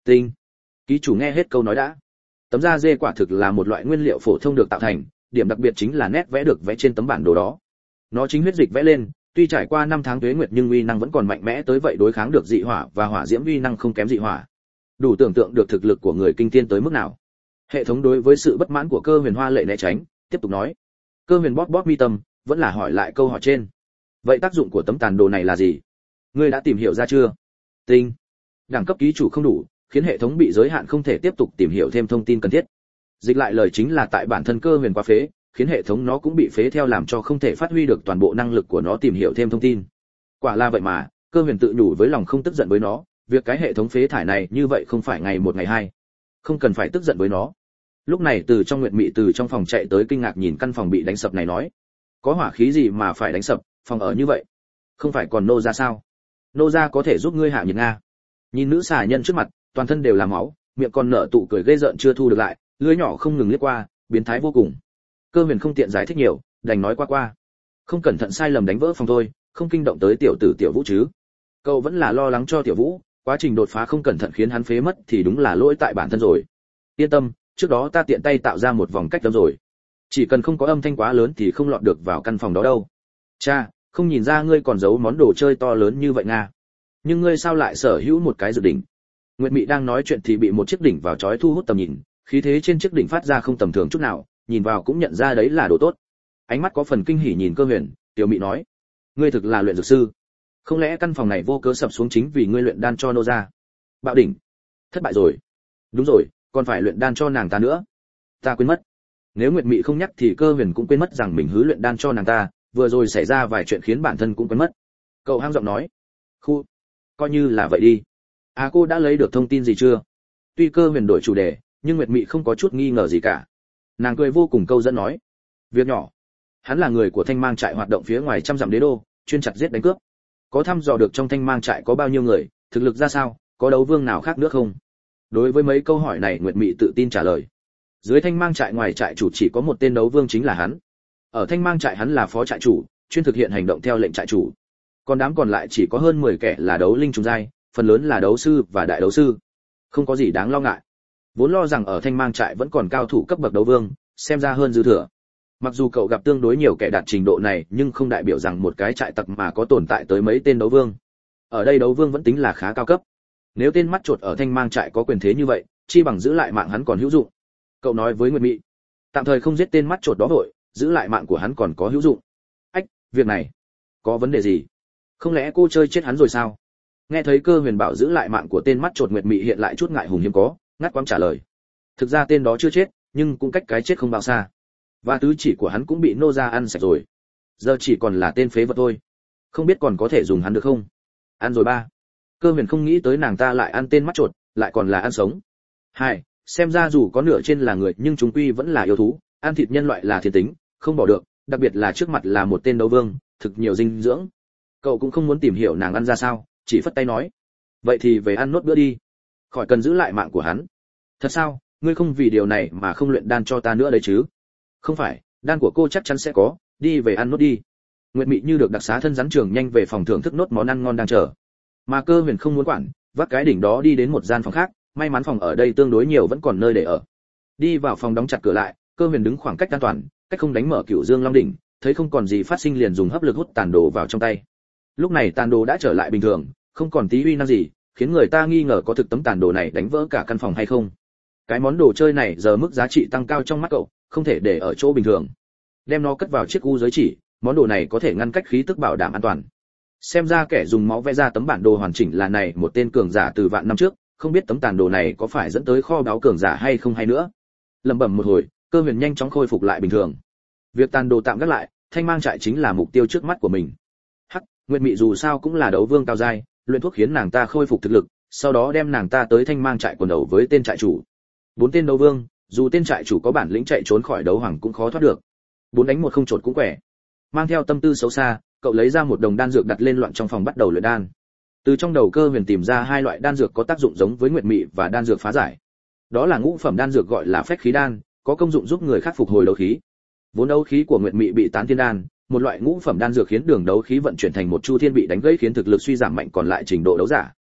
Tinh. Ký chủ nghe hết câu nói đã. Tấm da dê quả thực là một loại nguyên liệu phổ thông được tạo thành, điểm đặc biệt chính là nét vẽ được vẽ trên tấm bản đồ đó. Nó chính huyết dịch vẽ lên, tuy trải qua 5 tháng tuế nguyệt nhưng uy năng vẫn còn mạnh mẽ tới vậy, đối kháng được dị hỏa và hỏa diễm uy năng không kém dị hỏa. Đủ tưởng tượng được thực lực của người kinh thiên tới mức nào. Hệ thống đối với sự bất mãn của Cơ Huyền hoa lệ né tránh, tiếp tục nói. Cơ Huyền bóp bóp mi tâm, vẫn là hỏi lại câu hỏi trên. Vậy tác dụng của tấm tàn đồ này là gì? Ngươi đã tìm hiểu ra chưa? Tinh. Đẳng cấp ký chủ không đủ, khiến hệ thống bị giới hạn không thể tiếp tục tìm hiểu thêm thông tin cần thiết. Dịch lại lời chính là tại bản thân Cơ Huyền quá phế, khiến hệ thống nó cũng bị phế theo, làm cho không thể phát huy được toàn bộ năng lực của nó tìm hiểu thêm thông tin. Quả là vậy mà, Cơ Huyền tự nhủ với lòng không tức giận với nó, việc cái hệ thống phế thải này như vậy không phải ngày một ngày hai, không cần phải tức giận với nó. Lúc này từ trong Nguyệt Mị từ trong phòng chạy tới, kinh ngạc nhìn căn phòng bị đánh sập này nói, có hỏa khí gì mà phải đánh sập, phòng ở như vậy, không phải còn nô ra sao? Nô ra có thể giúp ngươi hạ nhiệt nga. Nhìn nữ xà nhân trước mặt, toàn thân đều là máu, miệng còn nở tụ cười ghê rợn chưa thu được lại, lưỡi nhỏ không ngừng liếc qua, biến thái vô cùng. Cơ Huyền không tiện giải thích nhiều, đành nói qua, không cẩn thận sai lầm đánh vỡ phòng thôi, không kinh động tới tiểu tử Tiểu Vũ chứ? Cậu vẫn là lo lắng cho Tiểu Vũ, quá trình đột phá không cẩn thận khiến hắn phế mất thì đúng là lỗi tại bản thân rồi. Yên tâm, trước đó ta tiện tay tạo ra một vòng cách âm rồi, chỉ cần không có âm thanh quá lớn thì không lọt được vào căn phòng đó đâu. Cha, không nhìn ra ngươi còn giấu món đồ chơi to lớn như vậy nga. Nhưng ngươi sao lại sở hữu một cái dược đỉnh? Nguyệt Mị đang nói chuyện thì bị một chiếc đỉnh vào chói thu hút tầm nhìn, khí thế trên chiếc đỉnh phát ra không tầm thường chút nào, nhìn vào cũng nhận ra đấy là đồ tốt. Ánh mắt có phần kinh hỉ nhìn Cơ Huyền, Tiểu Mị nói: ngươi thực là luyện dược sư, không lẽ căn phòng này vô cớ sập xuống chính vì ngươi luyện đan cho nô gia? Bạo đỉnh, thất bại rồi. Đúng rồi, còn phải luyện đan cho nàng ta nữa. Ta quên mất. Nếu Nguyệt Mị không nhắc thì Cơ Huyền cũng quên mất rằng mình hứa luyện đan cho nàng ta, vừa rồi xảy ra vài chuyện khiến bản thân cũng quên mất. Cậu hang giọng nói: khu, coi như là vậy đi. À, cô đã lấy được thông tin gì chưa? Tuy Cơ Huyền đổi chủ đề, nhưng Nguyệt Mị không có chút nghi ngờ gì cả. Nàng cười vô cùng câu dẫn nói: việc nhỏ. Hắn là người của Thanh Mang trại hoạt động phía ngoài trăm dặm đế đô, chuyên chặt giết đánh cướp. Có thăm dò được trong Thanh Mang trại có bao nhiêu người, thực lực ra sao, có đấu vương nào khác nữa không? Đối với mấy câu hỏi này Nguyệt Mị tự tin trả lời. Dưới Thanh Mang trại ngoài trại chủ chỉ có một tên đấu vương chính là hắn. Ở Thanh Mang trại hắn là phó trại chủ, chuyên thực hiện hành động theo lệnh trại chủ. Còn đám còn lại chỉ có hơn 10 kẻ là đấu linh trùng giai, phần lớn là đấu sư và đại đấu sư. Không có gì đáng lo ngại. Vốn lo rằng ở Thanh Mang trại vẫn còn cao thủ cấp bậc đấu vương, xem ra hơn dư thừa. Mặc dù cậu gặp tương đối nhiều kẻ đạt trình độ này, nhưng không đại biểu rằng một cái trại tặc mà có tồn tại tới mấy tên đấu vương. Ở đây đấu vương vẫn tính là khá cao cấp. Nếu tên mắt chuột ở Thanh Mang trại có quyền thế như vậy, chi bằng giữ lại mạng hắn còn hữu dụng. Cậu nói với Nguyệt Mị, tạm thời không giết tên mắt chuột đó vội, giữ lại mạng của hắn còn có hữu dụng. Ách, việc này có vấn đề gì? Không lẽ cô chơi chết hắn rồi sao? Nghe thấy Cơ Huyền bảo giữ lại mạng của tên mắt chuột, Nguyệt Mị hiện lại chút ngại hùng hiếm có, ngắt quãng trả lời. Thực ra tên đó chưa chết, nhưng cũng cách cái chết không bao xa. Và tứ chỉ của hắn cũng bị nô gia ăn sạch rồi. Giờ chỉ còn là tên phế vật thôi. Không biết còn có thể dùng hắn được không? Ăn rồi ba. Cơ Huyền không nghĩ tới nàng ta lại ăn tên mắt chuột, lại còn là ăn sống. Hai, xem ra dù có nửa trên là người nhưng chúng quy vẫn là yêu thú, ăn thịt nhân loại là thiên tính, không bỏ được, đặc biệt là trước mặt là một tên đấu vương, thực nhiều dinh dưỡng. Cậu cũng không muốn tìm hiểu nàng ăn ra sao, chỉ phất tay nói: vậy thì về ăn nốt bữa đi, khỏi cần giữ lại mạng của hắn. Thật sao? Ngươi không vì điều này mà không luyện đan cho ta nữa đấy chứ? Không phải, đan của cô chắc chắn sẽ có, đi về ăn nốt đi. Nguyệt Mị như được đặc xá thân rắn trường nhanh về phòng thưởng thức nốt món ăn ngon đang chờ. Mà Cơ Huyền không muốn quản, vác cái đỉnh đó đi đến một gian phòng khác, may mắn phòng ở đây tương đối nhiều vẫn còn nơi để ở. Đi vào phòng đóng chặt cửa lại, Cơ Huyền đứng khoảng cách an toàn, cách không đánh mở Cửu Dương Long đỉnh, thấy không còn gì phát sinh liền dùng hấp lực hút tàn đồ vào trong tay. Lúc này tàn đồ đã trở lại bình thường, không còn tí uy năng gì, khiến người ta nghi ngờ có thực tấm tàn đồ này đánh vỡ cả căn phòng hay không. Cái món đồ chơi này giờ mức giá trị tăng cao trong mắt cậu, không thể để ở chỗ bình thường. Đem nó cất vào chiếc u giới chỉ, món đồ này có thể ngăn cách khí tức bảo đảm an toàn. Xem ra kẻ dùng máu vẽ ra tấm bản đồ hoàn chỉnh là này một tên cường giả từ vạn năm trước, không biết tấm tàn đồ này có phải dẫn tới kho báu cường giả hay không hay nữa. Lẩm bẩm một hồi, Cơ Huyền nhanh chóng khôi phục lại bình thường. Việc tàn đồ tạm gác lại, Thanh Mang trại chính là mục tiêu trước mắt của mình. Hắc, Nguyệt Mị dù sao cũng là đấu vương cao giai, luyện thuốc khiến nàng ta khôi phục thực lực, sau đó đem nàng ta tới Thanh Mang trại quần đầu với tên trại chủ. 4 tên đấu vương, dù tên trại chủ có bản lĩnh chạy trốn khỏi đấu hoàng cũng khó thoát được. 4 đánh 1 không chột cũng quẻ. Mang theo tâm tư xấu xa, cậu lấy ra một đồng đan dược đặt lên loạn trong phòng bắt đầu luyện đan. Từ trong đầu Cơ Huyền tìm ra 2 loại đan dược có tác dụng giống với Nguyệt Mị và đan dược phá giải. Đó là ngũ phẩm đan dược gọi là phách khí đan, có công dụng giúp người khác phục hồi đấu khí. Vốn đấu khí của Nguyệt Mị bị tán thiên đan, một loại ngũ phẩm đan dược khiến đường đấu khí vận chuyển thành một chu thiên bị đánh gãy khiến thực lực suy giảm mạnh còn lại trình độ đấu giả.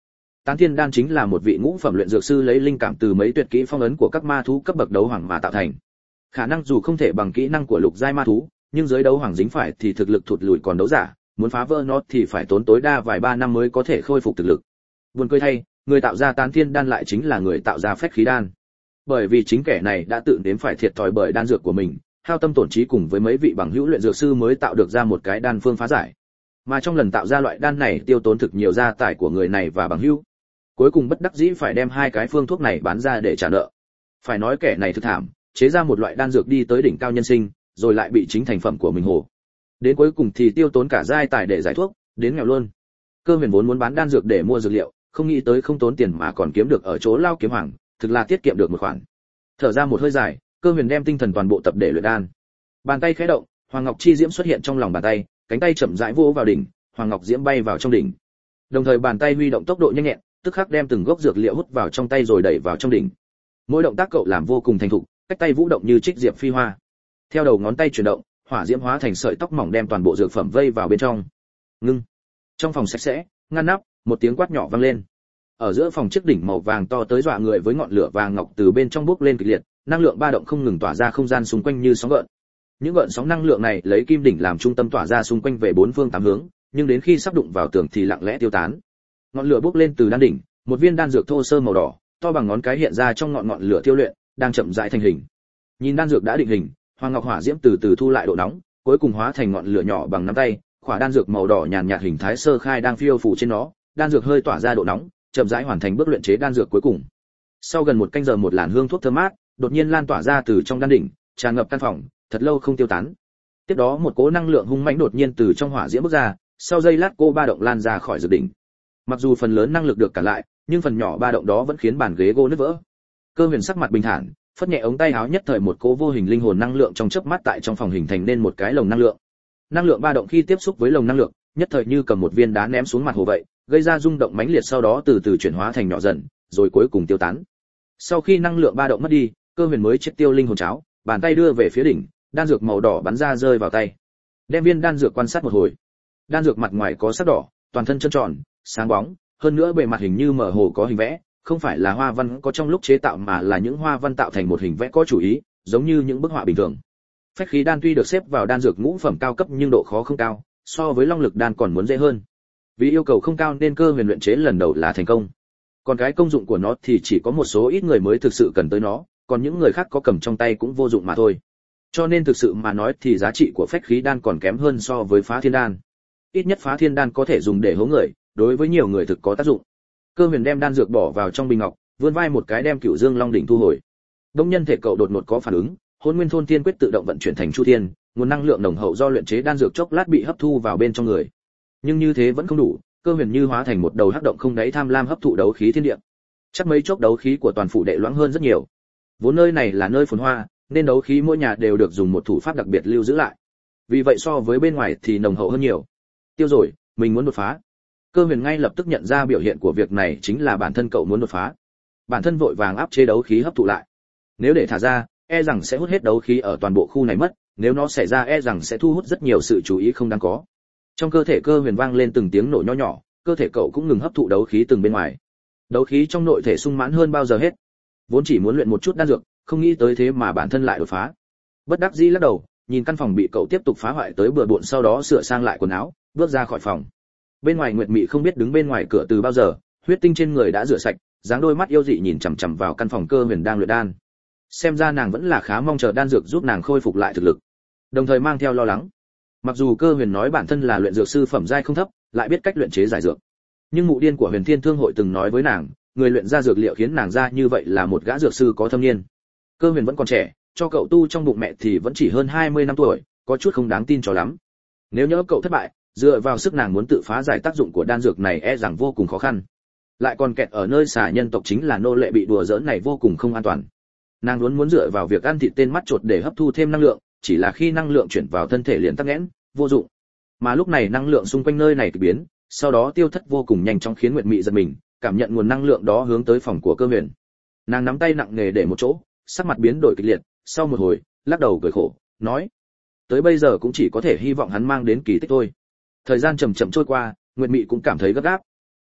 Tán Thiên đan chính là một vị ngũ phẩm luyện dược sư lấy linh cảm từ mấy tuyệt kỹ phong ấn của các ma thú cấp bậc đấu hoàng mà tạo thành. Khả năng dù không thể bằng kỹ năng của lục giai ma thú, nhưng giới đấu hoàng dính phải thì thực lực thụt lùi còn đấu giả, muốn phá vỡ nó thì phải tốn tối đa vài ba năm mới có thể khôi phục thực lực. Buồn cười thay, người tạo ra Tán Thiên đan lại chính là người tạo ra phách khí đan. Bởi vì chính kẻ này đã tự nếm phải thiệt thòi bởi đan dược của mình, hao tâm tổn trí cùng với mấy vị bằng hữu luyện dược sư mới tạo được ra một cái đan phương phá giải. Mà trong lần tạo ra loại đan này tiêu tốn thực nhiều gia tài của người này và bằng hữu. Cuối cùng bất đắc dĩ phải đem hai cái phương thuốc này bán ra để trả nợ. Phải nói kẻ này thực thảm, chế ra một loại đan dược đi tới đỉnh cao nhân sinh, rồi lại bị chính thành phẩm của mình hồ. Đến cuối cùng thì tiêu tốn cả giai tài để giải thuốc, đến nghèo luôn. Cơ Huyền vốn muốn bán đan dược để mua dược liệu, không nghĩ tới không tốn tiền mà còn kiếm được ở chỗ lao kiếm hoàng, thực là tiết kiệm được một khoản. Thở ra một hơi dài, Cơ Huyền đem tinh thần toàn bộ tập để luyện đan. Bàn tay khẽ động, Hoàng Ngọc Chi Diễm xuất hiện trong lòng bàn tay, cánh tay chậm rãi vỗ vào đỉnh, Hoàng Ngọc Diễm bay vào trong đỉnh. Đồng thời bàn tay huy động tốc độ nhanh nhẹn, tức khắc đem từng gốc dược liệu hút vào trong tay rồi đẩy vào trong đỉnh. Mỗi động tác cậu làm vô cùng thành thục, cách tay vũ động như trích diệp phi hoa. Theo đầu ngón tay chuyển động, hỏa diễm hóa thành sợi tóc mỏng đem toàn bộ dược phẩm vây vào bên trong. Ngưng. Trong phòng sạch sẽ, ngăn nắp, một tiếng quát nhỏ vang lên. Ở giữa phòng chiếc đỉnh màu vàng to tới dọa người với ngọn lửa vàng ngọc từ bên trong bốc lên kịch liệt, năng lượng ba động không ngừng tỏa ra không gian xung quanh như sóng gợn. Những gợn sóng năng lượng này lấy kim đỉnh làm trung tâm tỏa ra xung quanh về bốn phương tám hướng, nhưng đến khi sắp đụng vào tường thì lặng lẽ tiêu tán. Ngọn lửa bốc lên từ đan đỉnh, một viên đan dược thô sơ màu đỏ, to bằng ngón cái hiện ra trong ngọn lửa tiêu luyện, đang chậm rãi thành hình. Nhìn đan dược đã định hình, Hoàng Ngọc Hỏa Diễm từ từ thu lại độ nóng, cuối cùng hóa thành ngọn lửa nhỏ bằng nắm tay, quả đan dược màu đỏ nhàn nhạt hình thái sơ khai đang phiêu phù trên nó, đan dược hơi tỏa ra độ nóng, chậm rãi hoàn thành bước luyện chế đan dược cuối cùng. Sau gần một canh giờ một làn hương thuốc thơm mát đột nhiên lan tỏa ra từ trong đan đỉnh, tràn ngập căn phòng, thật lâu không tiêu tán. Tiếp đó một cỗ năng lượng hung mãnh đột nhiên từ trong hỏa diễm bốc ra, sau giây lát cô ba động lan ra khỏi dược đỉnh. Mặc dù phần lớn năng lực được cản lại, nhưng phần nhỏ ba động đó vẫn khiến bàn ghế gỗ nứt vỡ. Cơ Huyền sắc mặt bình thản, phất nhẹ ống tay áo, nhất thời một cỗ vô hình linh hồn năng lượng trong chớp mắt tại trong phòng hình thành nên một cái lồng năng lượng. Năng lượng ba động khi tiếp xúc với lồng năng lượng, nhất thời như cầm một viên đá ném xuống mặt hồ vậy, gây ra rung động mãnh liệt, sau đó từ từ chuyển hóa thành nhỏ dần, rồi cuối cùng tiêu tán. Sau khi năng lượng ba động mất đi, Cơ Huyền mới triệt tiêu linh hồn cháo, bàn tay đưa về phía đỉnh, đan dược màu đỏ bắn ra rơi vào tay. Đem viên đan dược quan sát một hồi. Đan dược mặt ngoài có sắc đỏ, toàn thân trơn tròn, sáng bóng, hơn nữa bề mặt hình như mơ hồ có hình vẽ, không phải là hoa văn có trong lúc chế tạo mà là những hoa văn tạo thành một hình vẽ có chủ ý, giống như những bức họa bình thường. Phách khí đan tuy được xếp vào đan dược ngũ phẩm cao cấp nhưng độ khó không cao, so với long lực đan còn muốn dễ hơn. Vì yêu cầu không cao nên Cơ Huyền luyện chế lần đầu là thành công. Còn cái công dụng của nó thì chỉ có một số ít người mới thực sự cần tới nó, còn những người khác có cầm trong tay cũng vô dụng mà thôi. Cho nên thực sự mà nói thì giá trị của phách khí đan còn kém hơn so với phá thiên đan. Ít nhất phá thiên đan có thể dùng để hố người, đối với nhiều người thực có tác dụng. Cơ Huyền đem đan dược bỏ vào trong bình ngọc, vươn vai một cái đem Cửu Dương Long đỉnh thu hồi. Đông nhân thể cậu đột ngột có phản ứng, Hỗn Nguyên Thôn Thiên Quyết tự động vận chuyển thành Chu Thiên, nguồn năng lượng nồng hậu do luyện chế đan dược chốc lát bị hấp thu vào bên trong người. Nhưng như thế vẫn không đủ, Cơ Huyền như hóa thành một đầu hắc động không đáy tham lam hấp thụ đấu khí thiên địa. Chắc mấy chốc đấu khí của toàn phủ đệ loãng hơn rất nhiều. Vốn nơi này là nơi phồn hoa, nên đấu khí mỗi nhà đều được dùng một thủ pháp đặc biệt lưu giữ lại. Vì vậy so với bên ngoài thì nồng hậu hơn nhiều. Tiêu rồi, mình muốn đột phá. Cơ Huyền ngay lập tức nhận ra biểu hiện của việc này chính là bản thân cậu muốn đột phá. Bản thân vội vàng áp chế đấu khí hấp thụ lại. Nếu để thả ra, e rằng sẽ hút hết đấu khí ở toàn bộ khu này mất, nếu nó xảy ra e rằng sẽ thu hút rất nhiều sự chú ý không đáng có. Trong cơ thể Cơ Huyền vang lên từng tiếng nổ nho nhỏ, cơ thể cậu cũng ngừng hấp thụ đấu khí từng bên ngoài. Đấu khí trong nội thể sung mãn hơn bao giờ hết. Vốn chỉ muốn luyện một chút đan dược, không nghĩ tới thế mà bản thân lại đột phá. Bất đắc dĩ lắc đầu, nhìn căn phòng bị cậu tiếp tục phá hoại tới bừa bộn, sau đó sửa sang lại quần áo, bước ra khỏi phòng. Bên ngoài Nguyệt Mị không biết đứng bên ngoài cửa từ bao giờ, huyết tinh trên người đã rửa sạch, dáng đôi mắt yêu dị nhìn chằm chằm vào căn phòng Cơ Huyền đang luyện đan. Xem ra nàng vẫn là khá mong chờ đan dược giúp nàng khôi phục lại thực lực, đồng thời mang theo lo lắng. Mặc dù Cơ Huyền nói bản thân là luyện dược sư phẩm giai không thấp, lại biết cách luyện chế giải dược, nhưng mụ điên của Huyền Thiên Thương hội từng nói với nàng, người luyện ra dược liệu khiến nàng ra như vậy là một gã dược sư có thâm niên. Cơ Huyền vẫn còn trẻ, cho cậu tu trong bụng mẹ thì vẫn chỉ hơn 20 năm tuổi, có chút không đáng tin cho lắm. Nếu nhỡ cậu thất bại, dựa vào sức nàng muốn tự phá giải tác dụng của đan dược này e rằng vô cùng khó khăn. Lại còn kẹt ở nơi xà nhân tộc chính là nô lệ bị đùa giỡn này vô cùng không an toàn. Nàng muốn dựa vào việc ăn thịt tên mắt chột để hấp thu thêm năng lượng, chỉ là khi năng lượng chuyển vào thân thể liền tắc nghẽn, vô dụng. Mà lúc này năng lượng xung quanh nơi này kỳ biến, sau đó tiêu thất vô cùng nhanh chóng khiến Nguyệt Mị giật mình, cảm nhận nguồn năng lượng đó hướng tới phòng của Cơ Huyền. Nàng nắm tay nặng nề để một chỗ, sắc mặt biến đổi kịch liệt, sau một hồi, lắc đầu cười khổ, nói: "Tới bây giờ cũng chỉ có thể hy vọng hắn mang đến kỳ tích thôi." Thời gian chậm chậm trôi qua, Nguyệt Mị cũng cảm thấy gấp gáp.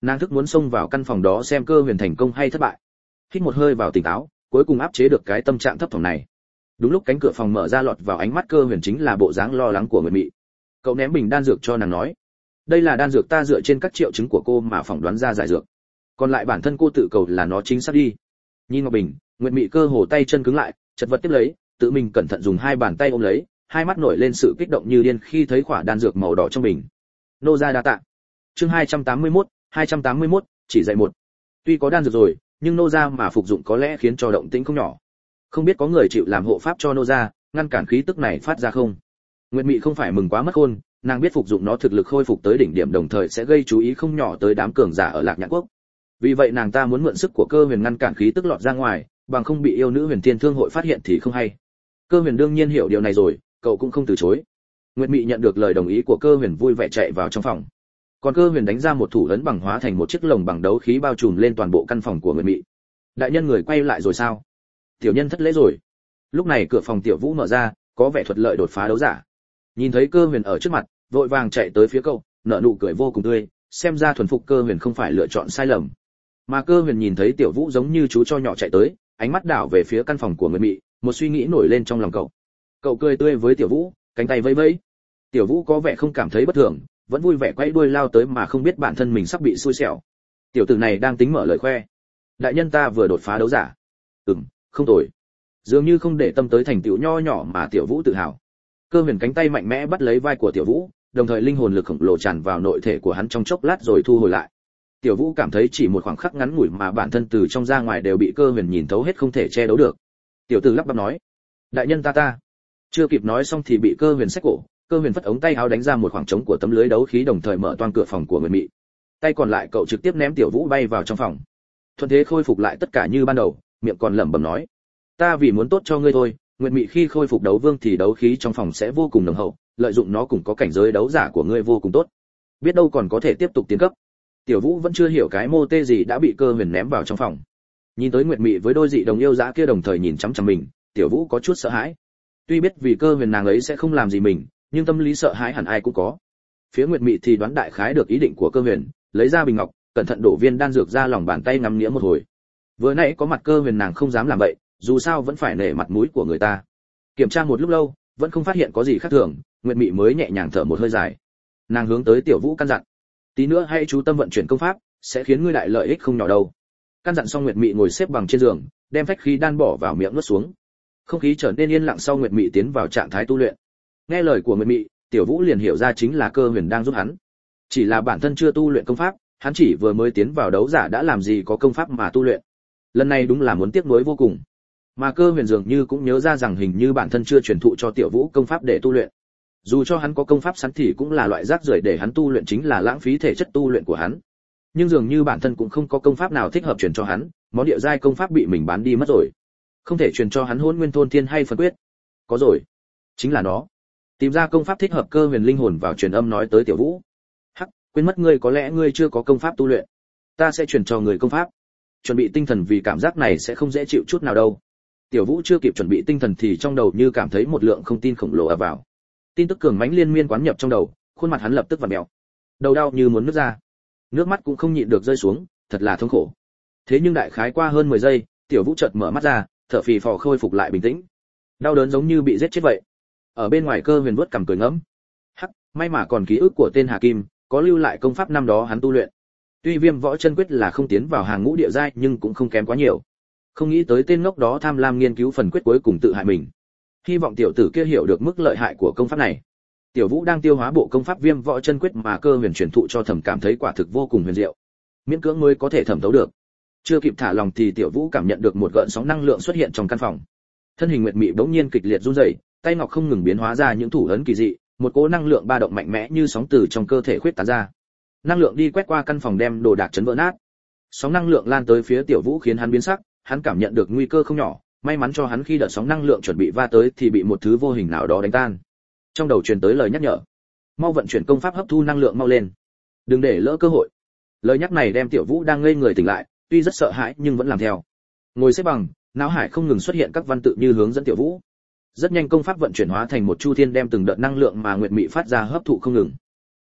Nàng thức muốn xông vào căn phòng đó xem Cơ Huyền thành công hay thất bại. Hít một hơi vào tỉnh táo, cuối cùng áp chế được cái tâm trạng thấp thỏm này. Đúng lúc cánh cửa phòng mở ra, lọt vào ánh mắt Cơ Huyền chính là bộ dáng lo lắng của Nguyệt Mị. Cậu ném bình đan dược cho nàng nói, đây là đan dược ta dựa trên các triệu chứng của cô mà phỏng đoán ra giải dược, còn lại bản thân cô tự cầu là nó chính xác đi. Nhìn ngọc bình, Nguyệt Mị cơ hồ tay chân cứng lại, chật vật tiếp lấy, tự mình cẩn thận dùng hai bàn tay ôm lấy, hai mắt nổi lên sự kích động như điên khi thấy quả đan dược màu đỏ trong bình. Nô gia đa tạ. Chương 281, chỉ dạy một. Tuy có đan dược rồi, nhưng nô gia mà phục dụng có lẽ khiến cho động tĩnh không nhỏ. Không biết có người chịu làm hộ pháp cho nô gia, ngăn cản khí tức này phát ra không? Nguyệt Mị không phải mừng quá mất khôn, nàng biết phục dụng nó thực lực khôi phục tới đỉnh điểm, đồng thời sẽ gây chú ý không nhỏ tới đám cường giả ở Lạc Nhạn Quốc. Vì vậy nàng ta muốn mượn sức của Cơ Huyền ngăn cản khí tức lọt ra ngoài, bằng không bị yêu nữ Huyền Thiên Thương hội phát hiện thì không hay. Cơ Huyền đương nhiên hiểu điều này rồi, cậu cũng không từ chối. Nguyệt Mị nhận được lời đồng ý của Cơ Huyền vui vẻ chạy vào trong phòng. Còn Cơ Huyền đánh ra một thủ ấn bằng hóa thành một chiếc lồng bằng đấu khí bao trùm lên toàn bộ căn phòng của Nguyệt Mị. Đại nhân người quay lại rồi sao? Tiểu nhân thất lễ rồi. Lúc này cửa phòng Tiểu Vũ mở ra, có vẻ thuận lợi đột phá đấu giả. Nhìn thấy Cơ Huyền ở trước mặt, vội vàng chạy tới phía cậu, nở nụ cười vô cùng tươi, xem ra thuần phục Cơ Huyền không phải lựa chọn sai lầm. Mà Cơ Huyền nhìn thấy Tiểu Vũ giống như chú cho nhỏ chạy tới, ánh mắt đảo về phía căn phòng của Nguyệt Mị, một suy nghĩ nổi lên trong lòng cậu. Cậu cười tươi với Tiểu Vũ, cánh tay vẫy vẫy. Tiểu Vũ có vẻ không cảm thấy bất thường, vẫn vui vẻ quay đuôi lao tới mà không biết bản thân mình sắp bị xui xẻo. Tiểu tử này đang tính mở lời khoe. Đại nhân ta vừa đột phá đấu giả. Không tồi. Dường như không để tâm tới thành tựu nho nhỏ mà Tiểu Vũ tự hào. Cơ Huyền cánh tay mạnh mẽ bắt lấy vai của Tiểu Vũ, đồng thời linh hồn lực khổng lồ tràn vào nội thể của hắn trong chốc lát rồi thu hồi lại. Tiểu Vũ cảm thấy chỉ một khoảng khắc ngắn ngủi mà bản thân từ trong ra ngoài đều bị Cơ Huyền nhìn thấu hết, không thể che giấu được. Tiểu tử lắp bắp nói, đại nhân ta. Chưa kịp nói xong thì bị Cơ Huyền xách cổ. Cơ Huyền phất ống tay áo đánh ra một khoảng trống của tấm lưới đấu khí, đồng thời mở toang cửa phòng của Nguyệt Mị. Tay còn lại cậu trực tiếp ném Tiểu Vũ bay vào trong phòng. Thuận thế khôi phục lại tất cả như ban đầu, miệng còn lẩm bẩm nói, ta vì muốn tốt cho ngươi thôi. Nguyệt Mị khi khôi phục đấu vương thì đấu khí trong phòng sẽ vô cùng nồng hậu, lợi dụng nó cùng có cảnh giới đấu giả của ngươi vô cùng tốt, biết đâu còn có thể tiếp tục tiến cấp. Tiểu Vũ vẫn chưa hiểu cái mô tê gì đã bị Cơ Huyền ném vào trong phòng. Nhìn tới Nguyệt Mị với đôi dị đồng yêu dã kia đồng thời nhìn chăm chăm mình, Tiểu Vũ có chút sợ hãi. Tuy biết vì Cơ Huyền nàng ấy sẽ không làm gì mình, nhưng tâm lý sợ hãi hẳn ai cũng có. Phía Nguyệt Mị thì đoán đại khái được ý định của Cơ Huyền, lấy ra bình ngọc, cẩn thận đổ viên đan dược ra lòng bàn tay ngắm nghĩa một hồi. Vừa nãy có mặt Cơ Huyền nàng không dám làm vậy, dù sao vẫn phải nể mặt mũi của người ta. Kiểm tra một lúc lâu, vẫn không phát hiện có gì khác thường, Nguyệt Mị mới nhẹ nhàng thở một hơi dài. Nàng hướng tới Tiểu Vũ căn dặn, tí nữa hãy chú tâm vận chuyển công pháp, sẽ khiến ngươi đại lợi ích không nhỏ đâu. Căn dặn xong, Nguyệt Mị ngồi xếp bằng trên giường, đem phách khí đan bỏ vào miệng nuốt xuống. Không khí trở nên yên lặng sau Nguyệt Mị tiến vào trạng thái tu luyện. Nghe lời của Nguyệt Mị, Tiểu Vũ liền hiểu ra chính là Cơ Huyền đang giúp hắn. Chỉ là bản thân chưa tu luyện công pháp, hắn chỉ vừa mới tiến vào đấu giả đã làm gì có công pháp mà tu luyện. Lần này đúng là muốn tiếc nuối vô cùng. Mà Cơ Huyền dường như cũng nhớ ra rằng hình như bản thân chưa truyền thụ cho Tiểu Vũ công pháp để tu luyện. Dù cho hắn có công pháp sẵn thì cũng là loại rác rưởi để hắn tu luyện, chính là lãng phí thể chất tu luyện của hắn. Nhưng dường như bản thân cũng không có công pháp nào thích hợp truyền cho hắn, món địa giai công pháp bị mình bán đi mất rồi. Không thể truyền cho hắn Hỗn Nguyên Thôn Thiên hay Phân Quyết. Có rồi, chính là nó. Tìm ra công pháp thích hợp, Cơ Huyền linh hồn vào truyền âm nói tới Tiểu Vũ. Hắc, quên mất ngươi, có lẽ ngươi chưa có công pháp tu luyện. Ta sẽ truyền cho người công pháp. Chuẩn bị tinh thần vì cảm giác này sẽ không dễ chịu chút nào đâu. Tiểu Vũ chưa kịp chuẩn bị tinh thần thì trong đầu như cảm thấy một lượng không tin khổng lồ ập vào. Tin tức cường mãnh liên miên quán nhập trong đầu, khuôn mặt hắn lập tức vặn vẹo. Đầu đau như muốn nứt ra. Nước mắt cũng không nhịn được rơi xuống, thật là thống khổ. Thế nhưng đại khái qua hơn 10 giây, Tiểu Vũ chợt mở mắt ra, thở phì phò khôi phục lại bình tĩnh. Đau đớn giống như bị giết chết vậy. Ở bên ngoài Cơ Huyền vuốt cằm cười ngẫm. Hắc, may mà còn ký ức của tên Hà Kim, có lưu lại công pháp năm đó hắn tu luyện. Tuy Viêm Võ Chân Quyết là không tiến vào hàng ngũ địa giai nhưng cũng không kém quá nhiều. Không nghĩ tới tên ngốc đó tham lam nghiên cứu phần quyết cuối cùng tự hại mình. Hy vọng tiểu tử kia hiểu được mức lợi hại của công pháp này. Tiểu Vũ đang tiêu hóa bộ công pháp Viêm Võ Chân Quyết mà Cơ Huyền truyền thụ cho thẩm, cảm thấy quả thực vô cùng huyền diệu. Miễn cưỡng mới có thể thẩm thấu được. Chưa kịp thả lòng thì Tiểu Vũ cảm nhận được một gợn sóng năng lượng xuất hiện trong căn phòng. Thân hình Nguyệt Mị bỗng nhiên kịch liệt run rẩy, tay ngọc không ngừng biến hóa ra những thủ ấn kỳ dị, một cỗ năng lượng ba động mạnh mẽ như sóng từ trong cơ thể khuyết tán ra. Năng lượng đi quét qua căn phòng đem đồ đạc chấn vỡ nát. Sóng năng lượng lan tới phía Tiểu Vũ khiến hắn biến sắc, hắn cảm nhận được nguy cơ không nhỏ, may mắn cho hắn khi đợt sóng năng lượng chuẩn bị va tới thì bị một thứ vô hình nào đó đánh tan. Trong đầu truyền tới lời nhắc nhở, mau vận chuyển công pháp hấp thu năng lượng mau lên, đừng để lỡ cơ hội. Lời nhắc này đem Tiểu Vũ đang ngây người tỉnh lại, tuy rất sợ hãi nhưng vẫn làm theo. Ngồi xếp bằng, não hải không ngừng xuất hiện các văn tự như hướng dẫn Tiểu Vũ. Rất nhanh công pháp vận chuyển hóa thành một chu thiên đem từng đợt năng lượng mà Nguyệt Mị phát ra hấp thụ không ngừng.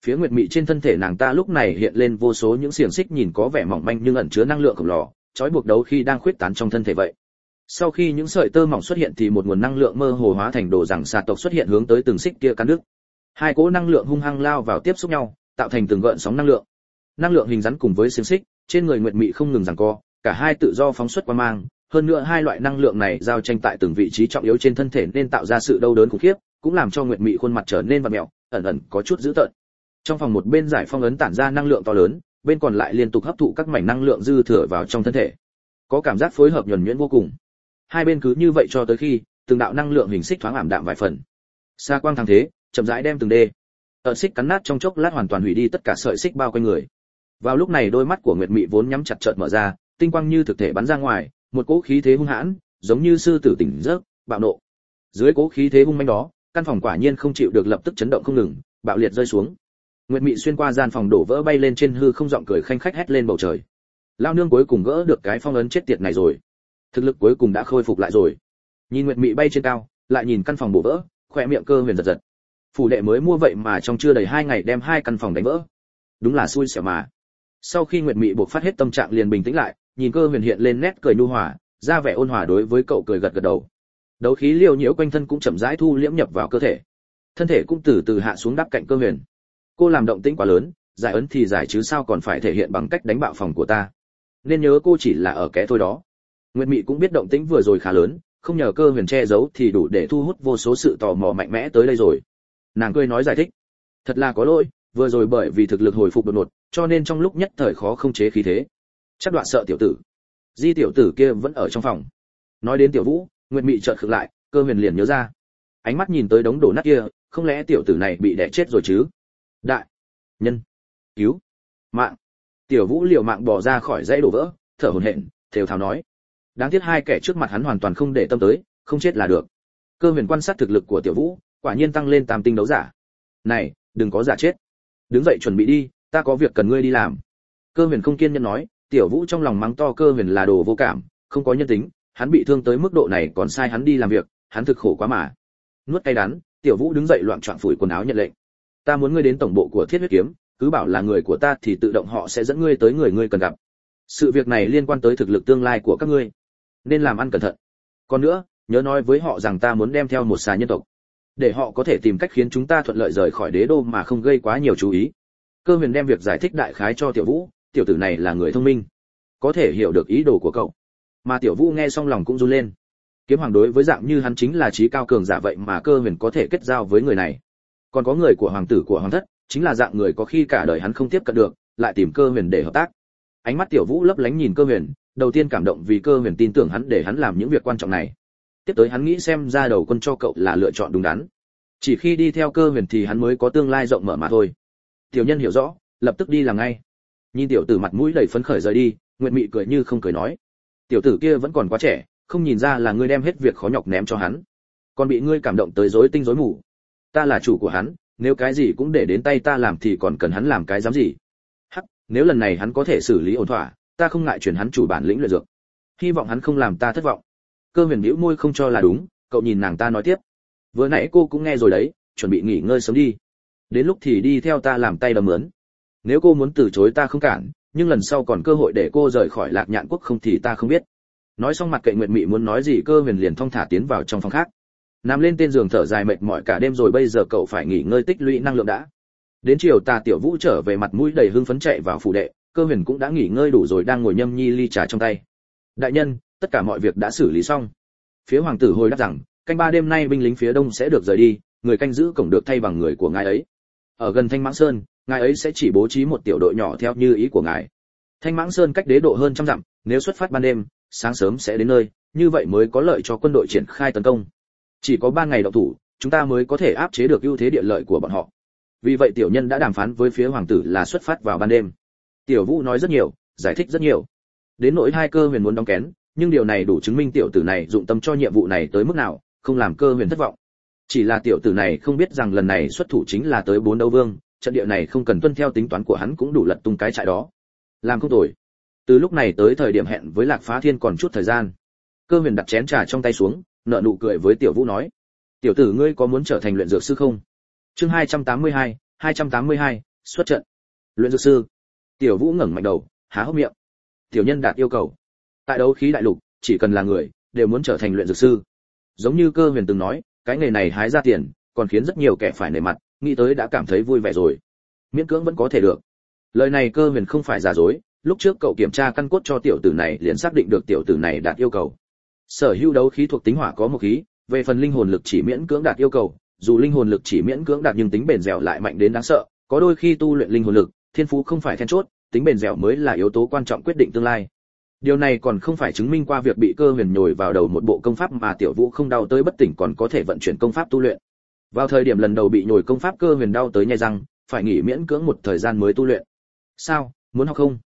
Phía Nguyệt Mị trên thân thể nàng ta lúc này hiện lên vô số những xiềng xích nhìn có vẻ mỏng manh nhưng ẩn chứa năng lượng khổng lồ, trói buộc đấu khi đang khuyết tán trong thân thể vậy. Sau khi những sợi tơ mỏng xuất hiện thì một nguồn năng lượng mơ hồ hóa thành đồ rằng xà tộc xuất hiện hướng tới từng xích kia cắn đứt. Hai cỗ năng lượng hung hăng lao vào tiếp xúc nhau, tạo thành từng gợn sóng năng lượng. Năng lượng hình rắn cùng với xiềng xích trên người Nguyệt Mị không ngừng giằng co, cả hai tự do phóng xuất qua mang, hơn nữa hai loại năng lượng này giao tranh tại từng vị trí trọng yếu trên thân thể nên tạo ra sự đau đớn khủng khiếp, cũng làm cho Nguyệt Mị khuôn mặt trở nên vặn mèo, ẩn ẩn có chút dữ tợn. Trong phòng một bên giải phong ấn tản ra năng lượng to lớn, bên còn lại liên tục hấp thụ các mảnh năng lượng dư thừa vào trong thân thể, có cảm giác phối hợp nhuần nhuyễn vô cùng. Hai bên cứ như vậy cho tới khi từng đạo năng lượng hình xích thoáng ảm đạm vài phần. Xa quang thăng thế, chậm rãi đem từng đê ở xích cắn nát trong chốc lát hoàn toàn hủy đi tất cả sợi xích bao quanh người. Vào lúc này đôi mắt của Nguyệt Mị vốn nhắm chặt chợt mở ra, tinh quang như thực thể bắn ra ngoài, một cỗ khí thế hung hãn, giống như sư tử tỉnh giấc, bạo nộ. Dưới cỗ khí thế hung manh đó, căn phòng quả nhiên không chịu được lập tức chấn động không ngừng, bạo liệt rơi xuống. Nguyệt Mị xuyên qua gian phòng đổ vỡ bay lên trên hư không, giọng cười khanh khách hét lên bầu trời. Lao nương cuối cùng gỡ được cái phong ấn chết tiệt này rồi. Thực lực cuối cùng đã khôi phục lại rồi. Nhìn Nguyệt Mị bay trên cao, lại nhìn căn phòng bổ vỡ, khóe miệng Cơ Huyền giật giật. Phủ đệ mới mua vậy mà trong chưa đầy 2 ngày đem 2 căn phòng đánh vỡ. Đúng là xui xẻo mà. Sau khi Nguyệt Mị buộc phát hết tâm trạng liền bình tĩnh lại, nhìn Cơ Huyền hiện lên nét cười nhu hòa, ra vẻ ôn hòa đối với cậu cười gật gật đầu. Đấu khí liều nhiễu quanh thân cũng chậm rãi thu liễm nhập vào cơ thể. Thân thể cũng từ từ hạ xuống đáp cạnh Cơ Huyền. Cô làm động tĩnh quá lớn, giải ấn thì giải chứ sao còn phải thể hiện bằng cách đánh bạo phòng của ta. Nên nhớ cô chỉ là ở ké thôi đó. Nguyệt Mị cũng biết động tĩnh vừa rồi khá lớn, không nhờ Cơ Huyền che giấu thì đủ để thu hút vô số sự tò mò mạnh mẽ tới đây rồi. Nàng cười nói giải thích, thật là có lỗi, vừa rồi bởi vì thực lực hồi phục đột ngột, cho nên trong lúc nhất thời khó không chế khí thế. Chắc đoạn sợ tiểu tử. Di tiểu tử kia vẫn ở trong phòng. Nói đến Tiểu Vũ, Nguyệt Mị chợt khựng lại, Cơ Huyền liền nhớ ra. Ánh mắt nhìn tới đống đổ nát kia, không lẽ tiểu tử này bị đè chết rồi chứ? Đại nhân, cứu mạng. Tiểu Vũ liều mạng bò ra khỏi dãy đổ vỡ, thở hổn hển, thều thào nói. Đáng tiếc hai kẻ trước mặt hắn hoàn toàn không để tâm tới, không chết là được. Cơ Huyền quan sát thực lực của Tiểu Vũ, quả nhiên tăng lên tam tinh đấu giả. Này, đừng có giả chết. Đứng dậy chuẩn bị đi, ta có việc cần ngươi đi làm. Cơ Huyền không kiên nhẫn nói. Tiểu Vũ trong lòng mắng to Cơ Huyền là đồ vô cảm, không có nhân tính, hắn bị thương tới mức độ này còn sai hắn đi làm việc, hắn thực khổ quá mà. Nuốt cay đắng, Tiểu Vũ đứng dậy loạn choạng phủi quần áo nhận lệnh. Ta muốn ngươi đến tổng bộ của Thiết Huyết Kiếm, cứ bảo là người của ta thì tự động họ sẽ dẫn ngươi tới người ngươi cần gặp. Sự việc này liên quan tới thực lực tương lai của các ngươi, nên làm ăn cẩn thận. Còn nữa, nhớ nói với họ rằng ta muốn đem theo một xà nhân tộc, để họ có thể tìm cách khiến chúng ta thuận lợi rời khỏi đế đô mà không gây quá nhiều chú ý. Cơ Huyền đem việc giải thích đại khái cho Tiểu Vũ, tiểu tử này là người thông minh, có thể hiểu được ý đồ của cậu. Mà Tiểu Vũ nghe xong lòng cũng run lên. Kiếm Hoàng đối với dạng như hắn chính là trí cao cường giả, vậy mà Cơ Huyền có thể kết giao với người này. Còn có người của hoàng tử của hoàng thất, chính là dạng người có khi cả đời hắn không tiếp cận được, lại tìm Cơ Huyền để hợp tác. Ánh mắt Tiểu Vũ lấp lánh nhìn Cơ Huyền, đầu tiên cảm động vì Cơ Huyền tin tưởng hắn để hắn làm những việc quan trọng này. Tiếp tới hắn nghĩ xem ra đầu quân cho cậu là lựa chọn đúng đắn. Chỉ khi đi theo Cơ Huyền thì hắn mới có tương lai rộng mở mà thôi. Tiểu nhân hiểu rõ, lập tức đi làm ngay. Nhìn tiểu tử mặt mũi đầy phấn khởi rời đi, Nguyệt Mị cười như không cười nói, tiểu tử kia vẫn còn quá trẻ, không nhìn ra là ngươi đem hết việc khó nhọc ném cho hắn, còn bị ngươi cảm động tới rối tinh rối mù. Ta là chủ của hắn, nếu cái gì cũng để đến tay ta làm thì còn cần hắn làm cái dám gì? Hắc, nếu lần này hắn có thể xử lý ổn thỏa, ta không ngại chuyển hắn chủ bản lĩnh luyện dược. Hy vọng hắn không làm ta thất vọng. Cơ Huyền bĩu môi không cho là đúng, cậu nhìn nàng ta nói tiếp, vừa nãy cô cũng nghe rồi đấy, chuẩn bị nghỉ ngơi sớm đi, đến lúc thì đi theo ta làm tay đấm mướn. Nếu cô muốn từ chối ta không cản, nhưng lần sau còn cơ hội để cô rời khỏi Lạc Nhạn quốc không thì ta không biết. Nói xong mặt cậy Nguyệt Mị muốn nói gì, Cơ Huyền liền thong thả tiến vào trong phòng khác, nằm lên tên giường thở dài mệt mỏi cả đêm rồi, bây giờ cậu phải nghỉ ngơi tích lũy năng lượng đã. Đến chiều tà Tiểu Vũ trở về mặt mũi đầy hưng phấn chạy vào phủ đệ, Cơ Huyền cũng đã nghỉ ngơi đủ rồi đang ngồi nhâm nhi ly trà trong tay. Đại nhân, tất cả mọi việc đã xử lý xong. Phía hoàng tử hồi đáp rằng, canh 3 đêm nay binh lính phía đông sẽ được rời đi, người canh giữ cổng được thay bằng người của ngài ấy. Ở gần Thanh Mãng Sơn, ngài ấy sẽ chỉ bố trí một tiểu đội nhỏ theo như ý của ngài. Thanh Mãng Sơn cách đế độ hơn 100 dặm, nếu xuất phát ban đêm, sáng sớm sẽ đến nơi, như vậy mới có lợi cho quân đội triển khai tấn công. Chỉ có 3 ngày động thủ, chúng ta mới có thể áp chế được ưu thế địa lợi của bọn họ. Vì vậy tiểu nhân đã đàm phán với phía hoàng tử là xuất phát vào ban đêm. Tiểu Vũ nói rất nhiều, giải thích rất nhiều. Đến nỗi hai Cơ Huyền muốn đóng kén, nhưng điều này đủ chứng minh tiểu tử này dụng tâm cho nhiệm vụ này tới mức nào, không làm Cơ Huyền thất vọng. Chỉ là tiểu tử này không biết rằng lần này xuất thủ chính là tới 4 đấu vương, trận địa này không cần tuân theo tính toán của hắn cũng đủ lật tung cái trại đó. Làm không tồi. Từ lúc này tới thời điểm hẹn với Lạc Phá Thiên còn chút thời gian. Cơ Huyền đặt chén trà trong tay xuống, nở nụ cười với Tiểu Vũ nói: "Tiểu tử ngươi có muốn trở thành luyện dược sư không?" Chương 282, Xuất trận. Luyện dược sư. Tiểu Vũ ngẩng mạnh đầu, há hốc miệng. Tiểu nhân đạt yêu cầu. Tại đấu khí đại lục, chỉ cần là người, đều muốn trở thành luyện dược sư. Giống như Cơ Huyền từng nói, cái nghề này hái ra tiền, còn khiến rất nhiều kẻ phải nể mặt, nghĩ tới đã cảm thấy vui vẻ rồi. Miễn cưỡng vẫn có thể được. Lời này Cơ Huyền không phải giả dối, lúc trước cậu kiểm tra căn cốt cho tiểu tử này liền xác định được tiểu tử này đạt yêu cầu. Sở hữu đấu khí thuộc tính hỏa có một khí, về phần linh hồn lực chỉ miễn cưỡng đạt yêu cầu, dù linh hồn lực chỉ miễn cưỡng đạt nhưng tính bền dẻo lại mạnh đến đáng sợ, có đôi khi tu luyện linh hồn lực, thiên phú không phải then chốt, tính bền dẻo mới là yếu tố quan trọng quyết định tương lai. Điều này còn không phải chứng minh qua việc bị Cơ Huyền nhồi vào đầu một bộ công pháp mà Tiểu Vũ không đau tới bất tỉnh còn có thể vận chuyển công pháp tu luyện. Vào thời điểm lần đầu bị nhồi công pháp Cơ Huyền đau tới nhai răng, phải nghỉ miễn cưỡng một thời gian mới tu luyện. Sao, muốn học không?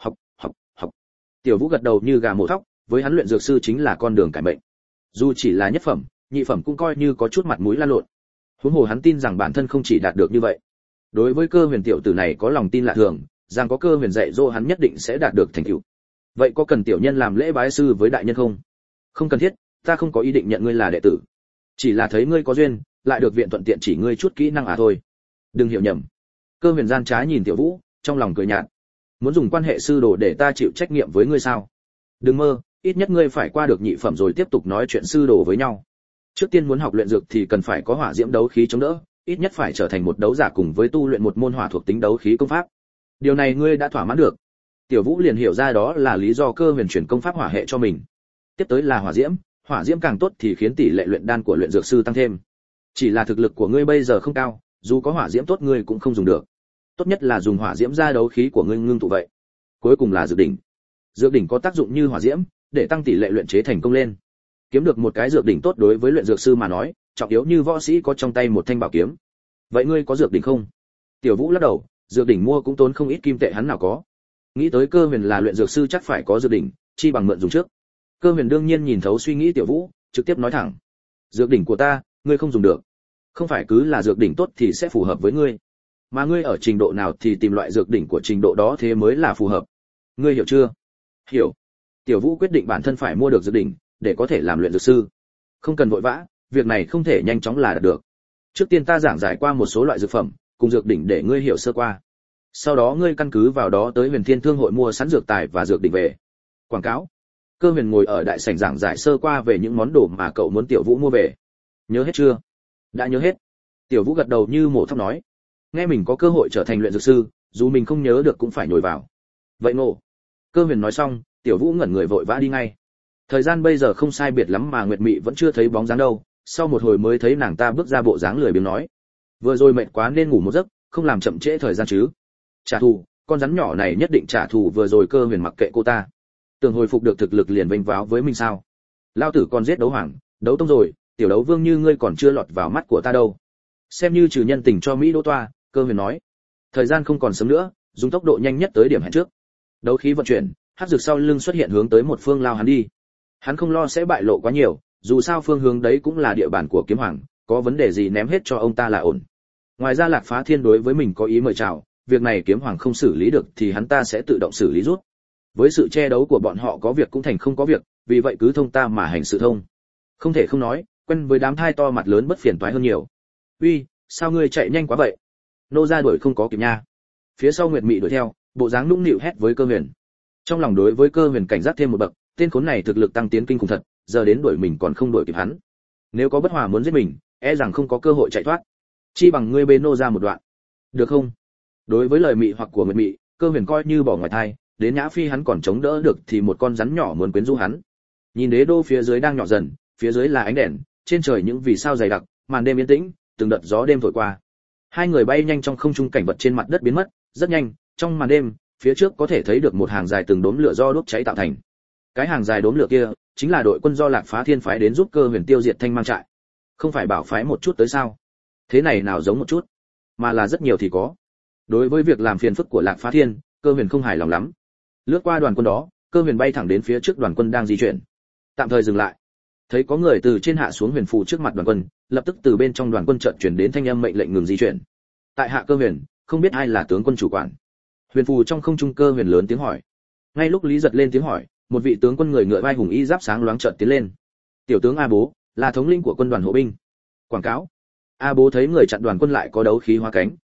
Học. Tiểu Vũ gật đầu như gà mổ thóc, với hắn luyện dược sư chính là con đường cải mệnh. Dù chỉ là nhất phẩm, nhị phẩm cũng coi như có chút mặt mũi lan lộn. Huống hồ hắn tin rằng bản thân không chỉ đạt được như vậy. Đối với Cơ Huyền tiểu tử này có lòng tin lạ thường, rằng có Cơ Huyền dạy dỗ hắn nhất định sẽ đạt được thành tựu. Vậy có cần tiểu nhân làm lễ bái sư với đại nhân không? Không cần thiết, ta không có ý định nhận ngươi là đệ tử. Chỉ là thấy ngươi có duyên, lại được viện thuận tiện chỉ ngươi chút kỹ năng thôi. Đừng hiểu nhầm. Cơ Huyền gian trái nhìn Tiểu Vũ, trong lòng cười nhạt. Muốn dùng quan hệ sư đồ để ta chịu trách nhiệm với ngươi sao? Đừng mơ, ít nhất ngươi phải qua được nhị phẩm rồi tiếp tục nói chuyện sư đồ với nhau. Trước tiên muốn học luyện dược thì cần phải có hỏa diễm đấu khí chống đỡ, ít nhất phải trở thành một đấu giả cùng với tu luyện một môn hỏa thuộc tính đấu khí công pháp. Điều này ngươi đã thỏa mãn được. Tiểu Vũ liền hiểu ra đó là lý do Cơ Huyền chuyển công pháp hỏa hệ cho mình. Tiếp tới là hỏa diễm càng tốt thì khiến tỷ lệ luyện đan của luyện dược sư tăng thêm. Chỉ là thực lực của ngươi bây giờ không cao, dù có hỏa diễm tốt ngươi cũng không dùng được. Tốt nhất là dùng hỏa diễm ra đấu khí của ngươi ngưng tụ vậy. Cuối cùng là dược đỉnh. Dược đỉnh có tác dụng như hỏa diễm, để tăng tỷ lệ luyện chế thành công lên. Kiếm được một cái dược đỉnh tốt đối với luyện dược sư mà nói, trọng yếu như võ sĩ có trong tay một thanh bảo kiếm. Vậy ngươi có dược đỉnh không? Tiểu Vũ lắc đầu, dược đỉnh mua cũng tốn không ít kim tệ hắn nào có. Nghĩ tới Cơ Huyền là luyện dược sư chắc phải có dược đỉnh, chi bằng mượn dùng trước. Cơ Huyền đương nhiên nhìn thấu suy nghĩ Tiểu Vũ, trực tiếp nói thẳng: "Dược đỉnh của ta, ngươi không dùng được. Không phải cứ là dược đỉnh tốt thì sẽ phù hợp với ngươi, mà ngươi ở trình độ nào thì tìm loại dược đỉnh của trình độ đó thế mới là phù hợp. Ngươi hiểu chưa?" Hiểu. Tiểu Vũ quyết định bản thân phải mua được dược đỉnh để có thể làm luyện dược sư. Không cần vội vã, việc này không thể nhanh chóng là đạt được. Trước tiên ta giảng giải qua một số loại dược phẩm cùng dược đỉnh để ngươi hiểu sơ qua. Sau đó ngươi căn cứ vào đó tới Huyền Thiên Thương hội mua sẵn dược tài và dược đỉnh về. Quảng cáo. Cơ Huyền ngồi ở đại sảnh giảng giải sơ qua về những món đồ mà cậu muốn Tiểu Vũ mua về. Nhớ hết chưa? Đã nhớ hết. Tiểu Vũ gật đầu như mổ thóc nói. Nghe mình có cơ hội trở thành luyện dược sư, dù mình không nhớ được cũng phải nhồi vào. Vậy ngộ. Cơ Huyền nói xong, Tiểu Vũ ngẩn người vội vã đi ngay. Thời gian bây giờ không sai biệt lắm mà Nguyệt Mị vẫn chưa thấy bóng dáng đâu, sau một hồi mới thấy nàng ta bước ra bộ dáng lười biếng nói: "Vừa rồi mệt quá nên ngủ một giấc, không làm chậm trễ thời gian chứ." Trả thù, con rắn nhỏ này nhất định trả thù vừa rồi Cơ Huyền mặc kệ cô ta. Tưởng hồi phục được thực lực liền vênh váo với mình sao? Lao tử còn giết đấu hoàng, đấu tông rồi, tiểu đấu vương như ngươi còn chưa lọt vào mắt của ta đâu. Xem như trừ nhân tình cho Mỹ Đỗ Toa, Cơ Huyền nói. Thời gian không còn sớm nữa, dùng tốc độ nhanh nhất tới điểm hẹn trước. Đấu khí vận chuyển, hắc dược sau lưng xuất hiện hướng tới một phương lao hắn đi. Hắn không lo sẽ bại lộ quá nhiều, dù sao phương hướng đấy cũng là địa bàn của kiếm hoàng, có vấn đề gì ném hết cho ông ta là ổn. Ngoài ra Lạc Phá Thiên đối với mình có ý mời chào, việc này kiếm hoàng không xử lý được thì hắn ta sẽ tự động xử lý rút. Với sự che đấu của bọn họ có việc cũng thành không có việc, vì vậy cứ thông ta mà hành sự thông. Không thể không nói, quen với đám thai to mặt lớn bất phiền toái hơn nhiều. Uy, sao ngươi chạy nhanh quá vậy? Nô ra đuổi không có kịp nha. Phía sau Nguyệt Mị đuổi theo, bộ dáng nũng nịu hét với Cơ Huyền. Trong lòng đối với Cơ Huyền cảnh giác thêm một bậc, tên khốn này thực lực tăng tiến kinh khủng thật, giờ đến đuổi mình còn không đuổi kịp hắn. Nếu có bất hòa muốn giết mình, e rằng không có cơ hội chạy thoát. Chi bằng ngươi bê nô ra một đoạn, được không? Đối với lời mị hoặc của Nguyệt Mị, Cơ Huyền coi như bỏ ngoài tai, đến Nhã Phi hắn còn chống đỡ được thì một con rắn nhỏ muốn quyến rũ hắn. Nhìn đế đô phía dưới đang nhỏ dần, phía dưới là ánh đèn, trên trời những vì sao dày đặc, màn đêm yên tĩnh, từng đợt gió đêm thổi qua. Hai người bay nhanh trong không trung, cảnh vật trên mặt đất biến mất, rất nhanh, trong màn đêm, phía trước có thể thấy được một hàng dài từng đốm lửa do đốt cháy tạo thành. Cái hàng dài đốm lửa kia, chính là đội quân do Lạc Phá Thiên phái đến giúp Cơ Huyền tiêu diệt Thanh Mang trại. Không phải bảo phái một chút tới sao? Thế này nào giống một chút, mà là rất nhiều thì có. Đối với việc làm phiền phức của Lạc Phá Thiên, Cơ Huyền không hài lòng lắm. Lướt qua đoàn quân đó, Cơ Huyền bay thẳng đến phía trước đoàn quân đang di chuyển. Tạm thời dừng lại. Thấy có người từ trên hạ xuống huyền phù trước mặt đoàn quân, lập tức từ bên trong đoàn quân chợt truyền đến thanh âm mệnh lệnh ngừng di chuyển. Tại hạ Cơ Huyền, không biết ai là tướng quân chủ quản. Huyền phù trong không trung Cơ Huyền lớn tiếng hỏi. Ngay lúc Lý Giật lên tiếng hỏi, một vị tướng quân người ngựa vai hùng y giáp sáng loáng chợt tiến lên. Tiểu tướng A Bố, là thống lĩnh của quân đoàn hộ binh. Quảng cáo. A Bố thấy người chặn đoàn quân lại có đấu khí hóa cánh,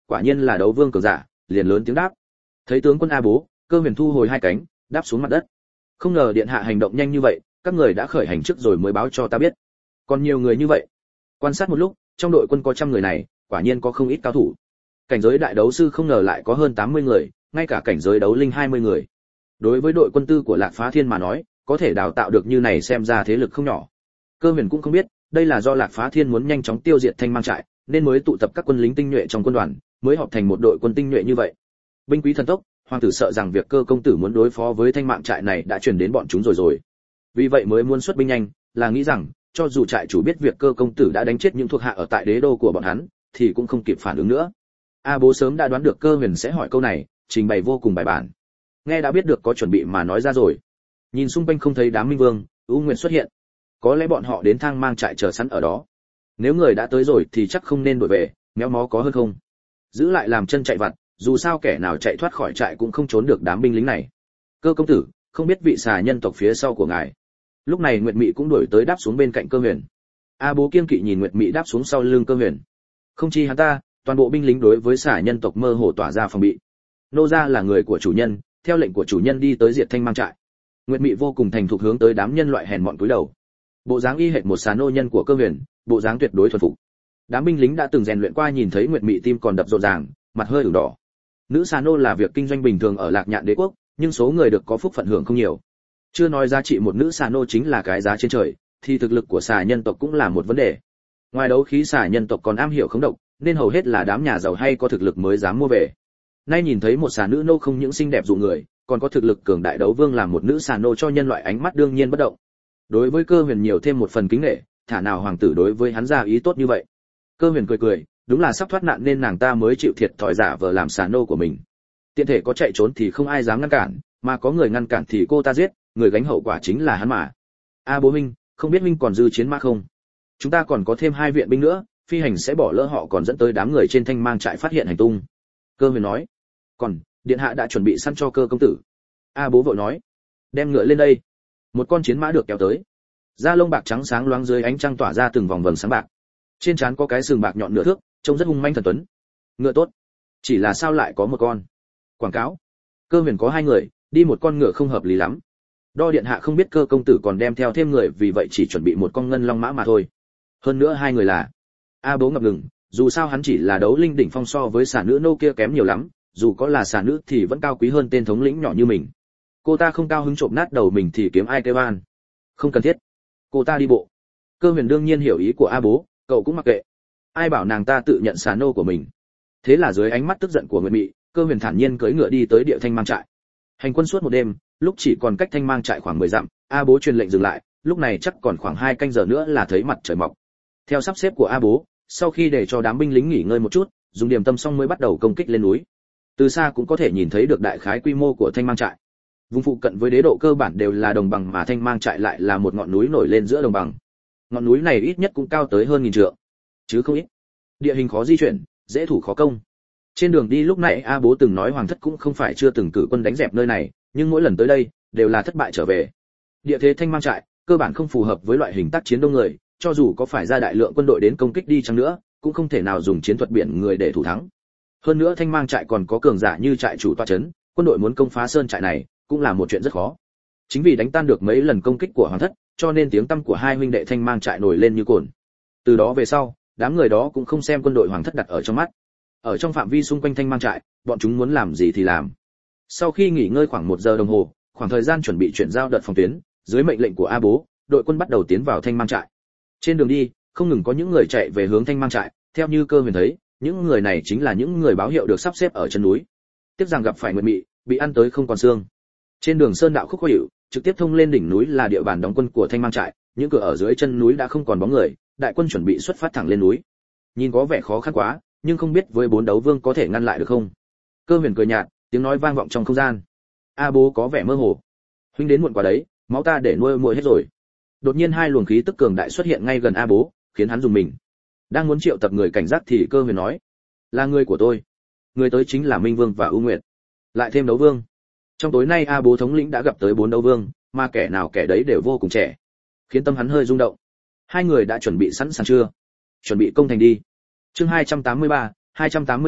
quả nhiên là đấu vương cường giả, liền lớn tiếng đáp. Thấy tướng quân A Bố, Cơ Huyền thu hồi hai cánh, đáp xuống mặt đất. Không ngờ điện hạ hành động nhanh như vậy, các người đã khởi hành trước rồi mới báo cho ta biết. Còn nhiều người như vậy. Quan sát một lúc, trong đội quân có 100 người này, quả nhiên có không ít cao thủ. Cảnh giới đại đấu sư không ngờ lại có hơn 80 người, ngay cả cảnh giới đấu linh 20 người. Đối với đội quân tư của Lạc Phá Thiên mà nói, có thể đào tạo được như này xem ra thế lực không nhỏ. Cơ Huyền cũng không biết, đây là do Lạc Phá Thiên muốn nhanh chóng tiêu diệt Thanh Mang trại, nên mới tụ tập các quân lính tinh nhuệ trong quân đoàn, mới họp thành một đội quân tinh nhuệ như vậy. Binh quý thần tốc, hoàng tử sợ rằng việc Cơ công tử muốn đối phó với Thanh Mạng trại này đã truyền đến bọn chúng rồi. Vì vậy mới muốn xuất binh nhanh, là nghĩ rằng cho dù trại chủ biết việc Cơ công tử đã đánh chết những thuộc hạ ở tại đế đô của bọn hắn, thì cũng không kịp phản ứng nữa. A Bố sớm đã đoán được Cơ Huyền sẽ hỏi câu này, trình bày vô cùng bài bản. Nghe đã biết được có chuẩn bị mà nói ra rồi. Nhìn xung quanh không thấy đám minh vương, U Nguyệt xuất hiện. Có lẽ bọn họ đến Thang Mang trại chờ sẵn ở đó. Nếu người đã tới rồi thì chắc không nên đổi về, méo mó có hơn không. Giữ lại làm chân chạy vặt, dù sao kẻ nào chạy thoát khỏi trại cũng không trốn được đám binh lính này. Cơ công tử, không biết vị xà nhân tộc phía sau của ngài. Lúc này Nguyệt Mị cũng đuổi tới đáp xuống bên cạnh Cơ Huyền. A Bố kiêng kỵ nhìn Nguyệt Mị đáp xuống sau lưng Cơ Huyền. Không chi hắn ta, toàn bộ binh lính đối với xà nhân tộc mơ hồ tỏa ra phòng bị. Nô gia là người của chủ nhân, theo lệnh của chủ nhân đi tới diệt Thanh Mang trại. Nguyệt Mị vô cùng thành thục hướng tới đám nhân loại hèn mọn cúi đầu. Bộ dáng y hệt một xà nô nhân của Cơ Huyền, bộ dáng tuyệt đối thuần phục. Đám binh lính đã từng rèn luyện qua nhìn thấy Nguyệt Mị tim còn đập rộn ràng, mặt hơi ửng đỏ. Nữ xà nô là việc kinh doanh bình thường ở Lạc Nhạn Đế quốc, nhưng số người được có phúc phận hưởng không nhiều. Chưa nói giá trị một nữ xà nô chính là cái giá trên trời, thì thực lực của xà nhân tộc cũng là một vấn đề. Ngoài đấu khí xà nhân tộc còn am hiểu khống độc, nên hầu hết là đám nhà giàu hay có thực lực mới dám mua về. Nay nhìn thấy một xà nữ nô không những xinh đẹp dụ người, còn có thực lực cường đại đấu vương làm một nữ xà nô cho nhân loại ánh mắt đương nhiên bất động. Đối với Cơ Huyền nhiều thêm một phần kính nể, thả nào hoàng tử đối với hắn ra ý tốt như vậy. Cơ Huyền cười cười, đúng là sắp thoát nạn nên nàng ta mới chịu thiệt thòi giả vờ làm xà nô của mình. Tiện thể có chạy trốn thì không ai dám ngăn cản, mà có người ngăn cản thì cô ta giết, người gánh hậu quả chính là hắn mà. A Bố huynh, không biết huynh còn dư chiến mã không? Chúng ta còn có thêm 2 viện binh nữa, phi hành sẽ bỏ lỡ họ còn dẫn tới đám người trên Thanh Mang trại phát hiện hành tung. Cơ Huyền nói. Còn, điện hạ đã chuẩn bị sẵn cho Cơ công tử. A Bố vội nói. Đem ngựa lên đây. Một con chiến mã được kéo tới. Da lông bạc trắng sáng loáng dưới ánh trăng tỏa ra từng vòng vầng sáng bạc. Trên trán có cái sừng bạc nhọn nửa thước, trông rất hung manh thần tuấn. Ngựa tốt. Chỉ là sao lại có một con? Quảng cáo. Cơ Huyền có 2 người, đi một con ngựa không hợp lý lắm. Đo điện hạ không biết Cơ công tử còn đem theo thêm người, vì vậy chỉ chuẩn bị một con ngân long mã mà thôi. Hơn nữa 2 người là. A Bố ngập ngừng, dù sao hắn chỉ là đấu linh đỉnh phong so với xà nữ nô kia kém nhiều lắm, dù có là xà nữ thì vẫn cao quý hơn tên thống lĩnh nhỏ như mình. Cô ta không cao hứng trộm nát đầu mình thì kiếm ai kêu an. Không cần thiết. Cô ta đi bộ. Cơ Huyền đương nhiên hiểu ý của A Bố, cậu cũng mặc kệ. Ai bảo nàng ta tự nhận xà nô của mình. Thế là dưới ánh mắt tức giận của Nguyệt Mị, Cơ Huyền thản nhiên cưỡi ngựa đi tới địa Thanh Mang trại. Hành quân suốt một đêm, lúc chỉ còn cách Thanh Mang trại khoảng 10 dặm, A Bố truyền lệnh dừng lại, lúc này chắc còn khoảng 2 canh giờ nữa là thấy mặt trời mọc. Theo sắp xếp của A Bố, sau khi để cho đám binh lính nghỉ ngơi một chút, dùng điểm tâm xong mới bắt đầu công kích lên núi. Từ xa cũng có thể nhìn thấy được đại khái quy mô của Thanh Mang trại. Vùng phụ cận với đế độ cơ bản đều là đồng bằng, mà Thanh Mang trại lại là một ngọn núi nổi lên giữa đồng bằng. Ngọn núi này ít nhất cũng cao tới hơn 1000 trượng, chứ không ít. Địa hình khó di chuyển, dễ thủ khó công. Trên đường đi lúc nãy A Bố từng nói hoàng thất cũng không phải chưa từng cử quân đánh dẹp nơi này, nhưng mỗi lần tới đây đều là thất bại trở về. Địa thế Thanh Mang trại cơ bản không phù hợp với loại hình tác chiến đông người, cho dù có phải ra đại lượng quân đội đến công kích đi chăng nữa, cũng không thể nào dùng chiến thuật biển người để thủ thắng. Hơn nữa Thanh Mang trại còn có cường giả như trại chủ tọa trấn, quân đội muốn công phá sơn trại này cũng là một chuyện rất khó. Chính vì đánh tan được mấy lần công kích của hoàng thất, cho nên tiếng tăm của hai huynh đệ Thanh Mang trại nổi lên như cồn. Từ đó về sau, đám người đó cũng không xem quân đội hoàng thất đặt ở trong mắt. Ở trong phạm vi xung quanh Thanh Mang trại, bọn chúng muốn làm gì thì làm. Sau khi nghỉ ngơi khoảng 1 giờ đồng hồ, khoảng thời gian chuẩn bị chuyển giao đợt phòng tuyến, dưới mệnh lệnh của A Bố, đội quân bắt đầu tiến vào Thanh Mang trại. Trên đường đi, không ngừng có những người chạy về hướng Thanh Mang trại, theo như Cơ Huyền thấy, những người này chính là những người báo hiệu được sắp xếp ở chân núi. Tiếc rằng gặp phải Nguyệt Mị, bị ăn tới không còn xương. Trên đường sơn đạo khúc khuỷu, trực tiếp thông lên đỉnh núi là địa bàn đóng quân của Thanh Mang trại, những cửa ở dưới chân núi đã không còn bóng người, đại quân chuẩn bị xuất phát thẳng lên núi. Nhìn có vẻ khó khăn quá, nhưng không biết với 4 đấu vương có thể ngăn lại được không. Cơ Huyền cười nhạt, tiếng nói vang vọng trong không gian. A Bố có vẻ mơ hồ. Huynh đến muộn quá đấy, máu ta để nuôi muội hết rồi. Đột nhiên 2 luồng khí tức cường đại xuất hiện ngay gần A Bố, khiến hắn dùng mình. Đang muốn triệu tập người cảnh giác thì Cơ Huyền nói, là người của tôi. Người tới chính là Minh Vương và U Nguyệt, lại thêm đấu vương. Trong tối nay A Bố thống lĩnh đã gặp tới 4 đấu vương, mà kẻ nào kẻ đấy đều vô cùng trẻ, khiến tâm hắn hơi rung động. 2 người đã chuẩn bị sẵn sàng chưa? Chuẩn bị công thành đi. Chương 283,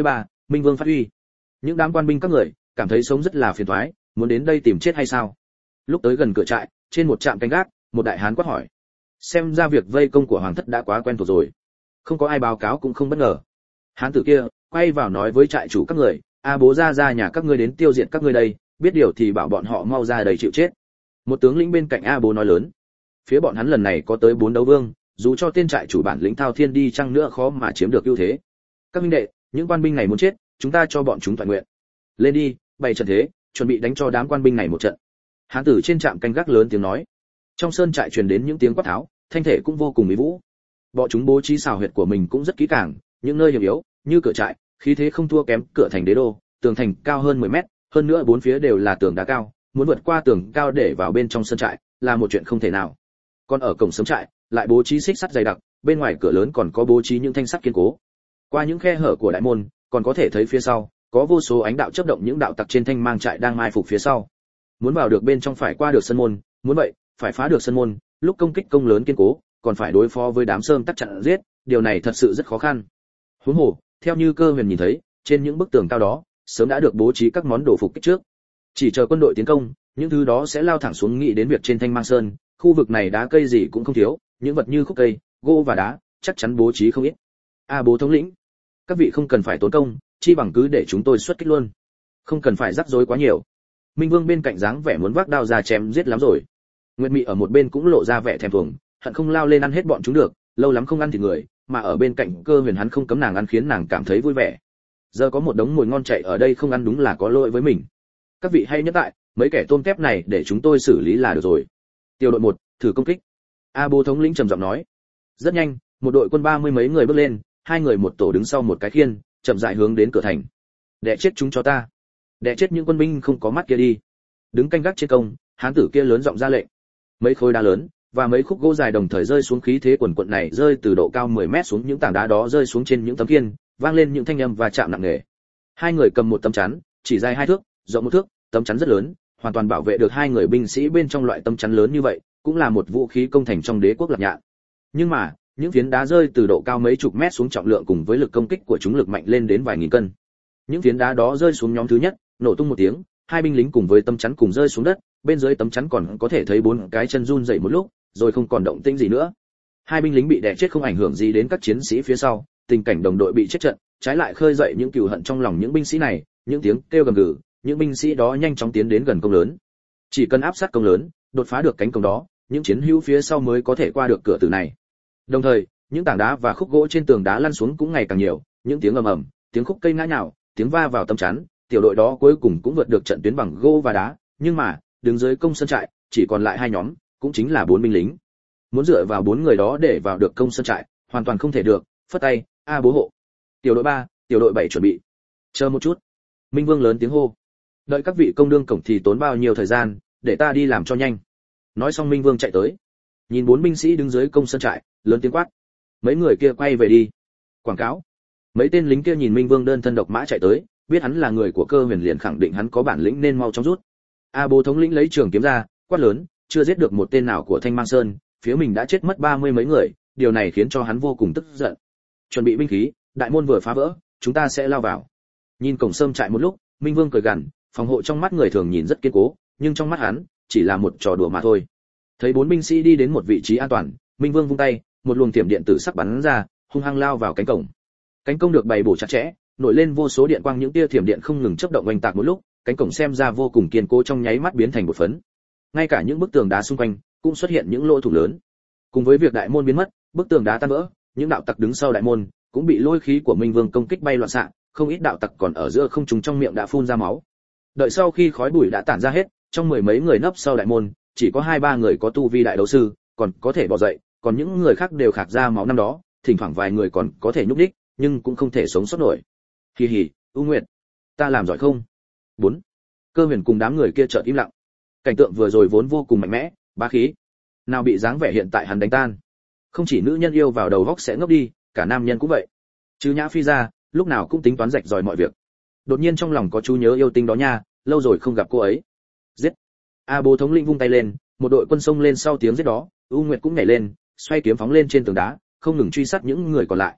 Minh Vương phát huy. Những đám quan binh các người cảm thấy sống rất là phiền toái, muốn đến đây tìm chết hay sao? Lúc tới gần cửa trại, trên một trạm canh gác, một đại hán quát hỏi. Xem ra việc vây công của hoàng thất đã quá quen thuộc rồi. Không có ai báo cáo cũng không bất ngờ. Hán tử kia quay vào nói với trại chủ các người, bố ra nhà các ngươi đến tiêu diệt các ngươi đây, biết điều thì bảo bọn họ mau ra đây chịu chết. Một tướng lĩnh bên cạnh bố nói lớn. Phía bọn hắn lần này có tới 4 đấu vương, dù cho tên trại chủ bản lĩnh thao thiên đi chăng nữa khó mà chiếm được ưu thế. Các huynh đệ, những quan binh này muốn chết, chúng ta cho bọn chúng toàn nguyện. Lên đi, bày trận thế, chuẩn bị đánh cho đám quan binh này một trận. Hán tử trên trạm canh gác lớn tiếng nói. Trong sơn trại truyền đến những tiếng quát tháo, thanh thể cũng vô cùng mỹ vũ. Bọn chúng bố trí xào huyệt của mình cũng rất kỹ càng, những nơi hiểm yếu, như cửa trại, khí thế không thua kém cửa thành đế đô, tường thành cao hơn 10 mét, hơn nữa bốn phía đều là tường đá cao, muốn vượt qua tường cao để vào bên trong sơn trại là một chuyện không thể nào. Còn ở cổng sớm trại, lại bố trí xích sắt dày đặc, bên ngoài cửa lớn còn có bố trí những thanh sắt kiên cố. Qua những khe hở của đại môn, còn có thể thấy phía sau có vô số ánh đạo chớp động, những đạo tặc trên thanh mang trại đang mai phục phía sau. Muốn vào được bên trong phải qua được sân môn, muốn vậy phải phá được sân môn, lúc công kích công lớn kiên cố, còn phải đối phó với đám sơm tắc chặn giết, điều này thật sự rất khó khăn. Huống hồ, theo như Cơ Huyền nhìn thấy, trên những bức tường cao đó, sớm đã được bố trí các món đồ phục kích trước. Chỉ chờ quân đội tiến công, những thứ đó sẽ lao thẳng xuống, nghĩ đến việc trên thanh mang sơn, khu vực này đá cây gì cũng không thiếu, những vật như khúc cây, gỗ và đá, chắc chắn bố trí không ít. Bố thống lĩnh, các vị không cần phải tốn công, chi bằng cứ để chúng tôi xuất kích luôn, không cần phải rắc rối quá nhiều. Minh Vương bên cạnh dáng vẻ muốn vác đao ra chém giết lắm rồi. Nguyệt Mị ở một bên cũng lộ ra vẻ thèm thuồng, hận không lao lên ăn hết bọn chúng được, lâu lắm không ăn thịt người, mà ở bên cạnh Cơ Huyền hắn không cấm nàng ăn khiến nàng cảm thấy vui vẻ. Giờ có một đống mồi ngon chạy ở đây không ăn đúng là có lỗi với mình. Các vị hãy nhớ lại, mấy kẻ tôm tép này để chúng tôi xử lý là được rồi. Tiểu đội 1, thử công kích. Bố thống lĩnh trầm giọng nói. Rất nhanh, một đội quân 30 mấy người bước lên, hai người một tổ đứng sau một cái khiên, chậm rãi hướng đến cửa thành. Đẻ chết chúng cho ta. Đẻ chết những quân binh không có mắt kia đi. Đứng canh gác trên công, hán tử kia lớn giọng ra lệnh. Mấy khối đá lớn và mấy khúc gỗ dài đồng thời rơi xuống, khí thế quần quận này rơi từ độ cao 10 mét xuống, những tảng đá đó rơi xuống trên những tấm khiên, vang lên những thanh âm và chạm nặng nề. Hai người cầm một tấm chắn, chỉ dài 2 thước, rộng 1 thước, tấm chắn rất lớn, hoàn toàn bảo vệ được hai người binh sĩ bên trong. Loại tấm chắn lớn như vậy cũng là một vũ khí công thành trong đế quốc Lạc Nhạn. Nhưng mà những phiến đá rơi từ độ cao mấy chục mét xuống, trọng lượng cùng với lực công kích của chúng lực mạnh lên đến vài nghìn cân. Những phiến đá đó rơi xuống nhóm thứ nhất, nổ tung một tiếng, hai binh lính cùng với tấm chắn cùng rơi xuống đất, bên dưới tấm chắn còn có thể thấy 4 cái chân run rẩy một lúc, rồi không còn động tĩnh gì nữa. Hai binh lính bị đè chết không ảnh hưởng gì đến các chiến sĩ phía sau, tình cảnh đồng đội bị chết trận, trái lại khơi dậy những cừu hận trong lòng những binh sĩ này, những tiếng kêu gầm gừ, những binh sĩ đó nhanh chóng tiến đến gần công lớn. Chỉ cần áp sát công lớn, đột phá được cánh cổng đó, những chiến hữu phía sau mới có thể qua được cửa tử này. Đồng thời, những tảng đá và khúc gỗ trên tường đá lăn xuống cũng ngày càng nhiều, những tiếng ầm ầm, tiếng khúc cây ngã nhào, tiếng va vào tấm chắn, tiểu đội đó cuối cùng cũng vượt được trận tuyến bằng gỗ và đá, nhưng mà, đứng dưới công sơn trại, chỉ còn lại 2 nhóm, cũng chính là 4 binh lính. Muốn dựa vào 4 người đó để vào được công sơn trại, hoàn toàn không thể được. Phất tay, bố hộ. Tiểu đội 3, tiểu đội 7 chuẩn bị. Chờ một chút. Minh Vương lớn tiếng hô. Đợi các vị công đương cổng thì tốn bao nhiêu thời gian, để ta đi làm cho nhanh. Nói xong Minh Vương chạy tới. Nhìn 4 binh sĩ đứng dưới công sơn trại, lớn tiếng quát. Mấy người kia quay về đi. Quảng cáo. Mấy tên lính kia nhìn Minh Vương đơn thân độc mã chạy tới, biết hắn là người của Cơ Huyền liền khẳng định hắn có bản lĩnh nên mau chóng rút. Bố thống lĩnh lấy trường kiếm ra, quát lớn, chưa giết được một tên nào của Thanh Mang Sơn, phía mình đã chết mất 30 mấy người, điều này khiến cho hắn vô cùng tức giận. Chuẩn bị binh khí, đại môn vừa phá vỡ, chúng ta sẽ lao vào. Nhìn cổng sâm trại một lúc, Minh Vương cười gằn, phòng hộ trong mắt người thường nhìn rất kiên cố, nhưng trong mắt hắn, chỉ là một trò đùa mà thôi. Thấy 4 binh sĩ đi đến một vị trí an toàn, Minh Vương vung tay, một luồng thiểm điện tử sắc bắn ra, hung hăng lao vào cánh cổng. Cánh cổng được bày bổ chặt chẽ, nổi lên vô số điện quang, những tia thiểm điện không ngừng chớp động oanh tạc một lúc, cánh cổng xem ra vô cùng kiên cố trong nháy mắt biến thành bột phấn. Ngay cả những bức tường đá xung quanh cũng xuất hiện những lỗ thủng lớn. Cùng với việc đại môn biến mất, bức tường đá tan vỡ, những đạo tặc đứng sau đại môn cũng bị lôi khí của Minh Vương công kích bay loạn xạ, không ít đạo tặc còn ở giữa không trung trong miệng đã phun ra máu. Đợi sau khi khói bụi đã tản ra hết, trong 10 mấy người nấp sau đại môn, chỉ có 2-3 người có tu vi đại đấu sư, còn có thể bò dậy, còn những người khác đều khạc ra máu năm đó, thỉnh thoảng vài người còn có thể nhúc nhích, nhưng cũng không thể sống sót nổi. Hì hì, U Nguyệt, ta làm giỏi không? 4. Cơ Huyền cùng đám người kia chợt im lặng. Cảnh tượng vừa rồi vốn vô cùng mạnh mẽ, bá khí, nào bị dáng vẻ hiện tại hắn đánh tan. Không chỉ nữ nhân yêu vào đầu góc sẽ ngốc đi, cả nam nhân cũng vậy. Chứ Nhã Phi ra, lúc nào cũng tính toán rạch ròi mọi việc. Đột nhiên trong lòng có chú nhớ yêu tinh đó nha, lâu rồi không gặp cô ấy. Giết. Bố thống lĩnh vung tay lên, một đội quân xông lên sau tiếng giết đó, U Nguyệt cũng nhảy lên, xoay kiếm phóng lên trên tường đá, không ngừng truy sát những người còn lại.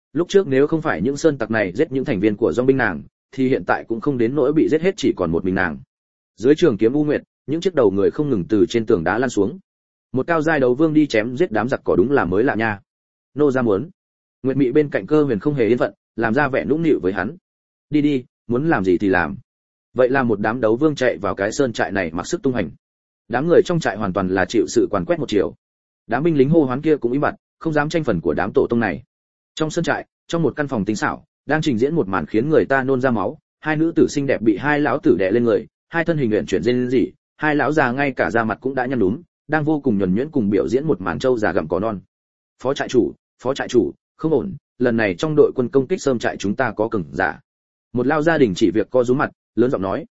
Lúc trước nếu không phải những sơn tặc này giết những thành viên của dòng binh nàng, thì hiện tại cũng không đến nỗi bị giết hết chỉ còn một mình nàng. Dưới trường kiếm U Nguyệt, những chiếc đầu người không ngừng từ trên tường đá lăn xuống. Một cao giai đấu vương đi chém giết đám giặc cỏ đúng là mới lạ nha. Nô ra muốn. Nguyệt Mị bên cạnh Cơ Huyền không hề yên phận, làm ra vẻ nũng nịu với hắn. Đi đi, muốn làm gì thì làm. Vậy là một đám đấu vương chạy vào cái sơn trại này mặc sức tung hành. Đám người trong trại hoàn toàn là chịu sự quản quét một chiều. Đám binh lính hô hoán kia cũng im bặt, không dám tranh phần của đám tổ tông này. Trong sơn trại, trong một căn phòng tinh xảo, đang trình diễn một màn khiến người ta nôn ra máu. Hai nữ tử xinh đẹp bị hai lão tử đè lên người, hai thân hình uyển chuyển rên rỉ, hai lão già ngay cả da mặt cũng đã nhăn nhúm, đang vô cùng nhuần nhuyễn cùng biểu diễn một màn trâu già gặm cỏ non. Phó trại chủ, không ổn, lần này trong đội quân công kích sơn trại chúng ta có cường giả. Một lao gia đình chỉ việc co rúm mặt, lớn giọng nói: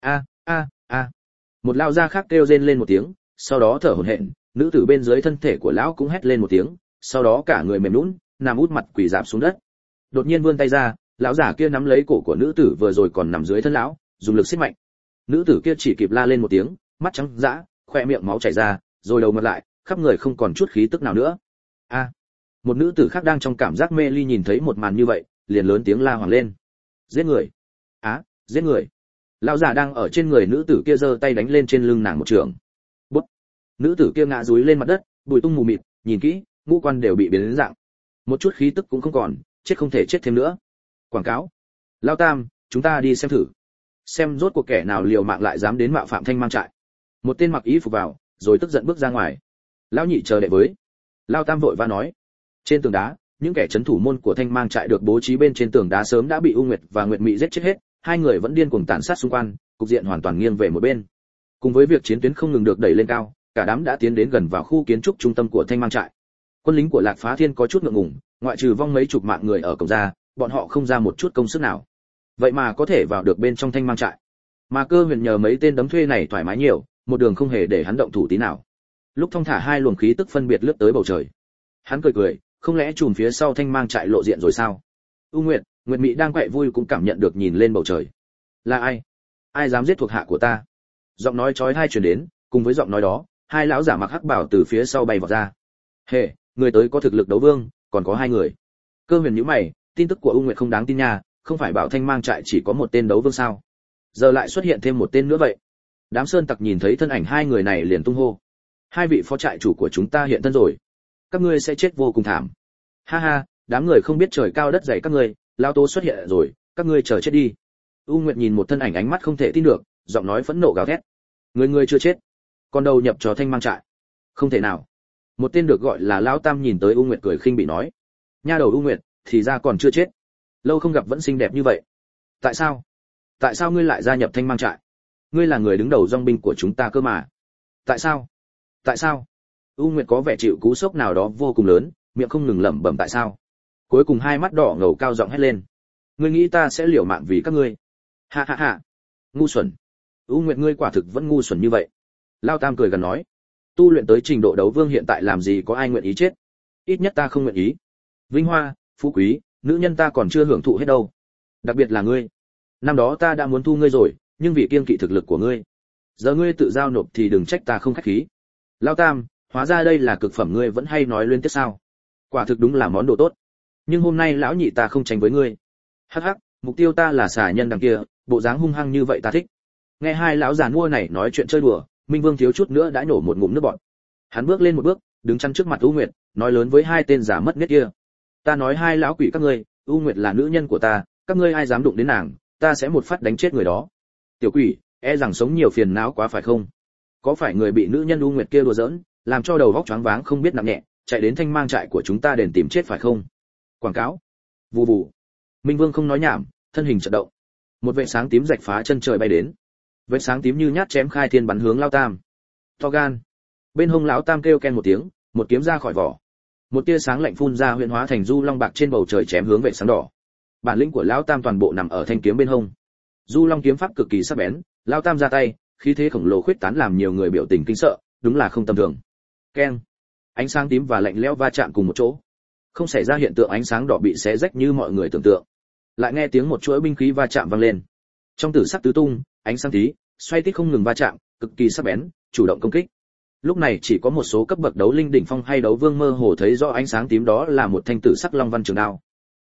a. Một lao gia khác kêu rên lên một tiếng, sau đó thở hổn hển, nữ tử bên dưới thân thể của lão cũng hét lên một tiếng, sau đó cả người mềm nhũn, nằm út mặt quỳ rạp xuống đất. Đột nhiên vươn tay ra, lão giả kia nắm lấy cổ của nữ tử vừa rồi còn nằm dưới thân lão, dùng lực siết mạnh. Nữ tử kia chỉ kịp la lên một tiếng, mắt trắng dã, khoe miệng máu chảy ra, rồi đầu ngược lại, khắp người không còn chút khí tức nào nữa. Một nữ tử khác đang trong cảm giác mê ly nhìn thấy một màn như vậy, liền lớn tiếng la hoảng lên: giết người! Giết người! Lão giả đang ở trên người nữ tử kia giơ tay đánh lên trên lưng nàng một trường. Bút! Nữ tử kia ngã rúi lên mặt đất, bụi tung mù mịt, nhìn kỹ, ngũ quan đều bị biến đến dạng, một chút khí tức cũng không còn, chết không thể chết thêm nữa. Quảng cáo: Lão Tam, chúng ta đi xem thử, xem rốt cuộc kẻ nào liều mạng lại dám đến mạo phạm Thanh Mang trại. Một tên mặc y phục vào, rồi tức giận bước ra ngoài. Lão Nhị chờ đợi với. Lão Tam vội vã nói. Trên tường đá, những kẻ trấn thủ môn của Thanh Mang trại được bố trí bên trên tường đá sớm đã bị U Nguyệt và Nguyệt Mị giết chết hết, hai người vẫn điên cuồng tàn sát xung quanh, cục diện hoàn toàn nghiêng về một bên. Cùng với việc chiến tuyến không ngừng được đẩy lên cao, cả đám đã tiến đến gần vào khu kiến trúc trung tâm của Thanh Mang trại. Quân lính của Lạc Phá Thiên có chút ngượng ngùng, ngoại trừ vong mấy chục mạng người ở cổng ra, bọn họ không ra một chút công sức nào. Vậy mà có thể vào được bên trong Thanh Mang trại. Mà Cơ Huyền nhờ mấy tên đấm thuê này thoải mái nhiều, một đường không hề để hắn động thủ tí nào. Lúc thong thả hai luồng khí tức phân biệt lướt tới bầu trời. Hắn cười cười, không lẽ chùm phía sau Thanh Mang trại lộ diện rồi sao? U Nguyệt, Nguyệt Mị đang quậy vui cũng cảm nhận được nhìn lên bầu trời. Là ai? Ai dám giết thuộc hạ của ta? Giọng nói chói tai truyền đến, cùng với giọng nói đó, hai lão giả mặc hắc bảo từ phía sau bay vọt ra. Hề, người tới có thực lực đấu vương, còn có hai người. Cơ Huyền nhíu mày, tin tức của U Nguyệt không đáng tin nha, không phải bảo Thanh Mang trại chỉ có một tên đấu vương sao? Giờ lại xuất hiện thêm một tên nữa vậy. Đám sơn tặc nhìn thấy thân ảnh hai người này liền tung hô: hai vị phó trại chủ của chúng ta hiện thân rồi, các ngươi sẽ chết vô cùng thảm. Ha ha, đám người không biết trời cao đất dày các ngươi, lão Tố xuất hiện rồi, các ngươi chờ chết đi. U Nguyệt nhìn một thân ảnh ánh mắt không thể tin được, giọng nói phẫn nộ gào thét: người chưa chết, còn đầu nhập cho Thanh Mang trại? Không thể nào. Một tên được gọi là lão Tam nhìn tới U Nguyệt cười khinh bị nói: nha đầu U Nguyệt, thì ra còn chưa chết, lâu không gặp vẫn xinh đẹp như vậy. Tại sao ngươi lại gia nhập Thanh Mang trại? Ngươi là người đứng đầu dòng binh của chúng ta cơ mà. Tại sao? U Nguyệt có vẻ chịu cú sốc nào đó vô cùng lớn, miệng không ngừng lẩm bẩm tại sao. Cuối cùng hai mắt đỏ ngầu cao giọng hét lên: ngươi nghĩ ta sẽ liều mạng vì các ngươi? Ha. Ngu xuẩn. U Nguyệt, ngươi quả thực vẫn ngu xuẩn như vậy. Lao Tam cười gần nói: tu luyện tới trình độ đấu vương hiện tại làm gì có ai nguyện ý chết. Ít nhất ta không nguyện ý. Vinh hoa, phú quý, nữ nhân ta còn chưa hưởng thụ hết đâu. Đặc biệt là ngươi. Năm đó ta đã muốn thu ngươi rồi, nhưng vì kiêng kỵ thực lực của ngươi, giờ ngươi tự giao nộp thì đừng trách ta không khách khí. Lao Tam, hóa ra đây là cực phẩm, ngươi vẫn hay nói liên tiếp sao? Quả thực đúng là món đồ tốt. Nhưng hôm nay lão nhị ta không tranh với ngươi. Hắc, mục tiêu ta là xà nhân đằng kia, bộ dáng hung hăng như vậy ta thích. Nghe hai lão già mua này nói chuyện chơi đùa, Minh Vương thiếu chút nữa đã nổ một ngụm nước bọt. Hắn bước lên một bước, đứng chắn trước mặt U Nguyệt, nói lớn với hai tên giả mất nết kia: ta nói hai lão quỷ các ngươi, U Nguyệt là nữ nhân của ta, các ngươi ai dám đụng đến nàng, ta sẽ một phát đánh chết người đó. Tiểu quỷ, e rằng sống nhiều phiền não quá phải không? Có phải người bị nữ nhân U Nguyệt kia đùa giỡn, làm cho đầu óc choáng váng không biết nặng nhẹ, chạy đến Thanh Mang trại của chúng ta đền tìm chết phải không? Quảng cáo. Vù vù. Minh Vương không nói nhảm, thân hình chợt động. Một vệt sáng tím rạch phá chân trời bay đến. Vệt sáng tím như nhát chém khai thiên bắn hướng Lão Tam. To gan. Bên hông Lão Tam kêu ken một tiếng, một kiếm ra khỏi vỏ. Một tia sáng lạnh phun ra huyễn hóa thành du long bạc trên bầu trời chém hướng vệt sáng đỏ. Bản lĩnh của Lão Tam toàn bộ nằm ở thanh kiếm bên hông. Du long kiếm pháp cực kỳ sắc bén, Lão Tam ra tay, khí thế khổng lồ khuyết tán làm nhiều người biểu tình kinh sợ, đúng là không tầm thường. Keng. Ánh sáng tím và lạnh lẽo va chạm cùng một chỗ, không xảy ra hiện tượng ánh sáng đỏ bị xé rách như mọi người tưởng tượng. Lại nghe tiếng một chuỗi binh khí va chạm vang lên. Trong tử sắc tứ tung, ánh sáng tí xoay tít không ngừng va chạm, cực kỳ sắc bén, chủ động công kích. Lúc này chỉ có một số cấp bậc đấu linh đỉnh phong hay đấu vương mơ hồ thấy rõ ánh sáng tím đó là một thanh tử sắc long văn trường đao.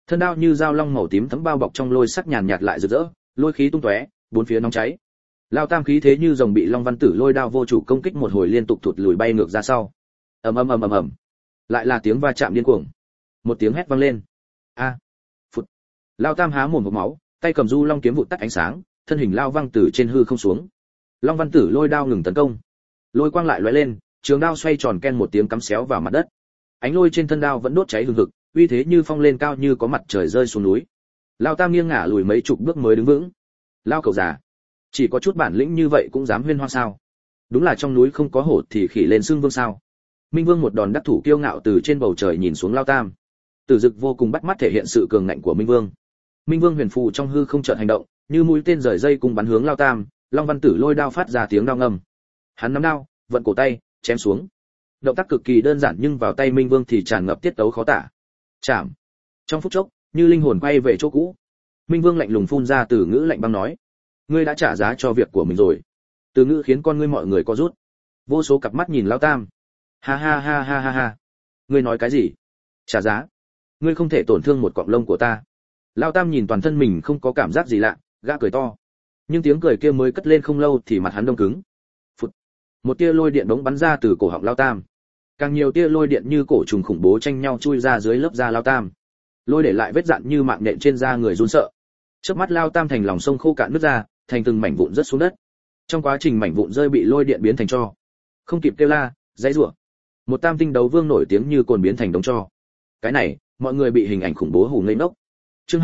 Thân đao như dao long màu tím thấm bao bọc trong lôi sắc nhàn nhạt lại rực rỡ, lôi khí tung tóe, bốn phía nóng cháy. Lao Tam khí thế như rồng bị Long Văn Tử lôi đao vô chủ công kích một hồi liên tục thụt lùi bay ngược ra sau. Ầm ầm ầm ầm ầm. Lại là tiếng va chạm điên cuồng. Một tiếng hét vang lên. A! Phụt. Lao Tam há mồm hộc máu, tay cầm du long kiếm vụt tắt ánh sáng, thân hình lao văng từ trên hư không xuống. Long Văn Tử lôi đao ngừng tấn công. Lôi quang lại lóe lên, trường đao xoay tròn ken một tiếng cắm xéo vào mặt đất. Ánh lôi trên thân đao vẫn đốt cháy hừng hực, uy thế như phong lên cao như có mặt trời rơi xuống núi. Lao Tam nghiêng ngả lùi mấy chục bước mới đứng vững. Lao cẩu già, chỉ có chút bản lĩnh như vậy cũng dám huyên hoang sao? Đúng là trong núi không có hổ thì khỉ lên xương vương sao? Minh Vương một đòn đắc thủ kiêu ngạo từ trên bầu trời nhìn xuống Lao Tam. Tử Dực vô cùng bắt mắt thể hiện sự cường ngạnh của Minh Vương. Minh Vương huyền phù trong hư không chợt hành động, như mũi tên rời dây cùng bắn hướng Lao Tam, Long Văn Tử lôi đao phát ra tiếng đao ngâm. Hắn nắm đao, vận cổ tay, chém xuống. Động tác cực kỳ đơn giản nhưng vào tay Minh Vương thì tràn ngập tiết tấu khó tả. Chạm. Trong phút chốc, như linh hồn quay về chỗ cũ. Minh Vương lạnh lùng phun ra từ ngữ lạnh băng nói: "Ngươi đã trả giá cho việc của mình rồi." Từ ngữ khiến con ngươi mọi người co rút. Vô số cặp mắt nhìn Lao Tam. Ha ha ha ha ha ha. Ngươi nói cái gì? Trả giá? Ngươi không thể tổn thương một cọng lông của ta. Lao Tam nhìn toàn thân mình không có cảm giác gì lạ, gã cười to. Nhưng tiếng cười kia mới cất lên không lâu thì mặt hắn đông cứng. Phụt. Một tia lôi điện đống bắn ra từ cổ họng Lao Tam. Càng nhiều tia lôi điện như cổ trùng khủng bố tranh nhau chui ra dưới lớp da Lao Tam. Lôi để lại vết dạn như mạng nhện trên da người run sợ. Chớp mắt Lao Tam thành lòng sông khô cạn nứt ra, thành từng mảnh vụn rớt xuống đất. Trong quá trình mảnh vụn rơi bị lôi điện biến thành tro. Không kịp kêu la, dãy rủa. Một Tam tinh đấu vương nổi tiếng như cồn biến thành đống tro. Cái này, mọi người bị hình ảnh khủng bố hù ngây ngốc. Chương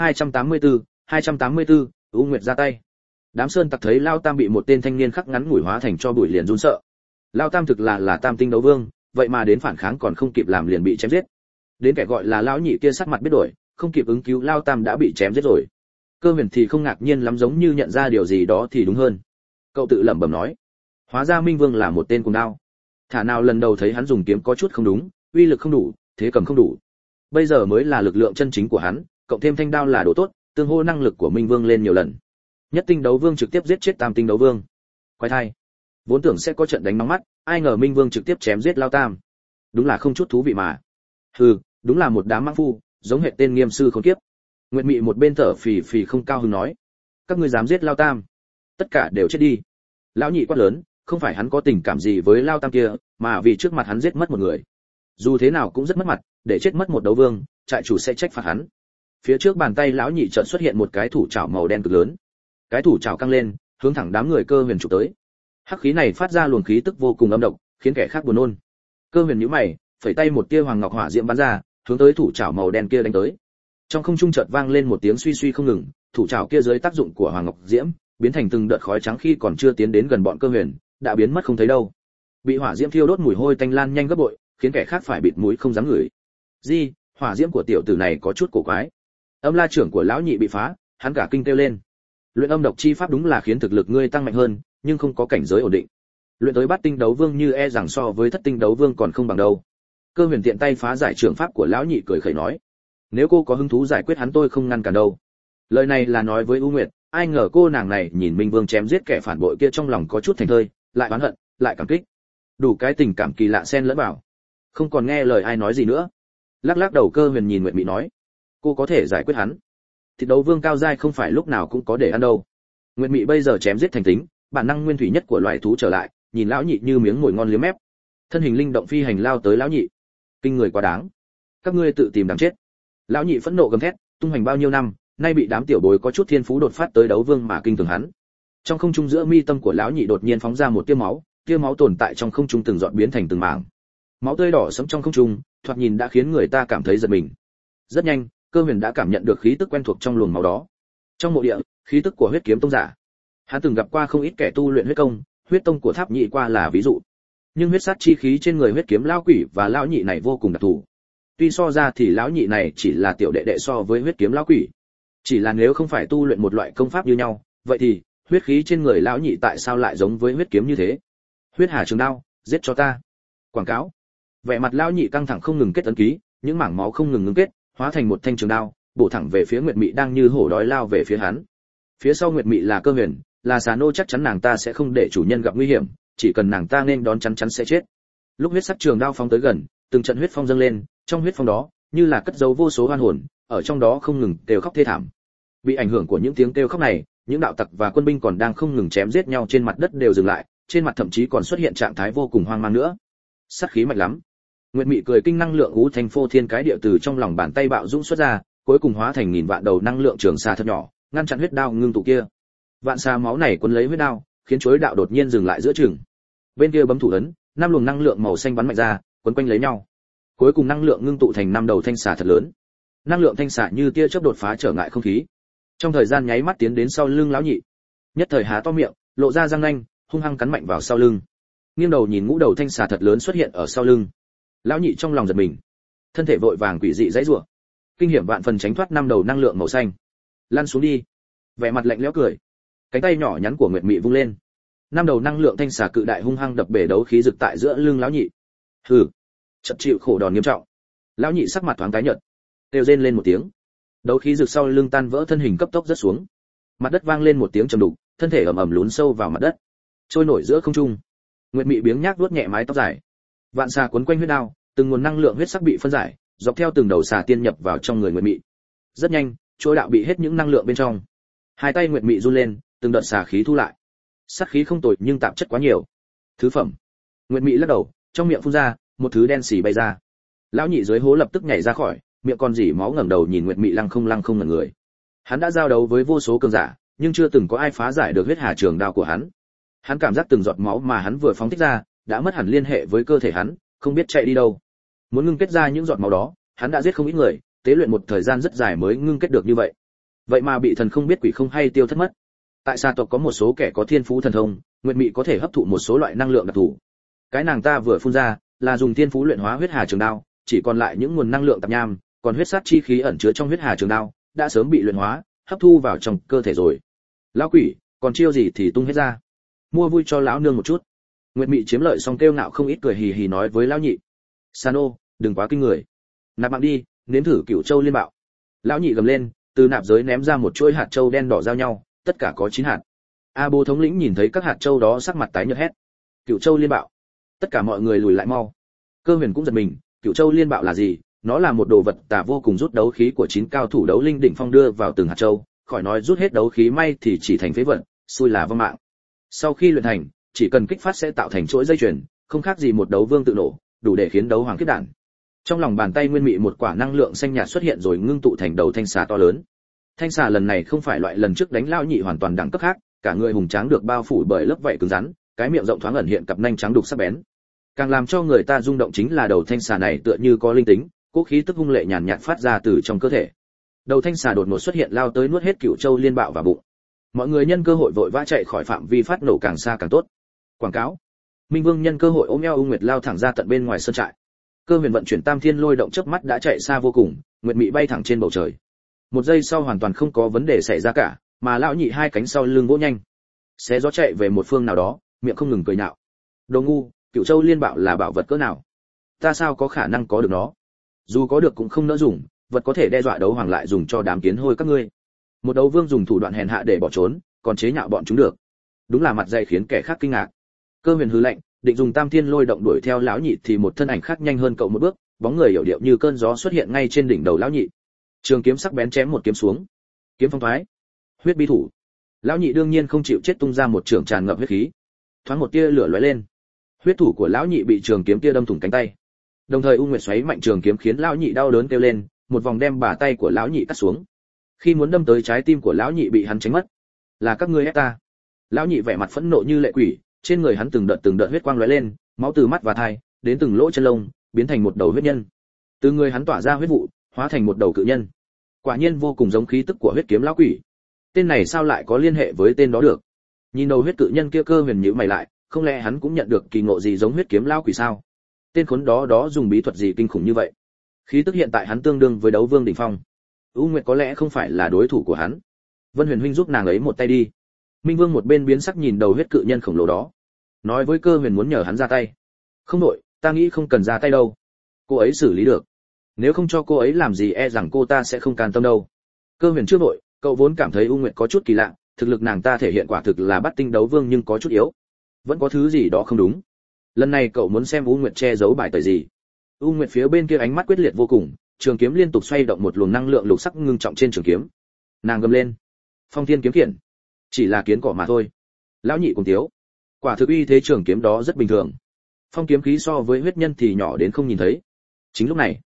284, U Nguyệt ra tay. Đám sơn tặc thấy Lao Tam bị một tên thanh niên khắc ngắn ngủi hóa thành tro bụi liền run sợ. Lao Tam thực là Tam tinh đấu vương, vậy mà đến phản kháng còn không kịp làm liền bị chém giết. Đến kẻ gọi là lão nhị kia sắc mặt biết đổi, không kịp ứng cứu Lao Tam đã bị chém giết rồi. Cơ Huyền thì không ngạc nhiên lắm, giống như nhận ra điều gì đó thì đúng hơn. Cậu tự lẩm bẩm nói: hóa ra Minh Vương là một tên cùng đao. Thả nào lần đầu thấy hắn dùng kiếm có chút không đúng, uy lực không đủ, thế cầm không đủ. Bây giờ mới là lực lượng chân chính của hắn, cộng thêm thanh đao là đồ tốt, tương hô năng lực của Minh Vương lên nhiều lần. Nhất tinh đấu vương trực tiếp giết chết Tam tinh đấu vương. Quái thai. Vốn tưởng sẽ có trận đánh nóng mắt, ai ngờ Minh Vương trực tiếp chém giết Lao Tam. Đúng là không chút thú vị mà. Hừ, đúng là một đám mãng phu, giống hệ tên nghiêm sư khốn kiếp. Nguyệt Mị một bên thở phì phì không cao hứng nói: các ngươi dám giết Lao Tam, tất cả đều chết đi. Lão nhị quát lớn, không phải hắn có tình cảm gì với Lao Tam kia, mà vì trước mặt hắn giết mất một người. Dù thế nào cũng rất mất mặt, để chết mất một đấu vương, trại chủ sẽ trách phạt hắn. Phía trước bàn tay lão nhị chợt xuất hiện một cái thủ trảo màu đen cực lớn. Cái thủ trảo căng lên, hướng thẳng đám người Cơ Huyền chụp tới. Hắc khí này phát ra luồng khí tức vô cùng âm độc, khiến kẻ khác buồn nôn. Cơ Huyền nhíu mày, phẩy tay một tia hoàng ngọc hỏa diễm bắn ra, hướng tới thủ trảo màu đen kia đánh tới. Trong không trung chợt vang lên một tiếng suy suy không ngừng, thủ trảo kia dưới tác dụng của hoàng ngọc diễm, biến thành từng đợt khói trắng, khi còn chưa tiến đến gần bọn Cơ Huyền, đã biến mất không thấy đâu. Bị hỏa diễm thiêu đốt mùi hôi tanh lan nhanh gấp bội, khiến kẻ khác phải bịt mũi không dám ngửi. Gì, hỏa diễm của tiểu tử này có chút cổ quái. Âm la trưởng của lão nhị bị phá, hắn cả kinh kêu lên. Luyện âm độc chi pháp đúng là khiến thực lực ngươi tăng mạnh hơn, nhưng không có cảnh giới ổn định. Luyện tới bát tinh đấu vương như e rằng so với thất tinh đấu vương còn không bằng đâu. Cơ Huyền tiện tay phá giải trưởng pháp của lão nhị, cười khẩy nói: nếu cô có hứng thú giải quyết hắn tôi không ngăn cản đâu. Lời này là nói với U Nguyệt, ai ngờ cô nàng này nhìn Minh Vương chém giết kẻ phản bội kia trong lòng có chút thành thơi, lại oán hận, lại cảm kích. Đủ cái tình cảm kỳ lạ xen lẫn vào. Không còn nghe lời ai nói gì nữa. Lắc lắc đầu, Cơ Huyền nhìn Nguyệt Mị nói: cô có thể giải quyết hắn. Thịt đấu vương cao giai không phải lúc nào cũng có để ăn đâu. Nguyệt Mị bây giờ chém giết thành tính, bản năng nguyên thủy nhất của loài thú trở lại, nhìn lão nhị như miếng mồi ngon liếm mép. Thân hình linh động phi hành lao tới lão nhị. Kinh người quá đáng, các ngươi tự tìm đáng chết. Lão nhị phẫn nộ gầm thét, tung hoành bao nhiêu năm, nay bị đám tiểu bối có chút thiên phú đột phát tới đấu vương mà kinh thường hắn. Trong không trung giữa mi tâm của lão nhị đột nhiên phóng ra một tia máu tồn tại trong không trung từng giọt biến thành từng mảng. Máu tươi đỏ sẫm trong không trung, thoạt nhìn đã khiến người ta cảm thấy giật mình. Rất nhanh, Cơ Huyền đã cảm nhận được khí tức quen thuộc trong luồng máu đó. Trong mộ địa, khí tức của huyết kiếm tông giả. Hắn từng gặp qua không ít kẻ tu luyện huyết công, huyết tông của Tháp Nhị qua là ví dụ. Nhưng huyết sát chi khí trên người huyết kiếm lão quỷ và lão nhị này vô cùng đặc thù. Tuy so ra thì lão nhị này chỉ là tiểu đệ đệ so với huyết kiếm lão quỷ. Chỉ là nếu không phải tu luyện một loại công pháp như nhau, vậy thì huyết khí trên người lão nhị tại sao lại giống với huyết kiếm như thế? Huyết Hà Trường Đao, giết cho ta. Quảng cáo. Vẻ mặt lão nhị căng thẳng không ngừng kết ấn ký, những mảng máu không ngừng ngưng kết, hóa thành một thanh trường đao, bổ thẳng về phía Nguyệt Mị đang như hổ đói lao về phía hắn. Phía sau Nguyệt Mị là Cơ Huyền, là xà nô, chắc chắn nàng ta sẽ không để chủ nhân gặp nguy hiểm, chỉ cần nàng ta nên đón chắn chắn sẽ chết. Lúc huyết sắc trường đao phóng tới gần, từng trận huyết phong dâng lên, trong huyết phong đó, như là cất giấu vô số oan hồn, ở trong đó không ngừng kêu khóc thê thảm. Bị ảnh hưởng của những tiếng kêu khóc này, những đạo tặc và quân binh còn đang không ngừng chém giết nhau trên mặt đất đều dừng lại, trên mặt thậm chí còn xuất hiện trạng thái vô cùng hoang mang nữa. Sát khí mạnh lắm. Nguyệt Mị cười kinh năng lượng ngũ thành phô thiên cái địa từ trong lòng bàn tay bạo dũng xuất ra, cuối cùng hóa thành nghìn vạn đầu năng lượng trường xà thật nhỏ, ngăn chặn huyết đao ngưng tụ kia. Vạn xà máu này cuốn lấy huyết đao, khiến chuối đạo đột nhiên dừng lại giữa chừng. Bên kia bấm thủ ấn, năm luồng năng lượng màu xanh bắn mạnh ra, quấn quanh lấy nhau. Cuối cùng năng lượng ngưng tụ thành năm đầu thanh xà thật lớn. Năng lượng thanh xà như tia chớp đột phá trở ngại không khí. Trong thời gian nháy mắt tiến đến sau lưng lão nhị. Nhất thời há to miệng, lộ ra răng nanh, hung hăng cắn mạnh vào sau lưng. Nghiêng đầu nhìn ngũ đầu thanh xà thật lớn xuất hiện ở sau lưng. Lão nhị trong lòng giật mình, thân thể vội vàng quỷ dị giãy giụa, kinh hiểm vạn phần tránh thoát năm đầu năng lượng màu xanh. Lăn xuống đi. Vẻ mặt lạnh lẽo cười. Cánh tay nhỏ nhắn của Nguyệt Mị vung lên. Năm đầu năng lượng thanh xà cự đại hung hăng đập bể đấu khí rực tại giữa lưng lão nhị. Hừ, chật chịu khổ đòn nghiêm trọng. Lão nhị sắc mặt thoáng tái nhợt, kêu rên lên một tiếng. Đấu khí rực sau lưng tan vỡ, thân hình cấp tốc rớt xuống. Mặt đất vang lên một tiếng trầm đục, thân thể ầm ầm lún sâu vào mặt đất, trôi nổi giữa không trung. Nguyệt Mị biếng nhác vuốt nhẹ mái tóc dài. Vạn xà cuốn quanh huyết đao, từng nguồn năng lượng huyết sắc bị phân giải, dọc theo từng đầu xà tiên nhập vào trong người Nguyệt Mị. Rất nhanh, chuỗi đạo bị hết những năng lượng bên trong. Hai tay Nguyệt Mị run lên, từng đợt xà khí thu lại. Sát khí không tồi nhưng tạp chất quá nhiều. Thứ phẩm. Nguyệt Mị lắc đầu, trong miệng phun ra một thứ đen xì bay ra. Lão nhị dưới hố lập tức nhảy ra khỏi, miệng còn rỉ máu ngẩng đầu nhìn Nguyệt Mị lăng không ngẩn người. Hắn đã giao đấu với vô số cường giả, nhưng chưa từng có ai phá giải được huyết hà trường đao của hắn. Hắn cảm giác từng giọt máu mà hắn vừa phóng thích ra đã mất hẳn liên hệ với cơ thể hắn, không biết chạy đi đâu. Muốn ngưng kết ra những giọt máu đó, hắn đã giết không ít người, tế luyện một thời gian rất dài mới ngưng kết được như vậy. Vậy mà bị thần không biết quỷ không hay tiêu thất mất. Tại sao tộc có một số kẻ có thiên phú thần thông, Nguyệt Mị có thể hấp thụ một số loại năng lượng đặc thù. Cái nàng ta vừa phun ra là dùng thiên phú luyện hóa huyết hà trường đao, chỉ còn lại những nguồn năng lượng tạp nham, còn huyết sát chi khí ẩn chứa trong huyết hà trường đao đã sớm bị luyện hóa, hấp thu vào trong cơ thể rồi. Lão quỷ, còn chiêu gì thì tung hết ra, mua vui cho lão nương một chút. Nguyệt Mị chiếm lợi xong kêu ngạo không ít, cười hì hì nói với lão nhị. Sano, đừng quá kinh người, nạp mạng đi, nếm thử Cửu Châu Liên Bạo. Lão nhị gầm lên, từ nạp giới ném ra một chuỗi hạt châu đen đỏ giao nhau, tất cả có 9 hạt. A Bố thống lĩnh nhìn thấy các hạt châu đó sắc mặt tái nhợt hét: Cửu Châu Liên Bạo! Tất cả mọi người lùi lại mau. Cơ Huyền cũng giật mình, Cửu Châu Liên Bạo là gì? Nó là một đồ vật tà vô cùng, rút đấu khí của 9 cao thủ đấu linh đỉnh phong đưa vào từng hạt châu, khỏi nói rút hết đấu khí may thì chỉ thành phế vật, xui là vong mạng. Sau khi luyện thành, chỉ cần kích phát sẽ tạo thành chuỗi dây chuyền, không khác gì một đấu vương tự nổ, đủ để khiến đấu hoàng kiếp đản. Trong lòng bàn tay Nguyên Mị một quả năng lượng xanh nhạt xuất hiện rồi ngưng tụ thành đầu thanh xà to lớn. Thanh xà lần này không phải loại lần trước đánh lão nhị hoàn toàn đẳng cấp khác, cả người hùng tráng được bao phủ bởi lớp vảy cứng rắn, cái miệng rộng thoáng ẩn hiện cặp nanh trắng đục sắc bén. Càng làm cho người ta rung động chính là đầu thanh xà này tựa như có linh tính, cố khí tức hung lệ nhàn nhạt phát ra từ trong cơ thể. Đầu thanh xà đột ngột xuất hiện lao tới nuốt hết Cửu Châu Liên Bạo vào bụng. Mọi người nhân cơ hội vội vã chạy khỏi phạm vi phát nổ càng xa càng tốt. Quảng cáo. Minh Vương nhân cơ hội ôm eo U Nguyệt lao thẳng ra tận bên ngoài sơn trại. Cơ Huyền vận chuyển Tam Thiên Lôi động chớp mắt đã chạy xa vô cùng, Nguyệt Mị bay thẳng trên bầu trời. Một giây sau hoàn toàn không có vấn đề xảy ra cả, mà lão nhị hai cánh sau lưng vỗ nhanh, xé gió chạy về một phương nào đó, miệng không ngừng cười nhạo. Đồ ngu, Cửu Châu Liên Bạo là bảo vật cỡ nào? Ta sao có khả năng có được nó? Dù có được cũng không nỡ dùng, vật có thể đe dọa đấu hoàng lại dùng cho đám kiến hôi các ngươi. Một đấu vương dùng thủ đoạn hèn hạ để bỏ trốn, còn chế nhạo bọn chúng được. Đúng là mặt dày khiến kẻ khác kinh ngạc. Cơ Huyền hừ lạnh, định dùng Tam Thiên Lôi động đuổi theo lão nhị thì một thân ảnh khác nhanh hơn cậu một bước, bóng người hiểu điệu như cơn gió xuất hiện ngay trên đỉnh đầu lão nhị. Trường kiếm sắc bén chém một kiếm xuống. Kiếm phong thoái, huyết bi thủ. Lão nhị đương nhiên không chịu chết, tung ra một trường tràn ngập huyết khí. Thoáng một tia lửa lóe lên, huyết thủ của lão nhị bị trường kiếm kia đâm thủng cánh tay. Đồng thời U Nguyệt xoáy mạnh trường kiếm khiến lão nhị đau đớn kêu lên, một vòng đem bả tay của lão nhị cắt xuống. Khi muốn đâm tới trái tim của lão nhị bị hắn tránh mất. Là các ngươi ép ta. Lão nhị vẻ mặt phẫn nộ như lệ quỷ, trên người hắn từng đợt huyết quang lóe lên, máu từ mắt và thai đến từng lỗ chân lông, biến thành một đầu huyết nhân. Từ người hắn tỏa ra huyết vụ, hóa thành một đầu cự nhân. Quả nhiên vô cùng giống khí tức của huyết kiếm lão quỷ. Tên này sao lại có liên hệ với tên đó được? Nhìn đầu huyết cự nhân kia, Cơ Huyền nhíu mày lại, không lẽ hắn cũng nhận được kỳ ngộ gì giống huyết kiếm lão quỷ sao? Tên khốn đó dùng bí thuật gì kinh khủng như vậy? Khí tức hiện tại hắn tương đương với đấu vương đỉnh phong. U Nguyệt có lẽ không phải là đối thủ của hắn. Vân Huyền huynh giúp nàng ấy một tay đi. Minh Vương một bên biến sắc nhìn đầu huyết cự nhân khổng lồ đó, nói với Cơ Huyền muốn nhờ hắn ra tay. Không đội, ta nghĩ không cần ra tay đâu. Cô ấy xử lý được. Nếu không cho cô ấy làm gì e rằng cô ta sẽ không can tâm đâu. Cơ Huyền chưa vội, cậu vốn cảm thấy U Nguyệt có chút kỳ lạ, thực lực nàng ta thể hiện quả thực là bắt tinh đấu vương nhưng có chút yếu. Vẫn có thứ gì đó không đúng. Lần này cậu muốn xem U Nguyệt che giấu bài tẩy gì. U Nguyệt phía bên kia ánh mắt quyết liệt vô cùng, trường kiếm liên tục xoay động một luồng năng lượng lục sắc ngưng trọng trên trường kiếm. Nàng gầm lên: "Phong Thiên kiếm khiển, chỉ là kiến cỏ mà thôi." Lão nhị cùng tiếu. Quả thực uy thế trường kiếm đó rất bình thường. Phong kiếm khí so với huyết nhân thì nhỏ đến không nhìn thấy. Chính lúc này,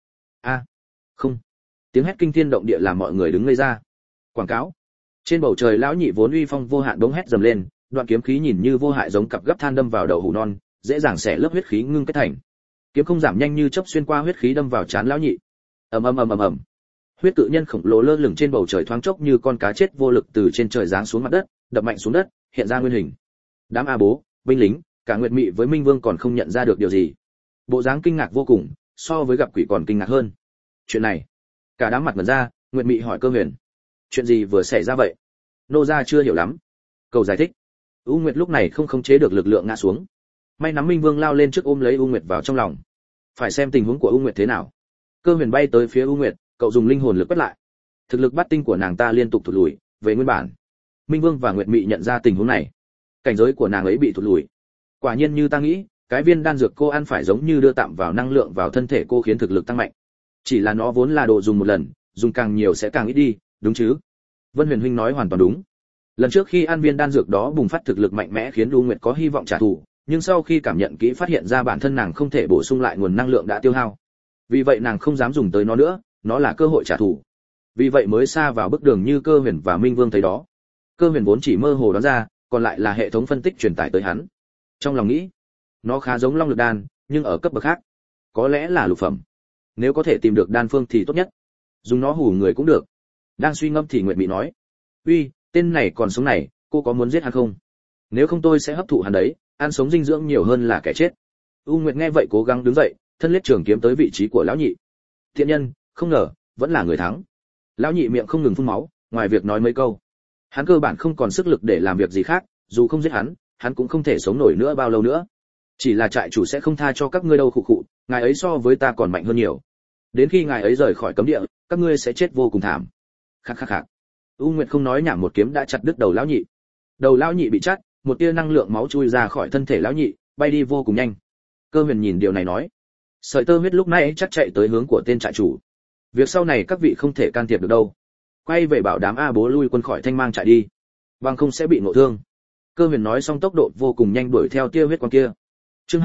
không, tiếng hét kinh thiên động địa làm mọi người đứng ngây ra. Quảng cáo. Trên bầu trời lão nhị vốn uy phong vô hạn bỗng hét dầm lên, đoạn kiếm khí nhìn như vô hại giống cặp gấp than đâm vào đầu hủ non, dễ dàng xẻ lớp huyết khí ngưng kết thành. Kiếm không giảm nhanh như chớp xuyên qua huyết khí đâm vào trán lão nhị. Ầm ầm ầm ầm ầm. Huyết cự nhân khổng lồ lơ lửng trên bầu trời thoáng chốc như con cá chết vô lực từ trên trời giáng xuống mặt đất, đập mạnh xuống đất, hiện ra nguyên hình. Đám A bố, binh lính, cả Nguyệt Mị với Minh Vương còn không nhận ra được điều gì. Bộ dáng kinh ngạc vô cùng, so với gặp quỷ còn kinh ngạc hơn. Chuyện này, cả đám mặt ngẩn ra. Nguyệt Mị hỏi Cơ Huyền: "Chuyện gì vừa xảy ra vậy?" Nô gia chưa hiểu lắm. Cầu giải thích. U Nguyệt lúc này không khống chế được lực lượng ngã xuống. May nắm Minh Vương lao lên trước ôm lấy U Nguyệt vào trong lòng. Phải xem tình huống của U Nguyệt thế nào. Cơ Huyền bay tới phía U Nguyệt, cậu dùng linh hồn lực quét lại. Thực lực bát tinh của nàng ta liên tục thụt lùi về nguyên bản. Minh Vương và Nguyệt Mị nhận ra tình huống này. Cảnh giới của nàng ấy bị thụt lùi. Quả nhiên như ta nghĩ, cái viên đan dược cô ăn phải giống như đưa tạm vào năng lượng vào thân thể cô khiến thực lực tăng mạnh. Chỉ là nó vốn là đồ dùng một lần, dùng càng nhiều sẽ càng ít đi, đúng chứ? Vân Huyền huynh nói hoàn toàn đúng. Lần trước khi ăn viên đan dược đó bùng phát thực lực mạnh mẽ khiến U Nguyệt có hy vọng trả thù, nhưng sau khi cảm nhận kỹ phát hiện ra bản thân nàng không thể bổ sung lại nguồn năng lượng đã tiêu hao. Vì vậy nàng không dám dùng tới nó nữa, nó là cơ hội trả thù. Vì vậy mới sa vào bước đường như Cơ Huyền và Minh Vương thấy đó. Cơ Huyền vốn chỉ mơ hồ đoán ra, còn lại là hệ thống phân tích truyền tải tới hắn. Trong lòng nghĩ, nó khá giống Long Lực đan, nhưng ở cấp bậc khác, có lẽ là lục phẩm. Nếu có thể tìm được đan phương thì tốt nhất. Dùng nó hù người cũng được. Đang suy ngẫm thì Nguyệt Mị nói: "Uy, tên này còn sống này, cô có muốn giết hắn không? Nếu không tôi sẽ hấp thụ hắn đấy, ăn sống dinh dưỡng nhiều hơn là kẻ chết." U Nguyệt nghe vậy cố gắng đứng dậy, thân lết trường kiếm tới vị trí của lão nhị. Thiện nhân, không ngờ vẫn là người thắng. Lão nhị miệng không ngừng phun máu, ngoài việc nói mấy câu, hắn cơ bản không còn sức lực để làm việc gì khác, dù không giết hắn cũng không thể sống nổi nữa bao lâu nữa. Chỉ là trại chủ sẽ không tha cho các ngươi đâu khụ khụ, ngài ấy so với ta còn mạnh hơn nhiều. Đến khi ngài ấy rời khỏi cấm địa, các ngươi sẽ chết vô cùng thảm. Khắc khắc khắc. U Nguyệt không nói nhảm một kiếm đã chặt đứt đầu lão nhị. Đầu lão nhị bị chặt, một tia năng lượng máu chui ra khỏi thân thể lão nhị, bay đi vô cùng nhanh. Cơ Huyền nhìn điều này nói: "Sợi tơ huyết lúc nãy chắc chạy tới hướng của tên trại chủ. Việc sau này các vị không thể can thiệp được đâu. Quay về bảo đám A bố lui quân khỏi Thanh Mang trại đi, bằng không sẽ bị ngộ thương." Cơ Huyền nói xong tốc độ vô cùng nhanh đuổi theo tia huyết quang kia. Chương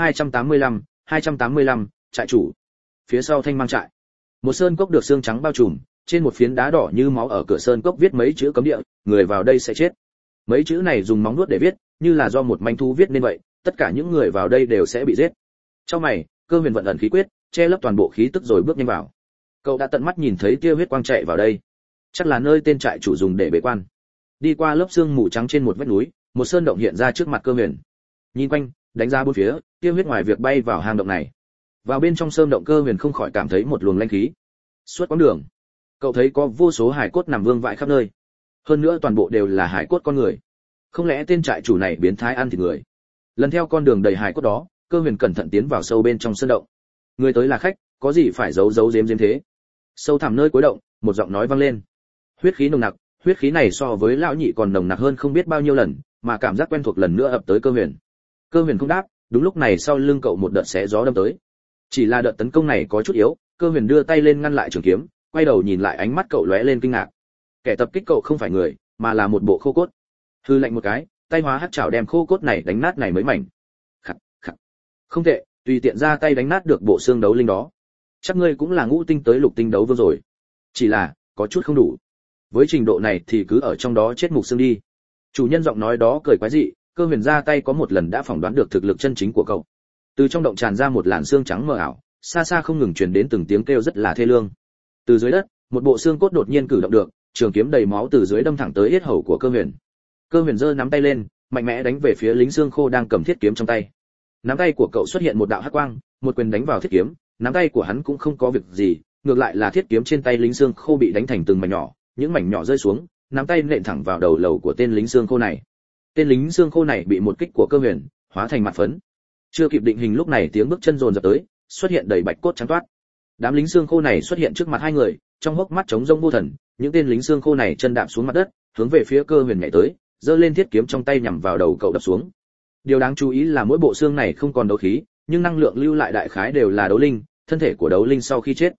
285, trại chủ. Phía sau Thanh Mang trại, một sơn cốc được xương trắng bao trùm, trên một phiến đá đỏ như máu ở cửa sơn cốc viết mấy chữ cấm địa: "Người vào đây sẽ chết." Mấy chữ này dùng móng vuốt để viết, như là do một manh thú viết nên vậy, tất cả những người vào đây đều sẽ bị giết. Trong mày, Cơ Huyền vận ẩn khí quyết, che lấp toàn bộ khí tức rồi bước nhanh vào. Cậu đã tận mắt nhìn thấy tia huyết quang chạy vào đây, chắc là nơi tên trại chủ dùng để bế quan. Đi qua lớp sương mù trắng trên một vách núi, một sơn động hiện ra trước mặt Cơ Huyền. Nhìn quanh, đánh ra bốn phía, tia huyết ngoài việc bay vào hang động này. Vào bên trong sơn động, Cơ Huyền không khỏi cảm thấy một luồng linh khí. Suốt quãng đường, cậu thấy có vô số hài cốt nằm vương vãi khắp nơi. Hơn nữa toàn bộ đều là hài cốt con người. Không lẽ tên trại chủ này biến thái ăn thịt người? Lần theo con đường đầy hài cốt đó, Cơ Huyền cẩn thận tiến vào sâu bên trong sơn động. Người tới là khách, có gì phải giấu giấu giếm giếm thế? Sâu thẳm nơi cuối động, một giọng nói vang lên. Huyết khí nồng nặc, huyết khí này so với lão nhị còn nồng nặc hơn không biết bao nhiêu lần, mà cảm giác quen thuộc lần nữa ập tới Cơ Huyền. Cơ Huyền không đáp, đúng lúc này sau lưng cậu một đợt xé gió đâm tới. Chỉ là đợt tấn công này có chút yếu, Cơ Huyền đưa tay lên ngăn lại trường kiếm, quay đầu nhìn lại, ánh mắt cậu lóe lên kinh ngạc. Kẻ tập kích cậu không phải người, mà là một bộ khô cốt. Hư lạnh một cái, tay hóa hắc chảo đem khô cốt này đánh nát này mấy mảnh. Khặt, khặt. Không tệ, tùy tiện ra tay đánh nát được bộ xương đấu linh đó. Chắc ngươi cũng là ngũ tinh tới lục tinh đấu vương rồi. Chỉ là có chút không đủ. Với trình độ này thì cứ ở trong đó chết mục xương đi. Chủ nhân giọng nói đó cười quái dị, Cơ Huyền ra tay có một lần đã phỏng đoán được thực lực chân chính của cậu. Từ trong động tràn ra một làn xương trắng mờ ảo, xa xa không ngừng truyền đến từng tiếng kêu rất là thê lương. Từ dưới đất, một bộ xương cốt đột nhiên cử động được, trường kiếm đầy máu từ dưới đâm thẳng tới yết hầu của Cơ Huyền. Cơ Huyền giơ nắm tay lên, mạnh mẽ đánh về phía lính xương khô đang cầm thiết kiếm trong tay. Nắm tay của cậu xuất hiện một đạo hắc quang, một quyền đánh vào thiết kiếm, nắm tay của hắn cũng không có việc gì, ngược lại là thiết kiếm trên tay lính xương khô bị đánh thành từng mảnh nhỏ, những mảnh nhỏ rơi xuống, nắm tay nện thẳng vào đầu lầu của tên lính xương khô này. Tên lính xương khô này bị một kích của Cơ Huyền hóa thành mặt phấn. Chưa kịp định hình lúc này tiếng bước chân dồn dập tới, xuất hiện đầy bạch cốt trắng toát. Đám lính xương khô này xuất hiện trước mặt hai người, trong hốc mắt trống rỗng vô thần, những tên lính xương khô này chân đạp xuống mặt đất, hướng về phía Cơ Huyền nhảy tới, giơ lên thiết kiếm trong tay nhằm vào đầu cậu đập xuống. Điều đáng chú ý là mỗi bộ xương này không còn đấu khí, nhưng năng lượng lưu lại đại khái đều là đấu linh, thân thể của đấu linh sau khi chết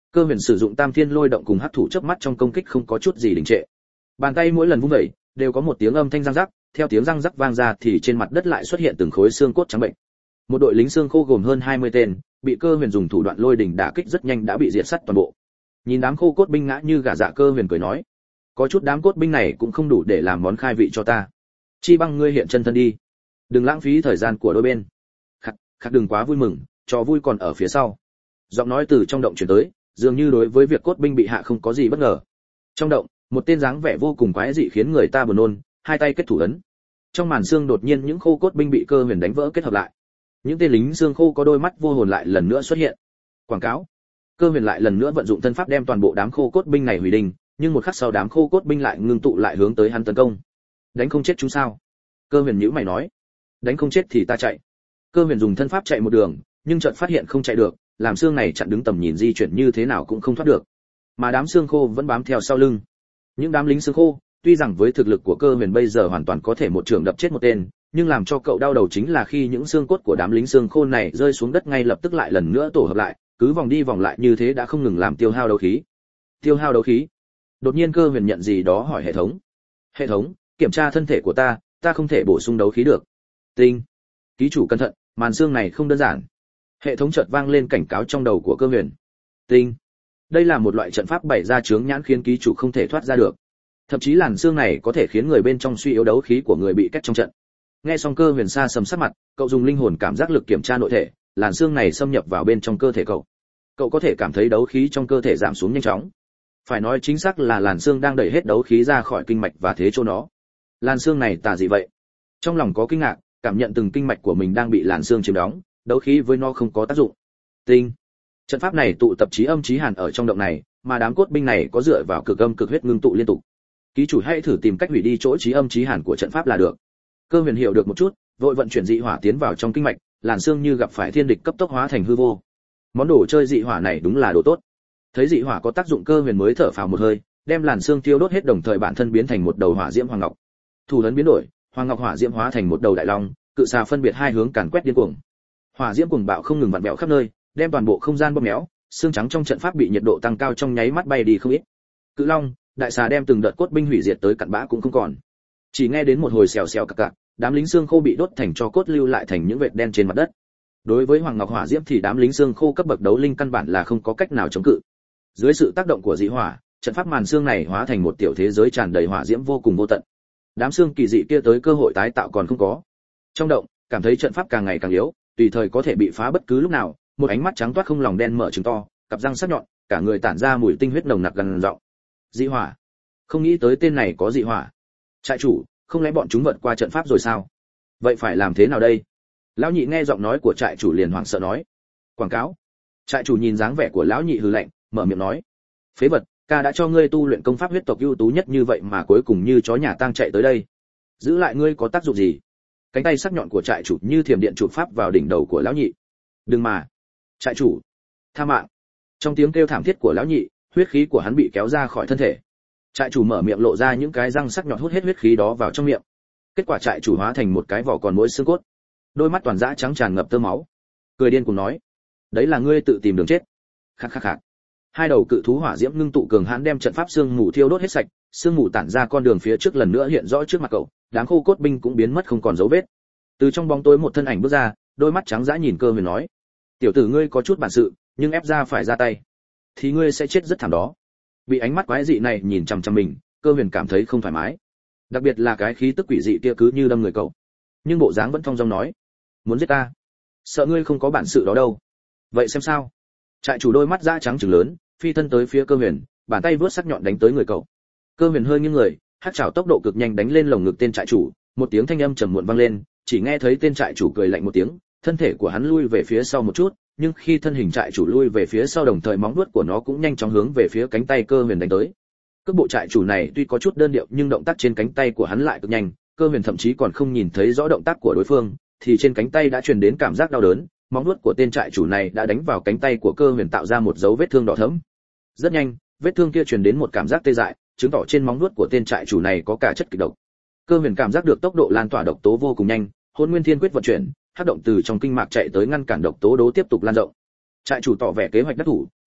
Cơ Huyền sử dụng Tam Thiên Lôi Động cùng Hắc Thủ chớp mắt trong công kích không có chút gì đình trệ. Bàn tay mỗi lần vung vẩy, đều có một tiếng âm thanh răng rắc, theo tiếng răng rắc vang ra thì trên mặt đất lại xuất hiện từng khối xương cốt trắng bệnh. Một đội lính xương khô gồm hơn 20 tên, bị Cơ Huyền dùng thủ đoạn lôi đỉnh đả kích rất nhanh đã bị diệt sát toàn bộ. Nhìn đám khô cốt binh ngã như gà dạ, Cơ Huyền cười nói: "Có chút đám cốt binh này cũng không đủ để làm món khai vị cho ta. Chi bằng ngươi hiện chân thân đi, đừng lãng phí thời gian của đôi bên." Khắc đừng quá vui mừng, trò vui còn ở phía sau. Giọng nói từ trong động truyền tới, dường như đối với việc cốt binh bị hạ không có gì bất ngờ. Trong động, một tên dáng vẻ vô cùng quái dị khiến người ta buồn nôn, hai tay kết thủ ấn. Trong màn xương đột nhiên những khô cốt binh bị Cơ Huyền đánh vỡ kết hợp lại. Những tên lính xương khô có đôi mắt vô hồn lại lần nữa xuất hiện. Quảng cáo. Cơ Huyền lại lần nữa vận dụng thân pháp đem toàn bộ đám khô cốt binh này hủy đình, nhưng một khắc sau đám khô cốt binh lại ngưng tụ lại hướng tới hắn tấn công. Đánh không chết chúng sao? Cơ Huyền nhíu mày nói. Đánh không chết thì ta chạy. Cơ Huyền dùng thân pháp chạy một đường, nhưng chợt phát hiện không chạy được, làm xương này chặn đứng tầm nhìn di chuyển như thế nào cũng không thoát được. Mà đám xương khô vẫn bám theo sau lưng. Những đám lính xương khô, tuy rằng với thực lực của Cơ Huyền bây giờ hoàn toàn có thể một trường đập chết một tên, nhưng làm cho cậu đau đầu chính là khi những xương cốt của đám lính xương khô này rơi xuống đất ngay lập tức lại lần nữa tổ hợp lại, cứ vòng đi vòng lại như thế đã không ngừng làm tiêu hao đấu khí. Tiêu hao đấu khí. Đột nhiên Cơ Huyền nhận gì đó hỏi hệ thống. Hệ thống, kiểm tra thân thể của ta không thể bổ sung đấu khí được. Tinh. Ký chủ cẩn thận, màn xương này không đơn giản. Hệ thống chợt vang lên cảnh cáo trong đầu của Cơ Huyền. Tinh. Đây là một loại trận pháp bày ra chướng nhãn khiến ký chủ không thể thoát ra được. Thậm chí làn xương này có thể khiến người bên trong suy yếu đấu khí của người bị cách trong trận. Nghe xong Cơ Huyền xa sầm sắc mặt, cậu dùng linh hồn cảm giác lực kiểm tra nội thể, làn xương này xâm nhập vào bên trong cơ thể cậu. Cậu có thể cảm thấy đấu khí trong cơ thể giảm xuống nhanh chóng. Phải nói chính xác là làn xương đang đẩy hết đấu khí ra khỏi kinh mạch và thế chỗ nó. Làn xương này tà dị vậy? Trong lòng có kinh ngạc, cảm nhận từng kinh mạch của mình đang bị làn xương chiếm đóng, đấu khí với nó không có tác dụng. Tinh. Trận pháp này tụ tập chí âm chí hàn ở trong động này, mà đám cốt binh này có dựa vào cực âm cực huyết ngưng tụ liên tục. Ký chủ hãy thử tìm cách hủy đi chỗ chí âm chí hàn của trận pháp là được. Cơ Huyền hiểu được một chút, vội vận chuyển dị hỏa tiến vào trong kinh mạch, làn xương như gặp phải thiên địch cấp tốc hóa thành hư vô. Món đồ chơi dị hỏa này đúng là đồ tốt. Thấy dị hỏa có tác dụng, Cơ Huyền mới thở phào một hơi, đem làn xương tiêu đốt hết, đồng thời bản thân biến thành một đầu hỏa diễm hoàng ngọc. Thủ ấn biến đổi, hoàng ngọc hỏa diễm hóa thành một đầu đại long, cự xà phân biệt hai hướng càn quét điên cuồng. Hỏa diễm cuồng bạo không ngừng vặn vẹo khắp nơi, đem toàn bộ không gian bóp méo, xương trắng trong trận pháp bị nhiệt độ tăng cao trong nháy mắt bay đi không ít. Cự long, đại xà đem từng đợt cốt binh hủy diệt tới cặn bã cũng không còn. Chỉ nghe đến một hồi xèo xèo cặc cặc, đám lính xương khô bị đốt thành tro cốt lưu lại thành những vệt đen trên mặt đất. Đối với hoàng ngọc hỏa diễm thì đám lính xương khô cấp bậc đấu linh căn bản là không có cách nào chống cự. Dưới sự tác động của dị hỏa, trận pháp màn xương này hóa thành một tiểu thế giới tràn đầy hỏa diễm vô cùng vô tận. Đám xương kỳ dị kia tới cơ hội tái tạo còn không có. Trong động, cảm thấy trận pháp càng ngày càng yếu, tùy thời có thể bị phá bất cứ lúc nào. Một ánh mắt trắng toát không lòng đen mở trừng to, cặp răng sắc nhọn, cả người tản ra mùi tinh huyết nồng nặc gần giọng. Dị hỏa. Không nghĩ tới tên này có dị hỏa. Trại chủ, không lẽ bọn chúng vượt qua trận pháp rồi sao? Vậy phải làm thế nào đây? Lão nhị nghe giọng nói của trại chủ liền hoảng sợ nói. Quảng cáo. Trại chủ nhìn dáng vẻ của lão nhị hừ lạnh, mở miệng nói. Phế vật, ca đã cho ngươi tu luyện công pháp huyết tộc ưu tú nhất như vậy mà cuối cùng như chó nhà tang chạy tới đây. Giữ lại ngươi có tác dụng gì? Cánh tay sắc nhọn của trại chủ như thiểm điện chụp pháp vào đỉnh đầu của lão nhị. Đừng mà. Trại chủ, tha mạng. Trong tiếng kêu thảm thiết của lão nhị, huyết khí của hắn bị kéo ra khỏi thân thể. Trại chủ mở miệng lộ ra những cái răng sắc nhọn hút hết huyết khí đó vào trong miệng. Kết quả trại chủ hóa thành một cái vỏ còn mỗi xương cốt, đôi mắt toàn dã trắng tràn ngập tơ máu, cười điên cuồng nói: đấy là ngươi tự tìm đường chết. Khắc khắc khắc. Hai đầu cự thú hỏa diễm ngưng tụ cường hãn đem trận pháp xương mù thiêu đốt hết sạch, xương mù tản ra con đường phía trước lần nữa hiện rõ trước mặt cậu, đám khô cốt binh cũng biến mất không còn dấu vết. Từ trong bóng tối một thân ảnh bước ra, đôi mắt trắng dã nhìn Cơ Huyền nói: tiểu tử ngươi có chút bản sự, nhưng ép ra phải ra tay thì ngươi sẽ chết rất thảm đó. Bị ánh mắt quái dị này nhìn chằm chằm mình, Cơ Huyền cảm thấy không thoải mái, đặc biệt là cái khí tức quỷ dị kia cứ như đâm người cậu. Nhưng bộ dáng vẫn thong dong nói: muốn giết ta? Sợ ngươi không có bản sự đó đâu. Vậy xem sao? Trại chủ đôi mắt dã trắng trừng lớn, phi thân tới phía Cơ Huyền, bàn tay vớt sắc nhọn đánh tới người cậu. Cơ Huyền hơi nghiêng người, hắc trảo tốc độ cực nhanh đánh lên lồng ngực tên trại chủ, một tiếng thanh âm trầm muộn vang lên, chỉ nghe thấy tên trại chủ cười lạnh một tiếng, thân thể của hắn lui về phía sau một chút, nhưng khi thân hình trại chủ lui về phía sau đồng thời móng vuốt của nó cũng nhanh chóng hướng về phía cánh tay Cơ Huyền đánh tới. Cước bộ trại chủ này tuy có chút đơn điệu nhưng động tác trên cánh tay của hắn lại cực nhanh, Cơ Huyền thậm chí còn không nhìn thấy rõ động tác của đối phương, thì trên cánh tay đã truyền đến cảm giác đau đớn, móng vuốt của tên trại chủ này đã đánh vào cánh tay của Cơ Huyền tạo ra một dấu vết thương đỏ thẫm. Rất nhanh, vết thương kia truyền đến một cảm giác tê dại, chứng tỏ trên móng vuốt của tên trại chủ này có cả chất kịch độc. Cơ Huyền cảm giác được tốc độ lan tỏa độc tố vô cùng nhanh, Hỗn Nguyên Thiên Quyết vận chuyển, hắc động từ trong kinh mạc chạy tới ngăn cản độc tố đố tiếp tục lan rộng. Trại chủ tỏ vẻ kế hoạch đắc thủ,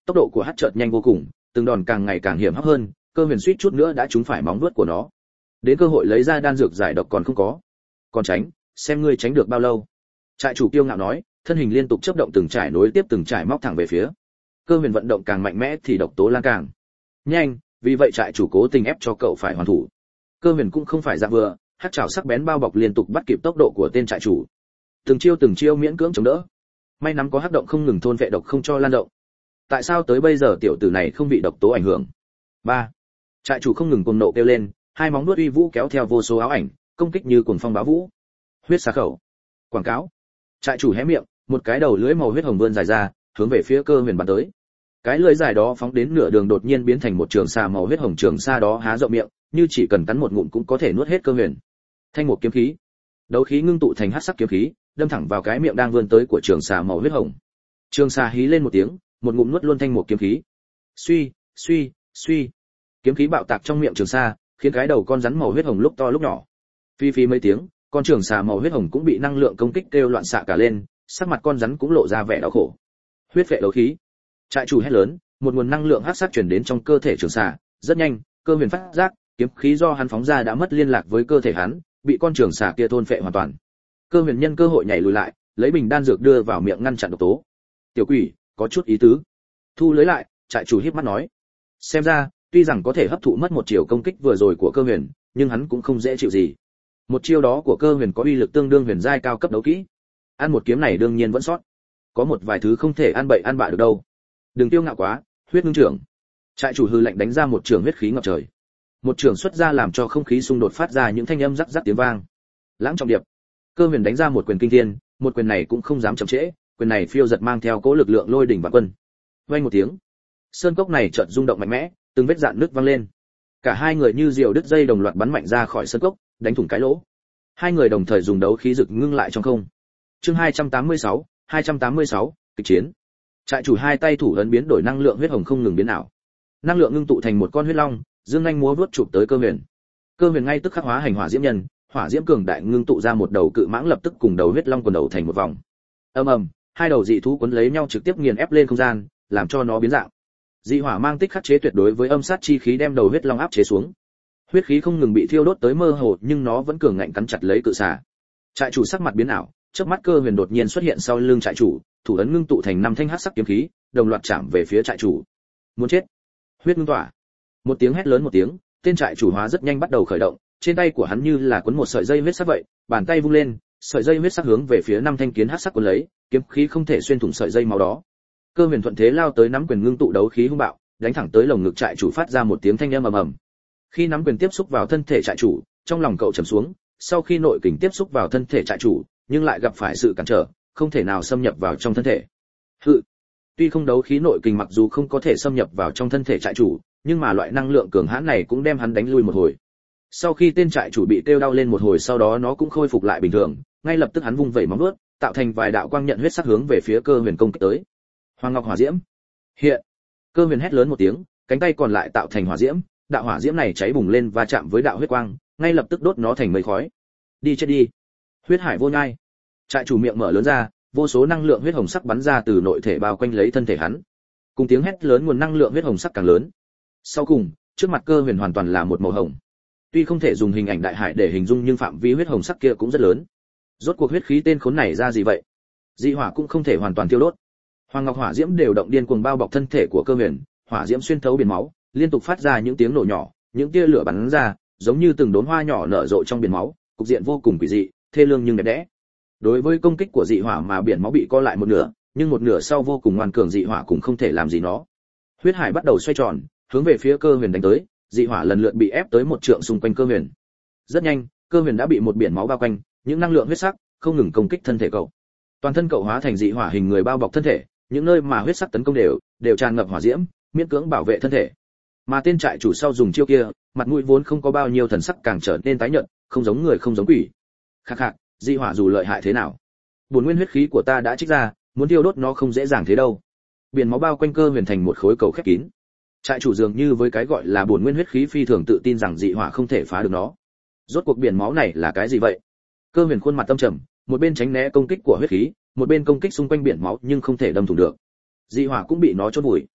tốc độ của hắc chợt nhanh vô cùng, từng đòn càng ngày càng hiểm hóc hơn, Cơ Huyền suýt chút nữa đã trúng phải móng vuốt của nó. Đến cơ hội lấy ra đan dược giải độc còn không có. Còn tránh, xem ngươi tránh được bao lâu. Trại chủ kiêu ngạo nói, thân hình liên tục chớp động từng trải nối tiếp từng trải móc thẳng về phía. Cơ Huyền vận động càng mạnh mẽ thì độc tố lan càng nhanh, vì vậy trại chủ cố tình ép cho cậu phải hoàn thủ. Cơ Huyền cũng không phải dạng vừa, hắc chảo sắc bén bao bọc liên tục bắt kịp tốc độ của tên trại chủ. Từng chiêu miễn cưỡng chống đỡ. May nắm có hắc động không ngừng thôn vệ độc không cho lan động. Tại sao tới bây giờ tiểu tử này không bị độc tố ảnh hưởng? 3. Trại chủ không ngừng cuồng nộ kêu lên, hai móng vuốt uy vũ kéo theo vô số áo ảnh, công kích như cuồng phong bão vũ. Huyết xà khẩu. Quảng cáo. Trại chủ hé miệng, một cái đầu lưỡi màu huyết hồng vươn dài ra, hướng về phía Cơ Huyền bắn tới. Cái lưỡi dài đó phóng đến nửa đường đột nhiên biến thành một trường xà màu huyết hồng, trường xà đó há rộng miệng, như chỉ cần cắn một ngụm cũng có thể nuốt hết Cơ Huyền. Thanh một kiếm khí. Đấu khí ngưng tụ thành hắc sắc kiếm khí, đâm thẳng vào cái miệng đang vươn tới của trường xà màu huyết hồng. Trường xà hí lên một tiếng, một ngụm nuốt luôn thanh một kiếm khí. Suy, suy, suy. Kiếm khí bạo tạc trong miệng trường xà, khiến cái đầu con rắn màu huyết hồng lúc to lúc nhỏ. Phi phi mấy tiếng, con trường xà màu huyết hồng cũng bị năng lượng công kích kêu loạn xạ cả lên, sắc mặt con rắn cũng lộ ra vẻ đau khổ. Huyết vệ đấu khí. Trại chủ hét lớn, một nguồn năng lượng hắc sắc truyền đến trong cơ thể trường xà, rất nhanh, Cơ Huyền phát giác, kiếm khí do hắn phóng ra đã mất liên lạc với cơ thể hắn, bị con trường xà kia thôn phệ hoàn toàn. Cơ Huyền nhân cơ hội nhảy lùi lại, lấy bình đan dược đưa vào miệng ngăn chặn độc tố. Tiểu quỷ, có chút ý tứ. Thu lưới lại, trại chủ híp mắt nói. Xem ra, tuy rằng có thể hấp thụ mất một chiều công kích vừa rồi của Cơ Huyền, nhưng hắn cũng không dễ chịu gì. Một chiêu đó của Cơ Huyền có uy lực tương đương huyền giai cao cấp đấu kỹ. Ăn một kiếm này đương nhiên vẫn sót. Có một vài thứ không thể ăn bậy ăn bạ được đâu. Đừng tiêu ngạo quá, huyết ngưng trưởng. Trại chủ hư lệnh đánh ra một trường huyết khí ngập trời. Một trường xuất ra làm cho không khí xung đột phát ra những thanh âm rắc rắc tiếng vang. Lãng trọng điệp. Cơ Huyền đánh ra một quyền kinh thiên, một quyền này cũng không dám chậm trễ, quyền này phiêu giật mang theo cỗ lực lượng lôi đỉnh vạn quân. Vang một tiếng, sơn cốc này chợt rung động mạnh mẽ, từng vết rạn nứt vang lên. Cả hai người như diều đứt dây đồng loạt bắn mạnh ra khỏi sơn cốc, đánh thủng cái lỗ. Hai người đồng thời dùng đấu khí rực ngưng lại trong không. Chương 286, kịch chiến. Trại chủ hai tay thủ ấn biến đổi năng lượng huyết hồng không ngừng biến ảo. Năng lượng ngưng tụ thành một con huyết long, dương nhanh múa vuốt chụp tới Cơ Huyền. Cơ Huyền ngay tức khắc hóa hành hỏa diễm nhân, hỏa diễm cường đại ngưng tụ ra một đầu cự mãng lập tức cùng đầu huyết long quần đầu thành một vòng. Ầm ầm, hai đầu dị thú quấn lấy nhau trực tiếp nghiền ép lên không gian, làm cho nó biến dạng. Dị hỏa mang tích khắc chế tuyệt đối với âm sát chi khí đem đầu huyết long áp chế xuống. Huyết khí không ngừng bị thiêu đốt tới mơ hồ, nhưng nó vẫn cường ngạnh cắn chặt lấy cự xà. Trại chủ sắc mặt biến ảo, chớp mắt Cơ Huyền đột nhiên xuất hiện sau lưng trại chủ, thủ ấn ngưng tụ thành năm thanh hắc sắc kiếm khí, đồng loạt chạm về phía trại chủ. Muốn chết! Huyết ngưng tỏa. Một tiếng hét lớn một tiếng, tên trại chủ hóa rất nhanh bắt đầu khởi động, trên tay của hắn như là cuốn một sợi dây huyết sắc vậy, bàn tay vung lên, sợi dây huyết sắc hướng về phía năm thanh kiến hắc sắc cuốn lấy, kiếm khí không thể xuyên thủng sợi dây máu đó. Cơ Huyền thuận thế lao tới nắm quyền ngưng tụ đấu khí hung bạo, đánh thẳng tới lồng ngực trại chủ phát ra một tiếng thanh âm ầm ầm. Khi nắm quyền tiếp xúc vào thân thể trại chủ, trong lòng cậu trầm xuống, sau khi nội kình tiếp xúc vào thân thể trại chủ, nhưng lại gặp phải sự cản trở, không thể nào xâm nhập vào trong thân thể. Hự. Tuy không đấu khí nội kình mặc dù không có thể xâm nhập vào trong thân thể trại chủ, nhưng mà loại năng lượng cường hãn này cũng đem hắn đánh lui một hồi. Sau khi tên trại chủ bị kêu đau lên một hồi, sau đó nó cũng khôi phục lại bình thường, ngay lập tức hắn vung vẩy móng vuốt, tạo thành vài đạo quang nhận huyết sắc hướng về phía Cơ Huyền công kích tới. Hoàng Ngọc Hỏa Diễm. Hiện. Cơ Huyền hét lớn một tiếng, cánh tay còn lại tạo thành hỏa diễm, đạo hỏa diễm này cháy bùng lên và chạm với đạo huyết quang, ngay lập tức đốt nó thành mây khói. Đi chết đi. Huyết hải vô nhai. Trại chủ miệng mở lớn ra, vô số năng lượng huyết hồng sắc bắn ra từ nội thể bao quanh lấy thân thể hắn. Cùng tiếng hét lớn, nguồn năng lượng huyết hồng sắc càng lớn. Sau cùng, trước mặt Cơ Huyền hoàn toàn là một màu hồng. Tuy không thể dùng hình ảnh đại hải để hình dung, nhưng phạm vi huyết hồng sắc kia cũng rất lớn. Rốt cuộc huyết khí tên khốn này ra gì vậy? Dị hỏa cũng không thể hoàn toàn tiêu đốt. Hoàng Ngọc Hỏa Diễm đều động điên cuồng bao bọc thân thể của Cơ Huyền, hỏa diễm xuyên thấu biển máu, liên tục phát ra những tiếng nổ nhỏ, những tia lửa bắn ra, giống như từng đốm hoa nhỏ nở rộ trong biển máu, cục diện vô cùng quỷ dị, thê lương nhưng đẹp đẽ. Đối với công kích của dị hỏa mà biển máu bị co lại một nửa, nhưng một nửa sau vô cùng ngoan cường, dị hỏa cũng không thể làm gì nó. Huyết hải bắt đầu xoay tròn, hướng về phía Cơ Huyền đánh tới, dị hỏa lần lượt bị ép tới một trượng xung quanh Cơ Huyền. Rất nhanh, Cơ Huyền đã bị một biển máu bao quanh, những năng lượng huyết sắc không ngừng công kích thân thể cậu. Toàn thân cậu hóa thành dị hỏa hình người bao bọc thân thể, những nơi mà huyết sắc tấn công đều tràn ngập hỏa diễm, miễn cưỡng bảo vệ thân thể. Mà tên trại chủ sau dùng chiêu kia, mặt mũi vốn không có bao nhiêu thần sắc càng trở nên tái nhợt, không giống người không giống quỷ. Khắc khắc, dị hỏa dù lợi hại thế nào, bổn nguyên huyết khí của ta đã trích ra, muốn tiêu đốt nó không dễ dàng thế đâu. Biển máu bao quanh Cơ Huyền thành một khối cầu khép kín. Trại chủ dường như với cái gọi là bổn nguyên huyết khí phi thường tự tin rằng dị hỏa không thể phá được nó. Rốt cuộc biển máu này là cái gì vậy? Cơ Huyền khuôn mặt tâm trầm, một bên tránh né công kích của huyết khí, một bên công kích xung quanh biển máu nhưng không thể đâm thủng được. Dị hỏa cũng bị nó chôn vùi.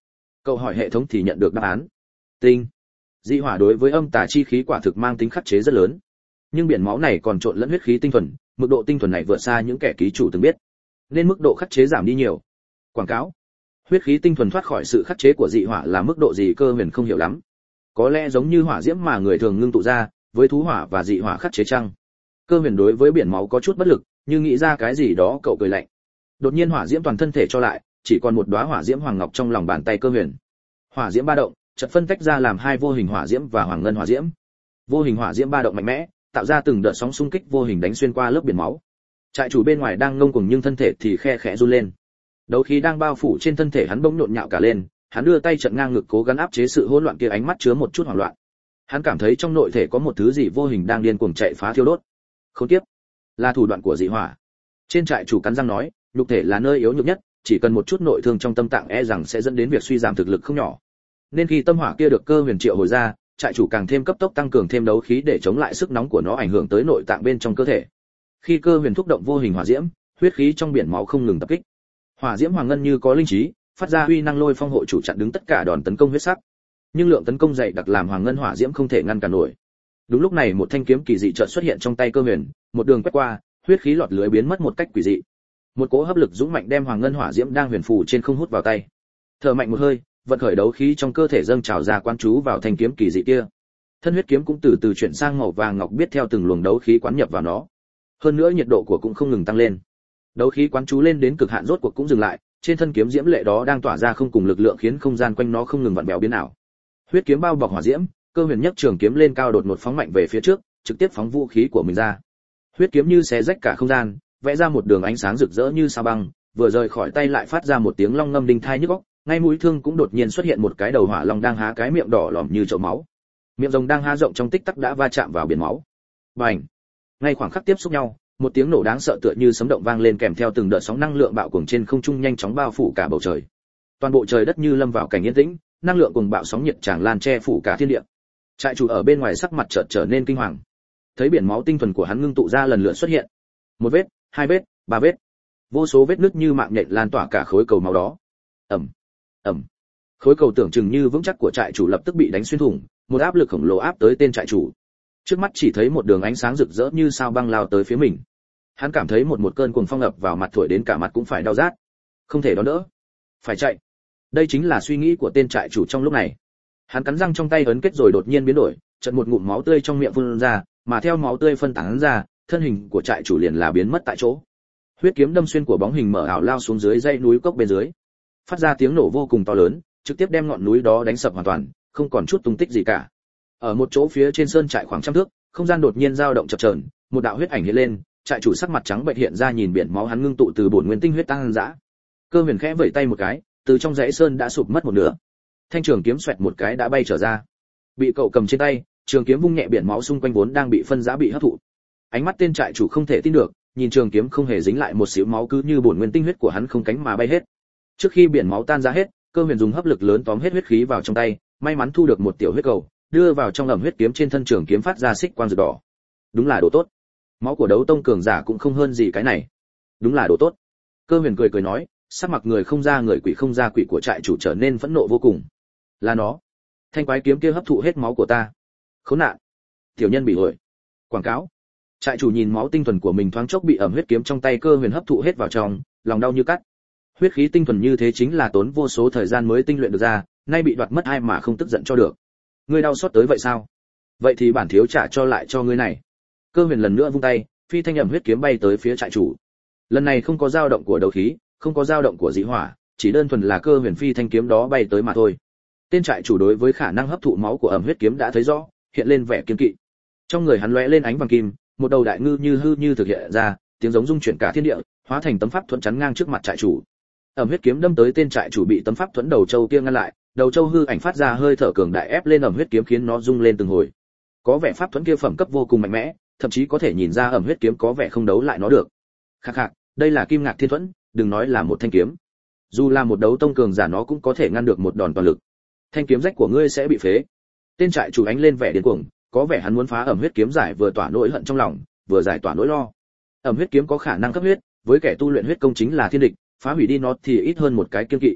Cậu hỏi hệ thống thì nhận được đáp án. Tinh. Dị hỏa đối với âm tà chi khí quả thực mang tính khắc chế rất lớn. Nhưng biển máu này còn trộn lẫn huyết khí tinh thuần, mức độ tinh thuần này vượt xa những kẻ ký chủ từng biết, nên mức độ khắc chế giảm đi nhiều. Quảng cáo. Huyết khí tinh thuần thoát khỏi sự khắc chế của dị hỏa là mức độ gì Cơ Huyền không hiểu lắm. Có lẽ giống như hỏa diễm mà người thường ngưng tụ ra, với thú hỏa và dị hỏa khắc chế chăng? Cơ Huyền đối với biển máu có chút bất lực, nhưng nghĩ ra cái gì đó cậu cười lạnh. Đột nhiên hỏa diễm toàn thân thể cho lại, chỉ còn một đóa hỏa diễm hoàng ngọc trong lòng bàn tay Cơ Huyền. Hỏa diễm ba động, chợt phân tách ra làm hai vô hình hỏa diễm và hoàng ngân hỏa diễm. Vô hình hỏa diễm ba động mạnh mẽ, tạo ra từng đợt sóng xung kích vô hình đánh xuyên qua lớp biển máu. Trại chủ bên ngoài đang ngông cuồng nhưng thân thể thì khe khẽ run lên. Đấu khí đang bao phủ trên thân thể hắn bỗng nhộn nhạo cả lên, hắn đưa tay chặn ngang ngực cố gắng áp chế sự hỗn loạn kia, ánh mắt chứa một chút hoảng loạn. Hắn cảm thấy trong nội thể có một thứ gì vô hình đang điên cuồng chạy phá thiêu đốt. Không tiếp, là thủ đoạn của dị hỏa. Trên trại chủ cắn răng nói, nhục thể là nơi yếu nhược nhất, chỉ cần một chút nội thương trong tâm tạng e rằng sẽ dẫn đến việc suy giảm thực lực không nhỏ. Nên khi tâm hỏa kia được Cơ Huyền triệu hồi ra, trại chủ càng thêm cấp tốc tăng cường thêm đấu khí để chống lại sức nóng của nó ảnh hưởng tới nội tạng bên trong cơ thể. Khi Cơ Huyền thúc động vô hình hỏa diễm, huyết khí trong biển máu không ngừng tập kích. Hỏa diễm hoàng ngân như có linh trí, phát ra uy năng lôi phong hộ chủ chặn đứng tất cả đòn tấn công huyết sắc. Nhưng lượng tấn công dày đặc làm hoàng ngân hỏa diễm không thể ngăn cản nổi. Đúng lúc này một thanh kiếm kỳ dị chợt xuất hiện trong tay Cơ Huyền, một đường quét qua, huyết khí lọt lưới biến mất một cách quỷ dị. Một cỗ hấp lực dũng mạnh đem hoàng ngân hỏa diễm đang huyền phù trên không hút vào tay. Thở mạnh một hơi, vận khởi đấu khí trong cơ thể dâng trào ra quán chú vào thanh kiếm kỳ dị kia. Thân huyết kiếm cũng từ từ chuyển sang màu vàng ngọc biết theo từng luồng đấu khí quán nhập vào nó. Hơn nữa nhiệt độ của cũng không ngừng tăng lên. Đấu khí quán chú lên đến cực hạn rốt cuộc cũng dừng lại, trên thân kiếm diễm lệ đó đang tỏa ra không cùng lực lượng khiến không gian quanh nó không ngừng vặn vẹo biến ảo. Huyết kiếm bao bọc hỏa diễm, Cơ Huyền nhấc trường kiếm lên cao đột ngột phóng mạnh về phía trước, trực tiếp phóng vũ khí của mình ra. Huyết kiếm như xé rách cả không gian, vẽ ra một đường ánh sáng rực rỡ như sao băng, vừa rời khỏi tay lại phát ra một tiếng long ngâm đinh tai nhức óc, ngay mũi thương cũng đột nhiên xuất hiện một cái đầu hỏa long đang há cái miệng đỏ lòm như chậu máu. Miệng rồng đang há rộng trong tích tắc đã va chạm vào biển máu. Bành! Ngay khoảng khắc tiếp xúc nhau, một tiếng nổ đáng sợ tựa như sấm động vang lên kèm theo từng đợt sóng năng lượng bạo cuồng trên không trung nhanh chóng bao phủ cả bầu trời. Toàn bộ trời đất như lâm vào cảnh yên tĩnh, năng lượng cuồng bạo sóng nhiệt tràn lan che phủ cả thiên địa. Trại chủ ở bên ngoài sắc mặt chợt trở nên kinh hoàng. Thấy biển máu tinh thuần của hắn ngưng tụ ra lần lượt xuất hiện. Một vết, hai vết, ba vết. Vô số vết nứt như mạng nhện lan tỏa cả khối cầu máu đó. Ầm, ầm. Khối cầu tưởng chừng như vững chắc của trại chủ lập tức bị đánh xuyên thủng, một áp lực khổng lồ áp tới tên trại chủ. Trước mắt chỉ thấy một đường ánh sáng rực rỡ như sao băng lao tới phía mình. Hắn cảm thấy một cơn cuồng phong ập vào mặt thổi đến cả mặt cũng phải đau rát. Không thể đón đỡ, phải chạy. Đây chính là suy nghĩ của tên trại chủ trong lúc này. Hắn cắn răng trong tay ấn kết rồi đột nhiên biến đổi, chợt một ngụm máu tươi trong miệng phun ra, mà theo máu tươi phân tán ra, thân hình của trại chủ liền là biến mất tại chỗ. Huyết kiếm đâm xuyên của bóng hình mở ảo lao xuống dưới dãy núi cốc bên dưới, phát ra tiếng nổ vô cùng to lớn, trực tiếp đem ngọn núi đó đánh sập hoàn toàn, không còn chút tung tích gì cả. Ở một chỗ phía trên sơn trại khoảng trăm thước, không gian đột nhiên dao động chập chờn, một đạo huyết ảnh hiện lên, trại chủ sắc mặt trắng bệch hiện ra nhìn biển máu hắn ngưng tụ từ bổn nguyên tinh huyết tăng dã. Cơ Huyền khẽ vẩy tay một cái, từ trong dãy sơn đã sụp mất một nửa. Thanh trường kiếm xoẹt một cái đã bay trở ra. Bị cậu cầm trên tay, trường kiếm vung nhẹ biển máu xung quanh vốn đang bị phân rã bị hấp thụ. Ánh mắt tên trại chủ không thể tin được, nhìn trường kiếm không hề dính lại một xíu máu cứ như bổn nguyên tinh huyết của hắn không cánh mà bay hết. Trước khi biển máu tan ra hết, Cơ Huyền dùng hấp lực lớn tóm hết huyết khí vào trong tay, may mắn thu được một tiểu huyết cầu, đưa vào trong ẩm huyết kiếm trên thân trường kiếm phát ra xích quang rực đỏ. Đúng là đồ tốt. Máu của đấu tông cường giả cũng không hơn gì cái này. Đúng là đồ tốt. Cơ Huyền cười cười nói, sắc mặt người không ra người quỷ không ra quỷ của trại chủ trở nên phẫn nộ vô cùng. Là nó. Thanh quái kiếm kia hấp thụ hết máu của ta. Khốn nạn. Tiểu nhân bị ổi. Quảng cáo. Trại chủ nhìn máu tinh thuần của mình thoáng chốc bị ẩm huyết kiếm trong tay Cơ Huyền hấp thụ hết vào trong, lòng đau như cắt. Huyết khí tinh thuần như thế chính là tốn vô số thời gian mới tinh luyện được ra, nay bị đoạt mất ai mà không tức giận cho được. Ngươi đau xót tới vậy sao? Vậy thì bản thiếu trả cho lại cho ngươi này. Cơ Huyền lần nữa vung tay, phi thanh ẩm huyết kiếm bay tới phía trại chủ. Lần này không có dao động của đấu khí, không có dao động của dị hỏa, chỉ đơn thuần là Cơ Huyền phi thanh kiếm đó bay tới mà thôi. Tên trại chủ đối với khả năng hấp thụ máu của ẩm huyết kiếm đã thấy rõ, hiện lên vẻ kiên kỵ. Trong người hắn lóe lên ánh vàng kim, một đầu đại ngư như hư như thực hiện ra, tiếng giống rung chuyển cả thiên địa, hóa thành tấm pháp thuẫn chắn ngang trước mặt trại chủ. Ẩm huyết kiếm đâm tới tên trại chủ bị tấm pháp thuẫn đầu châu kia ngăn lại, đầu châu hư ảnh phát ra hơi thở cường đại ép lên ẩm huyết kiếm khiến nó rung lên từng hồi. Có vẻ pháp thuẫn kia phẩm cấp vô cùng mạnh mẽ, thậm chí có thể nhìn ra ẩm huyết kiếm có vẻ không đấu lại nó được. Khắc khắc, đây là Kim Ngạc Thiên Thuẫn, đừng nói là một thanh kiếm. Dù là một đấu tông cường giả nó cũng có thể ngăn được một đòn toàn lực. Thanh kiếm rách của ngươi sẽ bị phế. Tên trại chủ ánh lên vẻ điên cuồng, có vẻ hắn muốn phá ẩm huyết kiếm giải vừa tỏa nỗi hận trong lòng, vừa giải tỏa nỗi lo. Ẩm huyết kiếm có khả năng cấp huyết, với kẻ tu luyện huyết công chính là thiên địch, phá hủy đi nó thì ít hơn một cái kiêng kỵ.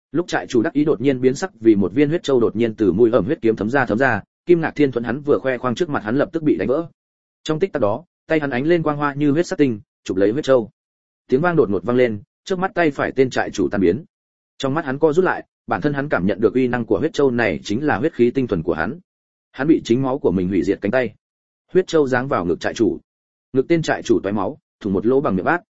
Lúc trại chủ đắc ý đột nhiên biến sắc vì một viên huyết châu đột nhiên từ mũi ẩm huyết kiếm thấm ra, Kim Ngạc Thiên Thuẫn hắn vừa khoe khoang trước mặt hắn lập tức bị đánh vỡ. Trong tích tắc đó, tay hắn ánh lên quang hoa như huyết sắc tinh, chụp lấy huyết châu. Tiếng vang đột ngột vang lên, trước mắt tay phải tên trại chủ tan biến. Trong mắt hắn co rút lại, bản thân hắn cảm nhận được uy năng của huyết châu này chính là huyết khí tinh thuần của hắn. Hắn bị chính máu của mình hủy diệt cánh tay. Huyết châu giáng vào ngực trại chủ. Ngực tên trại chủ tóe máu, thủng một lỗ bằng miệng bát.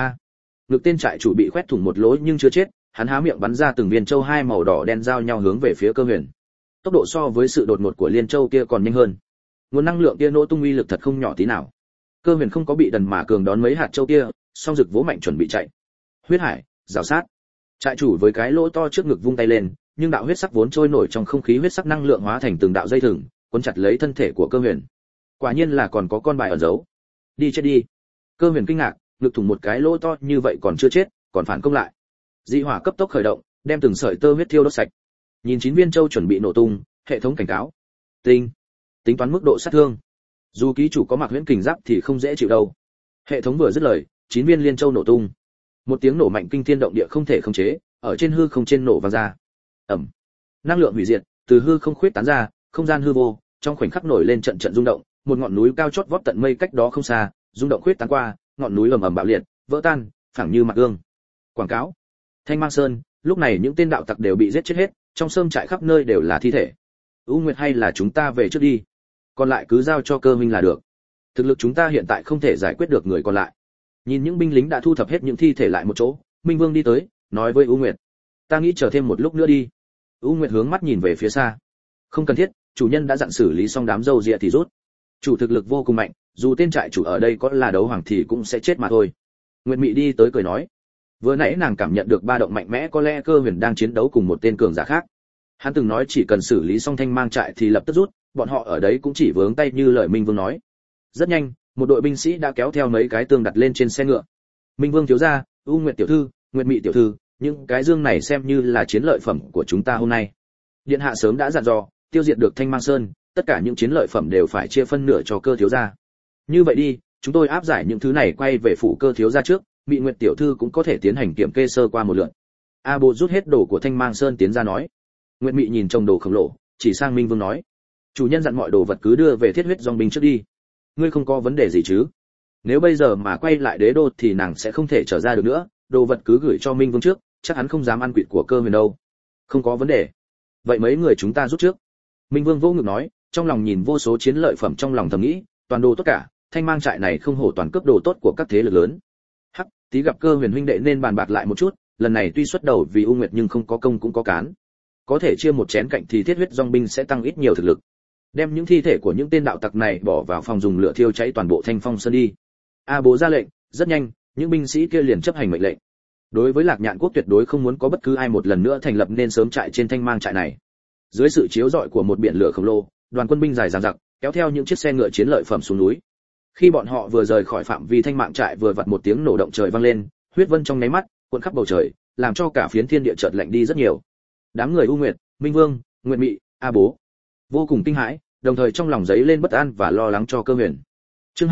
Ngực tên trại chủ bị khoét thủng một lỗ nhưng chưa chết, hắn há miệng bắn ra từng viên châu hai màu đỏ đen giao nhau hướng về phía Cơ Huyền. Tốc độ so với sự đột ngột của liên châu kia còn nhanh hơn. Nguồn năng lượng kia nổ tung uy lực thật không nhỏ tí nào. Cơ Huyền không có bị đần mà cường đón mấy hạt châu kia, song rực vỗ mạnh chuẩn bị chạy. Huyết hải, rào sát. Trại chủ với cái lỗ to trước ngực vung tay lên, nhưng đạo huyết sắc vốn trôi nổi trong không khí huyết sắc năng lượng hóa thành từng đạo dây thừng, cuốn chặt lấy thân thể của Cơ Huyền. Quả nhiên là còn có con bài ẩn giấu. Đi chết đi. Cơ Huyền kinh ngạc, ngực thủng một cái lỗ to như vậy còn chưa chết, còn phản công lại. Dị hỏa cấp tốc khởi động, đem từng sợi tơ huyết thiêu đốt sạch. Nhìn 9 viên châu chuẩn bị nổ tung, hệ thống cảnh cáo. Tinh. Tính toán mức độ sát thương. Dù ký chủ có mặc huyễn kình giáp thì không dễ chịu đâu. Hệ thống vừa dứt lời, 9 viên liên châu nổ tung. Một tiếng nổ mạnh kinh thiên động địa không thể khống chế, ở trên hư không trên nổ vang ra. Ầm. Năng lượng hủy diệt từ hư không khuyết tán ra, không gian hư vô, trong khoảnh khắc nổi lên trận trận rung động, một ngọn núi cao chót vót tận mây cách đó không xa, rung động khuyết tán qua, ngọn núi ầm ầm bạo liệt, vỡ tan, phẳng như mặt gương. Quảng cáo. Thanh Mang Sơn, lúc này những tên đạo tặc đều bị giết chết hết, trong sơn trại khắp nơi đều là thi thể. U Nguyệt hay là chúng ta về trước đi, còn lại cứ giao cho Cơ huynh là được. Thực lực chúng ta hiện tại không thể giải quyết được người còn lại. Nhìn những binh lính đã thu thập hết những thi thể lại một chỗ, Minh Vương đi tới, nói với U Nguyệt, ta nghĩ chờ thêm một lúc nữa đi. U Nguyệt hướng mắt nhìn về phía xa. Không cần thiết, chủ nhân đã dặn xử lý xong đám râu ria thì rút. Chủ thực lực vô cùng mạnh, dù tên trại chủ ở đây có là đấu hoàng thì cũng sẽ chết mà thôi. Nguyệt Mị đi tới cười nói, vừa nãy nàng cảm nhận được ba động mạnh mẽ, có lẽ Cơ Huyền đang chiến đấu cùng một tên cường giả khác. Hắn từng nói chỉ cần xử lý xong Thanh Mang trại thì lập tức rút, bọn họ ở đấy cũng chỉ vướng tay như lời Minh Vương nói. Rất nhanh, một đội binh sĩ đã kéo theo mấy cái tương đặt lên trên xe ngựa. Minh Vương thiếu gia, U Nguyệt tiểu thư, Nguyệt Mị tiểu thư, những cái dương này xem như là chiến lợi phẩm của chúng ta hôm nay. Điện hạ sớm đã dặn dò, tiêu diệt được Thanh Mang Sơn, tất cả những chiến lợi phẩm đều phải chia phân nửa cho Cơ thiếu gia. Như vậy đi, chúng tôi áp giải những thứ này quay về phủ Cơ thiếu gia trước, Mị Nguyệt tiểu thư cũng có thể tiến hành kiểm kê sơ qua một lượt. A Bố rút hết đồ của Thanh Mang Sơn tiến ra nói. Nguyệt Mị nhìn chồng đồ khổng lồ, chỉ sang Minh Vương nói, chủ nhân dặn mọi đồ vật cứ đưa về Thiết Huyết Dòng binh trước đi. Ngươi không có vấn đề gì chứ? Nếu bây giờ mà quay lại đế đô thì nàng sẽ không thể trở ra được nữa, đồ vật cứ gửi cho Minh Vương trước, chắc hắn không dám ăn quỵt của Cơ Huyền đâu. Không có vấn đề. Vậy mấy người chúng ta rút trước. Minh Vương vô ngực nói, trong lòng nhìn vô số chiến lợi phẩm, trong lòng thầm nghĩ, toàn đồ tốt cả, Thanh Mang trại này không hổ toàn cướp đồ tốt của các thế lực lớn. Hắc, tí gặp Cơ Huyền huynh đệ nên bàn bạc lại một chút, lần này tuy xuất đầu vì U Nguyệt nhưng không có công cũng có cán. Có thể chia một chén cạnh thì Thiết Huyết Dòng binh sẽ tăng ít nhiều thực lực. Đem những thi thể của những tên đạo tặc này bỏ vào phòng dùng lửa thiêu cháy toàn bộ Thanh Phong Sơn đi. A Bố ra lệnh, rất nhanh, những binh sĩ kia liền chấp hành mệnh lệnh. Đối với Lạc Nhạn quốc tuyệt đối không muốn có bất cứ ai một lần nữa thành lập nên sớm trại trên Thanh Mang trại này. Dưới sự chiếu rọi của một biển lửa khổng lồ, đoàn quân binh dài dằng dặc kéo theo những chiếc xe ngựa chiến lợi phẩm xuống núi. Khi bọn họ vừa rời khỏi phạm vi Thanh Mạng trại, vừa vặt một tiếng nổ động trời vang lên, huyết vân trong nháy mắt cuộn khắp bầu trời, làm cho cả phiến thiên địa chợt lạnh đi rất nhiều. Đám người U Nguyệt, Minh Vương, Nguyệt Mị, A Bố vô cùng kinh hãi, đồng thời trong lòng dấy lên bất an và lo lắng cho Cơ Huyền. Chương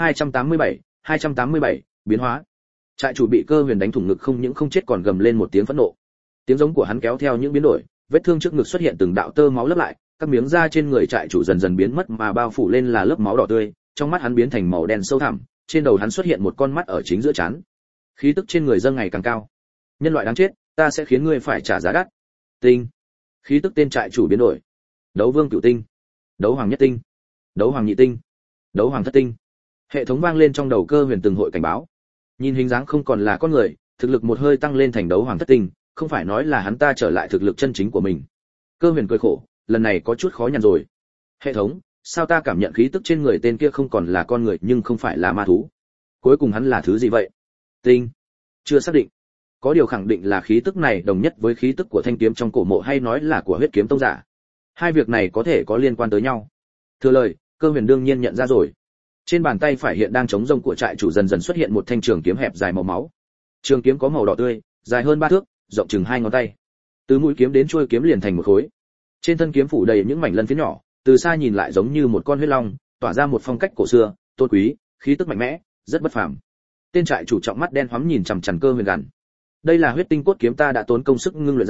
287, biến hóa. Trại chủ bị Cơ Huyền đánh thủng ngực không những không chết còn gầm lên một tiếng phẫn nộ. Tiếng giống của hắn kéo theo những biến đổi, vết thương trước ngực xuất hiện từng đạo tơ máu lấp lại, các miếng da trên người trại chủ dần dần biến mất mà bao phủ lên là lớp máu đỏ tươi, trong mắt hắn biến thành màu đen sâu thẳm, trên đầu hắn xuất hiện một con mắt ở chính giữa trán. Khí tức trên người dâng ngày càng cao. Nhân loại đáng chết, ta sẽ khiến ngươi phải trả giá đắt. Tinh. Khí tức tên trại chủ biến đổi. Đấu vương cửu tinh, đấu hoàng nhất tinh, đấu hoàng nhị tinh, đấu hoàng thất tinh. Hệ thống vang lên trong đầu Cơ Huyền từng hội cảnh báo. Nhìn hình dáng không còn là con người, thực lực một hơi tăng lên thành đấu hoàng thất tinh, không phải nói là hắn ta trở lại thực lực chân chính của mình. Cơ Huyền cười khổ, lần này có chút khó nhằn rồi. Hệ thống, sao ta cảm nhận khí tức trên người tên kia không còn là con người nhưng không phải là ma thú? Cuối cùng hắn là thứ gì vậy? Tinh. Chưa xác định. Có điều khẳng định là khí tức này đồng nhất với khí tức của thanh kiếm trong cổ mộ, hay nói là của huyết kiếm tông giả. Hai việc này có thể có liên quan tới nhau. Thừa lời, Cơ Huyền đương nhiên nhận ra rồi. Trên bàn tay phải hiện đang trống rông của trại chủ dần dần xuất hiện một thanh trường kiếm hẹp dài màu máu. Trường kiếm có màu đỏ tươi, dài hơn 3 thước, rộng chừng 2 ngón tay. Từ mũi kiếm đến chuôi kiếm liền thành một khối. Trên thân kiếm phủ đầy những mảnh lân phiến nhỏ, từ xa nhìn lại giống như một con huyết long, tỏa ra một phong cách cổ xưa, tôn quý, khí tức mạnh mẽ, rất bất phàm. Tên trại chủ trọng mắt đen hoắm nhìn chằm chằm Cơ Huyền gằn. Đây là huyết tinh cốt kiếm ta đã tốn công sức ngưng luyện ra,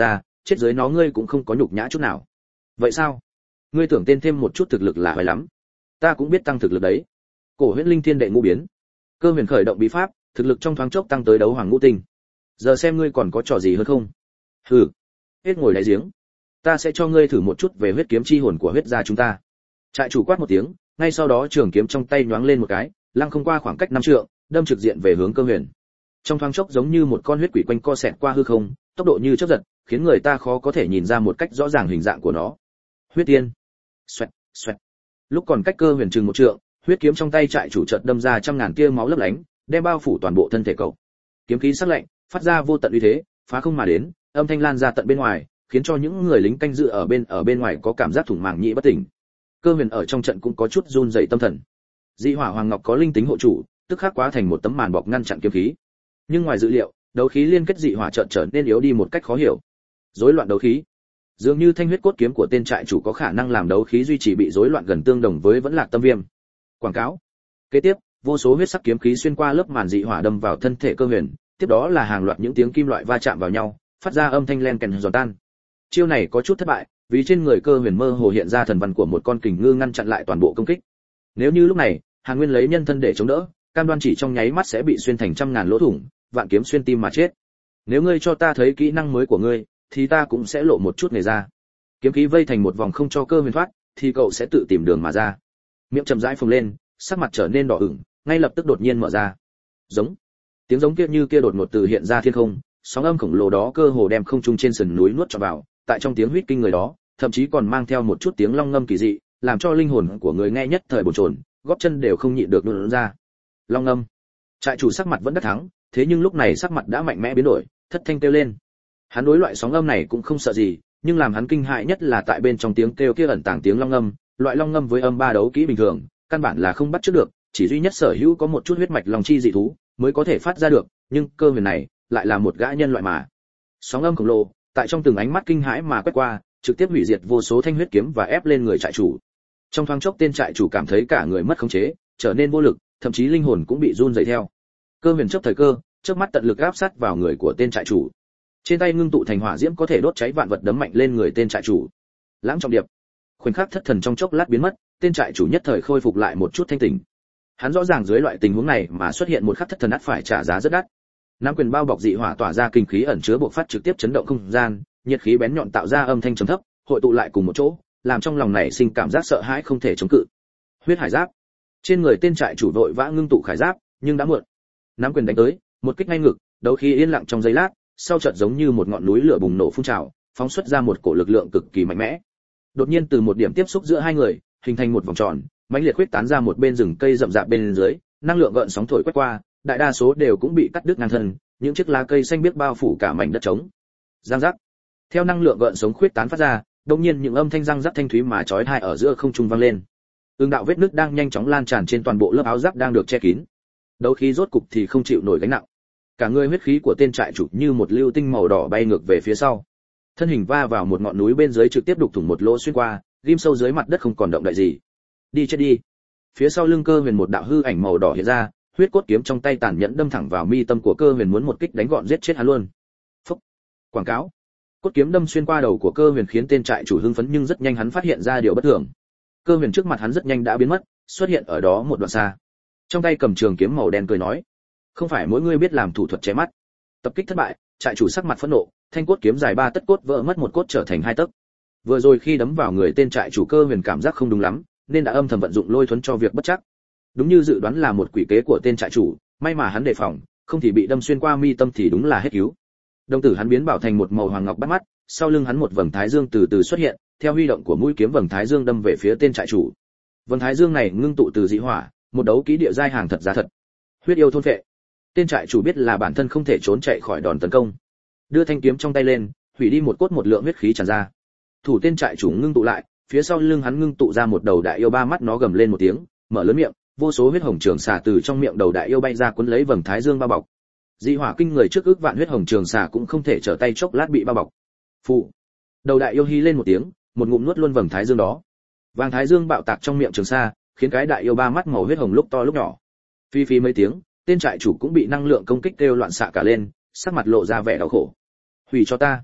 chết dưới nó ngươi cũng không có nhục nhã chút nào. Vậy sao? Ngươi tưởng tên thêm một chút thực lực là phải lắm. Ta cũng biết tăng thực lực đấy. Cổ Huyễn Linh Thiên đệ ngũ biến. Cơ Huyền khởi động bí pháp, thực lực trong thoáng chốc tăng tới đấu hoàng ngũ tinh. Giờ xem ngươi còn có trò gì hơn không? Hừ, hết ngồi đáy giếng. Ta sẽ cho ngươi thử một chút về huyết kiếm chi hồn của huyết gia chúng ta. Trại chủ quát một tiếng, ngay sau đó trường kiếm trong tay nhoáng lên một cái, lăng không qua khoảng cách 5 trượng, đâm trực diện về hướng Cơ Huyền. Trong thoáng chốc giống như một con huyết quỷ quanh co xẹt qua hư không, tốc độ như chớp giật, khiến người ta khó có thể nhìn ra một cách rõ ràng hình dạng của nó. Huyết tiên. Xoẹt, xoẹt. Lúc còn cách Cơ Huyền chừng một trượng, huyết kiếm trong tay trại chủ chợt đâm ra trăm ngàn tia máu lấp lánh, đem bao phủ toàn bộ thân thể cậu. Kiếm khí sắc lạnh, phát ra vô tận uy thế, phá không mà đến, âm thanh lan ra tận bên ngoài, khiến cho những người lính canh giữ ở bên ngoài có cảm giác thủng màng nhĩ bất tỉnh. Cơ Huyền ở trong trận cũng có chút run rẩy tâm thần. Dị Hỏa Hoàng Ngọc có linh tính hộ chủ, tức khắc quá thành một tấm màn bọc ngăn chặn kiếm khí. Nhưng ngoài dự liệu, đấu khí liên kết dị hỏa chợt trở nên yếu đi một cách khó hiểu. Rối loạn đấu khí. Dường như thanh huyết cốt kiếm của tên trại chủ có khả năng làm đấu khí duy trì bị rối loạn gần tương đồng với vẫn lạc tâm viêm. Quảng cáo. Kế tiếp, vô số huyết sắc kiếm khí xuyên qua lớp màn dị hỏa đâm vào thân thể Cơ Huyền, tiếp đó là hàng loạt những tiếng kim loại va chạm vào nhau, phát ra âm thanh len kèn giòn tan. Chiêu này có chút thất bại, vì trên người Cơ Huyền mơ hồ hiện ra thần văn của một con kình ngư ngăn chặn lại toàn bộ công kích. Nếu như lúc này, Hàn Nguyên lấy nhân thân để chống đỡ, cam đoan chỉ trong nháy mắt sẽ bị xuyên thành trăm ngàn lỗ thủng, vạn kiếm xuyên tim mà chết. Nếu ngươi cho ta thấy kỹ năng mới của ngươi, thì ta cũng sẽ lộ một chút nghề ra. Kiếm khí vây thành một vòng không cho Cơ Huyền thoát, thì cậu sẽ tự tìm đường mà ra. Miệng chậm rãi phồng lên, sắc mặt trở nên đỏ ửng, ngay lập tức đột nhiên mở ra. Giống. Tiếng giống kia như kia đột ngột từ hiện ra thiên không, sóng âm khổng lồ đó cơ hồ đem không trung trên sườn núi nuốt trọn vào, tại trong tiếng huýt kinh người đó, thậm chí còn mang theo một chút tiếng long ngâm kỳ dị, làm cho linh hồn của người nghe nhất thời bồn chồn, gót chân đều không nhịn được luồn ra. Long ngâm. Trại chủ sắc mặt vẫn đắc thắng, thế nhưng lúc này sắc mặt đã mạnh mẽ biến đổi, thất thanh kêu lên. Hắn đối loại sóng âm này cũng không sợ gì, nhưng làm hắn kinh hại nhất là tại bên trong tiếng kêu kia ẩn tàng tiếng long ngâm, loại long ngâm với âm ba đấu kỹ bình thường, căn bản là không bắt chước được, chỉ duy nhất sở hữu có một chút huyết mạch long chi dị thú mới có thể phát ra được, nhưng Cơ Huyền này lại là một gã nhân loại mà. Sóng âm khổng lồ, tại trong từng ánh mắt kinh hãi mà quét qua, trực tiếp hủy diệt vô số thanh huyết kiếm và ép lên người trại chủ. Trong thoáng chốc tên trại chủ cảm thấy cả người mất khống chế, trở nên vô lực, thậm chí linh hồn cũng bị run rẩy theo. Cơ Huyền chớp thời cơ, chớp mắt tận lực áp sát vào người của tên trại chủ. Trên tay ngưng tụ thành hỏa diễm có thể đốt cháy vạn vật đấm mạnh lên người tên trại chủ. Lãng trọng điệp. Khoảnh khắc thất thần trong chốc lát biến mất, tên trại chủ nhất thời khôi phục lại một chút thanh tỉnh. Hắn rõ ràng dưới loại tình huống này mà xuất hiện một khắc thất thần ắt phải trả giá rất đắt. Nắm quyền bao bọc dị hỏa tỏa ra kinh khí ẩn chứa bộc phát trực tiếp chấn động không gian, nhiệt khí bén nhọn tạo ra âm thanh trầm thấp, hội tụ lại cùng một chỗ, làm trong lòng này sinh cảm giác sợ hãi không thể chống cự. Huyết hải giáp. Trên người tên trại chủ vội vã ngưng tụ khải giáp, nhưng đã muộn. Nắm quyền đánh tới, một kích ngay ngực, đấu khí yên lặng trong giây lát, sau chợt giống như một ngọn núi lửa bùng nổ phun trào, phóng xuất ra một cổ lực lượng cực kỳ mạnh mẽ. Đột nhiên từ một điểm tiếp xúc giữa hai người, hình thành một vòng tròn, mãnh liệt huyết tán ra một bên rừng cây rậm rạp bên dưới, năng lượng gợn sóng thổi quét qua, đại đa số đều cũng bị cắt đứt ngang thân, những chiếc lá cây xanh biếc bao phủ cả mảnh đất trống. Giang giác. Theo năng lượng gợn sóng khuyết tán phát ra, đột nhiên những âm thanh răng rắc thanh thúy mà chói tai ở giữa không trung vang lên. Từng đạo vết nứt đang nhanh chóng lan tràn trên toàn bộ lớp áo giáp đang được che kín. Đấu khí rốt cục thì không chịu nổi gánh nặng. Cả người huyết khí của tên trại chủ như một lưu tinh màu đỏ bay ngược về phía sau. Thân hình va vào một ngọn núi bên dưới trực tiếp đục thủng một lỗ xuyên qua, ghim sâu dưới mặt đất không còn động đậy gì. Đi chết đi. Phía sau lưng Cơ Huyền một đạo hư ảnh màu đỏ hiện ra, huyết cốt kiếm trong tay tàn nhẫn đâm thẳng vào mi tâm của Cơ Huyền muốn một kích đánh gọn giết chết hắn luôn. Phốc. Quảng cáo. Cốt kiếm đâm xuyên qua đầu của Cơ Huyền khiến tên trại chủ hưng phấn nhưng rất nhanh hắn phát hiện ra điều bất thường. Cơ Huyền trước mặt hắn rất nhanh đã biến mất, xuất hiện ở đó một đoạn xa. Trong tay cầm trường kiếm màu đen cười nói: "Không phải mỗi người biết làm thủ thuật che mắt." Tập kích thất bại, trại chủ sắc mặt phẫn nộ, thanh cốt kiếm dài 3 tấc cốt vỡ mất một cốt trở thành 2 tấc. Vừa rồi khi đấm vào người tên trại chủ Cơ Huyền cảm giác không đúng lắm, nên đã âm thầm vận dụng lôi thuấn cho việc bất chắc. Đúng như dự đoán là một quỷ kế của tên trại chủ, may mà hắn đề phòng, không thì bị đâm xuyên qua mi tâm thì đúng là hết cứu. Đồng tử hắn biến bảo thành một màu hoàng ngọc bắt mắt, sau lưng hắn một vầng thái dương từ từ xuất hiện, theo huy động của mũi kiếm vầng thái dương đâm về phía tên trại chủ. Vầng thái dương này ngưng tụ từ dị hỏa, một đấu kỹ địa giai hàng thật giá thật. Huyết yêu thôn phệ. Tên trại chủ biết là bản thân không thể trốn chạy khỏi đòn tấn công, đưa thanh kiếm trong tay lên, hủy đi một cốt một lượng huyết khí tràn ra. Thủ tên trại chủ ngưng tụ lại, phía sau lưng hắn ngưng tụ ra một đầu đại yêu ba mắt, nó gầm lên một tiếng, mở lớn miệng, vô số huyết hồng trường xà từ trong miệng đầu đại yêu bay ra cuốn lấy vầng thái dương bao bọc. Dị hỏa kinh người trước ước vạn huyết hồng trường xà cũng không thể trở tay chốc lát bị bao bọc. Phụ. Đầu đại yêu hí lên một tiếng, một ngụm nuốt luôn vầng thái dương đó. Vàng thái dương bạo tạc trong miệng trường xà, khiến cái đại yêu ba mắt màu huyết hồng lúc to lúc nhỏ. Phi phi mấy tiếng, tên trại chủ cũng bị năng lượng công kích kêu loạn xạ cả lên, sắc mặt lộ ra vẻ đau khổ. Hủy cho ta.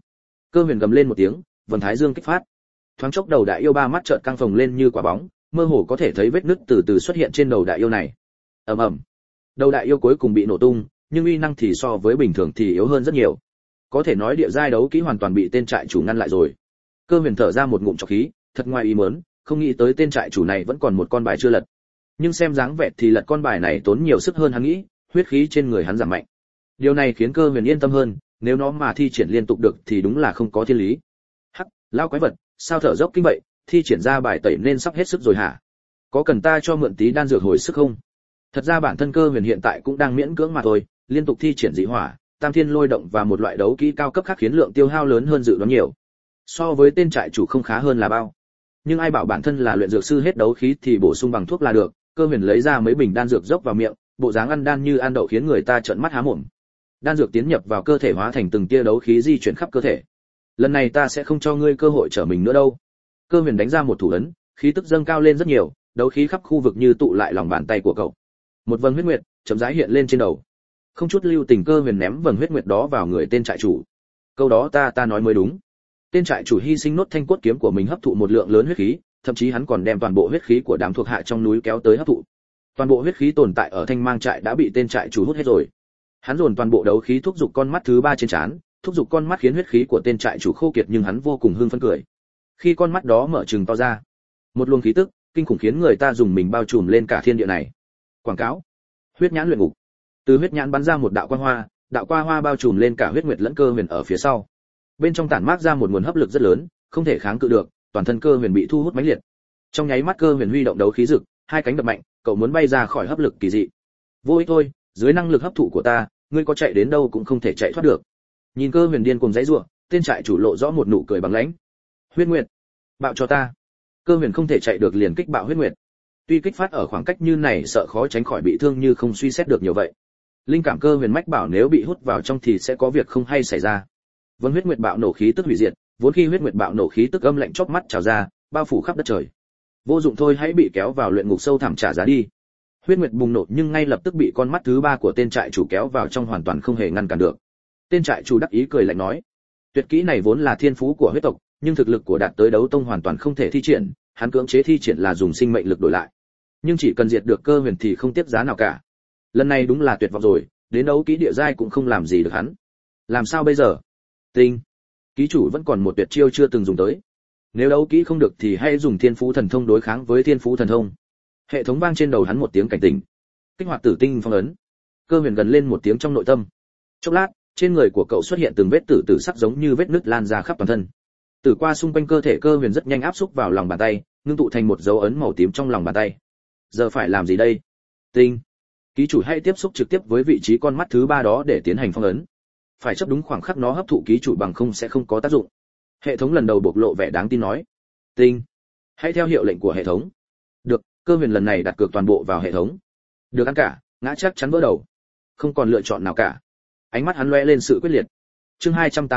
Cơ Huyền gầm lên một tiếng, vầng thái dương kích phát. Thoáng chốc đầu đại yêu ba mắt trợn căng phồng lên như quả bóng, mơ hồ có thể thấy vết nứt từ từ xuất hiện trên đầu đại yêu này. Ầm ầm. Đầu đại yêu cuối cùng bị nổ tung, nhưng uy năng thì so với bình thường thì yếu hơn rất nhiều. Có thể nói địa giai đấu kỹ hoàn toàn bị tên trại chủ ngăn lại rồi. Cơ Huyền thở ra một ngụm trọc khí, thật ngoài ý muốn, không nghĩ tới tên trại chủ này vẫn còn một con bài chưa lật. Nhưng xem dáng vẻ thì lật con bài này tốn nhiều sức hơn hắn nghĩ, huyết khí trên người hắn giảm mạnh. Điều này khiến Cơ Huyền yên tâm hơn, nếu nó mà thi triển liên tục được thì đúng là không có thiên lý. Hắc, lão quái vật, sao thở dốc kinh vậy, thi triển ra bài tẩy nên sắp hết sức rồi hả? Có cần ta cho mượn tí đan dược hồi sức không? Thật ra bản thân Cơ Huyền hiện tại cũng đang miễn cưỡng mà thôi, liên tục thi triển dị hỏa, tam thiên lôi động và một loại đấu kỹ cao cấp khác khiến lượng tiêu hao lớn hơn dự đoán nhiều. So với tên trại chủ không khá hơn là bao. Nhưng ai bảo bản thân là luyện dược sư hết đấu khí thì bổ sung bằng thuốc là được. Cơ Huyền lấy ra mấy bình đan dược dốc vào miệng, bộ dáng ăn đan như ăn đậu khiến người ta trợn mắt há mồm. Đan dược tiến nhập vào cơ thể hóa thành từng tia đấu khí di chuyển khắp cơ thể. Lần này ta sẽ không cho ngươi cơ hội trở mình nữa đâu. Cơ Huyền đánh ra một thủ ấn, khí tức dâng cao lên rất nhiều, đấu khí khắp khu vực như tụ lại lòng bàn tay của cậu. Một vầng huyết nguyệt chậm rãi hiện lên trên đầu. Không chút lưu tình Cơ Huyền ném vầng huyết nguyệt đó vào người tên trại chủ. Câu đó ta nói mới đúng. Tên trại chủ hy sinh nốt thanh cốt kiếm của mình hấp thụ một lượng lớn huyết khí, thậm chí hắn còn đem toàn bộ huyết khí của đám thuộc hạ trong núi kéo tới hấp thụ. Toàn bộ huyết khí tồn tại ở Thanh Mang trại đã bị tên trại chủ hút hết rồi. Hắn dồn toàn bộ đấu khí thúc giục con mắt thứ ba trên trán, thúc giục con mắt khiến huyết khí của tên trại chủ khô kiệt nhưng hắn vô cùng hưng phấn cười. Khi con mắt đó mở trừng to ra, một luồng khí tức kinh khủng khiến người ta dùng mình bao trùm lên cả thiên địa này. Quảng cáo: Huyết nhãn luyện ngục. Từ huyết nhãn bắn ra một đạo quang hoa, đạo quang hoa bao trùm lên cả huyết nguyệt lẫn Cơ Huyền ở phía sau. Bên trong tản mát ra một nguồn hấp lực rất lớn, không thể kháng cự được, toàn thân Cơ Huyền bị thu hút mãnh liệt. Trong nháy mắt Cơ Huyền huy động đấu khí rực, hai cánh đập mạnh, cậu muốn bay ra khỏi hấp lực kỳ dị. Vô ích thôi, dưới năng lực hấp thụ của ta, ngươi có chạy đến đâu cũng không thể chạy thoát được. Nhìn Cơ Huyền điên cuồng giãy giụa, tên trại chủ lộ rõ một nụ cười bằng lãnh. Huyết nguyệt, bạo cho ta. Cơ Huyền không thể chạy được liền kích bạo huyết nguyệt. Tuy kích phát ở khoảng cách như này sợ khó tránh khỏi bị thương như không suy xét được nhiều vậy. Linh cảm Cơ Huyền mách bảo nếu bị hút vào trong thì sẽ có việc không hay xảy ra. Vân huyết nguyệt bạo nổ khí tức hủy diệt, vốn khi huyết nguyệt bạo nổ khí tức âm lạnh chóp mắt trào ra, bao phủ khắp đất trời. Vô dụng thôi, hãy bị kéo vào luyện ngục sâu thẳm trả giá đi. Huyết nguyệt bùng nổ nhưng ngay lập tức bị con mắt thứ ba của tên trại chủ kéo vào trong, hoàn toàn không hề ngăn cản được. Tên trại chủ đắc ý cười lạnh nói: Tuyệt kỹ này vốn là thiên phú của huyết tộc, nhưng thực lực của đạt tới đấu tông hoàn toàn không thể thi triển, hắn cưỡng chế thi triển là dùng sinh mệnh lực đổi lại. Nhưng chỉ cần diệt được Cơ Huyền thì không tiếc giá nào cả. Lần này đúng là tuyệt vọng rồi, đến đấu kỹ địa giai cũng không làm gì được hắn. Làm sao bây giờ? Tinh, ký chủ vẫn còn một tuyệt chiêu chưa từng dùng tới. Nếu đấu kỹ không được thì hãy dùng thiên phú thần thông đối kháng với thiên phú thần thông. Hệ thống vang trên đầu hắn một tiếng cảnh tỉnh. Kích hoạt tử tinh phong ấn. Cơ Huyền gần lên một tiếng trong nội tâm. Chốc lát, trên người của cậu xuất hiện từng vết tử sắc giống như vết nứt lan ra khắp toàn thân. Tử qua xung quanh cơ thể Cơ Huyền rất nhanh áp xúc vào lòng bàn tay, ngưng tụ thành một dấu ấn màu tím trong lòng bàn tay. Giờ phải làm gì đây? Tinh, ký chủ hãy tiếp xúc trực tiếp với vị trí con mắt thứ ba đó để tiến hành phong ấn. Phải chấp đúng khoảng khắc nó hấp thụ ký chủ, bằng không sẽ không có tác dụng. Hệ thống lần đầu bộc lộ vẻ đáng tin nói. Tinh, hãy theo hiệu lệnh của hệ thống. Được. Cơ Huyền lần này đặt cược toàn bộ vào hệ thống. Được ăn cả, ngã chắc chắn vỡ đầu. Không còn lựa chọn nào cả. Ánh mắt hắn lóe lên sự quyết liệt. Chương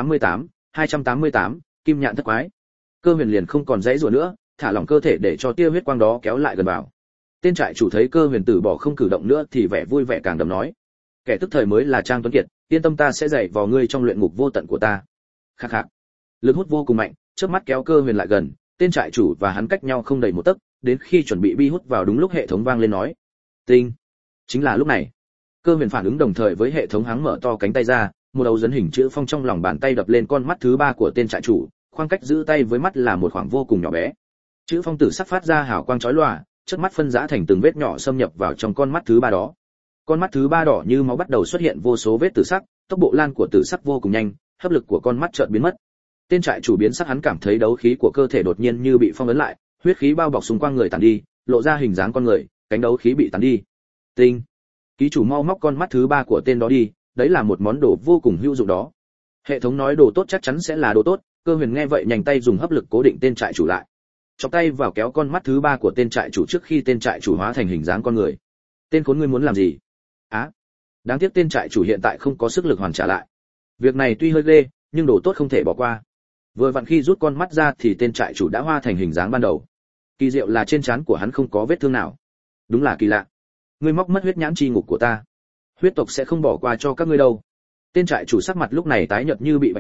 288, Kim nhạn thất quái. Cơ Huyền liền không còn giãy giụa nữa, thả lỏng cơ thể để cho tia huyết quang đó kéo lại gần vào. Tên trại chủ thấy Cơ Huyền từ bỏ không cử động nữa thì vẻ vui vẻ càng đậm nói: Kẻ tức thời mới là Trang Tuấn Kiệt, yên tâm, ta sẽ dạy vào ngươi trong luyện ngục vô tận của ta. Khắc khắc. Lực hút vô cùng mạnh, chớp mắt kéo Cơ Huyền lại gần, tên trại chủ và hắn cách nhau không đầy một tấc, đến khi chuẩn bị bi hút vào đúng lúc hệ thống vang lên nói: Tinh. Chính là lúc này, Cơ Huyền phản ứng đồng thời với hệ thống, hắn mở to cánh tay ra, một đầu dấn hình chữ phong trong lòng bàn tay đập lên con mắt thứ ba của tên trại chủ, khoảng cách giữ tay với mắt là một khoảng vô cùng nhỏ bé. Chữ phong tử sắc phát ra hào quang chói lòa, chớp mắt phân rã thành từng vết nhỏ xâm nhập vào trong con mắt thứ ba đó. Con mắt thứ ba đỏ như máu bắt đầu xuất hiện vô số vết tử sắc, tốc độ lan của tử sắc vô cùng nhanh, hấp lực của con mắt chợt biến mất. Tên trại chủ biến sắc, hắn cảm thấy đấu khí của cơ thể đột nhiên như bị phong ấn lại, huyết khí bao bọc xung quanh người tản đi, lộ ra hình dáng con người, cánh đấu khí bị tán đi. Tinh, ký chủ mau móc con mắt thứ ba của tên đó đi, đấy là một món đồ vô cùng hữu dụng đó. Hệ thống nói đồ tốt chắc chắn sẽ là đồ tốt. Cơ Huyền nghe vậy nhanh tay dùng hấp lực cố định tên trại chủ lại, chọc tay vào kéo con mắt thứ ba của tên trại chủ trước khi tên trại chủ hóa thành hình dáng con người. Tên khốn, ngươi muốn làm gì? Đáng tiếc tên trại chủ hiện tại không có sức lực hoàn trả lại. Việc này tuy hơi ghê, nhưng đồ tốt không thể bỏ qua. Vừa vặn khi rút con mắt ra thì tên trại chủ đã hóa thành hình dáng ban đầu. Kỳ diệu là trên trán của hắn không có vết thương nào. Đúng là kỳ lạ. Ngươi móc mất huyết nhãn chi ngục của ta, huyết tộc sẽ không bỏ qua cho các ngươi đâu. Tên trại chủ sắc mặt lúc này tái nhợt như bị bạch tạng,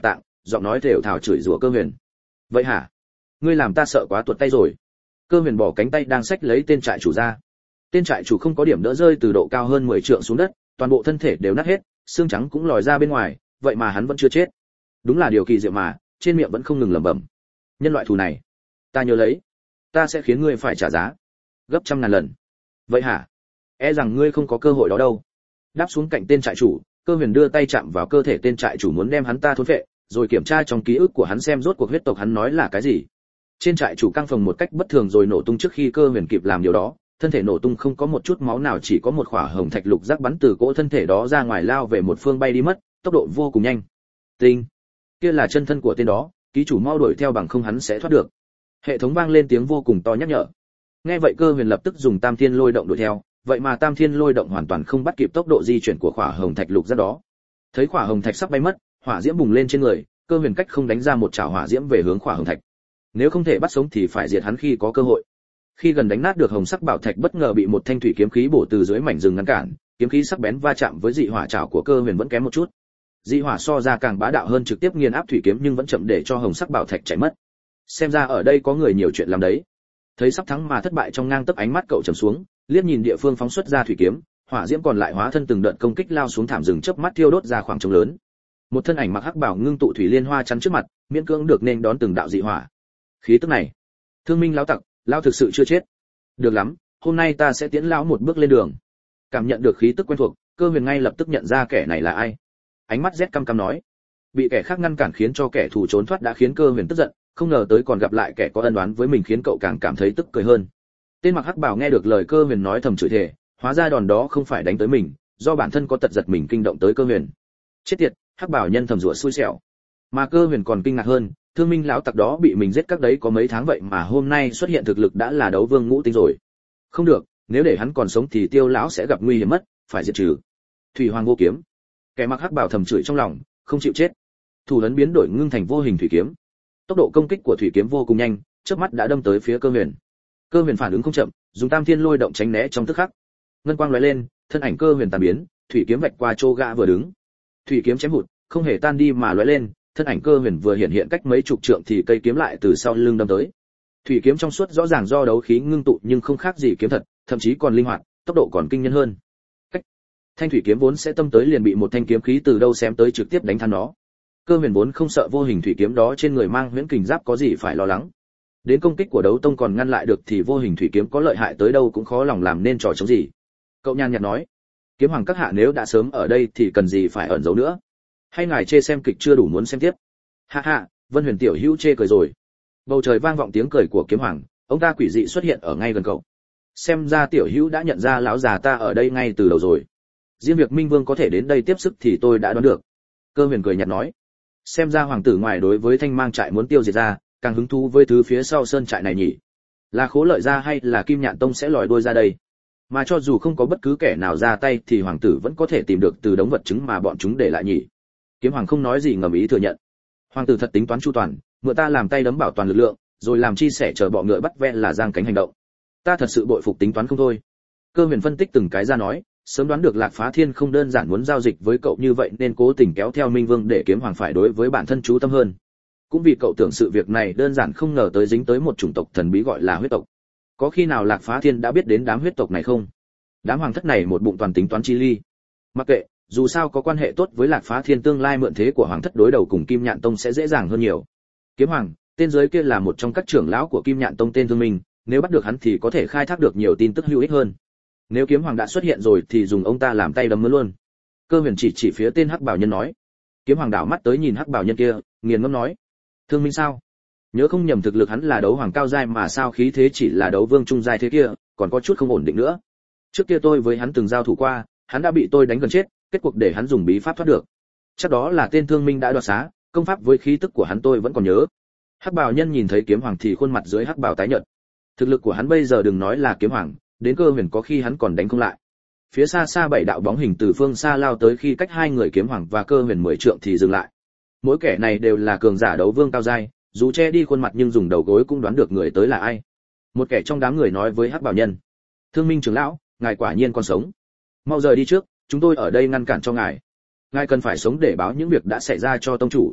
giọng nói thều thào chửi rủa Cơ Huyền. Vậy hả? Ngươi làm ta sợ quá tuột tay rồi. Cơ Huyền bỏ cánh tay đang xách lấy tên trại chủ ra. Tên trại chủ không có điểm đỡ rơi từ độ cao hơn 10 trượng xuống đất, toàn bộ thân thể đều nát hết, xương trắng cũng lòi ra bên ngoài, vậy mà hắn vẫn chưa chết. Đúng là điều kỳ diệu mà, trên miệng vẫn không ngừng lẩm bẩm. Nhân loại thù này, ta nhớ lấy, ta sẽ khiến ngươi phải trả giá gấp trăm ngàn lần. Vậy hả? E rằng ngươi không có cơ hội đó đâu. Đáp xuống cạnh tên trại chủ, Cơ Huyền đưa tay chạm vào cơ thể tên trại chủ muốn đem hắn ta thôn phệ, rồi kiểm tra trong ký ức của hắn xem rốt cuộc huyết tộc hắn nói là cái gì. Trên trại chủ căng phồng một cách bất thường rồi nổ tung trước khi Cơ Huyền kịp làm điều đó, thân thể nổ tung không có một chút máu nào, chỉ có một quả hồng thạch lục giác bắn từ cỗ thân thể đó ra ngoài lao về một phương bay đi mất, tốc độ vô cùng nhanh. Tinh, kia là chân thân của tên đó, ký chủ mau đuổi theo bằng không hắn sẽ thoát được. Hệ thống vang lên tiếng vô cùng to nhắc nhở. Nghe vậy Cơ Huyền lập tức dùng Tam Thiên Lôi Động đuổi theo, vậy mà Tam Thiên Lôi Động hoàn toàn không bắt kịp tốc độ di chuyển của quả hồng thạch lục giác đó. Thấy quả hồng thạch sắp bay mất, hỏa diễm bùng lên trên người, Cơ Huyền cách không đánh ra một chảo hỏa diễm về hướng quả hồng thạch. Nếu không thể bắt sống thì phải diệt hắn khi có cơ hội. Khi gần đánh nát được hồng sắc bảo thạch, bất ngờ bị một thanh thủy kiếm khí bổ từ dưới mảnh rừng ngăn cản, kiếm khí sắc bén va chạm với dị hỏa chảo của Cơ Huyền vẫn kém một chút. Dị hỏa so ra càng bá đạo hơn, trực tiếp nghiền áp thủy kiếm nhưng vẫn chậm để cho hồng sắc bảo thạch chạy mất. Xem ra ở đây có người nhiều chuyện làm đấy. Thấy sắp thắng mà thất bại trong ngang tấc, ánh mắt cậu trầm xuống, liếc nhìn địa phương phóng xuất ra thủy kiếm, hỏa diễm còn lại hóa thân từng đợt công kích lao xuống thảm rừng, chớp mắt thiêu đốt ra khoảng trống lớn. Một thân ảnh mặc hắc bào ngưng tụ thủy liên hoa chắn trước mặt, miễn cưỡng được nên đón từng đạo dị hỏa. Khí tức này, Thương Minh lão tặc, lão thực sự chưa chết. Được lắm, hôm nay ta sẽ tiễn lão một bước lên đường. Cảm nhận được khí tức quen thuộc, Cơ Huyền ngay lập tức nhận ra kẻ này là ai. Ánh mắt rét căm căm nói, bị kẻ khác ngăn cản khiến cho kẻ thù trốn thoát đã khiến Cơ Huyền tức giận, không ngờ tới còn gặp lại kẻ có ân oán với mình khiến cậu càng cảm thấy tức cười hơn. Tên mặc hắc bào nghe được lời Cơ Huyền nói thầm chửi thề, hóa ra đòn đó không phải đánh tới mình, do bản thân có tật giật mình kinh động tới Cơ Huyền. Chết tiệt, hắc bào nhân thầm rủa xui xẻo. Mà Cơ Huyền còn kinh ngạc hơn, Thương Minh lão tặc đó bị mình giết các đấy có mấy tháng vậy mà hôm nay xuất hiện thực lực đã là đấu vương ngũ tinh rồi. Không được, nếu để hắn còn sống thì Tiêu lão sẽ gặp nguy hiểm mất, phải diệt trừ. Thủy Hoàng vô kiếm. Kẻ mặc hắc bào thầm chửi trong lòng, không chịu chết. Thủ ấn biến đổi ngưng thành vô hình thủy kiếm. Tốc độ công kích của thủy kiếm vô cùng nhanh, chớp mắt đã đâm tới phía Cơ Huyền. Cơ Huyền phản ứng không chậm, dùng Tam Thiên Lôi Động tránh né trong tức khắc. Ngân quang lóe lên, thân ảnh Cơ Huyền tàn biến, thủy kiếm vạch qua chỗ gã vừa đứng. Thủy kiếm chém hụt, không hề tan đi mà lóe lên, thân ảnh Cơ Huyền vừa hiện hiện cách mấy chục trượng thì cây kiếm lại từ sau lưng đâm tới. Thủy kiếm trong suốt rõ ràng do đấu khí ngưng tụ nhưng không khác gì kiếm thật, thậm chí còn linh hoạt, tốc độ còn kinh nhân hơn. Cách thanh thủy kiếm vốn sẽ tâm tới liền bị một thanh kiếm khí từ đâu xém tới trực tiếp đánh tan nó. Cơ Huyền vốn không sợ vô hình thủy kiếm đó trên người mang huyễn kình giáp có gì phải lo lắng. Đến công kích của đấu tông còn ngăn lại được thì vô hình thủy kiếm có lợi hại tới đâu cũng khó lòng làm nên trò chống gì. Cậu nhàn nhạt nói, kiếm hoàng các hạ nếu đã sớm ở đây thì cần gì phải ẩn giấu nữa. Hay ngài chê xem kịch chưa đủ muốn xem tiếp? Ha ha, Vân Huyền tiểu hữu chê cười rồi. Bầu trời vang vọng tiếng cười của kiếm hoàng, ông ta quỷ dị xuất hiện ở ngay gần cậu. Xem ra tiểu hữu đã nhận ra lão già ta ở đây ngay từ đầu rồi. Riêng việc Minh Vương có thể đến đây tiếp sức thì tôi đã đoán được. Cơ Huyền cười nhạt nói, xem ra hoàng tử ngoài đối với Thanh Mang trại muốn tiêu diệt ra, càng hứng thú với thứ phía sau sơn trại này nhỉ? Là Khố Lợi gia hay là Kim Nhạn Tông sẽ lòi đuôi ra đây? Mà cho dù không có bất cứ kẻ nào ra tay thì hoàng tử vẫn có thể tìm được từ đống vật chứng mà bọn chúng để lại nhỉ? Kiếm hoàng không nói gì ngầm ý thừa nhận. Hoàng tử thật tính toán chu toàn, mượn ta làm tay đấm bảo toàn lực lượng, rồi làm chi sẻ chờ bọ ngựa bắt ve là giang cánh hành động. Ta thật sự bội phục tính toán không thôi. Cơ Huyền phân tích từng cái ra nói, sớm đoán được Lạc Phá Thiên không đơn giản muốn giao dịch với cậu như vậy nên cố tình kéo theo Minh Vương để kiếm hoàng phải đối với bản thân chú tâm hơn. Cũng vì cậu tưởng sự việc này đơn giản không ngờ tới dính tới một chủng tộc thần bí gọi là huyết tộc. Có khi nào Lạc Phá Thiên đã biết đến đám huyết tộc này không? Đám hoàng thất này một bụng toàn tính toán chi ly. Mặc kệ, dù sao có quan hệ tốt với Lạc Phá Thiên, tương lai mượn thế của hoàng thất đối đầu cùng Kim Nhạn Tông sẽ dễ dàng hơn nhiều. Kiếm hoàng, tên dưới kia là một trong các trưởng lão của Kim Nhạn Tông tên Thương Minh, nếu bắt được hắn thì có thể khai thác được nhiều tin tức hữu ích hơn. Nếu kiếm hoàng đã xuất hiện rồi thì dùng ông ta làm tay đấm mướn luôn. Cơ Huyền chỉ phía tên hắc bảo nhân nói. Kiếm hoàng đảo mắt tới nhìn hắc bảo nhân kia, nghiền ngẫm nói, Thương Minh sao? Nhớ không nhầm thực lực hắn là đấu hoàng cao giai mà sao khí thế chỉ là đấu vương trung giai thế kia, còn có chút không ổn định nữa. Trước kia tôi với hắn từng giao thủ qua, hắn đã bị tôi đánh gần chết, kết cuộc để hắn dùng bí pháp thoát được. Chắc đó là tên Thương Minh đã đoạt xá, công pháp với khí tức của hắn tôi vẫn còn nhớ. Hắc bào nhân nhìn thấy kiếm hoàng thì khuôn mặt dưới hắc bào tái nhợt. Thực lực của hắn bây giờ đừng nói là kiếm hoàng, đến Cơ Huyền có khi hắn còn đánh không lại. Phía xa xa bảy đạo bóng hình từ phương xa lao tới, khi cách hai người kiếm hoàng và Cơ Huyền 10 trượng thì dừng lại. Mỗi kẻ này đều là cường giả đấu vương cao giai, dù che đi khuôn mặt nhưng dùng đầu gối cũng đoán được người tới là ai. Một kẻ trong đám người nói với hắc bào nhân, Thương Minh trưởng lão, ngài quả nhiên còn sống. Mau rời đi trước, chúng tôi ở đây ngăn cản cho ngài. Ngài cần phải sống để báo những việc đã xảy ra cho tông chủ.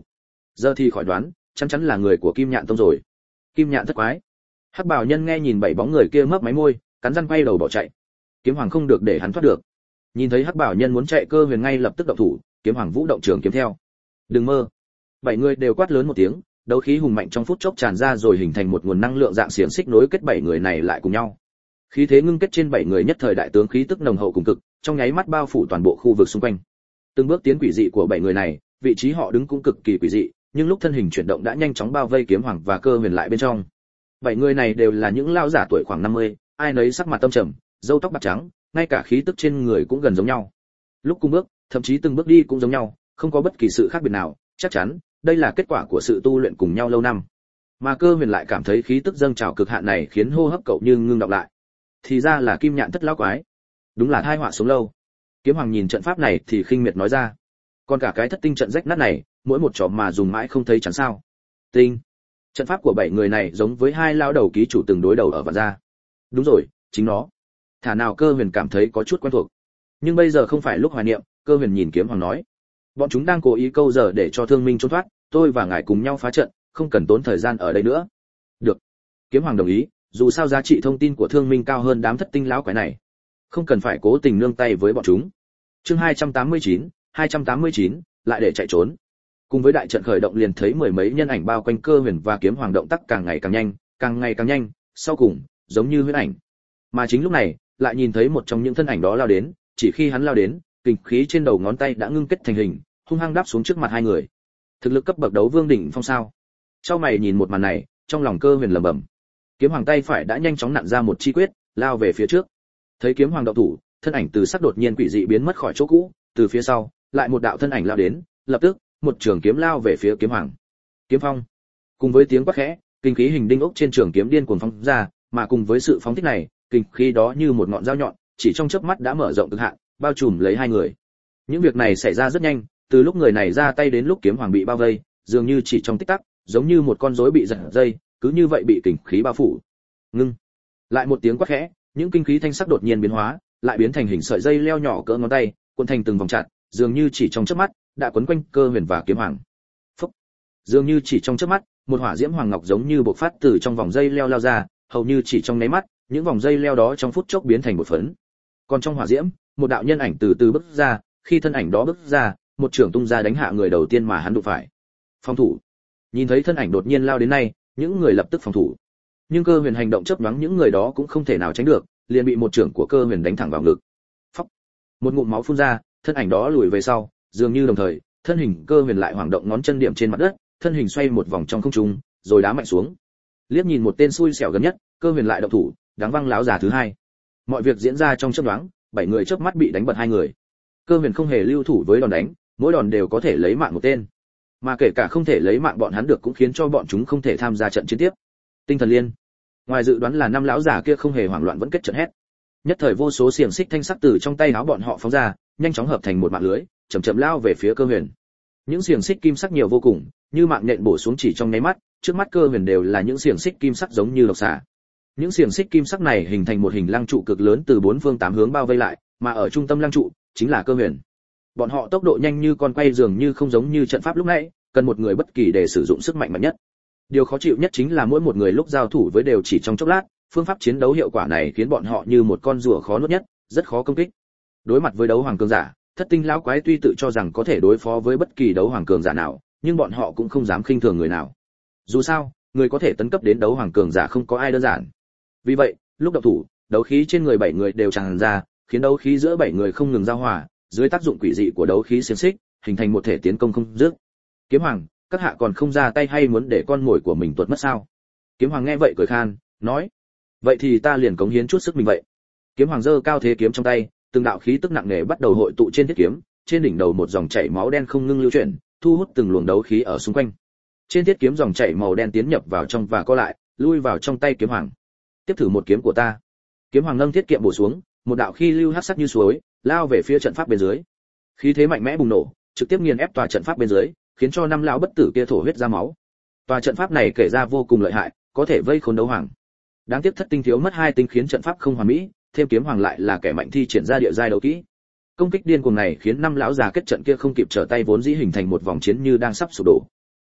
Giờ thì khỏi đoán, chắn chắn là người của Kim Nhạn tông rồi. Kim Nhạn thất quái. Hắc Bảo Nhân nghe nhìn bảy bóng người kia mấp máy môi, cắn răng quay đầu bỏ chạy. Kiếm Hoàng không được để hắn thoát được. Nhìn thấy Hắc Bảo Nhân muốn chạy, Cơ Huyền ngay lập tức động thủ, Kiếm Hoàng vũ động trường kiếm theo. Đừng mơ. Bảy người đều quát lớn một tiếng, đấu khí hùng mạnh trong phút chốc tràn ra rồi hình thành một nguồn năng lượng dạng xiềng xích nối kết bảy người này lại cùng nhau. Khí thế ngưng kết trên bảy người nhất thời đại tướng khí tức nồng hậu cùng cực, trong nháy mắt bao phủ toàn bộ khu vực xung quanh. Từng bước tiến quỷ dị của bảy người này, vị trí họ đứng cũng cực kỳ quỷ dị, nhưng lúc thân hình chuyển động đã nhanh chóng bao vây Kiếm Hoàng và Cơ Huyền lại bên trong. Bảy người này đều là những lão giả tuổi khoảng 50, ai nấy sắc mặt tâm trầm, râu tóc bạc trắng, ngay cả khí tức trên người cũng gần giống nhau. Lúc cung bước, thậm chí từng bước đi cũng giống nhau, không có bất kỳ sự khác biệt nào, chắc chắn đây là kết quả của sự tu luyện cùng nhau lâu năm. Mà Cơ Huyền lại cảm thấy khí tức dâng trào cực hạn này khiến hô hấp cậu như ngưng đọng lại. Thì ra là Kim Nhạn thất lão quái, đúng là tai họa sống lâu. Kiếm Hoàng nhìn trận pháp này thì khinh miệt nói ra, còn cả cái thất tinh trận rách nát này, mỗi một trò mà dùng mãi không thấy chán sao? Tinh. Trận pháp của bảy người này giống với hai lão đầu ký chủ từng đối đầu ở Vạn Gia. Đúng rồi, chính nó. Thả nào Cơ Huyền cảm thấy có chút quen thuộc. Nhưng bây giờ không phải lúc hoài niệm, Cơ Huyền nhìn Kiếm Hoàng nói, bọn chúng đang cố ý câu giờ để cho Thương Minh trốn thoát, tôi và ngài cùng nhau phá trận, không cần tốn thời gian ở đây nữa. Được. Kiếm Hoàng đồng ý, dù sao giá trị thông tin của Thương Minh cao hơn đám thất tinh lão quái này, không cần phải cố tình nương tay với bọn chúng. Chương 289, lại để chạy trốn. Cùng với đại trận khởi động liền thấy mười mấy nhân ảnh bao quanh Cơ Huyền và Kiếm Hoàng động tác càng ngày càng nhanh, sau cùng giống như huyễn ảnh. Mà chính lúc này, lại nhìn thấy một trong những thân ảnh đó lao đến, chỉ khi hắn lao đến, kình khí trên đầu ngón tay đã ngưng kết thành hình, hung hăng đáp xuống trước mặt hai người. Thực lực cấp bậc đấu vương đỉnh phong sao? Sau mày nhìn một màn này, trong lòng Cơ Huyền lẩm bẩm. Kiếm Hoàng tay phải đã nhanh chóng nặn ra một chi quyết, lao về phía trước. Thấy Kiếm Hoàng động thủ, thân ảnh từ sắc đột nhiên quỷ dị biến mất khỏi chỗ cũ, từ phía sau, lại một đạo thân ảnh lao đến, lập tức, một trường kiếm lao về phía Kiếm Hoàng. Kiếm phong. Cùng với tiếng quát khẽ, kinh khí hình đinh ốc trên trường kiếm điên cuồng phóng ra, mà cùng với sự phóng thích này, kinh khí đó như một ngọn dao nhọn, chỉ trong chớp mắt đã mở rộng cực hạn, bao trùm lấy hai người. Những việc này xảy ra rất nhanh, từ lúc người này ra tay đến lúc Kiếm Hoàng bị bao vây, dường như chỉ trong tích tắc, giống như một con rối bị giật dây, cứ như vậy bị kinh khí bao phủ. Ngưng. Lại một tiếng quát khẽ, những kinh khí thanh sắc đột nhiên biến hóa, lại biến thành hình sợi dây leo nhỏ cỡ ngón tay, cuộn thành từng vòng chặt, dường như chỉ trong chớp mắt đã quấn quanh Cơ Huyền và Kiếm Hoàng. Phốc. Dường như chỉ trong chớp mắt, một hỏa diễm hoàng ngọc giống như bộc phát từ trong vòng dây leo lao ra, hầu như chỉ trong nháy mắt, những vòng dây leo đó trong phút chốc biến thành một phấn. Còn trong hỏa diễm, một đạo nhân ảnh từ từ bước ra, khi thân ảnh đó bước ra, một trường tung ra đánh hạ người đầu tiên mà hắn đụng phải. Phòng thủ. Nhìn thấy thân ảnh đột nhiên lao đến này, những người lập tức phòng thủ. Nhưng Cơ Huyền hành động chớp nhoáng, những người đó cũng không thể nào tránh được, liền bị một trường của Cơ Huyền đánh thẳng vào ngực. Phốc. Một ngụm máu phun ra, thân ảnh đó lùi về sau, dường như đồng thời, thân hình Cơ Huyền lại hoảng động ngón chân điểm trên mặt đất, thân hình xoay một vòng trong không trung, rồi đá mạnh xuống. Liếc nhìn một tên xui xẻo gần nhất, Cơ Huyền lại động thủ, đáng văng láo già thứ hai. Mọi việc diễn ra trong chớp nhoáng, bảy người chớp mắt bị đánh bật hai người. Cơ Huyền không hề lưu thủ với đòn đánh, mỗi đòn đều có thể lấy mạng một tên. Mà kể cả không thể lấy mạng bọn hắn được cũng khiến cho bọn chúng không thể tham gia trận chiến tiếp. Tinh thần liên. Ngoài dự đoán là năm lão già kia không hề hoảng loạn vẫn kết trận hét. Nhất thời vô số xiềng xích thanh sắc từ trong tay áo bọn họ phóng ra, nhanh chóng hợp thành một mạng lưới, chậm chậm lao về phía Cơ Huyền. Những xiềng xích kim sắc nhiều vô cùng, như mạng nhện bổ xuống chỉ trong nháy mắt, trước mắt Cơ Huyền đều là những xiềng xích kim sắc giống như lộc xà. Những xiềng xích kim sắc này hình thành một hình lăng trụ cực lớn từ bốn phương tám hướng bao vây lại, mà ở trung tâm lăng trụ chính là Cơ Huyền. Bọn họ tốc độ nhanh như con quay, dường như không giống như trận pháp lúc nãy, cần một người bất kỳ để sử dụng sức mạnh mạnh nhất. Điều khó chịu nhất chính là mỗi một người lúc giao thủ với đều chỉ trong chốc lát, phương pháp chiến đấu hiệu quả này khiến bọn họ như một con rùa khó nuốt nhất, rất khó công kích. Đối mặt với đấu hoàng cường giả, thất tinh lão quái tuy tự cho rằng có thể đối phó với bất kỳ đấu hoàng cường giả nào, nhưng bọn họ cũng không dám khinh thường người nào. Dù sao, người có thể tấn cấp đến đấu hoàng cường giả không có ai đơn giản. Vì vậy, lúc động thủ, đấu khí trên người bảy người đều tràn ra, khiến đấu khí giữa bảy người không ngừng giao hòa, dưới tác dụng quỷ dị của đấu khí xiềng xích, hình thành một thể tiến công không dứt. Kiếm Hoàng, các hạ còn không ra tay hay muốn để con mồi của mình tuột mất sao? Kiếm Hoàng nghe vậy cười khan, nói: vậy thì ta liền cống hiến chút sức mình vậy. Kiếm Hoàng giơ cao thế kiếm trong tay, từng đạo khí tức nặng nề bắt đầu hội tụ trên thiết kiếm, trên đỉnh đầu một dòng chảy máu đen không ngưng lưu chuyển, thu hút từng luồng đấu khí ở xung quanh. Trên thiết kiếm dòng chảy màu đen tiến nhập vào trong và co lại, lui vào trong tay Kiếm Hoàng. Tiếp thử một kiếm của ta. Kiếm Hoàng nâng thiết kiệm bổ xuống, một đạo khí lưu hắc sắc như suối, lao về phía trận pháp bên dưới. Khí thế mạnh mẽ bùng nổ, trực tiếp nghiền ép tòa trận pháp bên dưới, khiến cho năm lão bất tử kia thổ huyết ra máu. Tòa trận pháp này kể ra vô cùng lợi hại, có thể vây khốn đấu hoàng. Đáng tiếc thất tinh thiếu mất hai tinh khiến trận pháp không hoàn mỹ, thêm Kiếm Hoàng lại là kẻ mạnh thi triển ra địa giai đấu kỹ. Công kích điên cuồng này khiến năm lão già kết trận kia không kịp trở tay, vốn dĩ hình thành một vòng chiến như đang sắp sụp đổ.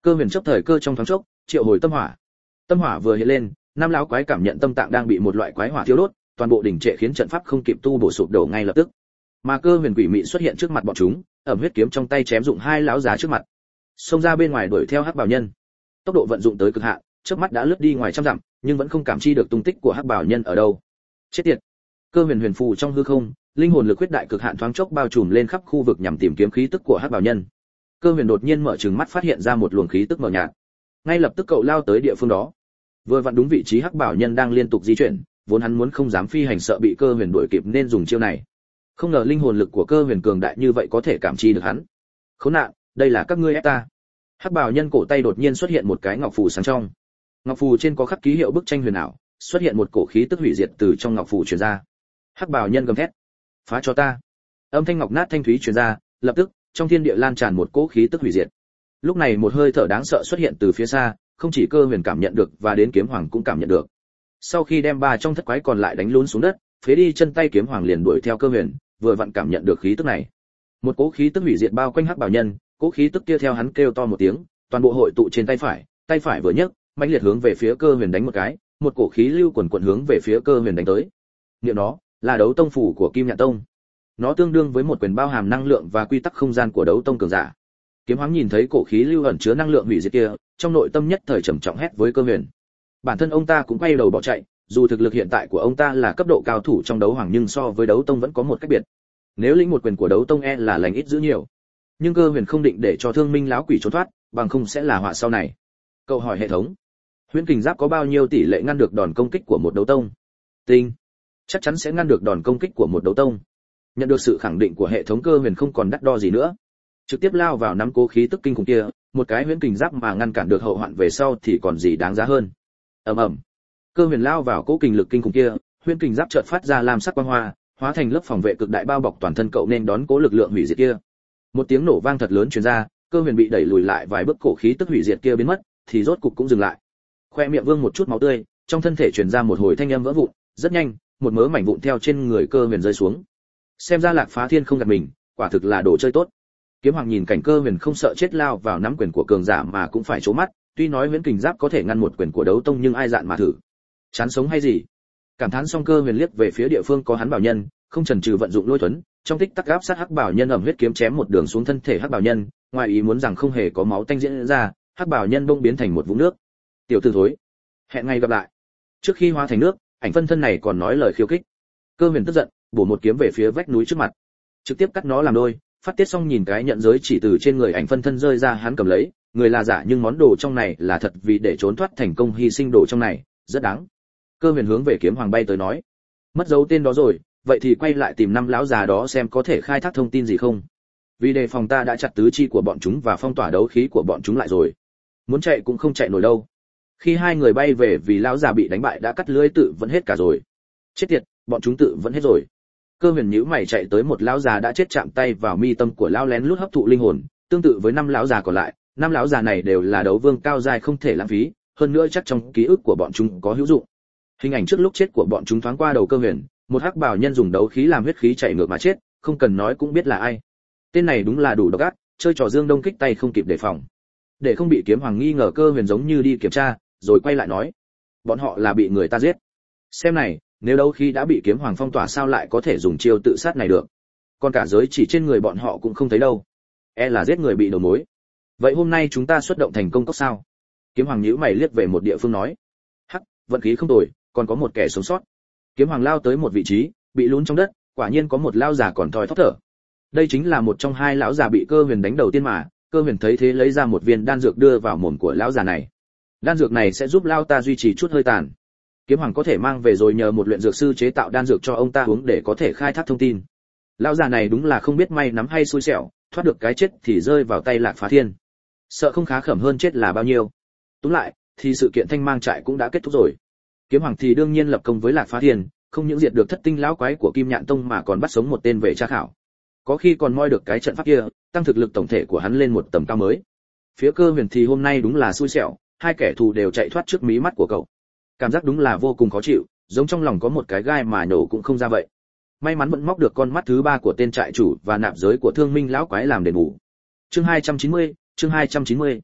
Cơ huyền chấp thời cơ trong thoáng chốc, triệu hồi tâm hỏa. Tâm hỏa vừa hiện lên, năm lão quái cảm nhận tâm tạng đang bị một loại quái hỏa thiêu đốt, toàn bộ đỉnh trệ khiến trận pháp không kịp tu bổ sụp đổ ngay lập tức. Mà Cơ huyền quỷ mị xuất hiện trước mặt bọn chúng, ẩm huyết kiếm trong tay chém dụng hai lão già trước mặt, xông ra bên ngoài đuổi theo hắc bảo nhân. Tốc độ vận dụng tới cực hạn, chớp mắt đã lướt đi ngoài trăm dặm, nhưng vẫn không cảm chi được tung tích của hắc bảo nhân ở đâu. Chết tiệt! Cơ huyền huyền phù trong hư không, linh hồn lực huyết đại cực hạn thoáng chốc bao trùm lên khắp khu vực nhằm tìm kiếm khí tức của hắc bảo nhân. Cơ huyền đột nhiên mở trừng mắt phát hiện ra một luồng khí tức mờ nhạt, ngay lập tức cậu lao tới địa phương đó, vừa vặn đúng vị trí hắc bảo nhân đang liên tục di chuyển, vốn hắn muốn không dám phi hành sợ bị Cơ huyền đuổi kịp nên dùng chiêu này. Không ngờ linh hồn lực của Cơ huyền cường đại như vậy có thể cảm chi được hắn. Khốn nạn, đây là các ngươi ép ta. Hắc bảo nhân cổ tay đột nhiên xuất hiện một cái ngọc phù sáng trong, ngọc phù trên có khắc ký hiệu bức tranh huyền ảo, xuất hiện một cổ khí tức hủy diệt từ trong ngọc phù truyền ra. Hắc bảo nhân gầm thét, phá cho ta. Âm thanh ngọc nát thanh thúy truyền ra, lập tức trong thiên địa lan tràn một cỗ khí tức hủy diệt. Lúc này một hơi thở đáng sợ xuất hiện từ phía xa, không chỉ Cơ huyền cảm nhận được và đến kiếm hoàng cũng cảm nhận được. Sau khi đem ba trong thất quái còn lại đánh lún xuống đất, phế đi chân tay kiếm hoàng liền đuổi theo Cơ huyền, vừa vặn cảm nhận được khí tức này. Một cỗ khí tức hủy diệt bao quanh hắc bảo nhân, cỗ khí tức kia theo hắn kêu to một tiếng, toàn bộ hội tụ trên tay phải vừa nhấc, mãnh liệt hướng về phía Cơ huyền đánh một cái, một cổ khí lưu quần quần hướng về phía Cơ huyền đánh tới. Niệm nó là đấu tông phủ của Kim Nhạn Tông. Nó tương đương với một quyền bao hàm năng lượng và quy tắc không gian của đấu tông cường giả. Kiếm Hoáng nhìn thấy cổ khí lưu ẩn chứa năng lượng hủy diệt kia, trong nội tâm nhất thời trầm trọng hét với Cơ huyền. Bản thân ông ta cũng quay đầu bỏ chạy, dù thực lực hiện tại của ông ta là cấp độ cao thủ trong đấu hoàng nhưng so với đấu tông vẫn có một cách biệt. Nếu lĩnh một quyền của đấu tông là lành ít dữ nhiều. Nhưng Cơ huyền không định để cho Thương Minh lão quỷ trốn thoát, bằng không sẽ là họa sau này. Cậu hỏi hệ thống, Huyễn Kình Giáp có bao nhiêu tỷ lệ ngăn được đòn công kích của một đấu tông? Tinh. Chắc chắn sẽ ngăn được đòn công kích của một đấu tông. Nhận được sự khẳng định của hệ thống, Cơ huyền không còn đắn đo gì nữa, trực tiếp lao vào nắm cố khí tức kinh khủng kia, một cái Huyễn Kình Giáp mà ngăn cản được hậu hoạn về sau thì còn gì đáng giá hơn. Ầm ầm. Cơ huyền lao vào cố kình lực kinh khủng kia, Huyễn Kình Giáp chợt phát ra lam sắc quang hoa, hóa thành lớp phòng vệ cực đại bao bọc toàn thân cậu nên đón cố lực lượng hủy diệt kia. Một tiếng nổ vang thật lớn truyền ra, Cơ huyền bị đẩy lùi lại vài bước, cổ khí tức hủy diệt kia biến mất, thì rốt cục cũng dừng lại. Khoe miệng vương một chút máu tươi, trong thân thể truyền ra một hồi thanh âm vỡ vụn, rất nhanh, một mớ mảnh vụn theo trên người Cơ huyền rơi xuống. Xem ra Lạc Phá Thiên không gạt mình, quả thực là đồ chơi tốt. Kiếm Hoàng nhìn cảnh Cơ huyền không sợ chết lao vào nắm quyền của cường giả mà cũng phải trố mắt, tuy nói Huyễn Kình Giáp có thể ngăn một quyền của đấu tông nhưng ai dạn mà thử. Chán sống hay gì? Cảm thán xong, Cơ huyền liếc về phía địa phương có hắn bảo nhân, không chần chừ vận dụng lôi tuấn, trong tích tắc áp sát hắc bảo nhân, ẩm huyết kiếm chém một đường xuống thân thể hắc bảo nhân, ngoài ý muốn rằng không hề có máu tanh diễn ra, hắc bảo nhân bỗng biến thành một vũng nước. Tiểu tử thối, hẹn ngày gặp lại. Trước khi hóa thành nước, ảnh phân thân này còn nói lời khiêu khích. Cơ huyền tức giận, bổ một kiếm về phía vách núi trước mặt, trực tiếp cắt nó làm đôi. Phát tiết xong, nhìn cái nhận giới chỉ từ trên người ảnh phân thân rơi ra, hắn cầm lấy, người là giả nhưng món đồ trong này là thật, vì để trốn thoát thành công hy sinh đồ trong này, rất đáng. Cơ huyền hướng về Kiếm Hoàng bay tới nói, mất dấu tên đó rồi, vậy thì quay lại tìm năm lão già đó xem có thể khai thác thông tin gì không. Vì đề phòng ta đã chặt tứ chi của bọn chúng và phong tỏa đấu khí của bọn chúng lại rồi, muốn chạy cũng không chạy nổi đâu. Khi hai người bay về, vì lão già bị đánh bại đã cắt lưỡi tự vẫn hết cả rồi. Chết tiệt, bọn chúng tự vẫn hết rồi. Cơ huyền nhíu mày chạy tới một lão già đã chết, chạm tay vào mi tâm của lão, lén lút hấp thụ linh hồn, tương tự với năm lão già còn lại. Năm lão già này đều là đấu vương cao giai, không thể lãng phí, hơn nữa chắc trong ký ức của bọn chúng có hữu dụng. Hình ảnh trước lúc chết của bọn chúng thoáng qua đầu Cơ huyền, một hắc bảo nhân dùng đấu khí làm huyết khí chạy ngược mà chết, không cần nói cũng biết là ai. Tên này đúng là đủ độc ác, chơi trò dương đông kích tay không kịp đề phòng. Để không bị Kiếm Hoàng nghi ngờ, Cơ huyền giống như đi kiểm tra, rồi quay lại nói, bọn họ là bị người ta giết. Xem này, nếu đấu khí đã bị Kiếm Hoàng phong tỏa sao lại có thể dùng chiêu tự sát này được? Còn cả giới chỉ trên người bọn họ cũng không thấy đâu, là giết người bị đầu mối. Vậy hôm nay chúng ta xuất động thành công cốc sao? Kiếm Hoàng nhíu mày liếc về một địa phương nói, hắc, vận khí không tồi, còn có một kẻ sống sót. Kiếm Hoàng lao tới một vị trí bị lún trong đất, quả nhiên có một lão già còn thoi thóp thở. Đây chính là một trong hai lão già bị Cơ huyền đánh đầu tiên mà. Cơ huyền thấy thế lấy ra một viên đan dược đưa vào mồm của lão già này. Đan dược này sẽ giúp lão ta duy trì chút hơi tàn. Kiếm Hoàng có thể mang về rồi nhờ một luyện dược sư chế tạo đan dược cho ông ta uống để có thể khai thác thông tin. Lão già này đúng là không biết may nắm hay xui xẻo, thoát được cái chết thì rơi vào tay Lạc Phá Thiên. Sợ không khá khẩm hơn chết là bao nhiêu. Túm lại thì sự kiện Thanh Mang trại cũng đã kết thúc rồi. Kiếm Hoàng thì đương nhiên lập công với Lạc Phá Thiên, không những diệt được thất tinh lão quái của Kim Nhạn Tông mà còn bắt sống một tên về tra khảo. Có khi còn moi được cái trận pháp kia, tăng thực lực tổng thể của hắn lên một tầm cao mới. Phía Cơ huyền thì hôm nay đúng là xui xẻo, hai kẻ thù đều chạy thoát trước mí mắt của cậu. Cảm giác đúng là vô cùng khó chịu, giống trong lòng có một cái gai mà nổ cũng không ra vậy. May mắn vẫn móc được con mắt thứ ba của tên trại chủ và nạp giới của Thương Minh lão quái làm đền bù. Chương 290.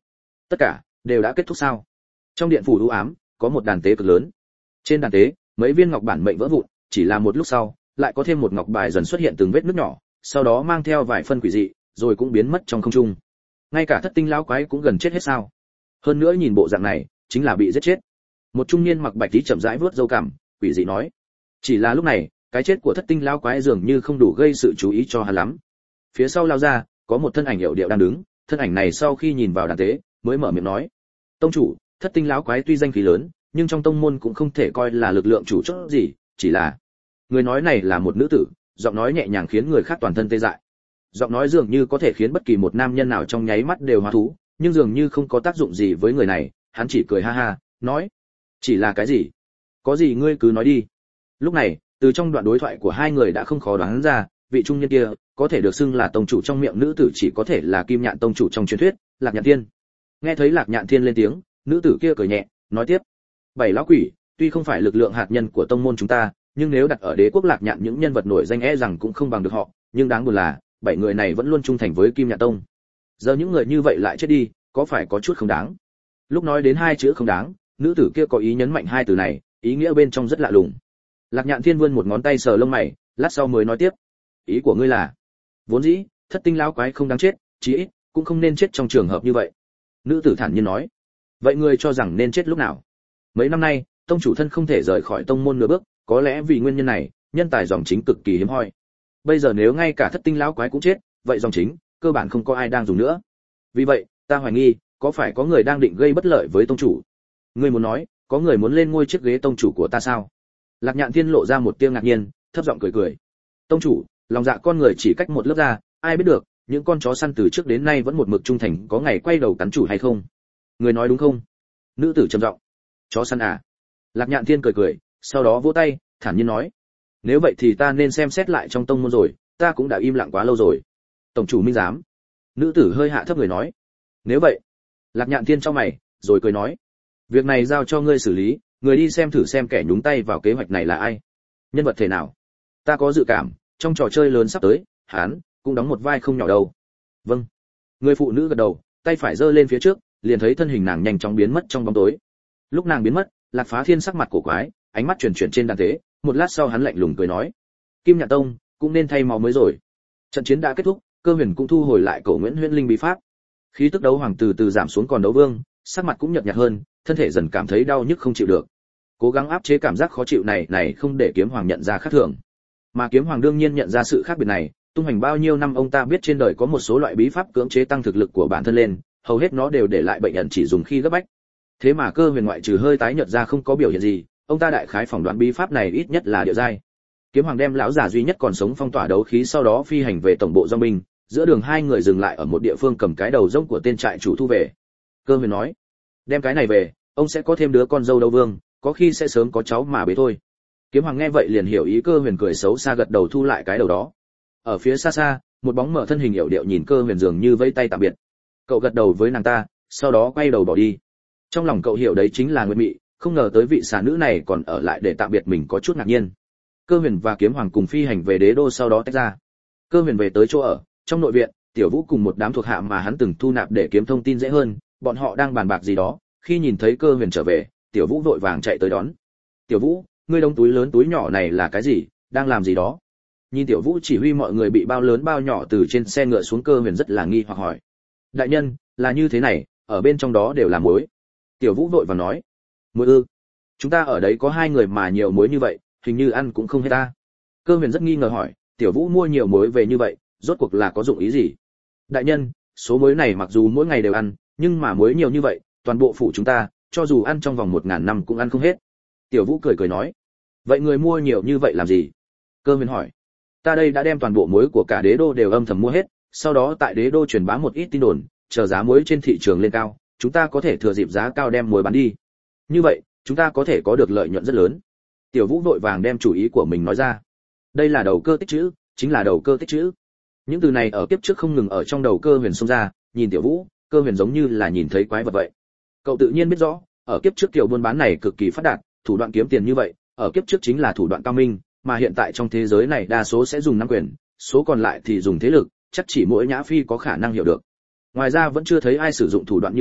Tất cả đều đã kết thúc sao? Trong điện phủ u ám, có một đàn tế cực lớn. Trên đàn tế, mấy viên ngọc bản mệnh vỡ vụn, chỉ là một lúc sau, lại có thêm một ngọc bài dần xuất hiện từng vết nứt nhỏ, sau đó mang theo vài phân quỷ dị, rồi cũng biến mất trong không trung. Ngay cả thất tinh lão quái cũng gần chết hết sao? Hơn nữa nhìn bộ dạng này, chính là bị giết chết. Một trung niên mặc bạch tí chậm rãi vuốt râu cằm, quỷ dị nói. Chỉ là lúc này, cái chết của thất tinh lão quái dường như không đủ gây sự chú ý cho hắn lắm. Phía sau lao ra, có một thân ảnh hiệu điệu đang đứng, thân ảnh này sau khi nhìn vào đàn tế, mới mở miệng nói: "Tông chủ, thất tinh lão quái tuy danh khí lớn, nhưng trong tông môn cũng không thể coi là lực lượng chủ chốt gì, chỉ là..." Người nói này là một nữ tử, giọng nói nhẹ nhàng khiến người khác toàn thân tê dại. Giọng nói dường như có thể khiến bất kỳ một nam nhân nào trong nháy mắt đều hóa thú, nhưng dường như không có tác dụng gì với người này, hắn chỉ cười ha ha, nói: "Chỉ là cái gì? Có gì ngươi cứ nói đi." Lúc này, từ trong đoạn đối thoại của hai người đã không khó đoán ra, vị trung niên kia có thể được xưng là tông chủ trong miệng nữ tử chỉ có thể là Kim Nhạn tông chủ trong truyền thuyết, Lạc Nhạn Thiên. Nghe thấy Lạc Nhạn Thiên lên tiếng, nữ tử kia cười nhẹ, nói tiếp: "Bảy lão quỷ, tuy không phải lực lượng hạt nhân của tông môn chúng ta, nhưng nếu đặt ở đế quốc Lạc Nhạn những nhân vật nổi danh rằng cũng không bằng được họ, nhưng đáng buồn là, bảy người này vẫn luôn trung thành với Kim Nhạn tông. Giờ những người như vậy lại chết đi, có phải có chút không đáng?" Lúc nói đến hai chữ không đáng, nữ tử kia có ý nhấn mạnh hai từ này, ý nghĩa bên trong rất lạ lùng. Lạc Nhạn Thiên vươn một ngón tay sờ lông mày, lát sau mới nói tiếp: "Ý của ngươi là, vốn dĩ thất tinh lão quái không đáng chết, chí ít cũng không nên chết trong trường hợp như vậy." Nữ tử thản nhiên nói: "Vậy ngươi cho rằng nên chết lúc nào?" Mấy năm nay, tông chủ thân không thể rời khỏi tông môn nửa bước, có lẽ vì nguyên nhân này, nhân tài dòng chính cực kỳ hiếm hoi. Bây giờ nếu ngay cả thất tinh lão quái cũng chết, vậy dòng chính cơ bản không có ai đang dùng nữa. Vì vậy, ta hoài nghi, có phải có người đang định gây bất lợi với tông chủ? Ngươi muốn nói, có người muốn lên ngôi chiếc ghế tông chủ của ta sao? Lạc Nhạn Thiên lộ ra một tia ngạc nhiên, thấp giọng cười cười. Tông chủ, lòng dạ con người chỉ cách một lớp ra, ai biết được, những con chó săn từ trước đến nay vẫn một mực trung thành, có ngày quay đầu cắn chủ hay không? Người nói đúng không? Nữ tử trầm giọng. Chó săn à? Lạc Nhạn Thiên cười cười, sau đó vỗ tay, thản nhiên nói: "Nếu vậy thì ta nên xem xét lại trong tông môn rồi, ta cũng đã im lặng quá lâu rồi." Tổng chủ minh giám. Nữ tử hơi hạ thấp người nói: "Nếu vậy..." Lạc Nhạn Thiên trong mày, rồi cười nói: "Việc này giao cho ngươi xử lý, người đi xem thử xem kẻ nhúng tay vào kế hoạch này là ai, nhân vật thể nào. Ta có dự cảm, trong trò chơi lớn sắp tới, hắn cũng đóng một vai không nhỏ đâu." "Vâng." Người phụ nữ gật đầu, tay phải giơ lên phía trước, liền thấy thân hình nàng nhanh chóng biến mất trong bóng tối. Lúc nàng biến mất, Lạc Phá Thiên sắc mặt cổ quái, ánh mắt chuyển chuyển trên đàn tế, một lát sau hắn lạnh lùng cười nói: "Kim Nhạn tông cũng nên thay máu mới rồi." Trận chiến đã kết thúc, Cơ Huyền cũng thu hồi lại Cổ Nguyễn Huyễn Linh bí pháp. Khí tức đấu hoàng từ từ giảm xuống, còn đấu vương, sắc mặt cũng nhợt nhạt hơn, thân thể dần cảm thấy đau nhức không chịu được. Cố gắng áp chế cảm giác khó chịu này không để Kiếm Hoàng nhận ra khác thường. Mà Kiếm Hoàng đương nhiên nhận ra sự khác biệt này, tung hành bao nhiêu năm ông ta biết trên đời có một số loại bí pháp cưỡng chế tăng thực lực của bản thân lên, hầu hết nó đều để lại bệnh ẩn chỉ dùng khi gấp bách. Thế mà Cơ Huyền ngoại trừ hơi tái nhợt ra không có biểu hiện gì, ông ta đại khái phỏng đoán bí pháp này ít nhất là địa giai. Kiếm Hoàng đem lão giả duy nhất còn sống phong tỏa đấu khí, sau đó phi hành về tổng bộ do binh, giữa đường hai người dừng lại ở một địa phương, cầm cái đầu rỗng của tên trại chủ thu về. Cơ Huyền nói: "Đem cái này về, ông sẽ có thêm đứa con dâu đấu vương, có khi sẽ sớm có cháu mà bế thôi." Kiếm Hoàng nghe vậy liền hiểu ý, Cơ Huyền cười xấu xa gật đầu thu lại cái đầu đó. Ở phía xa xa, một bóng mở thân hình hiểu điệu nhìn Cơ Huyền dường như vẫy tay tạm biệt. Cậu gật đầu với nàng ta, sau đó quay đầu bỏ đi. Trong lòng cậu hiểu đấy chính là Nguyệt Mị, không ngờ tới vị xà nữ này còn ở lại để tạm biệt mình, có chút ngạc nhiên. Cơ Huyền và Kiếm Hoàng cùng phi hành về đế đô, sau đó tách ra. Cơ Huyền về tới chỗ ở, trong nội viện, Tiểu Vũ cùng một đám thuộc hạ mà hắn từng thu nạp để kiếm thông tin dễ hơn, bọn họ đang bàn bạc gì đó, khi nhìn thấy Cơ Huyền trở về, Tiểu Vũ vội vàng chạy tới đón. "Tiểu Vũ, ngươi đống túi lớn túi nhỏ này là cái gì, đang làm gì đó?" Nhìn Tiểu Vũ chỉ huy mọi người bị bao lớn bao nhỏ từ trên xe ngựa xuống, Cơ Huyền rất là nghi hoặc hỏi: "Đại nhân, là như thế này, ở bên trong đó đều là muối." Tiểu Vũ vội vàng nói: "Muối ư? Chúng ta ở đấy có 2 người mà nhiều muối như vậy, hình như ăn cũng không hết ta." Cơ Huyền rất nghi ngờ hỏi: "Tiểu Vũ mua nhiều muối về như vậy, rốt cuộc là có dụng ý gì?" "Đại nhân, số muối này mặc dù mỗi ngày đều ăn, nhưng mà muối nhiều như vậy, toàn bộ phủ chúng ta, cho dù ăn trong vòng 1000 năm cũng ăn không hết." Tiểu Vũ cười cười nói: "Vậy người mua nhiều như vậy làm gì?" Cơ Huyền hỏi: "Ta đây đã đem toàn bộ muối của cả đế đô đều âm thầm mua hết, sau đó tại đế đô truyền bá một ít tin đồn, chờ giá muối trên thị trường lên cao, chúng ta có thể thừa dịp giá cao đem muối bán đi. Như vậy, chúng ta có thể có được lợi nhuận rất lớn." Tiểu Vũ vội vàng đem chủ ý của mình nói ra. Đây là đầu cơ tích trữ, chính là đầu cơ tích trữ. Những từ này ở kiếp trước không ngừng ở trong đầu Cơ Huyền xông ra, nhìn Tiểu Vũ, Cơ Huyền giống như là nhìn thấy quái vật vậy. Cậu tự nhiên biết rõ, ở kiếp trước kiểu buôn bán này cực kỳ phát đạt, thủ đoạn kiếm tiền như vậy, ở kiếp trước chính là thủ đoạn cao minh, mà hiện tại trong thế giới này đa số sẽ dùng nắm quyền, số còn lại thì dùng thế lực, chắc chỉ mỗi Nhã Phi có khả năng hiểu được. Ngoài ra vẫn chưa thấy ai sử dụng thủ đoạn như vậy,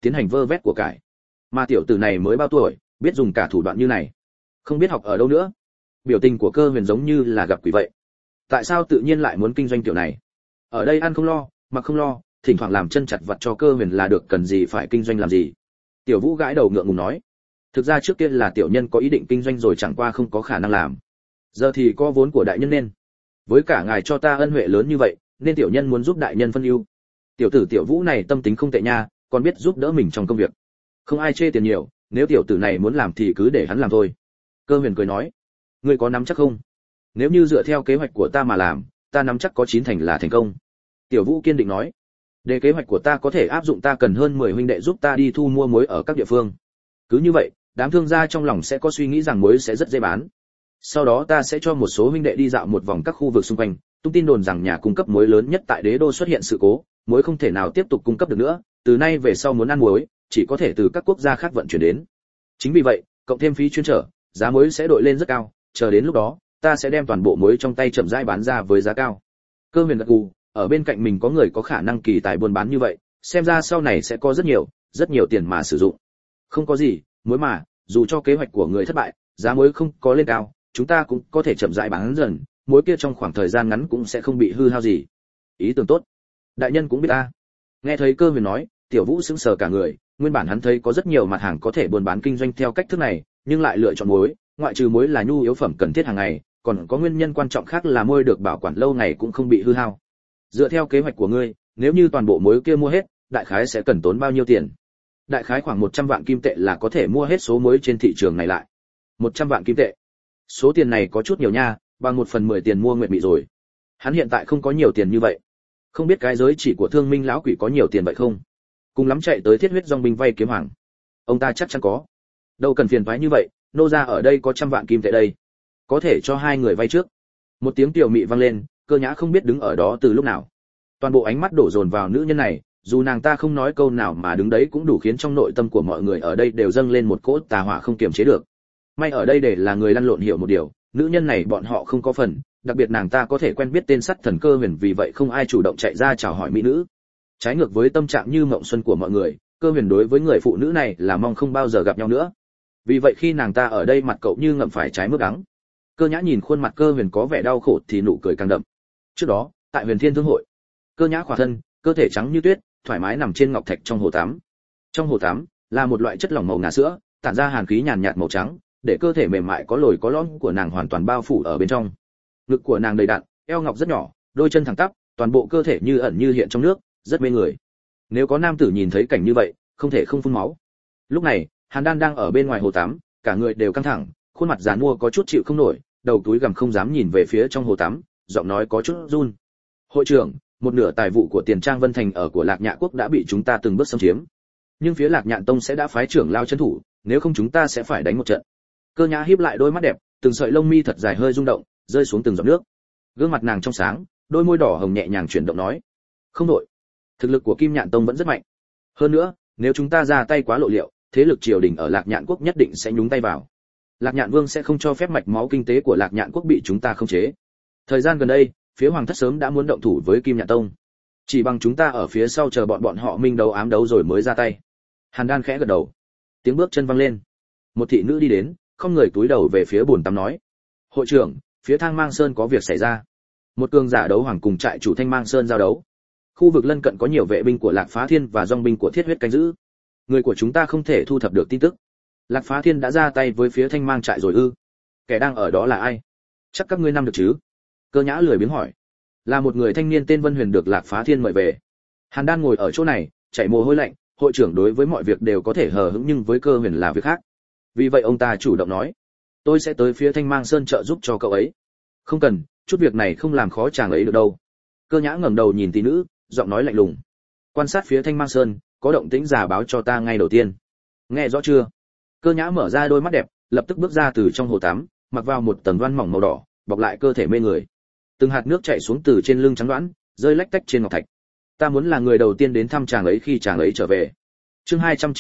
tiến hành vơ vét của cải. Mà tiểu tử này mới bao tuổi, biết dùng cả thủ đoạn như này, không biết học ở đâu nữa. Biểu tình của Cơ Huyền giống như là gặp quỷ vậy. Tại sao tự nhiên lại muốn kinh doanh tiểu này? Ở đây ăn không lo, mặc không lo, thỉnh thoảng làm chân chặt vặt cho Cơ Huyền là được, cần gì phải kinh doanh làm gì? Tiểu Vũ gãi đầu ngượng ngùng nói, thực ra trước kia là tiểu nhân có ý định kinh doanh rồi, chẳng qua không có khả năng làm. Giờ thì có vốn của đại nhân nên, với cả ngài cho ta ân huệ lớn như vậy, nên tiểu nhân muốn giúp đại nhân phân ưu. Tiểu tử Tiểu Vũ này tâm tính không tệ nha, còn biết giúp đỡ mình trong công việc. Không ai chê tiền nhiều, nếu tiểu tử này muốn làm thì cứ để hắn làm thôi. Cơ Huyền cười nói, ngươi có nắm chắc không? Nếu như dựa theo kế hoạch của ta mà làm, ta nắm chắc có 9 thành là thành công. Tiểu Vũ kiên định nói, để kế hoạch của ta có thể áp dụng, ta cần hơn 10 huynh đệ giúp ta đi thu mua muối ở các địa phương. Cứ như vậy, đám thương gia trong lòng sẽ có suy nghĩ rằng muối sẽ rất dễ bán. Sau đó ta sẽ cho một số huynh đệ đi dạo một vòng các khu vực xung quanh, tung tin đồn rằng nhà cung cấp muối lớn nhất tại Đế Đô xuất hiện sự cố, muối không thể nào tiếp tục cung cấp được nữa, từ nay về sau muốn ăn muối, chỉ có thể từ các quốc gia khác vận chuyển đến. Chính vì vậy, cộng thêm phí chuyên trở, giá muối sẽ đội lên rất cao, chờ đến lúc đó, ta sẽ đem toàn bộ muối trong tay chậm rãi bán ra với giá cao. Cơ Huyền gật gù, ở bên cạnh mình có người có khả năng kỳ tài buôn bán như vậy, xem ra sau này sẽ có rất nhiều tiền mà sử dụng. Không có gì, muối mà, dù cho kế hoạch của người thất bại, giá muối không có lên cao, chúng ta cũng có thể chậm rãi bán dần, muối kia trong khoảng thời gian ngắn cũng sẽ không bị hư hao gì. Ý tưởng tốt. Đại nhân cũng biết ta. Nghe thấy Cơ Huyền nói, Tiểu Vũ sững sờ cả người, nguyên bản hắn thấy có rất nhiều mặt hàng có thể buôn bán kinh doanh theo cách thức này, nhưng lại lựa chọn muối, ngoại trừ muối là nhu yếu phẩm cần thiết hàng ngày, còn có nguyên nhân quan trọng khác là muối được bảo quản lâu ngày cũng không bị hư hao. Dựa theo kế hoạch của ngươi, nếu như toàn bộ muối kia mua hết, đại khái sẽ cần tốn bao nhiêu tiền? Đại khái khoảng 100 vạn kim tệ là có thể mua hết số muối trên thị trường này lại. 100 vạn kim tệ. Số tiền này có chút nhiều nha, bằng 1/10 tiền mua nguyệt mị rồi. Hắn hiện tại không có nhiều tiền như vậy. Không biết cái giới chỉ của Thương Minh lão quỷ có nhiều tiền vậy không? Cùng lắm chạy tới Thiết Huyết Dòng binh vay kiếm hoàng. Ông ta chắc chắn có. Đâu cần phiền toái như vậy, nô gia ở đây có 100 vạn kim tệ đây. Có thể cho hai người vay trước. Một tiếng tiểu mị vang lên, Cơ Nhã không biết đứng ở đó từ lúc nào. Toàn bộ ánh mắt đổ dồn vào nữ nhân này, dù nàng ta không nói câu nào mà đứng đấy cũng đủ khiến trong nội tâm của mọi người ở đây đều dâng lên một cỗ tà hỏa không kiềm chế được. May ở đây để là người lăn lộn hiểu một điều, nữ nhân này bọn họ không có phần, đặc biệt nàng ta có thể quen biết tên sắt thần Cơ Huyền, vì vậy không ai chủ động chạy ra chào hỏi mỹ nữ. Trái ngược với tâm trạng như mộng xuân của mọi người, Cơ Huyền đối với người phụ nữ này là mong không bao giờ gặp nhau nữa. Vì vậy khi nàng ta ở đây mặt cậu như ngậm phải trái mướp đắng. Cơ Nhã nhìn khuôn mặt Cơ Huyền có vẻ đau khổ thì nụ cười càng đậm. Trước đó, tại Huyền Thiên Thương hội, Cơ Nhã khỏa thân, cơ thể trắng như tuyết, thoải mái nằm trên ngọc thạch trong hồ tắm. Trong hồ tắm là một loại chất lỏng màu ngà sữa, tản ra hàn khí nhàn nhạt màu trắng, để cơ thể mềm mại có lồi có lõm của nàng hoàn toàn bao phủ ở bên trong. Ngực của nàng đầy đặn, eo ngọc rất nhỏ, đôi chân thẳng tắp, toàn bộ cơ thể như ẩn như hiện trong nước, rất mê người. Nếu có nam tử nhìn thấy cảnh như vậy, không thể không phun máu. Lúc này, Hàn Đan đang ở bên ngoài hồ tắm, cả người đều căng thẳng, khuôn mặt giàn mua có chút chịu không nổi, đầu túi gằm không dám nhìn về phía trong hồ tắm, giọng nói có chút run. Hội trưởng, một nửa tài vụ của Tiền Trang Vân Thành ở của Lạc Nhạn quốc đã bị chúng ta từng bước xâm chiếm, nhưng phía Lạc Nhạn tông sẽ đã phái trưởng lao trấn thủ, nếu không chúng ta sẽ phải đánh một trận. Cơ Nhã híp lại đôi mắt đẹp, từng sợi lông mi thật dài hơi rung động, rơi xuống từng giọt nước. Gương mặt nàng trong sáng, đôi môi đỏ hồng nhẹ nhàng chuyển động nói: "Không đổi. Thực lực của Kim Nhạn tông vẫn rất mạnh. Hơn nữa, nếu chúng ta ra tay quá lộ liễu, thế lực triều đình ở Lạc Nhạn quốc nhất định sẽ nhúng tay vào. Lạc Nhạn vương sẽ không cho phép mạch máu kinh tế của Lạc Nhạn quốc bị chúng ta khống chế. Thời gian gần đây, phía hoàng thất sớm đã muốn động thủ với Kim Nhạn tông. Chỉ bằng chúng ta ở phía sau chờ bọn họ minh đấu ám đấu rồi mới ra tay." Hàn Đan khẽ gật đầu. Tiếng bước chân vang lên. Một thị nữ đi đến, không người túi đầu về phía bồn tắm nói: "Hội trưởng, phía Thang Mang Sơn có việc xảy ra. Một cường giả đấu hoàng cùng trại chủ Thanh Mang Sơn giao đấu. Khu vực lân cận có nhiều vệ binh của Lạc Phá Thiên và dòng binh của Thiết Huyết canh giữ. Người của chúng ta không thể thu thập được tin tức. Lạc Phá Thiên đã ra tay với phía Thanh Mang trại rồi ư? Kẻ đang ở đó là ai? Chắc các ngươi năm được chứ?" Cơ Nhã lười biếng hỏi. Là một người thanh niên tên Vân Huyền được Lạc Phá Thiên mời về. Hàn Đan ngồi ở chỗ này, chảy mồ hôi lạnh, hội trưởng đối với mọi việc đều có thể hờ hững nhưng với Cơ Huyền là việc khác. Vì vậy ông ta chủ động nói: "Tôi sẽ tới phía Thanh Mang Sơn trợ giúp cho cậu ấy." "Không cần, chút việc này không làm khó chàng ấy được đâu." Cơ Nhã ngẩng đầu nhìn tỷ nữ, giọng nói lạnh lùng: "Quan sát phía Thanh Mang Sơn, có động tĩnh giả báo cho ta ngay đầu tiên. Nghe rõ chưa?" Cơ Nhã mở ra đôi mắt đẹp, lập tức bước ra từ trong hồ tắm, mặc vào một tầng đoan mỏng màu đỏ, bọc lại cơ thể mê người. Từng hạt nước chảy xuống từ trên lưng trắng đoán, rơi lách tách trên ngọc thạch. "Ta muốn là người đầu tiên đến thăm chàng ấy khi chàng ấy trở về." Chương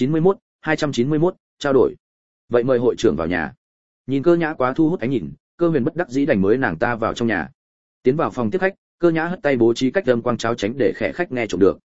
291, trao đổi. "Vậy mời hội trưởng vào nhà." Nhìn Cơ Nhã quá thu hút ánh nhìn, Cơ Huyền bất đắc dĩ đành mới nàng ta vào trong nhà. Tiến vào phòng tiếp khách, Cơ Nhã hất tay bố trí cách âm quang cháo tránh để khẽ khách nghe trộm được.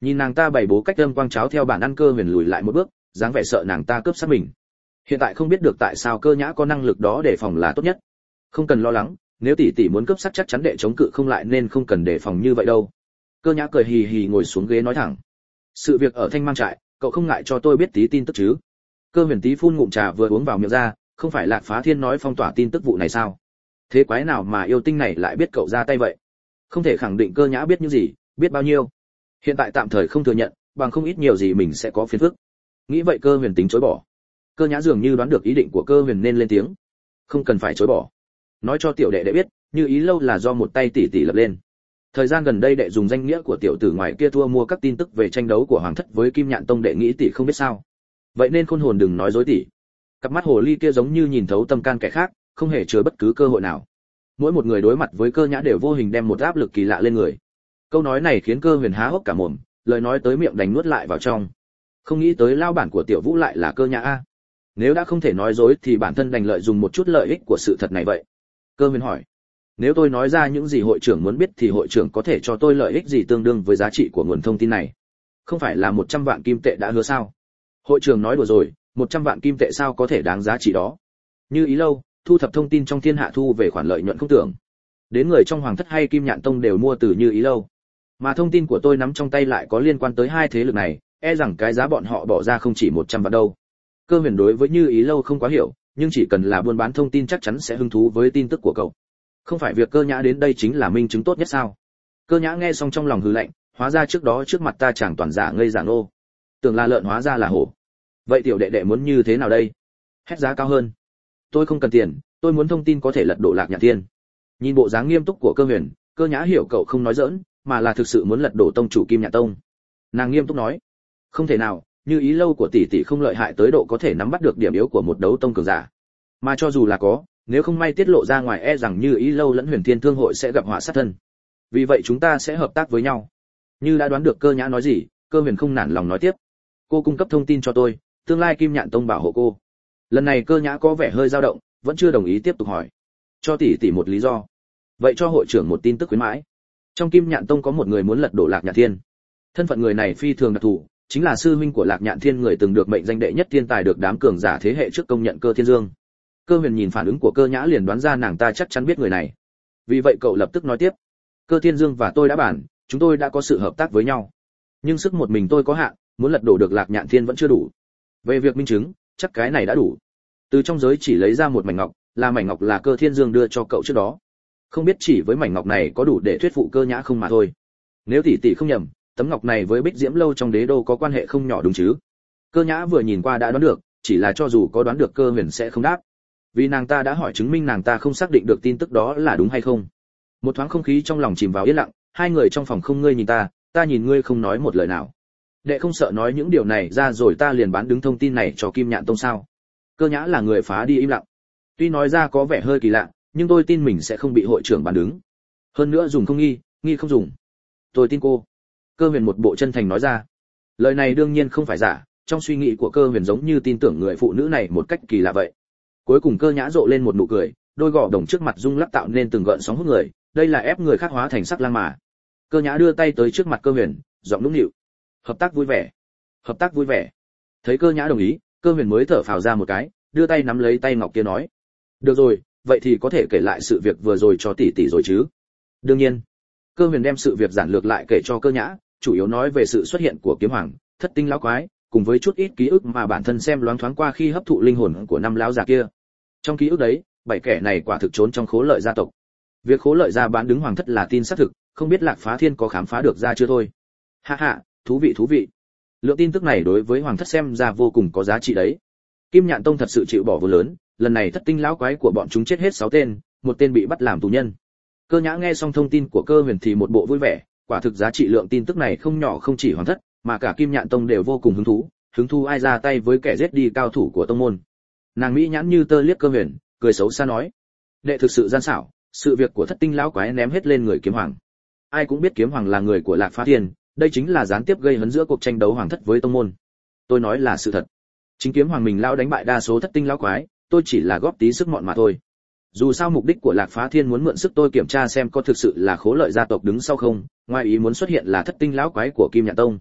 Nhìn nàng ta bày bố cách âm quang cháo theo bản ăn, Cơ Huyền lùi lại một bước, dáng vẻ sợ nàng ta cướp sát mình. Hiện tại không biết được tại sao Cơ Nhã có năng lực đó để phòng là tốt nhất. Không cần lo lắng, nếu tỷ tỷ muốn cướp sát chắc chắn đệ chống cự không lại nên không cần đề phòng như vậy đâu. Cơ Nhã cười hì hì ngồi xuống ghế nói thẳng. Sự việc ở Thanh Mang trại, cậu không ngại cho tôi biết tí tin tức chứ? Cơ Huyền tí phun ngụm trà vừa uống vào miệng ra, không phải Lạc Phá Thiên nói phong tỏa tin tức vụ này sao? Thế quái nào mà yêu tinh này lại biết cậu ra tay vậy? Không thể khẳng định Cơ Nhã biết những gì, biết bao nhiêu. Hiện tại tạm thời không thừa nhận, bằng không ít nhiều gì mình sẽ có phiền phức. Nghĩ vậy Cơ Huyền tính chối bỏ. Cơ Nhã dường như đoán được ý định của Cơ Huyền nên lên tiếng. Không cần phải chối bỏ. Nói cho tiểu đệ biết, Như Ý lâu là do một tay tỷ tỷ lập lên. Thời gian gần đây đệ dùng danh nghĩa của tiểu tử ngoài kia thua mua các tin tức về tranh đấu của Hoàng thất với Kim Nhạn Tông, đệ nghĩ tỷ không biết sao? Vậy nên khôn hồn đừng nói dối tỷ. Cặp mắt hồ ly kia giống như nhìn thấu tâm can kẻ khác, không hề chứa bất cứ cơ hội nào. Mỗi một người đối mặt với Cơ Nhã đều vô hình đem một áp lực kỳ lạ lên người. Câu nói này khiến Cơ Huyền há hốc cả mồm, lời nói tới miệng đành nuốt lại vào trong. Không nghĩ tới lao bản của Tiểu Vũ lại là Cơ Nhã a. Nếu đã không thể nói dối thì bản thân đành lợi dụng một chút lợi ích của sự thật này vậy. Cơ Huyền hỏi, nếu tôi nói ra những gì hội trưởng muốn biết thì hội trưởng có thể cho tôi lợi ích gì tương đương với giá trị của nguồn thông tin này? Không phải là 100 vạn kim tệ đã hứa sao? Hội trưởng nói đùa rồi, 100 vạn kim tệ sao có thể đáng giá trị đó? Như Ý lâu, thu thập thông tin trong thiên hạ thu về khoản lợi nhuận không tưởng. Đến người trong Hoàng thất hay Kim Nhạn Tông đều mua từ Như Ý lâu. Mà thông tin của tôi nắm trong tay lại có liên quan tới hai thế lực này, e rằng cái giá bọn họ bỏ ra không chỉ 100 vạn đâu. Cơ Huyền đối với Như Ý lâu không quá hiểu, nhưng chỉ cần là buôn bán thông tin chắc chắn sẽ hứng thú với tin tức của cậu. Không phải việc Cơ Nhã đến đây chính là minh chứng tốt nhất sao? Cơ Nhã nghe xong trong lòng hừ lạnh, hóa ra trước đó trước mặt ta chẳng toàn giả ngây giả nô, tưởng là lợn hóa ra là hổ. Vậy tiểu đệ đệ muốn như thế nào đây? Hét giá cao hơn. Tôi không cần tiền, tôi muốn thông tin có thể lật đổ Lạc Nhạn Thiên. Nhìn bộ dáng nghiêm túc của Cơ Huyền, Cơ Nhã hiểu cậu không nói giỡn, mà là thực sự muốn lật đổ tông chủ Kim Nhạn Tông. Nàng nghiêm túc nói, không thể nào, Như Ý lâu của tỷ tỷ không lợi hại tới độ có thể nắm bắt được điểm yếu của một đấu tông cường giả. Mà cho dù là có, nếu không may tiết lộ ra ngoài e rằng Như Ý lâu lẫn Huyền Thiên Thương hội sẽ gặp họa sát thân. Vì vậy chúng ta sẽ hợp tác với nhau. Như đã đoán được Cơ Nhã nói gì, Cơ Huyền không nản lòng nói tiếp. Cô cung cấp thông tin cho tôi, tương lai Kim Nhạn Tông bảo hộ cô. Lần này Cơ Nhã có vẻ hơi dao động, vẫn chưa đồng ý tiếp tục hỏi. Cho tỷ tỷ một lý do. Vậy cho hội trưởng một tin tức khuyến mãi. Trong Kim Nhạn Tông có một người muốn lật đổ Lạc Nhạn Thiên. Thân phận người này phi thường đặc thù, chính là sư huynh của Lạc Nhạn Thiên, người từng được mệnh danh đệ nhất thiên tài được đám cường giả thế hệ trước công nhận, Cơ Thiên Dương. Cơ Huyền nhìn phản ứng của Cơ Nhã liền đoán ra nàng ta chắc chắn biết người này. Vì vậy cậu lập tức nói tiếp, Cơ Thiên Dương và tôi đã bàn, chúng tôi đã có sự hợp tác với nhau. Nhưng sức một mình tôi có hạn, muốn lật đổ được Lạc Nhạn Thiên vẫn chưa đủ. Về việc minh chứng, chắc cái này đã đủ. Từ trong giới chỉ lấy ra một mảnh ngọc, là mảnh ngọc là Cơ Thiên Dương đưa cho cậu trước đó. Không biết chỉ với mảnh ngọc này có đủ để thuyết phục Cơ Nhã không mà thôi. Nếu tỷ tỷ không nhầm, tấm ngọc này với Bích Diễm lâu trong đế đô có quan hệ không nhỏ đúng chứ? Cơ Nhã vừa nhìn qua đã đoán được, chỉ là cho dù có đoán được Cơ Huyền sẽ không đáp. Vì nàng ta đã hỏi chứng minh nàng ta không xác định được tin tức đó là đúng hay không. Một thoáng không khí trong lòng chìm vào yên lặng, hai người trong phòng không ngươi nhìn ta nhìn ngươi không nói một lời nào. Đệ không sợ nói những điều này ra rồi ta liền bán đứng thông tin này cho Kim Nhạn Tông sao? Cơ Nhã là người phá đi im lặng. Tuy nói ra có vẻ hơi kỳ lạ, nhưng tôi tin mình sẽ không bị hội trưởng bán đứng. Hơn nữa dùng không nghi, nghi không dùng. Tôi tin cô. Cơ Huyền một bộ chân thành nói ra. Lời này đương nhiên không phải giả, trong suy nghĩ của Cơ Huyền giống như tin tưởng người phụ nữ này một cách kỳ lạ vậy. Cuối cùng Cơ Nhã rộ lên một nụ cười, đôi gò đồng trước mặt rung lắc tạo nên từng gợn sóng hút người, đây là ép người khác hóa thành sắc lang mà. Cơ Nhã đưa tay tới trước mặt Cơ Huyền, giọng nũng nịu. Hợp tác vui vẻ. Hợp tác vui vẻ. Thấy Cơ Nhã đồng ý, Cơ Huyền mới thở phào ra một cái, đưa tay nắm lấy tay ngọc kia nói. Được rồi, vậy thì có thể kể lại sự việc vừa rồi cho tỷ tỷ rồi chứ? Đương nhiên. Cơ Huyền đem sự việc giản lược lại kể cho Cơ Nhã, chủ yếu nói về sự xuất hiện của kiếm hoàng, thất tinh lão quái, cùng với chút ít ký ức mà bản thân xem loáng thoáng qua khi hấp thụ linh hồn của năm lão già kia. Trong ký ức đấy, 7 kẻ này quả thực trốn trong Khố Lợi gia tộc. Việc Khố Lợi gia bán đứng Hoàng thất là tin xác thực, không biết Lạc Phá Thiên có khám phá được ra chưa thôi. Ha ha, thú vị. Lượng tin tức này đối với Hoàng thất xem ra vô cùng có giá trị đấy. Kim Nhạn Tông thật sự chịu bỏ vốn lớn, lần này thất tinh lão quái của bọn chúng chết hết 6 tên, một tên bị bắt làm tù nhân. Cơ Nhã nghe xong thông tin của Cơ Huyền thì một bộ vui vẻ, quả thực giá trị lượng tin tức này không nhỏ, không chỉ Hoàng thất, mà cả Kim Nhạn Tông đều vô cùng hứng thú ai ra tay với kẻ giết đi cao thủ của tông môn. Nàng mỹ nhãn như tơ liếc Cơ Huyền, cười xấu xa nói: "Đệ thực sự gian xảo, sự việc của thất tinh lão quái ném hết lên người kiếm hoàng. Ai cũng biết kiếm hoàng là người của Lạc Phá Thiên, đây chính là gián tiếp gây hấn giữa cuộc tranh đấu hoàng thất với tông môn. Tôi nói là sự thật. Chính kiếm hoàng mình lão đánh bại đa số thất tinh lão quái, tôi chỉ là góp tí sức mọn mà thôi. Dù sao mục đích của Lạc Phá Thiên muốn mượn sức tôi kiểm tra xem có thực sự là Khố Lợi gia tộc đứng sau không, ngoài ý muốn xuất hiện là thất tinh lão quái của Kim Nhạn Tông.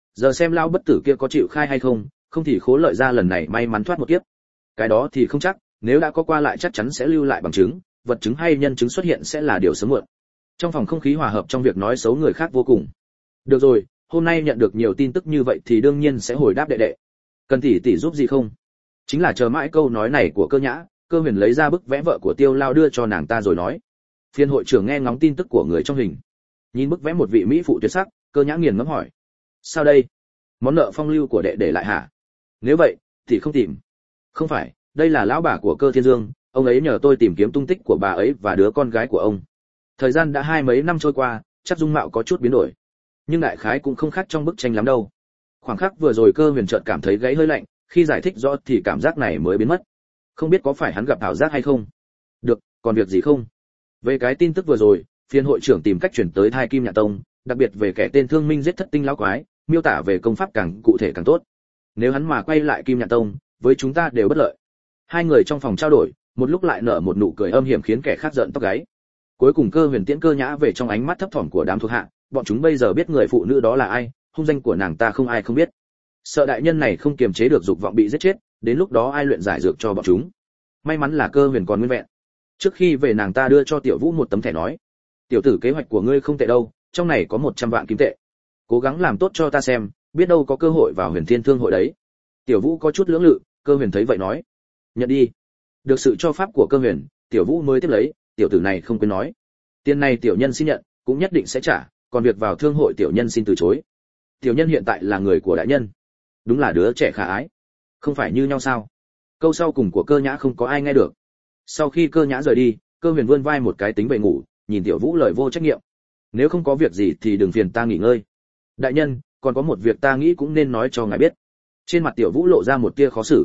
giờ xem lão bất tử kia có chịu khai hay không, không thì Khố Lợi gia lần này may mắn thoát một kiếp. Cái đó thì không chắc, nếu đã có qua lại chắc chắn sẽ lưu lại bằng chứng, vật chứng hay nhân chứng xuất hiện sẽ là điều sớm muộn. Trong phòng không khí hòa hợp trong việc nói xấu người khác vô cùng. Được rồi, hôm nay nhận được nhiều tin tức như vậy thì đương nhiên sẽ hồi đáp đệ đệ. Cần tỷ giúp gì không? Chính là chờ mãi câu nói này của Cơ Nhã, Cơ Huyền lấy ra bức vẽ vợ của Tiêu Lao đưa cho nàng ta rồi nói. Phiên hội trưởng nghe ngóng tin tức của người trong hình, nhìn bức vẽ một vị mỹ phụ tuyệt sắc, Cơ Nhã nghiền ngẫm hỏi: sao đây? Món nợ phong lưu của đệ để lại hả? Nếu vậy thì không tìm. Không phải, đây là lão bà của Cơ Thiên Dương, ông ấy nhờ tôi tìm kiếm tung tích của bà ấy và đứa con gái của ông. Thời gian đã 20 mấy năm trôi qua, chắc dung mạo có chút biến đổi, nhưng đại khái cũng không khác trong bức tranh lắm đâu. Khoảng khắc vừa rồi Cơ Huyền chợt cảm thấy gáy hơi lạnh, khi giải thích rõ thì cảm giác này mới biến mất. Không biết có phải hắn gặp ảo giác hay không? Được, còn việc gì không? Về cái tin tức vừa rồi, phiên hội trưởng tìm cách chuyển tới Thai Kim Nhạn Tông, đặc biệt về kẻ tên Thương Minh giết thất tinh lão quái, miêu tả về công pháp càng cụ thể càng tốt. Nếu hắn mà quay lại Kim Nhạn Tông, với chúng ta đều bất lợi. Hai người trong phòng trao đổi, một lúc lại nở một nụ cười âm hiểm khiến kẻ khác giận tóc gáy. Cuối cùng Cơ Huyền tiễn Cơ Nhã về trong ánh mắt thấp thỏm của đám thuộc hạ, bọn chúng bây giờ biết người phụ nữ đó là ai, hung danh của nàng ta không ai không biết. Sợ đại nhân này không kiềm chế được dục vọng bị giết chết, đến lúc đó ai luyện giải dược cho bọn chúng. May mắn là Cơ Huyền còn nguyên vẹn. Trước khi về nàng ta đưa cho Tiểu Vũ một tấm thẻ nói: tiểu tử, kế hoạch của ngươi không tệ đâu, trong này có 100 vạn kim tệ, cố gắng làm tốt cho ta xem, biết đâu có cơ hội vào Huyền Thiên Thương hội đấy. Tiểu Vũ có chút lưỡng lự, Cơ Huyền thấy vậy nói: nhận đi. Được sự cho phép của Cơ Huyền, Tiểu Vũ mới tiếp lấy, tiểu tử này không quên nói, tiền này tiểu nhân xin nhận, cũng nhất định sẽ trả, còn việc vào thương hội tiểu nhân xin từ chối. Tiểu nhân hiện tại là người của đại nhân. Đúng là đứa trẻ khả ái, không phải như nhau sao? Câu sau cùng của Cơ Nhã không có ai nghe được. Sau khi Cơ Nhã rời đi, Cơ Huyền vươn vai một cái tính về ngủ, nhìn Tiểu Vũ lời vô trách nhiệm: nếu không có việc gì thì đừng phiền ta nghỉ ngơi. Đại nhân, còn có một việc ta nghĩ cũng nên nói cho ngài biết. Trên mặt Tiểu Vũ lộ ra một tia khó xử.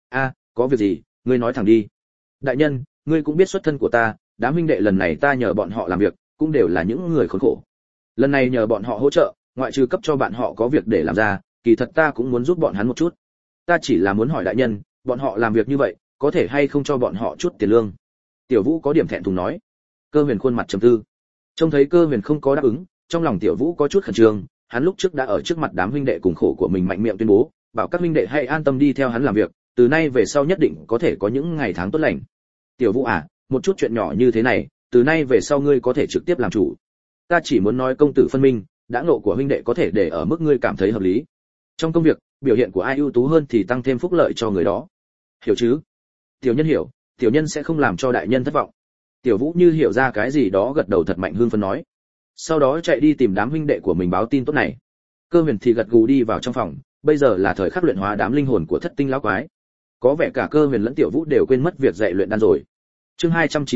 Có việc gì, ngươi nói thẳng đi. Đại nhân, ngươi cũng biết xuất thân của ta, đám huynh đệ lần này ta nhờ bọn họ làm việc, cũng đều là những người khốn khổ. Lần này nhờ bọn họ hỗ trợ, ngoại trừ cấp cho bạn họ có việc để làm ra, kỳ thật ta cũng muốn giúp bọn hắn một chút. Ta chỉ là muốn hỏi đại nhân, bọn họ làm việc như vậy, có thể hay không cho bọn họ chút tiền lương? Tiểu Vũ có điểm thẹn thùng nói. Cơ Huyền khuôn mặt trầm tư. Trông thấy Cơ Huyền không có đáp ứng, trong lòng Tiểu Vũ có chút khẩn trương, hắn lúc trước đã ở trước mặt đám huynh đệ cùng khổ của mình mạnh miệng tuyên bố, bảo các huynh đệ hãy an tâm đi theo hắn làm việc, từ nay về sau nhất định có thể có những ngày tháng tốt lành. Tiểu Vũ à, một chút chuyện nhỏ như thế này, từ nay về sau ngươi có thể trực tiếp làm chủ. Ta chỉ muốn nói công tử phân minh, đã ngộ của huynh đệ có thể để ở mức ngươi cảm thấy hợp lý. Trong công việc, biểu hiện của ai ưu tú hơn thì tăng thêm phúc lợi cho người đó. Hiểu chứ? Tiểu nhân hiểu, tiểu nhân sẽ không làm cho đại nhân thất vọng. Tiểu Vũ như hiểu ra cái gì đó gật đầu thật mạnh hương phấn nói. Sau đó chạy đi tìm đám huynh đệ của mình báo tin tốt này. Cơ Huyền thì gật gù đi vào trong phòng, bây giờ là thời khắc luyện hóa đám linh hồn của thất tinh lão quái. Có vẻ cả Cơ Huyền lẫn Tiểu Vũ đều quên mất việc dạy luyện đan rồi. Chương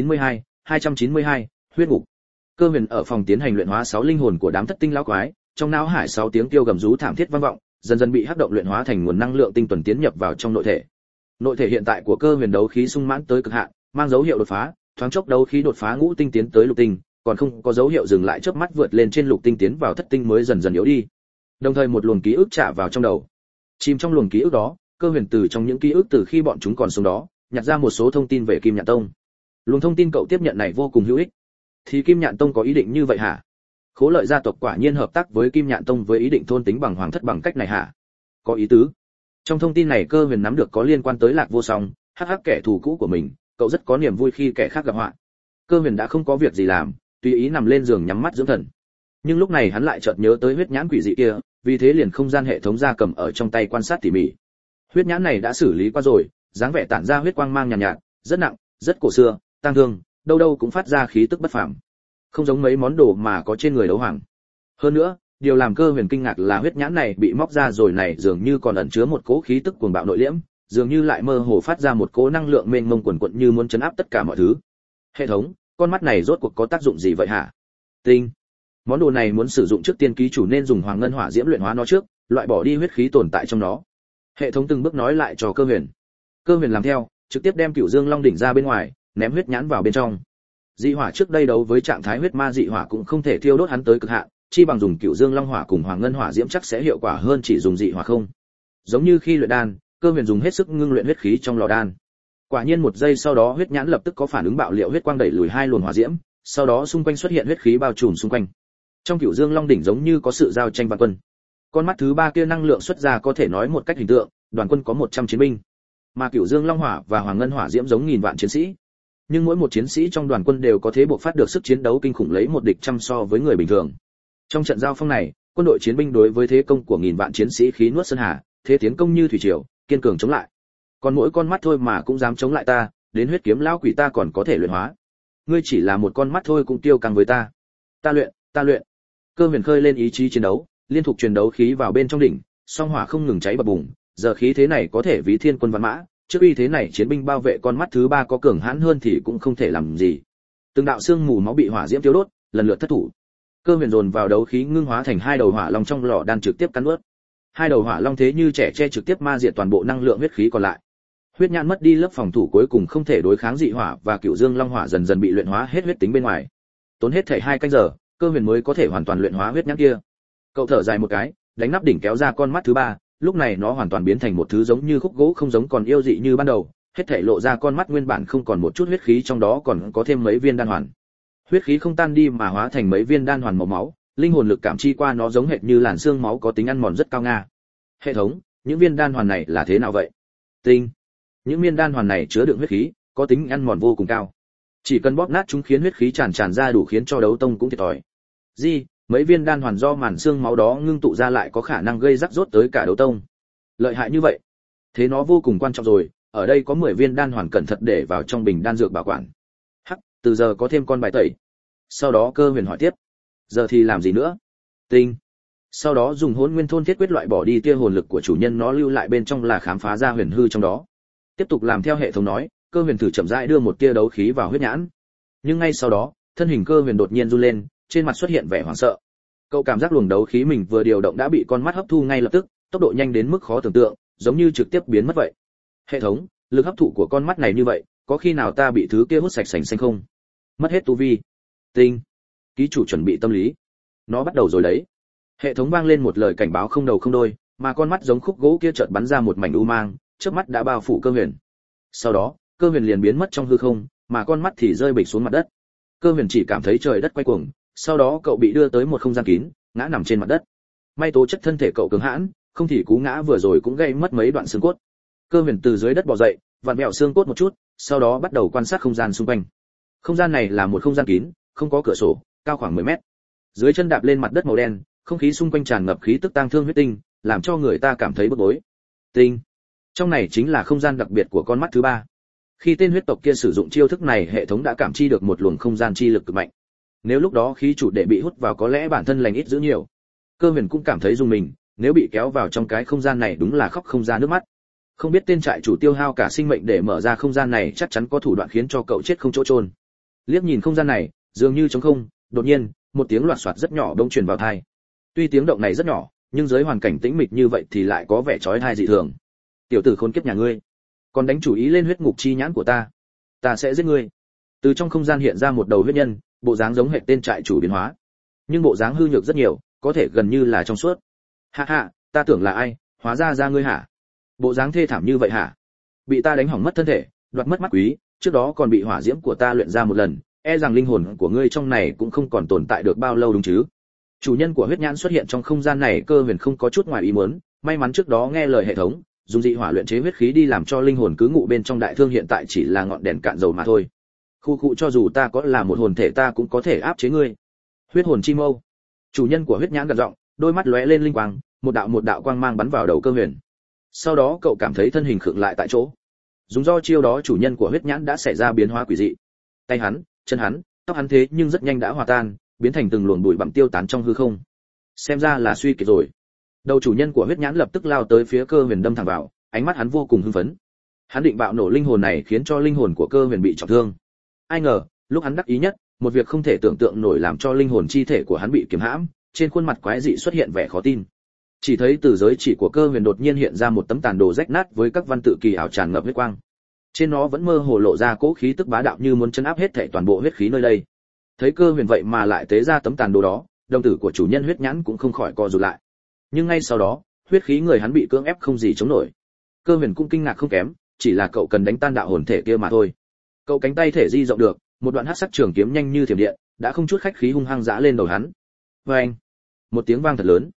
292, huyết ngục. Cơ Huyền ở phòng tiến hành luyện hóa 6 linh hồn của đám thất tinh lão quái, trong não hải 6 tiếng kêu gầm rú thảm thiết vang vọng, dần dần bị hắc động luyện hóa thành nguồn năng lượng tinh tuần tiến nhập vào trong nội thể. Nội thể hiện tại của Cơ Huyền đấu khí sung mãn tới cực hạn, mang dấu hiệu đột phá, thoáng chốc đấu khí đột phá ngũ tinh tiến tới lục tinh, còn không có dấu hiệu dừng lại, chớp mắt vượt lên trên lục tinh tiến vào thất tinh mới dần dần yếu đi. Đồng thời một luồng ký ức trả vào trong đầu. Chìm trong luồng ký ức đó, Cơ Huyền từ trong những ký ức từ khi bọn chúng còn sống đó, nhặt ra một số thông tin về Kim Nhạn Tông. Luồng thông tin cậu tiếp nhận này vô cùng hữu ích. Thì Kim Nhạn Tông có ý định như vậy hả? Khố Lợi gia tộc quả nhiên hợp tác với Kim Nhạn Tông với ý định thôn tính bằng hoàng thất bằng cách này hả? Có ý tứ. Trong thông tin này Cơ Huyền nắm được có liên quan tới Lạc Vô Song, hắc hắc kẻ thù cũ của mình, cậu rất có niềm vui khi kẻ khác gặp họa. Cơ Huyền đã không có việc gì làm, tùy ý nằm lên giường nhắm mắt dưỡng thần. Nhưng lúc này hắn lại chợt nhớ tới huyết nhãn quỷ dị kia, vì thế liền không gian hệ thống ra cầm ở trong tay quan sát tỉ mỉ. Huyết nhãn này đã xử lý qua rồi, dáng vẻ tản ra huyết quang mang nhàn nhạt, rất nặng, rất cổ xưa, tang thương, đâu đâu cũng phát ra khí tức bất phàm. Không giống mấy món đồ mà có trên người đấu hoàng. Hơn nữa, điều làm Cơ Huyền kinh ngạc là huyết nhãn này bị móc ra rồi này dường như còn ẩn chứa một cỗ khí tức cuồng bạo nội liễm, dường như lại mơ hồ phát ra một cỗ năng lượng mênh mông quần quật như muốn chấn áp tất cả mọi thứ. Hệ thống, con mắt này rốt cuộc có tác dụng gì vậy hả? Tinh. Món đồ này muốn sử dụng trước tiên ký chủ nên dùng hoàng ngân hỏa diễm luyện hóa nó trước, loại bỏ đi huyết khí tồn tại trong nó. Hệ thống từng bước nói lại cho Cơ Huyền. Cơ Huyền làm theo, trực tiếp đem Cửu Dương Long đỉnh ra bên ngoài, ném huyết nhãn vào bên trong. Dị hỏa trước đây đấu với trạng thái huyết ma dị hỏa cũng không thể thiêu đốt hắn tới cực hạn, chi bằng dùng Cửu Dương Long hỏa cùng hoàng ngân hỏa diễm chắc sẽ hiệu quả hơn chỉ dùng dị hỏa không. Giống như khi luyện đan, Cơ Huyền dùng hết sức ngưng luyện huyết khí trong lò đan. Quả nhiên một giây sau đó huyết nhãn lập tức có phản ứng bạo liệu huyết quang đẩy lùi 2 luồng hỏa diễm, sau đó xung quanh xuất hiện huyết khí bao trùm xung quanh. Trong Cửu Dương Long đỉnh giống như có sự giao tranh vạn quân. Con mắt thứ ba kia năng lượng xuất ra có thể nói một cách hình tượng, đoàn quân có 100 chiến binh, mà Cửu Dương Long Hỏa và Hoàng Ngân Hỏa Diễm giống nghìn vạn chiến sĩ. Nhưng mỗi một chiến sĩ trong đoàn quân đều có thể bộc phát được sức chiến đấu kinh khủng lấy một địch trăm so với người bình thường. Trong trận giao phong này, quân đội chiến binh đối với thế công của nghìn vạn chiến sĩ khí nuốt sơn hà, thế tiến công như thủy triều, kiên cường chống lại. Còn mỗi con mắt thôi mà cũng dám chống lại ta, đến huyết kiếm lão quỷ ta còn có thể luyện hóa. Ngươi chỉ là một con mắt thôi cũng tiêu căng với ta. Ta luyện. Cơ Huyền khơi lên ý chí chiến đấu, liên tục truyền đấu khí vào bên trong đỉnh, song hỏa không ngừng cháy bập bùng, giờ khí thế này có thể ví thiên quân vạn mã, trước uy thế này chiến binh bao vệ con mắt thứ ba có cường hãn hơn thì cũng không thể làm gì. Từng đạo xương mù máu bị hỏa diễm tiêu đốt, lần lượt thất thủ. Cơ Huyền dồn vào đấu khí ngưng hóa thành hai đầu hỏa long trong lò đan trực tiếp cắn nuốt. Hai đầu hỏa long thế như trẻ tre trực tiếp ma diệt toàn bộ năng lượng huyết khí còn lại. Huyết nhãn mất đi lớp phòng thủ cuối cùng không thể đối kháng dị hỏa và Cửu Dương Long Hỏa dần dần bị luyện hóa hết huyết tính bên ngoài. Tốn hết thể 2 canh giờ, Cơ Huyền mới có thể hoàn toàn luyện hóa huyết nhãn kia. Cậu thở dài một cái, đánh nắp đỉnh kéo ra con mắt thứ ba, lúc này nó hoàn toàn biến thành một thứ giống như khúc gỗ không giống còn yêu dị như ban đầu, hết thảy lộ ra con mắt nguyên bản không còn một chút huyết khí, trong đó còn có thêm mấy viên đan hoàn. Huyết khí không tan đi mà hóa thành mấy viên đan hoàn màu máu, linh hồn lực cảm chi qua nó giống hệt như làn xương máu có tính ăn mòn rất cao nga. Hệ thống, những viên đan hoàn này là thế nào vậy? Tinh. Những viên đan hoàn này chứa đựng huyết khí, có tính ăn mòn vô cùng cao. Chỉ cần bóp nát chúng khiến huyết khí tràn ra đủ khiến cho đấu tông cũng thiệt thòi. Mấy viên đan hoàn do màn xương máu đó ngưng tụ ra lại có khả năng gây rắc rối tới cả đấu tông. Lợi hại như vậy, thế nó vô cùng quan trọng rồi, ở đây có 10 viên đan hoàn cẩn thận để vào trong bình đan dược bảo quản. Hắc, từ giờ có thêm con bài tẩy. Sau đó Cơ Huyền hỏi tiếp, giờ thì làm gì nữa? Tinh. Sau đó dùng Hỗn Nguyên Thôn Thiết Quyết loại bỏ đi tia hồn lực của chủ nhân nó lưu lại bên trong là khám phá ra huyền hư trong đó. Tiếp tục làm theo hệ thống nói, Cơ Huyền thử chậm rãi đưa một tia đấu khí vào huyết nhãn. Nhưng ngay sau đó, thân hình Cơ Huyền đột nhiên run lên, trên mặt xuất hiện vẻ hoảng sợ. Cậu cảm giác luồng đấu khí mình vừa điều động đã bị con mắt hấp thu ngay lập tức, tốc độ nhanh đến mức khó tưởng tượng, giống như trực tiếp biến mất vậy. Hệ thống, lực hấp thụ của con mắt này như vậy, có khi nào ta bị thứ kia hút sạch sành xanh không? Mất hết tu vi. Tinh. Ký chủ chuẩn bị tâm lý. Nó bắt đầu rồi đấy. Hệ thống vang lên một lời cảnh báo không đầu không đuôi, mà con mắt giống khúc gỗ kia chợt bắn ra một mảnh u mang, chớp mắt đã bao phủ Cơ Huyền. Sau đó, Cơ Huyền liền biến mất trong hư không, mà con mắt thì rơi bịch xuống mặt đất. Cơ Huyền chỉ cảm thấy trời đất quay cuồng, sau đó cậu bị đưa tới một không gian kín, ngã nằm trên mặt đất. May tố chất thân thể cậu cường hãn, không thì cú ngã vừa rồi cũng gây mất mấy đoạn xương cốt. Cơ Huyền từ dưới đất bò dậy, vặn vẹo xương cốt một chút, sau đó bắt đầu quan sát không gian xung quanh. Không gian này là một không gian kín, không có cửa sổ, cao khoảng 10 mét. Dưới chân đạp lên mặt đất màu đen, không khí xung quanh tràn ngập khí tức tang thương huyết tinh, làm cho người ta cảm thấy bức bối. Tinh. Trong này chính là không gian đặc biệt của con mắt thứ ba. Khi tên huyết tộc kia sử dụng chiêu thức này, hệ thống đã cảm chi được một luồng không gian chi lực cực mạnh. Nếu lúc đó khí chủ đệ bị hút vào có lẽ bản thân lành ít dữ nhiều. Cơ Huyền cũng cảm thấy rùng mình, nếu bị kéo vào trong cái không gian này đúng là khóc không ra nước mắt. Không biết tên trại chủ tiêu hao cả sinh mệnh để mở ra không gian này chắc chắn có thủ đoạn khiến cho cậu chết không chỗ chôn. Liếc nhìn không gian này, dường như trống không, đột nhiên, một tiếng loạt soạt rất nhỏ bỗng truyền vào tai. Tuy tiếng động này rất nhỏ, nhưng dưới hoàn cảnh tĩnh mịch như vậy thì lại có vẻ chói tai dị thường. Tiểu tử khốn kiếp nhà ngươi, còn đánh chủ ý lên huyết ngục chi nhãn của ta sẽ giết ngươi. Từ trong không gian hiện ra một đầu huyết nhân, bộ dáng giống hệt tên trại chủ biến hóa, nhưng bộ dáng hư nhược rất nhiều, có thể gần như là trong suốt. Ha ha, ta tưởng là ai, hóa ra ngươi hả? Bộ dáng thê thảm như vậy hả? Bị ta đánh hỏng mất thân thể, đoạt mất mắt quý, trước đó còn bị hỏa diễm của ta luyện ra một lần, e rằng linh hồn của ngươi trong này cũng không còn tồn tại được bao lâu đúng chứ? Chủ nhân của huyết nhãn xuất hiện trong không gian này, Cơ Huyền không có chút ngoài ý muốn, may mắn trước đó nghe lời hệ thống, dùng dị hỏa luyện chế huyết khí đi làm cho linh hồn cứ ngụ bên trong đại thương hiện tại chỉ là ngọn đèn cạn dầu mà thôi. Khu cụ cho dù ta có là một hồn thể ta cũng có thể áp chế ngươi. Huyết hồn chi mâu. Chủ nhân của huyết nhãn gần giọng, đôi mắt lóe lên linh quang, một đạo quang mang bắn vào đầu Cơ Huyền. Sau đó cậu cảm thấy thân hình khựng lại tại chỗ. Dùng do chiêu đó chủ nhân của huyết nhãn đã xảy ra biến hóa quỷ dị. Tay hắn, chân hắn, tóc hắn thế nhưng rất nhanh đã hòa tan, biến thành từng luồng bụi bặm tiêu tán trong hư không. Xem ra là suy kiệt rồi. Đầu chủ nhân của huyết nhãn lập tức lao tới phía Cơ Huyền đâm thẳng vào, ánh mắt hắn vô cùng hưng phấn. Hắn định bạo nổ linh hồn này khiến cho linh hồn của Cơ Huyền bị trọng thương. Ai ngờ, lúc hắn đắc ý nhất, một việc không thể tưởng tượng nổi làm cho linh hồn chi thể của hắn bị kiềm hãm, trên khuôn mặt quái dị xuất hiện vẻ khó tin. Chỉ thấy từ giới chỉ của Cơ Huyền đột nhiên hiện ra một tấm tàn đồ rách nát với các văn tự kỳ ảo tràn ngập huyết quang. Trên nó vẫn mơ hồ lộ ra cỗ khí tức bá đạo như muốn chấn áp hết thảy toàn bộ huyết khí nơi đây. Thấy Cơ Huyền vậy mà lại tế ra tấm tàn đồ đó, đồng tử của chủ nhân huyết nhãn cũng không khỏi co rụt lại. Nhưng ngay sau đó, huyết khí người hắn bị cưỡng ép không gì chống nổi. Cơ Huyền cũng kinh ngạc không kém, chỉ là cậu cần đánh tan đạo hồn thể kia mà thôi. Cậu cánh tay thể di rộng được, một đoạn hắc sắc trường kiếm nhanh như thiểm điện, đã không chút khách khí hung hăng giã lên đầu hắn. Oeng! Một tiếng vang thật lớn.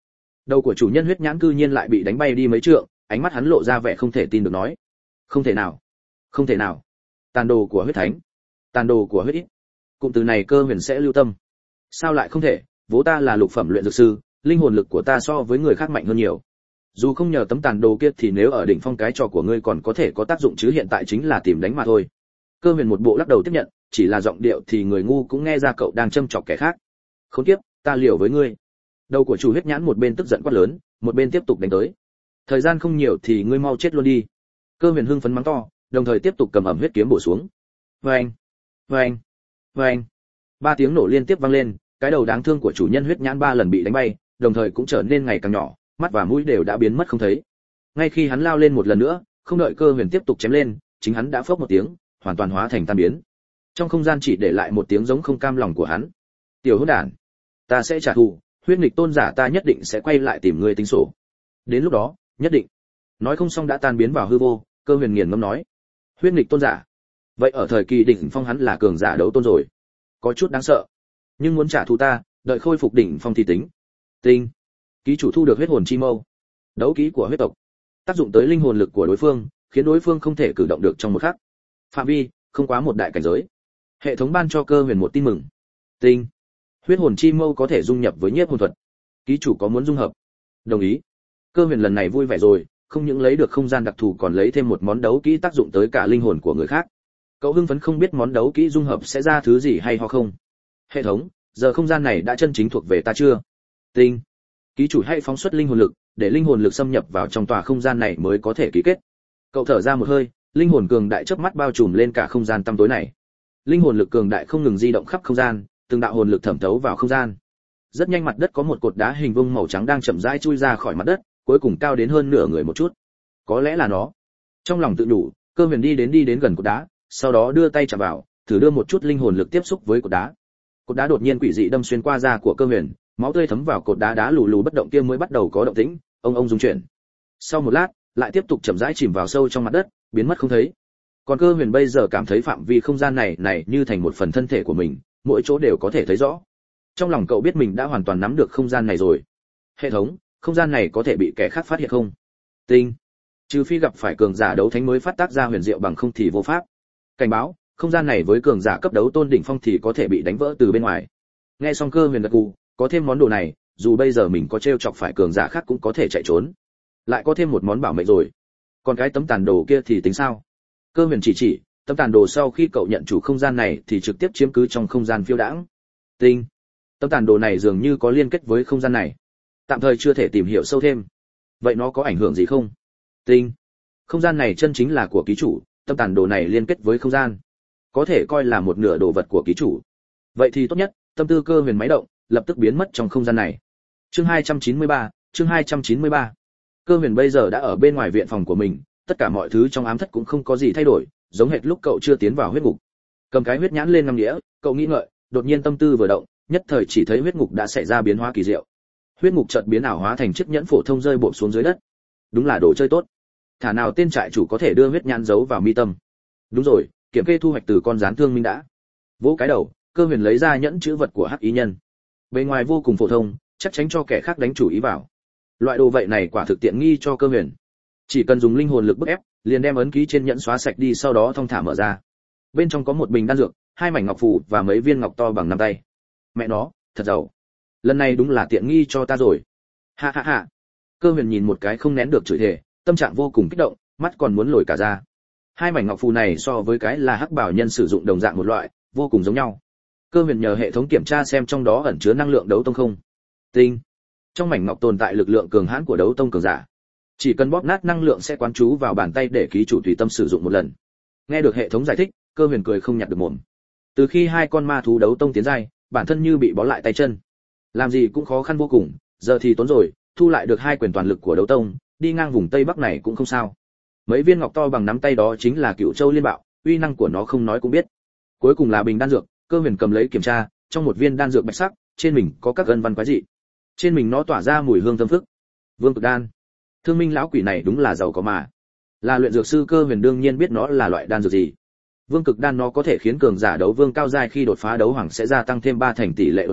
Đầu của chủ nhân huyết nhãn cư nhiên lại bị đánh bay đi mấy trượng, ánh mắt hắn lộ ra vẻ không thể tin được nói: "Không thể nào, không thể nào! Tàn đồ của huyết thánh, tàn đồ của huyết ít." Cụm từ này Cơ Huyền sẽ lưu tâm. Sao lại không thể, vốn ta là lục phẩm luyện dược sư, linh hồn lực của ta so với người khác mạnh hơn nhiều. Dù không nhờ tấm tàn đồ kia thì nếu ở đỉnh phong cái trò của ngươi còn có thể có tác dụng chứ hiện tại chính là tìm đánh mà thôi. Cơ Huyền một bộ lắc đầu tiếp nhận, chỉ là giọng điệu thì người ngu cũng nghe ra cậu đang châm chọc kẻ khác. Khốn kiếp, ta liều với ngươi. Đầu của chủ huyết nhãn một bên tức giận quát lớn, một bên tiếp tục đánh tới. Thời gian không nhiều thì ngươi mau chết luôn đi. Cơ Huyền hưng phấn mắng to, đồng thời tiếp tục cầm ẩm huyết kiếm bổ xuống. Oeng, oeng, oeng. Ba tiếng nổ liên tiếp vang lên, cái đầu đáng thương của chủ nhân huyết nhãn 3 lần bị đánh bay, đồng thời cũng trở nên ngày càng nhỏ, mắt và mũi đều đã biến mất không thấy. Ngay khi hắn lao lên một lần nữa, không đợi Cơ Huyền tiếp tục chém lên, chính hắn đã phốc một tiếng, hoàn toàn hóa thành tan biến. Trong không gian chỉ để lại một tiếng giống không cam lòng của hắn. Tiểu hỗn đản, ta sẽ trả thù, huyết nghịch tôn giả ta nhất định sẽ quay lại tìm ngươi tính sổ. Đến lúc đó, nhất định. Nói không xong đã tan biến vào hư vô, Cơ Huyền nghiền ngẫm nói: huyết nghịch tôn giả, vậy ở thời kỳ đỉnh phong hắn là cường giả đấu tôn rồi, có chút đáng sợ. Nhưng muốn trả thù ta, đợi khôi phục đỉnh phong thì tính. Tinh, ký chủ thu được huyết hồn chi mâu, đấu kỹ của huyết tộc, tác dụng tới linh hồn lực của đối phương, khiến đối phương không thể cử động được trong một khắc. Phạm vi không quá một đại cảnh giới. Hệ thống ban cho Cơ Huyền một tin mừng. Tinh, huyết hồn chi mâu có thể dung nhập với nhiếp hồn thuật. Ký chủ có muốn dung hợp? Đồng ý. Cơ Huyền lần này vui vẻ rồi, không những lấy được không gian đặc thù còn lấy thêm một món đấu kỹ tác dụng tới cả linh hồn của người khác. Cậu hưng phấn không biết món đấu kỹ dung hợp sẽ ra thứ gì hay ho không. Hệ thống, giờ không gian này đã chân chính thuộc về ta chưa? Tinh, ký chủ hãy phóng xuất linh hồn lực, để linh hồn lực xâm nhập vào trong tòa không gian này mới có thể ký kết. Cậu thở ra một hơi, linh hồn cường đại chớp mắt bao trùm lên cả không gian tăm tối này. Linh hồn lực cường đại không ngừng di động khắp không gian, từng đạo hồn lực thẩm thấu vào không gian. Rất nhanh mặt đất có một cột đá hình vuông màu trắng đang chậm rãi chui ra khỏi mặt đất, cuối cùng cao đến hơn nửa người một chút. Có lẽ là nó. Trong lòng tự nhủ, Cơ Huyền đi đến gần cột đá, sau đó đưa tay chạm vào, thử đưa một chút linh hồn lực tiếp xúc với cột đá. Cột đá đột nhiên quỷ dị đâm xuyên qua da của Cơ Huyền, máu tươi thấm vào cột đá, đá lù lù bất động kia mới bắt đầu có động tĩnh, ông rung chuyển. Sau một lát, lại tiếp tục chậm rãi chìm vào sâu trong mặt đất, biến mất không thấy. Còn Cơ Huyền bây giờ cảm thấy phạm vi không gian này như thành một phần thân thể của mình, mỗi chỗ đều có thể thấy rõ. Trong lòng cậu biết mình đã hoàn toàn nắm được không gian này rồi. Hệ thống, không gian này có thể bị kẻ khác phát hiện không? Tinh, trừ phi gặp phải cường giả đấu thánh mới phát tác ra huyền diệu, bằng không thì vô pháp. Cảnh báo, không gian này với cường giả cấp đấu tôn đỉnh phong thì có thể bị đánh vỡ từ bên ngoài. Nghe xong Cơ Huyền gật gù, có thêm món đồ này, dù bây giờ mình có trêu chọc phải cường giả khác cũng có thể chạy trốn. Lại có thêm một món bảo mệnh rồi. Còn cái tấm tàn đồ kia thì tính sao? Cơ Huyền chỉ tấm tàn đồ sau khi cậu nhận chủ không gian này thì trực tiếp chiếm cứ trong không gian phiêu đãng. Tinh, tấm tàn đồ này dường như có liên kết với không gian này. Tạm thời chưa thể tìm hiểu sâu thêm. Vậy nó có ảnh hưởng gì không? Tinh, không gian này chân chính là của ký chủ, tấm tàn đồ này liên kết với không gian, có thể coi là một nửa đồ vật của ký chủ. Vậy thì tốt nhất. Tâm tư Cơ Huyền máy động, lập tức biến mất trong không gian này. Chương 293, chương 293. Cơ Huyền bây giờ đã ở bên ngoài viện phòng của mình, tất cả mọi thứ trong ám thất cũng không có gì thay đổi, giống hệt lúc cậu chưa tiến vào huyết ngục. Cầm cái huyết nhãn lên ngắm đĩa, cậu nghĩ ngợi, đột nhiên tâm tư vừa động, nhất thời chỉ thấy huyết ngục đã xảy ra biến hóa kỳ diệu. Huyết ngục chợt biến ảo hóa thành chiếc nhẫn phổ thông rơi bộp xuống dưới đất. Đúng là đồ chơi tốt. Thả nào tên trại chủ có thể đưa huyết nhãn giấu vào mi tâm. Đúng rồi, kiểm kê thu hoạch từ con gián thương minh đã. Vỗ cái đầu, Cơ Huyền lấy ra nhẫn chữ vật của Hắc Ý Nhân. Bề ngoài vô cùng phổ thông, chắc tránh cho kẻ khác đánh chủ ý vào. Loại đồ vậy này quả thực tiện nghi cho Cơ Huyền. Chỉ cần dùng linh hồn lực bức ép, liền đem ấn ký trên nhẫn xóa sạch đi, sau đó thong thả mở ra. Bên trong có một bình đan dược, 2 mảnh ngọc phù và mấy viên ngọc to bằng nắm tay. Mẹ nó, thật giàu. Lần này đúng là tiện nghi cho ta rồi. Ha ha ha. Cơ Huyền nhìn một cái không nén được chửi thề, tâm trạng vô cùng kích động, mắt còn muốn lồi cả ra. 2 mảnh ngọc phù này so với cái là Hắc Bảo Nhân sử dụng đồng dạng một loại, vô cùng giống nhau. Cơ Huyền nhờ hệ thống kiểm tra xem trong đó ẩn chứa năng lượng đấu tông không. Tinh, trong mảnh ngọc tồn tại lực lượng cường hãn của đấu tông cường giả. Chỉ cần bóp nát năng lượng sẽ quán trú vào bàn tay để ký chủ tùy tâm sử dụng một lần. Nghe được hệ thống giải thích, Cơ Huyền cười không nhặt được mồm. Từ khi 2 con ma thú đấu tông tiến giai, bản thân như bị bó lại tay chân, làm gì cũng khó khăn vô cùng, giờ thì tốn rồi, thu lại được 2 quyền toàn lực của đấu tông, đi ngang vùng tây bắc này cũng không sao. Mấy viên ngọc to bằng nắm tay đó chính là Cựu Châu Liên Bạo, uy năng của nó không nói cũng biết. Cuối cùng là bình đan dược, Cơ Huyền cầm lấy kiểm tra, trong một viên đan dược bạch sắc, trên mình có các gân văn quái dị. Trên mình nó tỏa ra mùi hương thơm phức. Vương Cực Đan. Thương Minh lão quỷ này đúng là giàu có mà. Là luyện dược sư, Cơ Huyền đương nhiên biết nó là loại đan dược gì. Vương Cực Đan nó có thể khiến cường giả đấu vương cao giai khi đột phá đấu hoàng sẽ gia tăng thêm 3 thành tỷ lệ đột phá,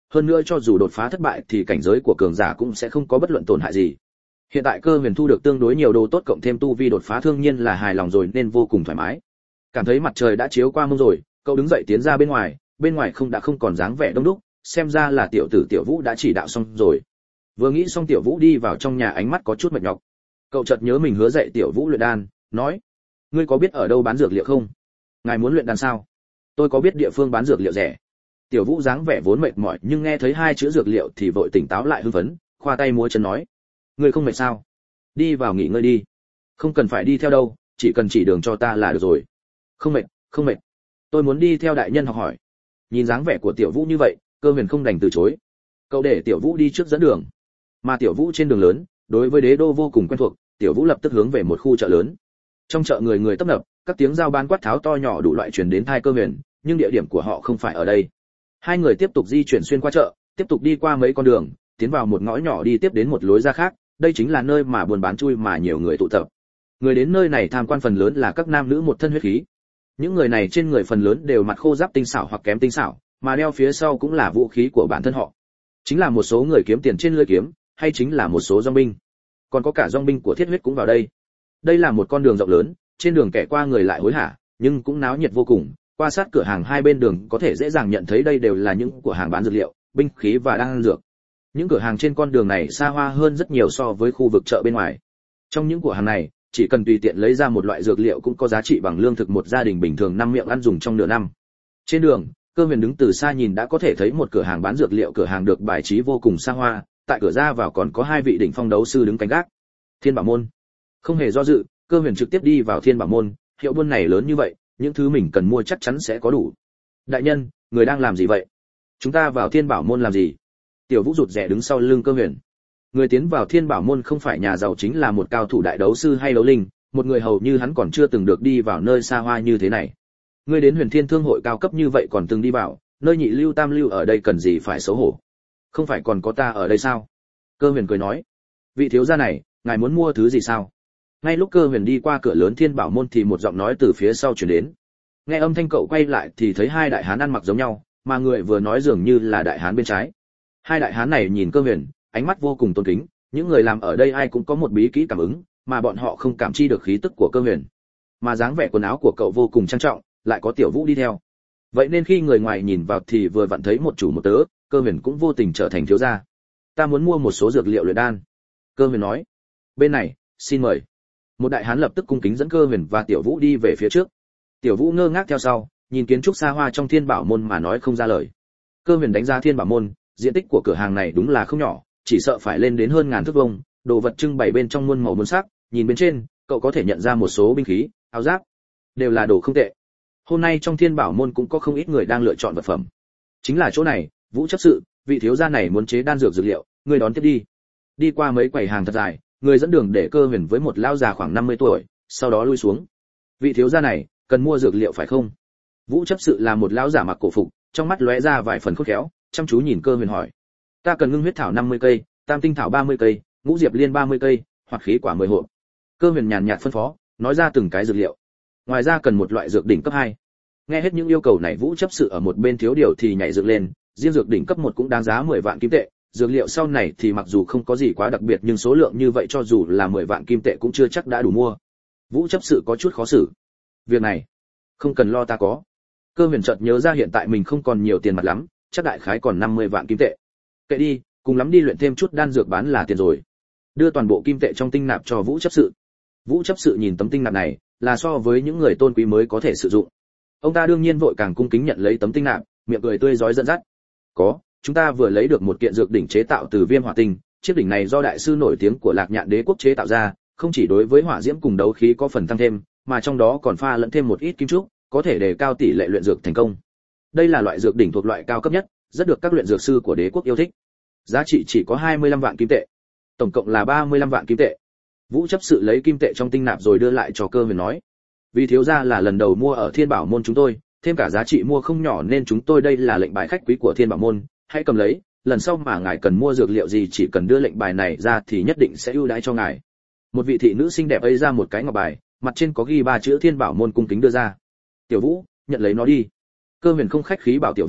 hơn nữa cho dù đột phá thất bại thì cảnh giới của cường giả cũng sẽ không có bất luận tổn hại gì. Hiện tại Cơ Huyền thu được tương đối nhiều đồ tốt cộng thêm tu vi đột phá đương nhiên là hài lòng rồi nên vô cùng thoải mái. Cảm thấy mặt trời đã chiếu qua mông rồi, cậu đứng dậy tiến ra bên ngoài không còn dáng vẻ đông đúc, xem ra là tiểu tử Tiểu Vũ đã chỉ đạo xong rồi. Vừa nghĩ xong Tiểu Vũ đi vào trong nhà ánh mắt có chút mệt nhọc. Cậu chợt nhớ mình hứa dạy Tiểu Vũ luyện đan, nói: "Ngươi có biết ở đâu bán dược liệu không? Ngài muốn luyện đan sao? Tôi có biết địa phương bán dược liệu rẻ." Tiểu Vũ dáng vẻ vốn mệt mỏi nhưng nghe thấy hai chữ dược liệu thì vội tỉnh táo lại hưng phấn, khoa tay múa chân nói: "Ngươi không mệt sao? Đi vào nghỉ ngơi đi. Không cần phải đi theo đâu, chỉ cần chỉ đường cho ta là được rồi." Không mệt. Tôi muốn đi theo đại nhân học hỏi." Nhìn dáng vẻ của Tiểu Vũ như vậy, Cơ Huyền không đành từ chối. Cậu để Tiểu Vũ đi trước dẫn đường. Mà Tiểu Vũ trên đường lớn, đối với đế đô vô cùng quen thuộc, Tiểu Vũ lập tức hướng về một khu chợ lớn. Trong chợ người người tấp nập, các tiếng giao bán quát tháo to nhỏ đủ loại truyền đến tai Cơ Huyền, nhưng địa điểm của họ không phải ở đây. Hai người tiếp tục di chuyển xuyên qua chợ, tiếp tục đi qua mấy con đường, tiến vào một ngõ nhỏ đi tiếp đến một lối ra khác, đây chính là nơi mà buôn bán chui mà nhiều người tụ tập. Người đến nơi này tham quan phần lớn là các nam nữ một thân huyết khí. Những người này trên người phần lớn đều mặt khô giáp tinh xảo hoặc kém tinh xảo, mà đeo phía sau cũng là vũ khí của bản thân họ. Chính là một số người kiếm tiền trên lưỡi kiếm, hay chính là một số dòng binh. Còn có cả dòng binh của Thiết Huyết cũng vào đây. Đây là một con đường rộng lớn, trên đường kẻ qua người lại hối hả, nhưng cũng náo nhiệt vô cùng. Qua sát cửa hàng hai bên đường có thể dễ dàng nhận thấy đây đều là những cửa hàng bán dược liệu, binh khí và đan dược. Những cửa hàng trên con đường này xa hoa hơn rất nhiều so với khu vực chợ bên ngoài. Trong những cửa hàng này, chỉ cần tùy tiện lấy ra một loại dược liệu cũng có giá trị bằng lương thực một gia đình bình thường năm miệng ăn dùng trong nửa năm. Trên đường, Cơ Huyền đứng từ xa nhìn đã có thể thấy một cửa hàng bán dược liệu, cửa hàng được bài trí vô cùng xa hoa, tại cửa ra vào còn có hai vị đỉnh phong đấu sư đứng canh gác. Thiên Bảo môn. Không hề do dự, Cơ Huyền trực tiếp đi vào Thiên Bảo môn, hiệu buôn này lớn như vậy, những thứ mình cần mua chắc chắn sẽ có đủ. Đại nhân, người đang làm gì vậy? Chúng ta vào Thiên Bảo môn làm gì? Tiểu Vũ rụt rè đứng sau lưng Cơ Huyền. Người tiến vào Thiên Bảo môn không phải nhà giàu chính là một cao thủ đại đấu sư hay đấu linh, một người hầu như hắn còn chưa từng được đi vào nơi xa hoa như thế này. Ngươi đến Huyền Thiên Thương hội cao cấp như vậy còn từng đi vào, nơi nhị lưu tam lưu ở đây cần gì phải xấu hổ? Không phải còn có ta ở đây sao? Cơ Huyền cười nói. Vị thiếu gia này, ngài muốn mua thứ gì sao? Ngay lúc Cơ Huyền đi qua cửa lớn Thiên Bảo môn thì một giọng nói từ phía sau truyền đến. Nghe âm thanh cậu quay lại thì thấy hai đại hán ăn mặc giống nhau, mà người vừa nói dường như là đại hán bên trái. Hai đại hán này nhìn Cơ Huyền, ánh mắt vô cùng tôn kính, những người làm ở đây ai cũng có một bí kỹ cảm ứng, mà bọn họ không cảm chi được khí tức của Cơ Huyền. Mà dáng vẻ quần áo của cậu vô cùng trang trọng, lại có Tiểu Vũ đi theo. Vậy nên khi người ngoài nhìn vào thì vừa vặn thấy một chủ một tớ, Cơ Huyền cũng vô tình trở thành thiếu gia. Ta muốn mua một số dược liệu luyện đan. Cơ Huyền nói. Bên này, xin mời. Một đại hán lập tức cung kính dẫn Cơ Huyền và Tiểu Vũ đi về phía trước. Tiểu Vũ ngơ ngác theo sau, nhìn kiến trúc xa hoa trong Thiên Bảo môn mà nói không ra lời. Cơ Huyền đánh giá Thiên Bảo môn, diện tích của cửa hàng này đúng là không nhỏ, chỉ sợ phải lên đến hơn ngàn thước vuông, đồ vật trưng bày bên trong muôn màu muôn sắc, nhìn bên trên, cậu có thể nhận ra một số binh khí, áo giáp, đều là đồ không tệ. Hôm nay trong Thiên Bảo môn cũng có không ít người đang lựa chọn vật phẩm. Chính là chỗ này, Vũ chấp sự, vị thiếu gia này muốn chế đan dược dược liệu, người đón tiếp đi. Đi qua mấy quầy hàng thật dài, người dẫn đường để Cơ Huyền với một lão già khoảng 50 tuổi, sau đó lui xuống. Vị thiếu gia này, cần mua dược liệu phải không? Vũ chấp sự là một lão giả mặc cổ phục, trong mắt lóe ra vài phần khôn khéo, chăm chú nhìn Cơ Huyền hỏi. Ta cần ngưng huyết thảo 50 cây, tam tinh thảo 30 cây, ngũ diệp liên 30 cây, hoạt khí quả 10 hộp. Cơ Huyền nhàn nhạt phân phó, nói ra từng cái dược liệu. Ngoài ra cần một loại dược đỉnh cấp 2. Nghe hết những yêu cầu này, Vũ chấp sự ở một bên thiếu điều thì nhảy dựng lên, riêng dược đỉnh cấp 1 cũng đáng giá 10 vạn kim tệ, dược liệu sau này thì mặc dù không có gì quá đặc biệt nhưng số lượng như vậy cho dù là 10 vạn kim tệ cũng chưa chắc đã đủ mua. Vũ chấp sự có chút khó xử. Việc này, không cần lo ta có. Cơ Huyền chợt nhớ ra hiện tại mình không còn nhiều tiền mặt lắm, chắc đại khái còn 50 vạn kim tệ. Kệ đi, cùng lắm đi luyện thêm chút đan dược bán là tiền rồi. Đưa toàn bộ kim tệ trong tinh nạp cho Vũ chấp sự. Vũ chấp sự nhìn tấm tinh nạp này, là so với những người tôn quý mới có thể sử dụng. Ông ta đương nhiên vội càng cung kính nhận lấy tấm tinh nạp, miệng cười tươi rói dẫn dắt. Có, chúng ta vừa lấy được một kiện dược đỉnh chế tạo từ viêm hỏa tinh, chiếc đỉnh này do đại sư nổi tiếng của Lạc Nhạn Đế quốc chế tạo ra, không chỉ đối với hỏa diễm cùng đấu khí có phần tăng thêm, mà trong đó còn pha lẫn thêm một ít kim trúc, có thể đề cao tỷ lệ luyện dược thành công. Đây là loại dược đỉnh thuộc loại cao cấp nhất, rất được các luyện dược sư của đế quốc yêu thích. Giá trị chỉ có 25 vạn kim tệ, tổng cộng là 35 vạn kim tệ. Vũ chấp sự lấy kim tệ trong tinh nạp rồi đưa lại cho Cơ Huyền nói: vì thiếu gia là lần đầu mua ở Thiên Bảo môn chúng tôi, thêm cả giá trị mua không nhỏ nên chúng tôi đây là lệnh bài khách quý của Thiên Bảo môn, hãy cầm lấy, lần sau mà ngài cần mua dược liệu gì chỉ cần đưa lệnh bài này ra thì nhất định sẽ ưu đãi cho ngài. Một vị thị nữ xinh đẹp ấy ra một cái ngọc bài, mặt trên có ghi 3 chữ Thiên Bảo môn cung kính đưa ra. Tiểu Vũ, nhận lấy nó đi. Cơ Huyền không khách khí bảo Tiểu Vũ,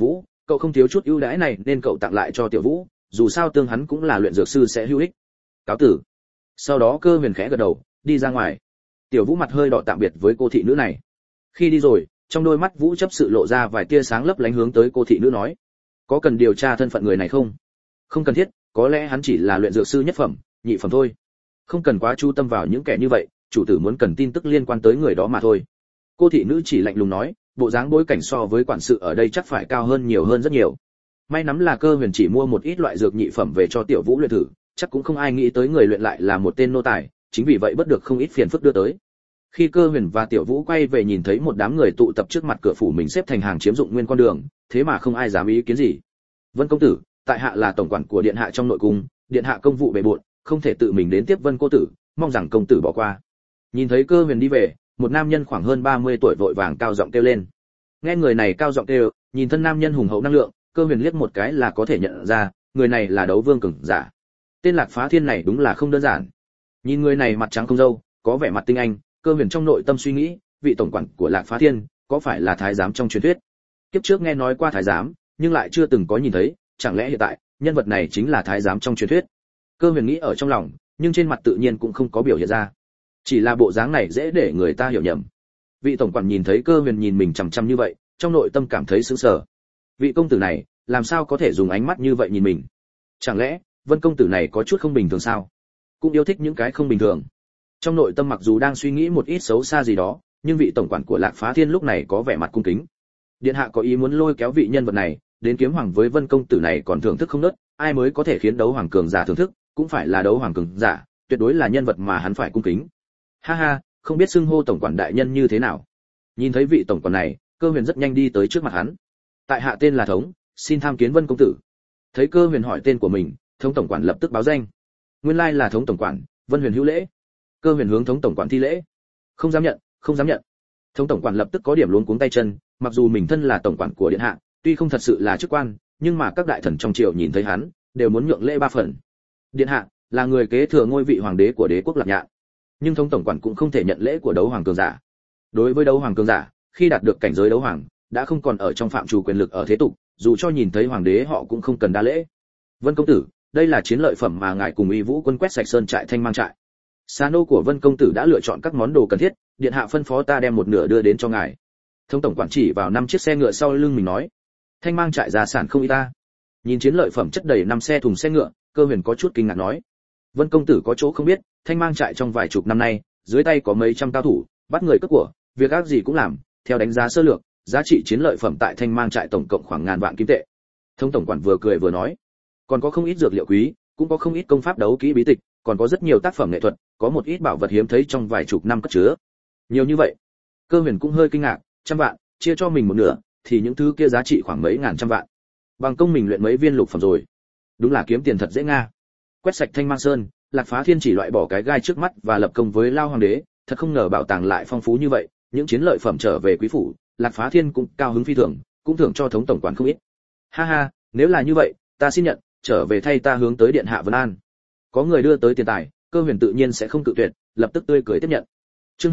cậu không thiếu chút ưu đãi này nên cậu tặng lại cho Tiểu Vũ, dù sao tương hắn cũng là luyện dược sư sẽ hữu ích. Cáo tử. Sau đó Cơ Huyền khẽ gật đầu, đi ra ngoài. Tiểu Vũ mặt hơi đỏ tạm biệt với cô thị nữ này. Khi đi rồi, trong đôi mắt Vũ Chấp Sự lộ ra vài tia sáng lấp lánh hướng tới cô thị nữ nói: "Có cần điều tra thân phận người này không?" "Không cần thiết, có lẽ hắn chỉ là luyện dược sư nhất phẩm, nhị phẩm thôi. Không cần quá chú tâm vào những kẻ như vậy, chủ tử muốn cần tin tức liên quan tới người đó mà thôi." Cô thị nữ chỉ lạnh lùng nói, bộ dáng bối cảnh so với quản sự ở đây chắc phải cao hơn nhiều hơn rất nhiều. May lắm là Cơ Huyền chỉ mua một ít loại dược nhị phẩm về cho Tiểu Vũ luyện thử, chắc cũng không ai nghĩ tới người luyện lại là một tên nô tài, chính vì vậy bất được không ít phiền phức đưa tới. Khi Cơ Huyền và Tiểu Vũ quay về nhìn thấy một đám người tụ tập trước mặt cửa phủ mình xếp thành hàng chiếm dụng nguyên con đường, thế mà không ai dám ý kiến gì. "Vân công tử, tại hạ là tổng quản của điện hạ trong nội cung, điện hạ công vụ bề bộn, không thể tự mình đến tiếp Vân cô tử, mong rằng công tử bỏ qua." Nhìn thấy Cơ Huyền đi về, một nam nhân khoảng hơn 30 tuổi vội vàng cao giọng kêu lên. Nghe người này cao giọng kêu, nhìn thân nam nhân hùng hậu năng lượng, Cơ Huyền liếc một cái là có thể nhận ra, người này là đấu vương cường giả. Tên Lạc Phá Thiên này đúng là không đơn giản. Nhìn người này mặt trắng không râu, có vẻ mặt tinh anh, Cơ Huyền trong nội tâm suy nghĩ, vị tổng quản của Lạc Phá Thiên có phải là thái giám trong truyền thuyết? Kiếp trước nghe nói qua thái giám, nhưng lại chưa từng có nhìn thấy, chẳng lẽ hiện tại nhân vật này chính là thái giám trong truyền thuyết? Cơ Huyền nghĩ ở trong lòng, nhưng trên mặt tự nhiên cũng không có biểu hiện ra. Chỉ là bộ dáng này dễ để người ta hiểu nhầm. Vị tổng quản nhìn thấy Cơ Huyền nhìn mình chằm chằm như vậy, trong nội tâm cảm thấy sững sờ. Vị công tử này, làm sao có thể dùng ánh mắt như vậy nhìn mình? Chẳng lẽ Vân công tử này có chút không bình thường sao? Cũng yêu thích những cái không bình thường. Trong nội tâm mặc dù đang suy nghĩ một ít xấu xa gì đó, nhưng vị tổng quản của Lạc Phá Thiên lúc này có vẻ mặt cung kính. Điện hạ có ý muốn lôi kéo vị nhân vật này đến kiếm hoàng với Vân công tử này còn thưởng thức không nớt, ai mới có thể khiến đấu hoàng cường giả thưởng thức, cũng phải là đấu hoàng cường giả, tuyệt đối là nhân vật mà hắn phải cung kính. Ha ha, không biết xưng hô tổng quản đại nhân như thế nào. Nhìn thấy vị tổng quản này, Cơ Huyền rất nhanh đi tới trước mặt hắn. Tại hạ tên là Thống, xin tham kiến Vân công tử. Thấy Cơ Huyền hỏi tên của mình, Thống tổng quản lập tức báo danh. Nguyên lai là Thống tổng quản, Vân Huyền hữu lễ. Cơ Huyền hướng Thống tổng quản thi lễ. Không dám nhận, không dám nhận. Thống tổng quản lập tức có điểm luống cuống tay chân, mặc dù mình thân là tổng quản của điện hạ, tuy không thật sự là chức quan, nhưng mà các đại thần trong triều nhìn thấy hắn, đều muốn nhượng lễ ba phần. Điện hạ là người kế thừa ngôi vị hoàng đế của đế quốc Lạc Nhạn, nhưng Thống tổng quản cũng không thể nhận lễ của đấu hoàng cường giả. Đối với đấu hoàng cường giả, khi đạt được cảnh giới đấu hoàng, đã không còn ở trong phạm trù quyền lực ở thế tục, dù cho nhìn thấy hoàng đế họ cũng không cần đa lễ. Vân công tử, đây là chiến lợi phẩm mà ngài cùng Y Vũ quân quét sạch sơn trại Thanh Mang trại. Xà nô của Vân công tử đã lựa chọn các món đồ cần thiết, điện hạ phân phó ta đem một nửa đưa đến cho ngài. Thống tổng quản chỉ vào 5 chiếc xe ngựa sau lưng mình nói. Thanh Mang trại gia sản không ít ta. Nhìn chiến lợi phẩm chất đầy 5 xe thùng xe ngựa, Cơ Huyền có chút kinh ngạc nói. Vân công tử có chỗ không biết, Thanh Mang trại trong vài chục năm nay, dưới tay có mấy trăm cao thủ, bắt người cướp của, việc ác gì cũng làm. Theo đánh giá sơ lược, giá trị chiến lợi phẩm tại Thanh Mang trại tổng cộng khoảng ngàn vạn kim tệ. Thống tổng quản vừa cười vừa nói, còn có không ít dược liệu quý, cũng có không ít công pháp đấu kỹ bí tịch, còn có rất nhiều tác phẩm nghệ thuật, có một ít bảo vật hiếm thấy trong vài chục năm cất chứa. Nhiều như vậy? Cơ Huyền cũng hơi kinh ngạc, 100 vạn, chia cho mình một nửa, thì những thứ kia giá trị khoảng mấy ngàn trăm vạn. Bằng công mình luyện mấy viên lục phẩm rồi. Đúng là kiếm tiền thật dễ nga. Quét sạch Thanh Mang Sơn, Lạc Phá Thiên chỉ loại bỏ cái gai trước mắt và lập công với Lao Hoàng đế, thật không ngờ bảo tàng lại phong phú như vậy, những chiến lợi phẩm trở về quý phủ, Lạc Phá Thiên cũng cao hứng phi thường, cũng thưởng cho Thống tổng quản không ít. Ha ha, nếu là như vậy, ta xin nhận, trở về thay ta hướng tới điện hạ Vân An. Có người đưa tới tiền tài, Cơ Huyền tự nhiên sẽ không cự tuyệt, lập tức tươi cười tiếp nhận. Chương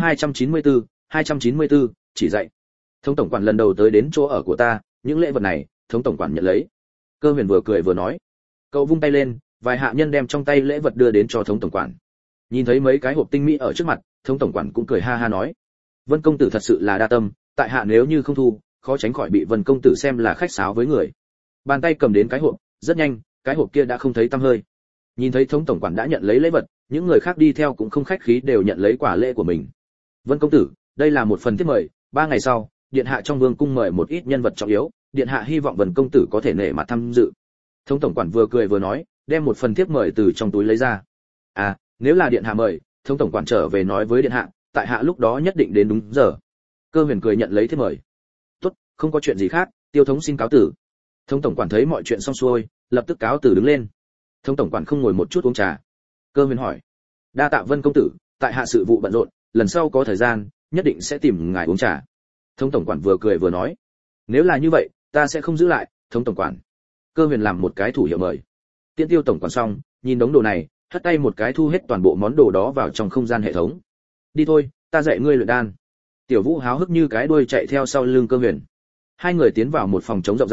294, chỉ dạy. Thống tổng quản lần đầu tới đến chỗ ở của ta, những lễ vật này, Thống tổng quản nhận lấy. Cơ Huyền vừa cười vừa nói. Cậu vung tay lên, vài hạ nhân đem trong tay lễ vật đưa đến cho Thống tổng quản. Nhìn thấy mấy cái hộp tinh mỹ ở trước mặt, Thống tổng quản cũng cười ha ha nói. Vân công tử thật sự là đa tâm, tại hạ nếu như không thu, khó tránh khỏi bị Vân công tử xem là khách sáo với người. Bàn tay cầm đến cái hộp, rất nhanh, cái hộp kia đã không thấy tăm hơi. Nhìn thấy Thống tổng quản đã nhận lấy lễ vật, những người khác đi theo cũng không khách khí đều nhận lấy quả lễ của mình. Vân công tử, đây là một phần thiếp mời, 3 ngày sau, điện hạ trong vương cung mời một ít nhân vật trọng yếu, điện hạ hy vọng Vân công tử có thể nể mặt tham dự. Thống tổng quản vừa cười vừa nói, đem một phần thiếp mời từ trong túi lấy ra. À, nếu là điện hạ mời, Thống tổng quản trở về nói với điện hạ, tại hạ lúc đó nhất định đến đúng giờ. Cơ Huyền cười nhận lấy thiếp mời. Tốt, không có chuyện gì khác, Tiêu thống xin cáo tử. Thống tổng quản thấy mọi chuyện xong xuôi, lập tức cáo từ đứng lên. Thống tổng quản không ngồi một chút uống trà. Cơ Huyền hỏi, đa tạ Vân công tử, tại hạ sự vụ bận rộn, lần sau có thời gian nhất định sẽ tìm ngài uống trà. Thống tổng quản vừa cười vừa nói, nếu là như vậy, ta sẽ không giữ lại. Thống tổng quản. Cơ Huyền làm một cái thủ hiệu mời. Tiễn Tiêu tổng quản xong, nhìn đống đồ này, hất tay một cái thu hết toàn bộ món đồ đó vào trong không gian hệ thống. Đi thôi, ta dạy ngươi luyện đan. Tiểu Vũ háo hức như cái đuôi chạy theo sau lưng Cơ Huyền. Hai người tiến vào một phòng trống rộng rãi,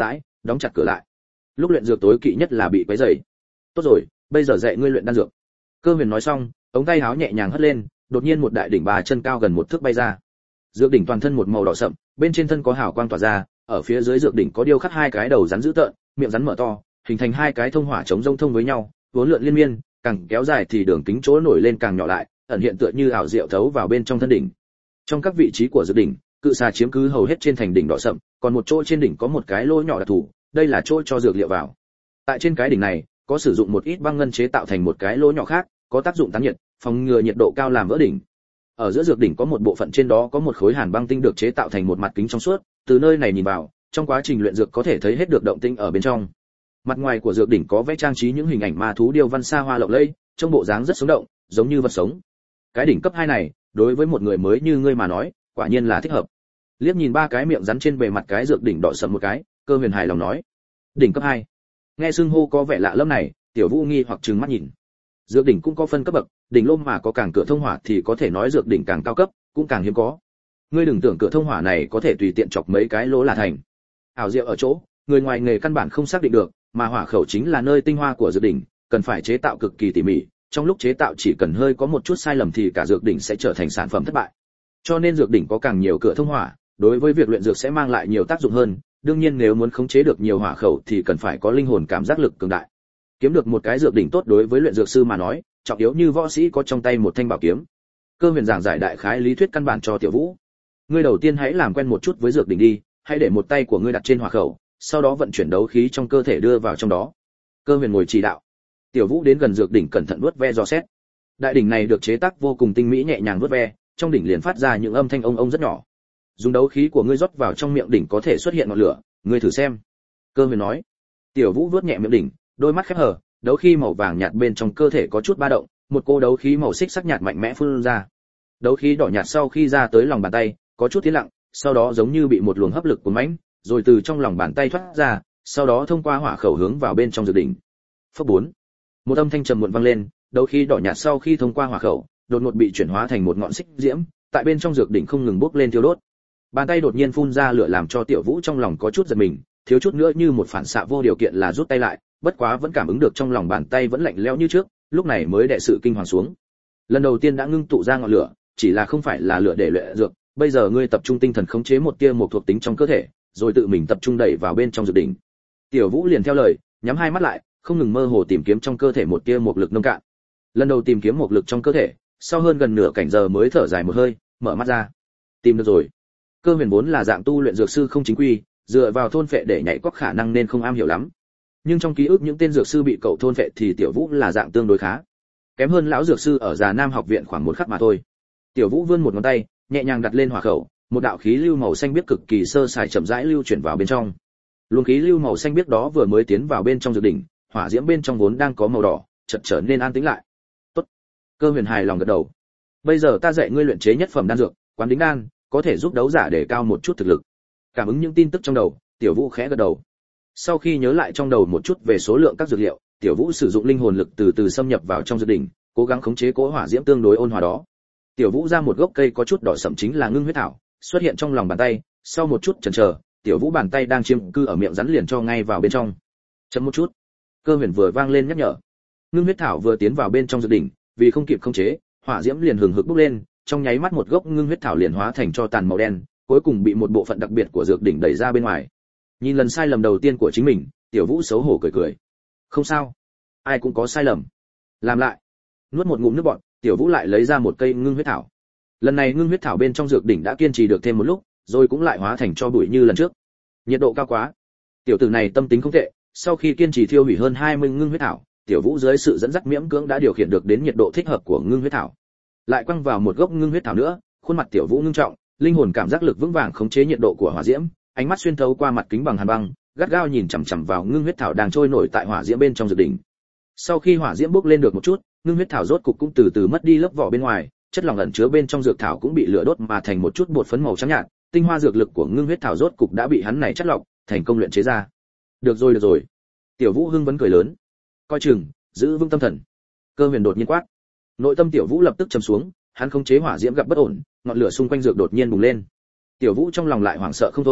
đóng chặt cửa lại. Lúc luyện dược tối kỵ nhất là bị quấy rầy. Tốt rồi, bây giờ dạy ngươi luyện đan dược. Cơ Huyền nói xong, ống tay áo nhẹ nhàng hất lên, đột nhiên một đại đỉnh bà chân cao gần 1 thước bay ra. Dược đỉnh toàn thân một màu đỏ sậm, bên trên thân có hào quang tỏa ra, ở phía dưới dược đỉnh có điêu khắc 2 cái đầu rắn dữ tợn, miệng rắn mở to, hình thành 2 cái thông hỏa chống rông thông với nhau, uốn lượn liên miên, càng kéo dài thì đường kính chỗ nổi lên càng nhỏ lại, ẩn hiện tựa như ảo diệu thấu vào bên trong thân đỉnh. Trong các vị trí của dược đỉnh, cự xà chiếm cứ hầu hết trên thành đỉnh đỏ sậm, còn một chỗ trên đỉnh có một cái lỗ nhỏ đặc thù, đây là chỗ cho dược liệu vào. Tại trên cái đỉnh này, có sử dụng một ít băng ngân chế tạo thành một cái lỗ nhỏ khác, có tác dụng tán nhiệt, phòng ngừa nhiệt độ cao làm vỡ đỉnh. Ở giữa dược đỉnh có một bộ phận trên đó có một khối hàn băng tinh được chế tạo thành một mặt kính trong suốt, từ nơi này nhìn vào, trong quá trình luyện dược có thể thấy hết được động tĩnh ở bên trong. Mặt ngoài của dược đỉnh có vẽ trang trí những hình ảnh ma thú điêu văn xa hoa lộng lẫy, trông bộ dáng rất sống động, giống như vật sống. Cái đỉnh cấp 2 này, đối với một người mới như ngươi mà nói, quả nhiên là thích hợp. Liếc nhìn 3 cái miệng rắn trên bề mặt cái dược đỉnh đỏ sậm một cái, Cơ Huyền hài lòng nói: "Đỉnh cấp 2." Nghe xưng hô có vẻ lạ lẫm này, Tiểu Vũ nghi hoặc trừng mắt nhìn. Dược đỉnh cũng có phân cấp bậc, đỉnh lôm mà có càng cửa thông hỏa thì có thể nói dược đỉnh càng cao cấp, cũng càng hiếm có. Ngươi đừng tưởng cửa thông hỏa này có thể tùy tiện chọc mấy cái lỗ là thành. Ảo diệu ở chỗ, người ngoài nghề căn bản không xác định được, mà hỏa khẩu chính là nơi tinh hoa của dược đỉnh, cần phải chế tạo cực kỳ tỉ mỉ, trong lúc chế tạo chỉ cần hơi có một chút sai lầm thì cả dược đỉnh sẽ trở thành sản phẩm thất bại. Cho nên dược đỉnh có càng nhiều cửa thông hỏa, đối với việc luyện dược sẽ mang lại nhiều tác dụng hơn, đương nhiên nếu muốn khống chế được nhiều hỏa khẩu thì cần phải có linh hồn cảm giác lực cường đại. Kiếm được một cái dược đỉnh tốt đối với luyện dược sư mà nói, trọng yếu như võ sĩ có trong tay một thanh bảo kiếm. Cơ Huyền giảng giải đại khái lý thuyết căn bản cho Tiểu Vũ. Ngươi đầu tiên hãy làm quen một chút với dược đỉnh đi, hãy để một tay của ngươi đặt trên hỏa khẩu, sau đó vận chuyển đấu khí trong cơ thể đưa vào trong đó. Cơ Huyền ngồi chỉ đạo. Tiểu Vũ đến gần dược đỉnh cẩn thận vuốt ve dò xét. Đại đỉnh này được chế tác vô cùng tinh mỹ, nhẹ nhàng vuốt ve, trong đỉnh liền phát ra những âm thanh ông rất nhỏ. Dùng đấu khí của ngươi rót vào trong miệng đỉnh có thể xuất hiện ngọn lửa, ngươi thử xem. Cơ Huyền nói. Tiểu Vũ vuốt nhẹ miệng đỉnh, đôi mắt khép hờ, đấu khí màu vàng nhạt bên trong cơ thể có chút ba động, một cô đấu khí màu xích sắc nhạt mạnh mẽ phun ra. Đấu khí đỏ nhạt sau khi ra tới lòng bàn tay, có chút tiến lặng, sau đó giống như bị một luồng hấp lực cuốn mãnh, rồi từ trong lòng bàn tay thoát ra, sau đó thông qua hỏa khẩu hướng vào bên trong dược đỉnh. Phấp 4. Một âm thanh trầm muộn vang lên, đấu khí đỏ nhạt sau khi thông qua hỏa khẩu, đột ngột bị chuyển hóa thành một ngọn xích diễm, tại bên trong dược đỉnh không ngừng bốc lên thiêu đốt. Bàn tay đột nhiên phun ra lửa làm cho Tiểu Vũ trong lòng có chút giật mình, thiếu chút nữa như một phản xạ vô điều kiện là rút tay lại, bất quá vẫn cảm ứng được trong lòng bàn tay vẫn lạnh lẽo như trước, lúc này mới đè sự kinh hoàng xuống. Lần đầu tiên đã ngưng tụ ra ngọn lửa, chỉ là không phải là lửa để luyện dược, bây giờ ngươi tập trung tinh thần khống chế một tia một thuộc tính trong cơ thể, rồi tự mình tập trung đẩy vào bên trong dược đỉnh. Tiểu Vũ liền theo lời, nhắm hai mắt lại, không ngừng mơ hồ tìm kiếm trong cơ thể một tia một lực nông cạn. Lần đầu tìm kiếm một lực trong cơ thể, sau hơn gần nửa cảnh giờ mới thở dài một hơi, mở mắt ra. Tìm được rồi. Cơ Huyền vốn là dạng tu luyện dược sư không chính quy, dựa vào thôn phệ để nhảy có khả năng nên không am hiểu lắm. Nhưng trong ký ức những tên dược sư bị cậu thôn phệ thì Tiểu Vũ là dạng tương đối khá. Kém hơn lão dược sư ở Già Nam học viện khoảng một khắc mà thôi. Tiểu Vũ vươn một ngón tay, nhẹ nhàng đặt lên hỏa khẩu, một đạo khí lưu màu xanh biếc cực kỳ sơ sài chậm rãi lưu chuyển vào bên trong. Luồng khí lưu màu xanh biếc đó vừa mới tiến vào bên trong dược đỉnh, hỏa diễm bên trong vốn đang có màu đỏ, chợt trở nên an tĩnh lại. Tốt. Cơ Huyền hài lòng gật đầu. Bây giờ ta dạy ngươi luyện chế nhất phẩm đan dược, quán đính đan, có thể giúp đấu giả để cao một chút thực lực. Cảm ứng những tin tức trong đầu, Tiểu Vũ khẽ gật đầu. Sau khi nhớ lại trong đầu một chút về số lượng các dược liệu, Tiểu Vũ sử dụng linh hồn lực từ từ xâm nhập vào trong dược đỉnh, cố gắng khống chế cỗ hỏa diễm tương đối ôn hòa đó. Tiểu Vũ ra một gốc cây có chút đỏ sẫm chính là ngưng huyết thảo, xuất hiện trong lòng bàn tay, sau một chút chần chờ, Tiểu Vũ bàn tay đang chiêm cư ở miệng rắn liền cho ngay vào bên trong. Chậm một chút. Cơ Huyền vừa vang lên nhắc nhở. Ngưng huyết thảo vừa tiến vào bên trong dược đỉnh, vì không kịp khống chế, hỏa diễm liền hừng hực bốc lên, trong nháy mắt một gốc ngưng huyết thảo liền hóa thành tro tàn màu đen, cuối cùng bị một bộ phận đặc biệt của dược đỉnh đẩy ra bên ngoài. Nhìn lần sai lầm đầu tiên của chính mình, Tiểu Vũ xấu hổ cười cười. Không sao, ai cũng có sai lầm. Làm lại. Nuốt một ngụm nước bọt, Tiểu Vũ lại lấy ra một cây ngưng huyết thảo. Lần này ngưng huyết thảo bên trong dược đỉnh đã kiên trì được thêm một lúc, rồi cũng lại hóa thành tro bụi như lần trước. Nhiệt độ cao quá. Tiểu tử này tâm tính không tệ, sau khi kiên trì thiêu hủy hơn 20 ngưng huyết thảo, Tiểu Vũ dưới sự dẫn dắt miễn cưỡng đã điều khiển được đến nhiệt độ thích hợp của ngưng huyết thảo. Lại quăng vào một gốc ngưng huyết thảo nữa, khuôn mặt Tiểu Vũ ngưng trọng, linh hồn cảm giác lực vững vàng khống chế nhiệt độ của hỏa diễm, ánh mắt xuyên thấu qua mặt kính bằng hàn băng, gắt gao nhìn chằm chằm vào ngưng huyết thảo đang trôi nổi tại hỏa diễm bên trong dược đỉnh. Sau khi hỏa diễm bốc lên được một chút, ngưng huyết thảo rốt cục cũng từ từ mất đi lớp vỏ bên ngoài, chất lỏng ẩn chứa bên trong dược thảo cũng bị lửa đốt mà thành một chút bột phấn màu trắng nhạt, tinh hoa dược lực của ngưng huyết thảo rốt cục đã bị hắn này chất lọc, thành công luyện chế ra. Được rồi được rồi. Tiểu Vũ hưng phấn cười lớn. Coi chừng, giữ vững tâm thần. Cơ Huyền đột nhiên quát. Nội tâm Tiểu Vũ lập tức trầm xuống, hắn khống chế hỏa diễm gặp bất ổn, ngọn lửa xung quanh dược đột nhiên bùng lên. Tiểu Vũ trong lòng lại hoảng sợ không thôi,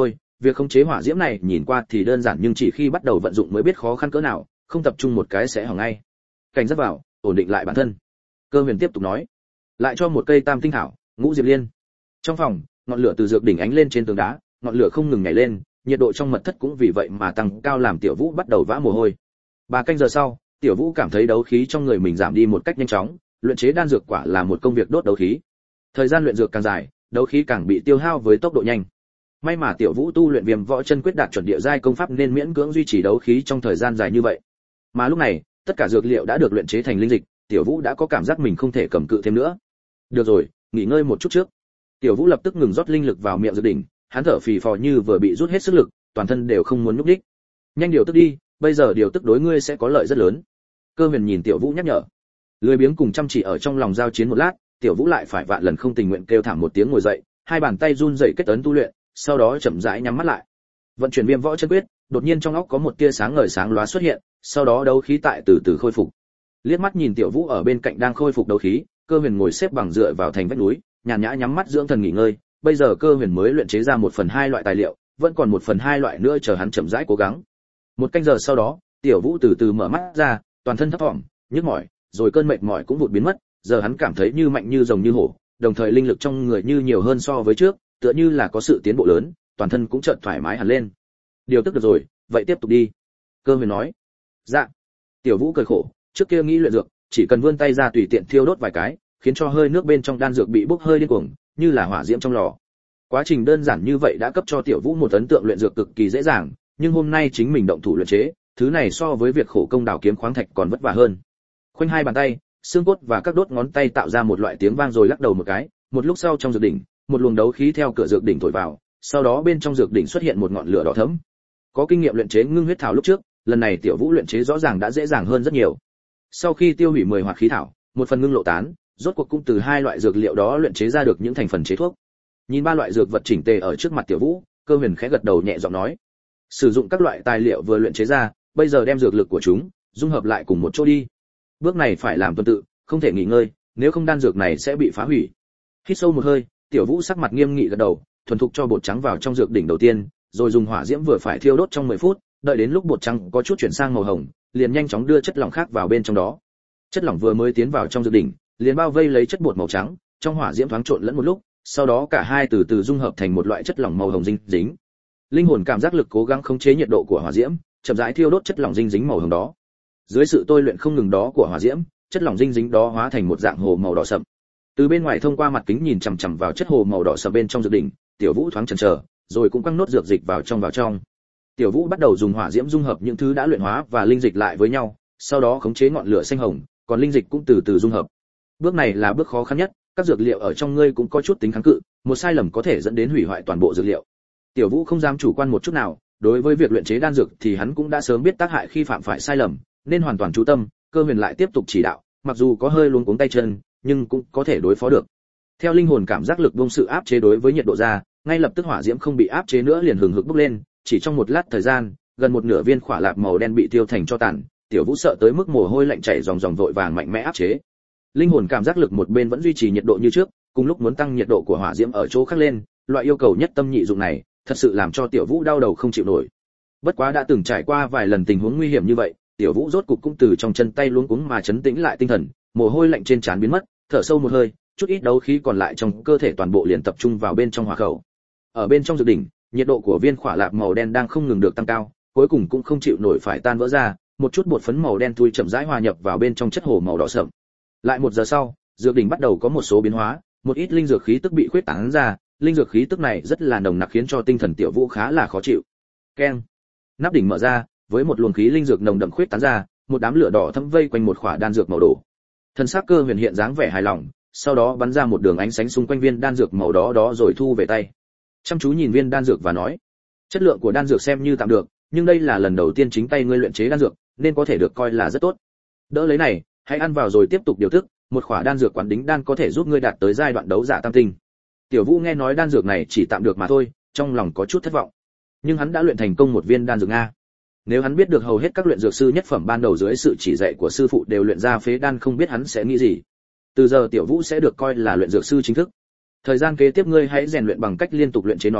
Việc khống chế hỏa diễm này nhìn qua thì đơn giản nhưng chỉ khi bắt đầu vận dụng mới biết khó khăn cỡ nào, không tập trung một cái sẽ hỏng ngay. Cảnh giác vào, ổn định lại bản thân. Cơ Huyền tiếp tục nói. Lại cho một cây tam tinh thảo, ngũ diệp liên. Trong phòng, ngọn lửa từ dược đỉnh ánh lên trên tường đá, ngọn lửa không ngừng nhảy lên, nhiệt độ trong mật thất cũng vì vậy mà tăng cao làm Tiểu Vũ bắt đầu vã mồ hôi. 3 canh giờ sau, Tiểu Vũ cảm thấy đấu khí trong người mình giảm đi một cách nhanh chóng, luyện chế đan dược quả là một công việc đốt đấu khí. Thời gian luyện dược càng dài, đấu khí càng bị tiêu hao với tốc độ nhanh. May mà Tiểu Vũ tu luyện Viêm Võ Chân Quyết đạt chuẩn địa giai công pháp nên miễn cưỡng duy trì đấu khí trong thời gian dài như vậy. Mà lúc này, tất cả dược liệu đã được luyện chế thành linh dịch, Tiểu Vũ đã có cảm giác mình không thể cầm cự thêm nữa. Được rồi, nghỉ ngơi một chút trước. Tiểu Vũ lập tức ngừng rót linh lực vào miệng dược đỉnh, hắn thở phì phò như vừa bị rút hết sức lực, toàn thân đều không muốn nhúc nhích. Nhanh điều tức đi, bây giờ điều tức đối ngươi sẽ có lợi rất lớn. Cơ Huyền nhìn Tiểu Vũ nhắc nhở. Lười biếng cùng chăm chỉ ở trong lòng giao chiến một lát, Tiểu Vũ lại phải vạn lần không tình nguyện kêu thảm một tiếng ngồi dậy, hai bàn tay run rẩy kết ấn tu luyện, sau đó chậm rãi nhắm mắt lại. Vận chuyển Viêm Võ Chân Quyết, đột nhiên trong óc có một tia sáng ngời sáng lóa xuất hiện, sau đó đấu khí tại từ từ khôi phục. Liếc mắt nhìn Tiểu Vũ ở bên cạnh đang khôi phục đấu khí, Cơ Huyền ngồi xếp bằng dựa vào thành vách núi, nhàn nhã nhắm mắt dưỡng thần nghỉ ngơi. Bây giờ Cơ Huyền mới luyện chế ra 1/2 loại tài liệu, vẫn còn 1/2 loại nữa chờ hắn chậm rãi cố gắng. 1 canh giờ sau đó, Tiểu Vũ từ từ mở mắt ra, toàn thân thấp thỏm, nhức mỏi, rồi cơn mệt mỏi cũng vụt biến mất, giờ hắn cảm thấy như mạnh như rồng như hổ, đồng thời linh lực trong người như nhiều hơn so với trước, tựa như là có sự tiến bộ lớn, toàn thân cũng chợt thoải mái hẳn lên. Điều tức được rồi, vậy tiếp tục đi. Cơ Huyền nói. Dạ. Tiểu Vũ cười khổ, trước kia nghĩ luyện dược, chỉ cần vươn tay ra tùy tiện thiêu đốt vài cái, khiến cho hơi nước bên trong đan dược bị bốc hơi điên cuồng, như là hỏa diễm trong lò. Quá trình đơn giản như vậy đã cấp cho Tiểu Vũ một ấn tượng luyện dược cực kỳ dễ dàng, nhưng hôm nay chính mình động thủ luyện chế, thứ này so với việc khổ công đào kiếm khoáng thạch còn vất vả hơn. Khoanh hai bàn tay, xương cốt và các đốt ngón tay tạo ra một loại tiếng vang rồi lắc đầu một cái, một lúc sau trong dược đỉnh, một luồng đấu khí theo cửa dược đỉnh thổi vào, sau đó bên trong dược đỉnh xuất hiện một ngọn lửa đỏ thẫm. Có kinh nghiệm luyện chế ngưng huyết thảo lúc trước, lần này Tiểu Vũ luyện chế rõ ràng đã dễ dàng hơn rất nhiều. Sau khi tiêu hủy 10 hoạt khí thảo, một phần ngưng lộ tán, rốt cuộc cũng từ hai loại dược liệu đó luyện chế ra được những thành phần chế thuốc. Nhìn 3 loại dược vật chỉnh tề ở trước mặt Tiểu Vũ, Cơ Huyền khẽ gật đầu nhẹ giọng nói: "Sử dụng các loại tài liệu vừa luyện chế ra, bây giờ đem dược lực của chúng dung hợp lại cùng một chỗ đi. Bước này phải làm tuần tự, không thể nghỉ ngơi, nếu không đan dược này sẽ bị phá hủy." Hít sâu một hơi, Tiểu Vũ sắc mặt nghiêm nghị gật đầu, thuần thục cho bột trắng vào trong dược đỉnh đầu tiên, rồi dùng hỏa diễm vừa phải thiêu đốt trong 10 phút, đợi đến lúc bột trắng có chút chuyển sang màu hồng, liền nhanh chóng đưa chất lỏng khác vào bên trong đó. Chất lỏng vừa mới tiến vào trong dược đỉnh, liền bao vây lấy chất bột màu trắng, trong hỏa diễm thoáng trộn lẫn một lúc, sau đó cả hai từ từ dung hợp thành một loại chất lỏng màu hồng dinh dính. Linh hồn cảm giác lực cố gắng khống chế nhiệt độ của hỏa diễm, chậm rãi thiêu đốt chất lỏng dinh dính màu hồng đó. Dưới sự tôi luyện không ngừng đó của hỏa diễm, chất lỏng dinh dính đó hóa thành một dạng hồ màu đỏ sậm. Từ bên ngoài thông qua mặt kính nhìn chằm chằm vào chất hồ màu đỏ sậm bên trong dược đỉnh, Tiểu Vũ thoáng chần chờ, rồi cũng quăng nốt dược dịch vào trong. Tiểu Vũ bắt đầu dùng hỏa diễm dung hợp những thứ đã luyện hóa và linh dịch lại với nhau, sau đó khống chế ngọn lửa xanh hồng, còn linh dịch cũng từ từ dung hợp. Bước này là bước khó khăn nhất, các dược liệu ở trong ngươi cũng có chút tính kháng cự, một sai lầm có thể dẫn đến hủy hoại toàn bộ dược liệu. Tiểu Vũ không dám chủ quan một chút nào, đối với việc luyện chế đan dược thì hắn cũng đã sớm biết tác hại khi phạm phải sai lầm, nên hoàn toàn chú tâm. Cơ Huyền lại tiếp tục chỉ đạo, mặc dù có hơi luống cuống tay chân, nhưng cũng có thể đối phó được. Theo linh hồn cảm giác lực buông sự áp chế đối với nhiệt độ ra, ngay lập tức hỏa diễm không bị áp chế nữa liền hừng hực bốc lên, chỉ trong một lát thời gian, gần một nửa viên khỏa lạp màu đen bị tiêu thành tro tàn. Tiểu Vũ sợ tới mức mồ hôi lạnh chảy ròng ròng vội vàng mạnh mẽ áp chế. Linh hồn cảm giác lực một bên vẫn duy trì nhiệt độ như trước, cùng lúc muốn tăng nhiệt độ của hỏa diễm ở chỗ khác lên, loại yêu cầu nhất tâm nhị dụng này, thật sự làm cho Tiểu Vũ đau đầu không chịu nổi. Bất quá đã từng trải qua vài lần tình huống nguy hiểm như vậy, Tiểu Vũ rốt cục cũng từ trong chân tay luống cuống mà trấn tĩnh lại tinh thần, mồ hôi lạnh trên trán biến mất, thở sâu một hơi, chút ít đấu khí còn lại trong cơ thể toàn bộ liền tập trung vào bên trong hỏa khẩu. Ở bên trong dược đỉnh, nhiệt độ của viên khỏa lạp màu đen đang không ngừng được tăng cao, cuối cùng cũng không chịu nổi phải tan vỡ ra, một chút bột phấn màu đen thui chậm rãi hòa nhập vào bên trong chất hồ màu đỏ sẫm. Lại 1 giờ sau, dược đỉnh bắt đầu có một số biến hóa, một ít linh dược khí tức bị khuyết tán ra, linh dược khí tức này rất là nồng nặc khiến cho tinh thần Tiểu Vũ khá là khó chịu. Keng. Nắp đỉnh mở ra, với một luồng khí linh dược nồng đậm khuyết tán ra, một đám lửa đỏ thẫm vây quanh một khỏa đan dược màu đỏ. Thân xác Cơ Huyền hiện dáng vẻ hài lòng, sau đó bắn ra một đường ánh sáng xung quanh viên đan dược màu đó rồi thu về tay. Chăm chú nhìn viên đan dược và nói, chất lượng của đan dược xem như tạm được, nhưng đây là lần đầu tiên chính tay ngươi luyện chế đan dược, nên có thể được coi là rất tốt. Đỡ lấy này, hãy ăn vào rồi tiếp tục điều tức, một khỏa đan dược quán đính đan có thể giúp ngươi đạt tới giai đoạn đấu giả tam tinh. Tiểu Vũ nghe nói đan dược này chỉ tạm được mà thôi, trong lòng có chút thất vọng. Nhưng hắn đã luyện thành công một viên đan dược a. Nếu hắn biết được hầu hết các luyện dược sư nhất phẩm ban đầu dưới sự chỉ dạy của sư phụ đều luyện ra phế đan, không biết hắn sẽ nghĩ gì. Từ giờ Tiểu Vũ sẽ được coi là luyện dược sư chính thức. Thời gian kế tiếp ngươi hãy rèn luyện bằng cách liên tục luyện chế nó,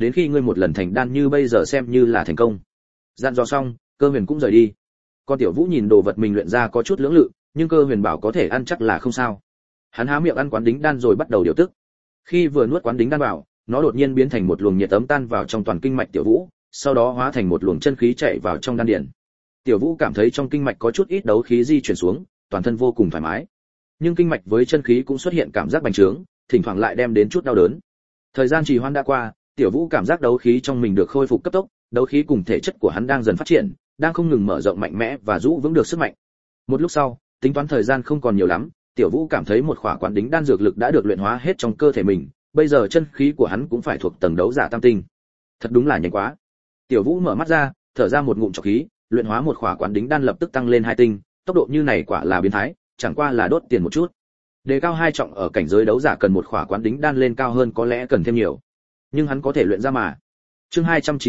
đến khi ngươi một lần thành đan như bây giờ xem như là thành công. Dặn dò xong, Cơ Huyền cũng rời đi. Con Tiểu Vũ nhìn đồ vật mình luyện ra có chút lưỡng lự, nhưng Cơ Huyền bảo có thể ăn chắc là không sao. Hắn há miệng ăn quán đính đan rồi bắt đầu điều tức. Khi vừa nuốt quán đính đan vào, nó đột nhiên biến thành một luồng nhiệt ấm tan vào trong toàn kinh mạch Tiểu Vũ, sau đó hóa thành một luồng chân khí chạy vào trong đan điền. Tiểu Vũ cảm thấy trong kinh mạch có chút ít đấu khí di chuyển xuống, toàn thân vô cùng thoải mái. Nhưng kinh mạch với chân khí cũng xuất hiện cảm giác bành trướng, thỉnh thoảng lại đem đến chút đau đớn. Thời gian trì hoãn đã qua, Tiểu Vũ cảm giác đấu khí trong mình được khôi phục cấp tốc, đấu khí cùng thể chất của hắn đang dần phát triển, đang không ngừng mở rộng mạnh mẽ và giữ vững được sức mạnh. Một lúc sau, tính toán thời gian không còn nhiều lắm, Tiểu Vũ cảm thấy một khỏa quán đính đan dược lực đã được luyện hóa hết trong cơ thể mình, bây giờ chân khí của hắn cũng phải thuộc tầng đấu giả tam tinh. Thật đúng là nhanh quá. Tiểu Vũ mở mắt ra, thở ra một ngụm trọc khí, luyện hóa một khỏa quán đính đan lập tức tăng lên 2 tinh, tốc độ như này quả là biến thái, chẳng qua là đốt tiền một chút. Đề cao 2 trọng ở cảnh giới đấu giả cần một khỏa quán đính đan lên cao hơn có lẽ cần thêm nhiều. Nhưng hắn có thể luyện ra mà. Chương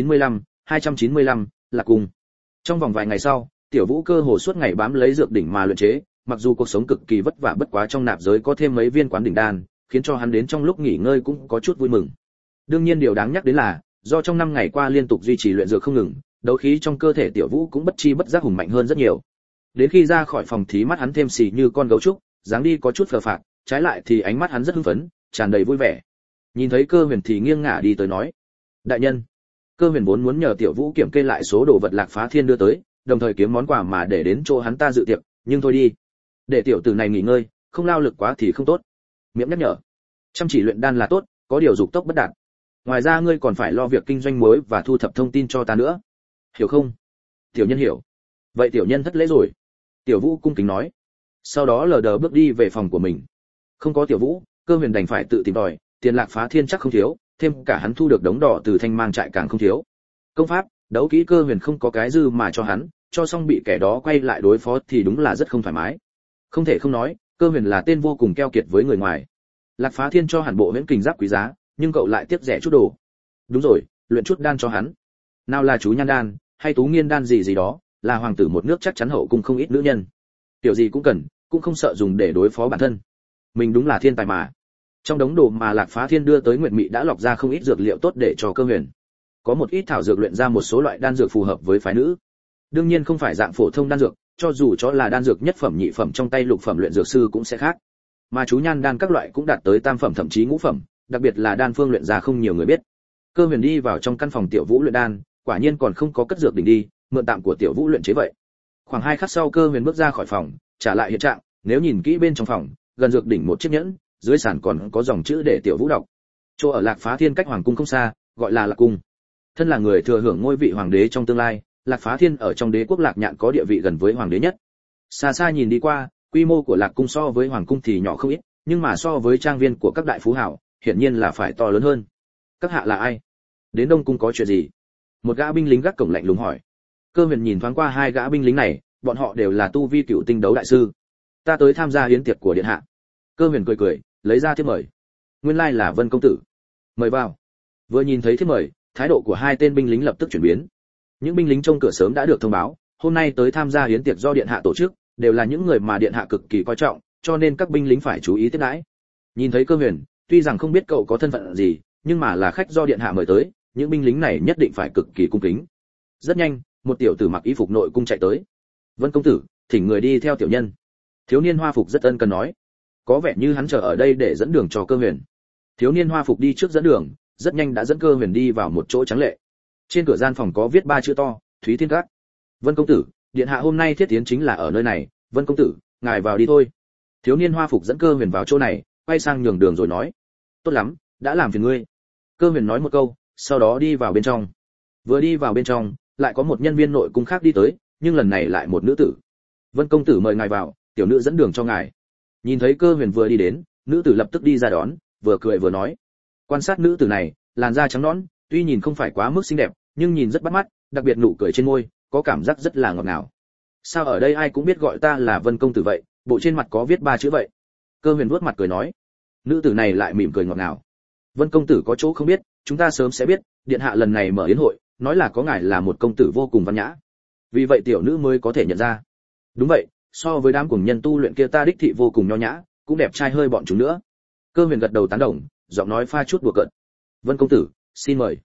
295, là cùng. Trong vòng vài ngày sau, Tiểu Vũ cơ hồ suốt ngày bám lấy dược đỉnh mà luyện chế, mặc dù cuộc sống cực kỳ vất vả bất quá trong nạp giới có thêm mấy viên quán đỉnh đan, khiến cho hắn đến trong lúc nghỉ ngơi cũng có chút vui mừng. Đương nhiên điều đáng nhắc đến là, do trong 5 ngày qua liên tục duy trì luyện dược không ngừng, đấu khí trong cơ thể Tiểu Vũ cũng bất chi bất giác hùng mạnh hơn rất nhiều. Đến khi ra khỏi phòng thì mắt hắn thêm xì như con gấu trúc, dáng đi có chút phờ phạc, trái lại thì ánh mắt hắn rất hưng phấn, tràn đầy vui vẻ. Nhìn thấy Cơ Huyền thì nghiêng ngả đi tới nói: "Đại nhân." Cơ Huyền vốn muốn nhờ Tiểu Vũ kiểm kê lại số đồ vật Lạc Phá Thiên đưa tới, đồng thời kiếm món quà mà để đến chỗ hắn ta dự tiệc, nhưng thôi đi, để tiểu tử này nghỉ ngơi, không lao lực quá thì không tốt. Miệng nhắc nhở: "Chăm chỉ luyện đan là tốt, có điều dục tốc bất đạt. Ngoài ra ngươi còn phải lo việc kinh doanh muối và thu thập thông tin cho ta nữa. Hiểu không?" Tiểu nhân hiểu. Vậy tiểu nhân thất lễ rồi. Tiểu Vũ cung kính nói. Sau đó lờ đờ bước đi về phòng của mình. Không có Tiểu Vũ, Cơ Huyền đành phải tự tìm tòi, tiền Lạc Phá Thiên chắc không thiếu, thêm cả hắn thu được đống đỏ từ Thanh Mang trại càng không thiếu. Công pháp, đấu kỹ Cơ Huyền không có cái dư mà cho hắn, cho xong bị kẻ đó quay lại đối phó thì đúng là rất không thoải mái. Không thể không nói, Cơ Huyền là tên vô cùng keo kiệt với người ngoài. Lạc Phá Thiên cho hẳn bộ huyễn kình giáp quý giá, nhưng cậu lại tiếc rẻ chút đồ. Đúng rồi, luyện chút đan cho hắn. Nào là chú nhan đan, hay tú nghiên đan gì gì đó, là hoàng tử một nước chắc chắn hậu cung không ít nữ nhân. Tiểu gì cũng cần, cũng không sợ dùng để đối phó bản thân. Mình đúng là thiên tài mà. Trong đống đồ mà Lạc Phá Thiên đưa tới Nguyệt Mị đã lọc ra không ít dược liệu tốt để cho Cơ Huyền. Có một ít thảo dược luyện ra một số loại đan dược phù hợp với phái nữ. Đương nhiên không phải dạng phổ thông đan dược, cho dù cho là đan dược nhất phẩm nhị phẩm trong tay lục phẩm luyện dược sư cũng sẽ khác. Mà chú nhan đan các loại cũng đạt tới tam phẩm thậm chí ngũ phẩm, đặc biệt là đan phương luyện ra không nhiều người biết. Cơ Huyền đi vào trong căn phòng Tiểu Vũ luyện đan, quả nhiên còn không có cất dược đỉnh đi, mượn tạm của Tiểu Vũ luyện chế vậy. Khoảng 2 khắc sau Cơ Huyền bước ra khỏi phòng, trả lại hiện trạng, nếu nhìn kỹ bên trong phòng, gần dược đỉnh một chiếc nhẫn, dưới sàn còn có dòng chữ để Tiểu Vũ đọc. Chỗ ở Lạc Phá Thiên cách hoàng cung không xa, gọi là Lạc cung. Thân là người thừa hưởng ngôi vị hoàng đế trong tương lai, Lạc Phá Thiên ở trong đế quốc Lạc Nhạn có địa vị gần với hoàng đế nhất. Xa xa nhìn đi qua, quy mô của Lạc cung so với hoàng cung thì nhỏ không ít, nhưng mà so với trang viên của các đại phú hào, hiển nhiên là phải to lớn hơn. Các hạ là ai? Đến Đông cung có chuyện gì? Một gã binh lính gác cổng lạnh lùng hỏi. Cơ Huyền nhìn thoáng qua 2 gã binh lính này, bọn họ đều là tu vi cựu tinh đấu đại sư. Ta tới tham gia yến tiệc của điện hạ. Cơ Huyền cười cười, lấy ra thiếp mời. Nguyên lai là Vân công tử. Mời vào. Vừa nhìn thấy thiếp mời, thái độ của 2 tên binh lính lập tức chuyển biến. Những binh lính trông cửa sớm đã được thông báo, hôm nay tới tham gia yến tiệc do điện hạ tổ chức, đều là những người mà điện hạ cực kỳ coi trọng, cho nên các binh lính phải chú ý tiếp đãi. Nhìn thấy Cơ Huyền, tuy rằng không biết cậu có thân phận gì, nhưng mà là khách do điện hạ mời tới, những binh lính này nhất định phải cực kỳ cung kính. Rất nhanh, một tiểu tử mặc y phục nội cung chạy tới. Vân công tử, thỉnh người đi theo tiểu nhân. Thiếu niên hoa phục rất ân cần nói, có vẻ như hắn chờ ở đây để dẫn đường cho Cơ Huyền. Thiếu niên hoa phục đi trước dẫn đường, rất nhanh đã dẫn Cơ Huyền đi vào một chỗ trắng lệ. Trên cửa gian phòng có viết 3 chữ to, Thúy Thiên Các. Vân công tử, điện hạ hôm nay thiết tiến chính là ở nơi này, Vân công tử, ngài vào đi thôi. Thiếu niên hoa phục dẫn Cơ Huyền vào chỗ này, quay sang nhường đường rồi nói, tốt lắm, đã làm phiền ngươi. Cơ Huyền nói một câu, sau đó đi vào bên trong. Vừa đi vào bên trong, lại có một nhân viên nội cung khác đi tới, nhưng lần này lại một nữ tử. Vân công tử mời ngài vào, tiểu nữ dẫn đường cho ngài. Nhìn thấy Cơ Huyền vừa đi đến, nữ tử lập tức đi ra đón, vừa cười vừa nói. Quan sát nữ tử này, làn da trắng nõn, tuy nhìn không phải quá mức xinh đẹp, nhưng nhìn rất bắt mắt, đặc biệt nụ cười trên môi, có cảm giác rất là ngọt ngào. Sao ở đây ai cũng biết gọi ta là Vân công tử vậy, bộ trên mặt có viết 3 chữ vậy? Cơ Huyền vuốt mặt cười nói. Nữ tử này lại mỉm cười ngọt ngào. Vân công tử có chỗ không biết, chúng ta sớm sẽ biết, điện hạ lần này mở yến hội, nói là có ngài là một công tử vô cùng văn nhã. Vì vậy tiểu nữ mới có thể nhận ra. Đúng vậy, so với đám cuồng nhân tu luyện kia ta đích thị vô cùng nho nhã, cũng đẹp trai hơi bọn chúng nữa. Cơ Huyền gật đầu tán đồng, giọng nói pha chút đùa cợt. Vân công tử, xin mời.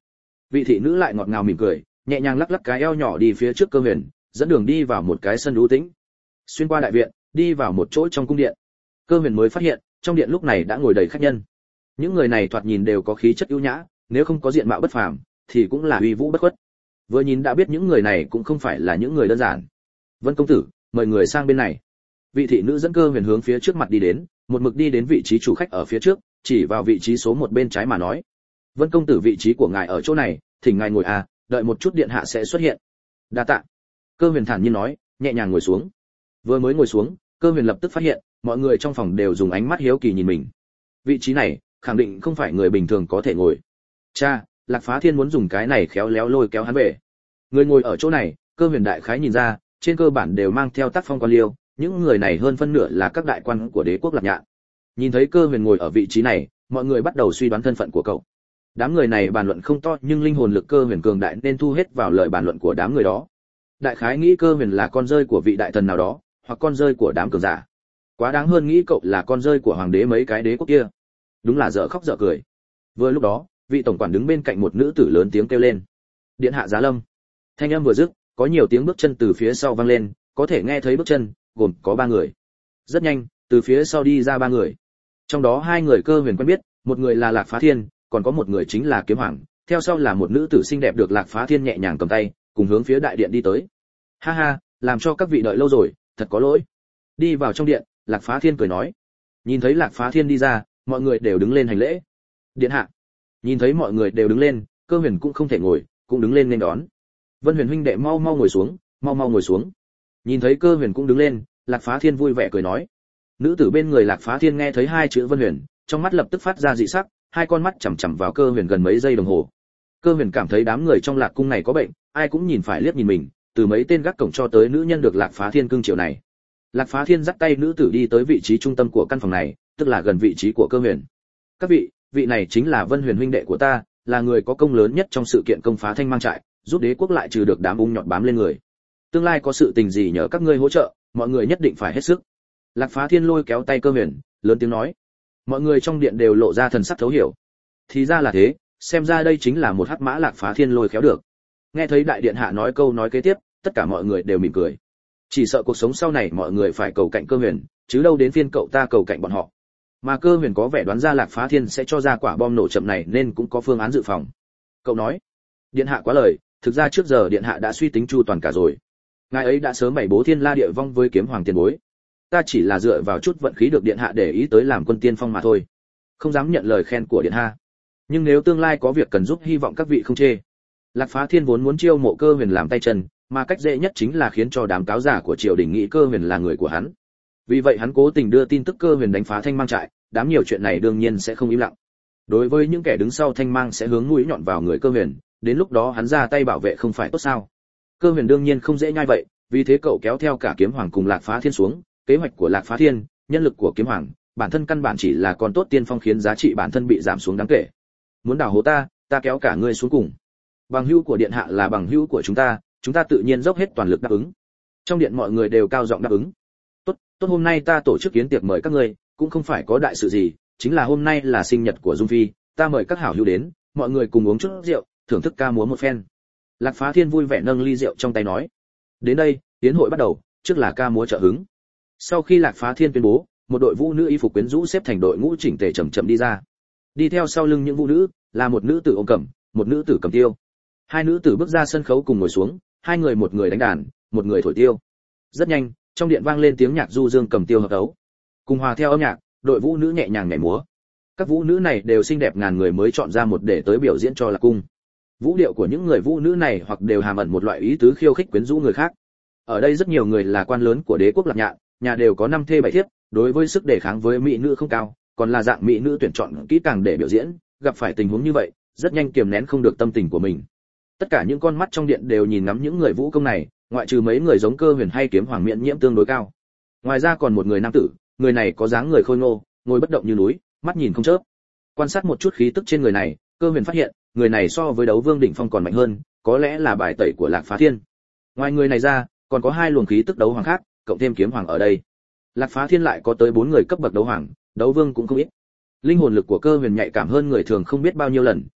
Vị thị nữ lại ngọt ngào mỉm cười, nhẹ nhàng lắc lắc cái eo nhỏ đi phía trước Cơ Huyền, dẫn đường đi vào một cái sân u tĩnh. Xuyên qua đại viện, đi vào một chỗ trong cung điện. Cơ Huyền mới phát hiện, trong điện lúc này đã ngồi đầy khách nhân. Những người này thoạt nhìn đều có khí chất ưu nhã, nếu không có diện mạo bất phàm, thì cũng là uy vũ bất khuất. Vừa nhìn đã biết những người này cũng không phải là những người đơn giản. Vân công tử, mời người sang bên này. Vị thị nữ dẫn Cơ Huyền hướng phía trước mặt đi đến, một mực đi đến vị trí chủ khách ở phía trước, chỉ vào vị trí số 1 bên trái mà nói: "Vân công tử, vị trí của ngài ở chỗ này, thỉnh ngài ngồi à, đợi một chút điện hạ sẽ xuất hiện." "Đa tạ." Cơ Huyền thản nhiên nói, nhẹ nhàng ngồi xuống. Vừa mới ngồi xuống, Cơ Huyền lập tức phát hiện, mọi người trong phòng đều dùng ánh mắt hiếu kỳ nhìn mình. Vị trí này, khẳng định không phải người bình thường có thể ngồi. Cha, Lạc Phá Thiên muốn dùng cái này khéo léo lôi kéo hắn về. Người ngồi ở chỗ này, Cơ Huyền đại khái nhìn ra, trên cơ bản đều mang theo tác phong quan liêu, những người này hơn phân nửa là các đại quan của đế quốc Lạc Nhạn. Nhìn thấy Cơ Huyền ngồi ở vị trí này, mọi người bắt đầu suy đoán thân phận của cậu. Đám người này bàn luận không to, nhưng linh hồn lực Cơ Huyền cường đại nên thu hết vào lời bàn luận của đám người đó. Đại khái nghĩ Cơ Huyền là con rơi của vị đại thần nào đó, hoặc con rơi của đám cường giả. Quá đáng hơn nghĩ cậu là con rơi của hoàng đế mấy cái đế quốc kia. Đúng là dở khóc dở cười. Vừa lúc đó, vị tổng quản đứng bên cạnh một nữ tử lớn tiếng kêu lên: "Điện hạ giá lâm." Thanh âm vừa dứt, có nhiều tiếng bước chân từ phía sau vang lên, có thể nghe thấy bước chân, gồm có 3 người. Rất nhanh, từ phía sau đi ra 3 người. Trong đó 2 người Cơ Huyền quen biết, một người là Lạc Phá Thiên, còn có một người chính là Kiếm Hoàng, theo sau là một nữ tử xinh đẹp được Lạc Phá Thiên nhẹ nhàng cầm tay, cùng hướng phía đại điện đi tới. "Ha ha, làm cho các vị đợi lâu rồi, thật có lỗi." Đi vào trong điện, Lạc Phá Thiên cười nói. Nhìn thấy Lạc Phá Thiên đi ra, mọi người đều đứng lên hành lễ. "Điện hạ." Nhìn thấy mọi người đều đứng lên, Cơ Huyền cũng không thể ngồi, cũng đứng lên nên đón. "Vân Huyền huynh đệ, mau mau ngồi xuống, mau mau ngồi xuống." Nhìn thấy Cơ Huyền cũng đứng lên, Lạc Phá Thiên vui vẻ cười nói. Nữ tử bên người Lạc Phá Thiên nghe thấy 2 chữ Vân Huyền, trong mắt lập tức phát ra dị sắc, 2 con mắt chằm chằm vào Cơ Huyền gần mấy giây đồng hồ. Cơ Huyền cảm thấy đám người trong Lạc cung này có bệnh, ai cũng nhìn phải liếc nhìn mình, từ mấy tên gác cổng cho tới nữ nhân được Lạc Phá Thiên cưng chiều này. Lạc Phá Thiên dắt tay nữ tử đi tới vị trí trung tâm của căn phòng này, tức là gần vị trí của Cơ Huyền. "Các vị, vị này chính là Vân Huyền huynh đệ của ta, là người có công lớn nhất trong sự kiện công phá Thanh Mang trại, giúp đế quốc lại trừ được đám ung nhọt bám lên người. Tương lai có sự tình gì nhờ các ngươi hỗ trợ, mọi người nhất định phải hết sức." Lạc Phá Thiên lôi kéo tay Cơ Huyền, lớn tiếng nói. Mọi người trong điện đều lộ ra thần sắc thấu hiểu. Thì ra là thế, xem ra đây chính là một hắc mã Lạc Phá Thiên lôi kéo được. Nghe thấy đại điện hạ nói câu nói kế tiếp, tất cả mọi người đều mỉm cười. Chỉ sợ cuộc sống sau này mọi người phải cầu cạnh Cơ Huyền, chứ đâu đến phiên cậu ta cầu cạnh bọn họ. Mà Cơ Huyền có vẻ đoán ra Lạc Phá Thiên sẽ cho ra quả bom nổ chậm này nên cũng có phương án dự phòng. Cậu nói, điện hạ quá lời, thực ra trước giờ điện hạ đã suy tính chu toàn cả rồi. Ngài ấy đã sớm bày bố thiên la địa vong với Kiếm Hoàng tiền bối. Ta chỉ là dựa vào chút vận khí được điện hạ để ý tới làm quân tiên phong mà thôi, không dám nhận lời khen của điện hạ. Nhưng nếu tương lai có việc cần giúp, hy vọng các vị không chê. Lạc Phá Thiên vốn muốn chiêu mộ Cơ Huyền làm tay chân, mà cách dễ nhất chính là khiến cho đám cáo giả của triều đình nghĩ Cơ Huyền là người của hắn. Vì vậy hắn cố tình đưa tin tức Cơ Huyền đánh phá Thanh Mang trại, đám nhiều chuyện này đương nhiên sẽ không im lặng. Đối với những kẻ đứng sau Thanh Mang sẽ hướng mũi nhọn vào người Cơ Huyền, đến lúc đó hắn ra tay bảo vệ không phải tốt sao? Cơ Huyền đương nhiên không dễ nhai vậy, vì thế cậu kéo theo cả Kiếm Hoàng cùng Lạc Phá Thiên xuống. Kế hoạch của Lạc Phá Thiên, nhân lực của Kiếm Hoàng, bản thân căn bản chỉ là con tốt tiên phong, khiến giá trị bản thân bị giảm xuống đáng kể. Muốn đào hố ta kéo cả ngươi xuống cùng. Bằng hữu của điện hạ là bằng hữu của chúng ta tự nhiên dốc hết toàn lực đáp ứng. Trong điện mọi người đều cao giọng đáp ứng. Tốt, hôm nay ta tổ chức yến tiệc mời các ngươi, cũng không phải có đại sự gì, chính là hôm nay là sinh nhật của Dung Phi, ta mời các hảo hữu đến, mọi người cùng uống chút rượu, thưởng thức ca múa một phen. Lạc Phá Thiên vui vẻ nâng ly rượu trong tay nói. Đến đây, yến hội bắt đầu, trước là ca múa trợ hứng. Sau khi Lạc Phá Thiên tuyên bố, một đội vũ nữ y phục quyến rũ xếp thành đội ngũ chỉnh tề chậm chậm đi ra. Đi theo sau lưng những vũ nữ là một nữ tử ôm cẩm, một nữ tử cầm tiêu. Hai nữ tử bước ra sân khấu cùng ngồi xuống, hai người, một người đánh đàn, một người thổi tiêu. Rất nhanh, trong điện vang lên tiếng nhạc du dương cầm tiêu hợp tấu. Cùng hòa theo âm nhạc, đội vũ nữ nhẹ nhàng nhảy múa. Các vũ nữ này đều xinh đẹp ngàn người mới chọn ra một để tới biểu diễn cho Lạc cung. Vũ điệu của những người vũ nữ này hoặc đều hàm ẩn một loại ý tứ khiêu khích quyến rũ người khác. Ở đây rất nhiều người là quan lớn của đế quốc Lạc Nhạn, nhà đều có 5 thê 7 thiếp, đối với sức đề kháng với mỹ nữ không cao, còn là dạng mỹ nữ tuyển chọn kỹ càng để biểu diễn, gặp phải tình huống như vậy, rất nhanh kiềm nén không được tâm tình của mình. Tất cả những con mắt trong điện đều nhìn ngắm những người vũ công này, ngoại trừ mấy người giống Cơ Huyền hay Kiếm Hoàng miễn nhiễm tương đối cao. Ngoài ra còn một người nam tử, người này có dáng người khôi ngô, ngồi bất động như núi, mắt nhìn không chớp. Quan sát một chút khí tức trên người này, Cơ Huyền phát hiện, người này so với Đấu Vương đỉnh phong còn mạnh hơn, có lẽ là bài tẩy của Lạc Phá Thiên. Ngoài người này ra, còn có 2 luồng khí tức đấu hoàng khác, cộng thêm Kiếm Hoàng ở đây. Lạc Phá Thiên lại có tới 4 người cấp bậc đấu hoàng, Đấu Vương cũng không ít. Linh hồn lực của Cơ Huyền nhạy cảm hơn người thường không biết bao nhiêu lần,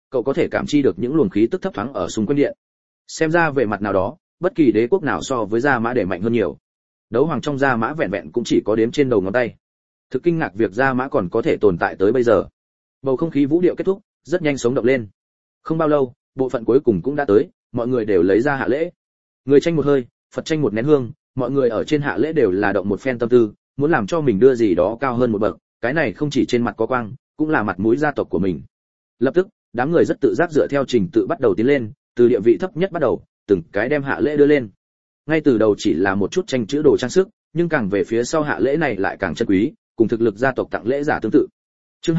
cậu có thể cảm chi được những luồng khí tức thấp thoáng ở xung quanh điện. Xem ra về mặt nào đó, bất kỳ đế quốc nào so với Gia Mã để mạnh hơn nhiều. Đấu hoàng trong Gia Mã vẹn vẹn cũng chỉ có đếm trên đầu ngón tay. Thực kinh ngạc việc Gia Mã còn có thể tồn tại tới bây giờ. Bầu không khí vũ điệu kết thúc, rất nhanh sống động lên. Không bao lâu, bộ phận cuối cùng cũng đã tới, mọi người đều lấy ra hạ lễ. Người tranh một hơi, Phật tranh một nén hương, mọi người ở trên hạ lễ đều là động một phen tâm tư, muốn làm cho mình đưa gì đó cao hơn một bậc, cái này không chỉ trên mặt có quang, cũng là mặt mũi gia tộc của mình. Lập tức, đám người rất tự giác dựa theo trình tự bắt đầu tiến lên, từ địa vị thấp nhất bắt đầu, từng cái đem hạ lễ đưa lên. Ngay từ đầu chỉ là một chút tranh chữ đồ trang sức, nhưng càng về phía sau hạ lễ này lại càng chân quý, cùng thực lực gia tộc tặng lễ giả tương tự. Chương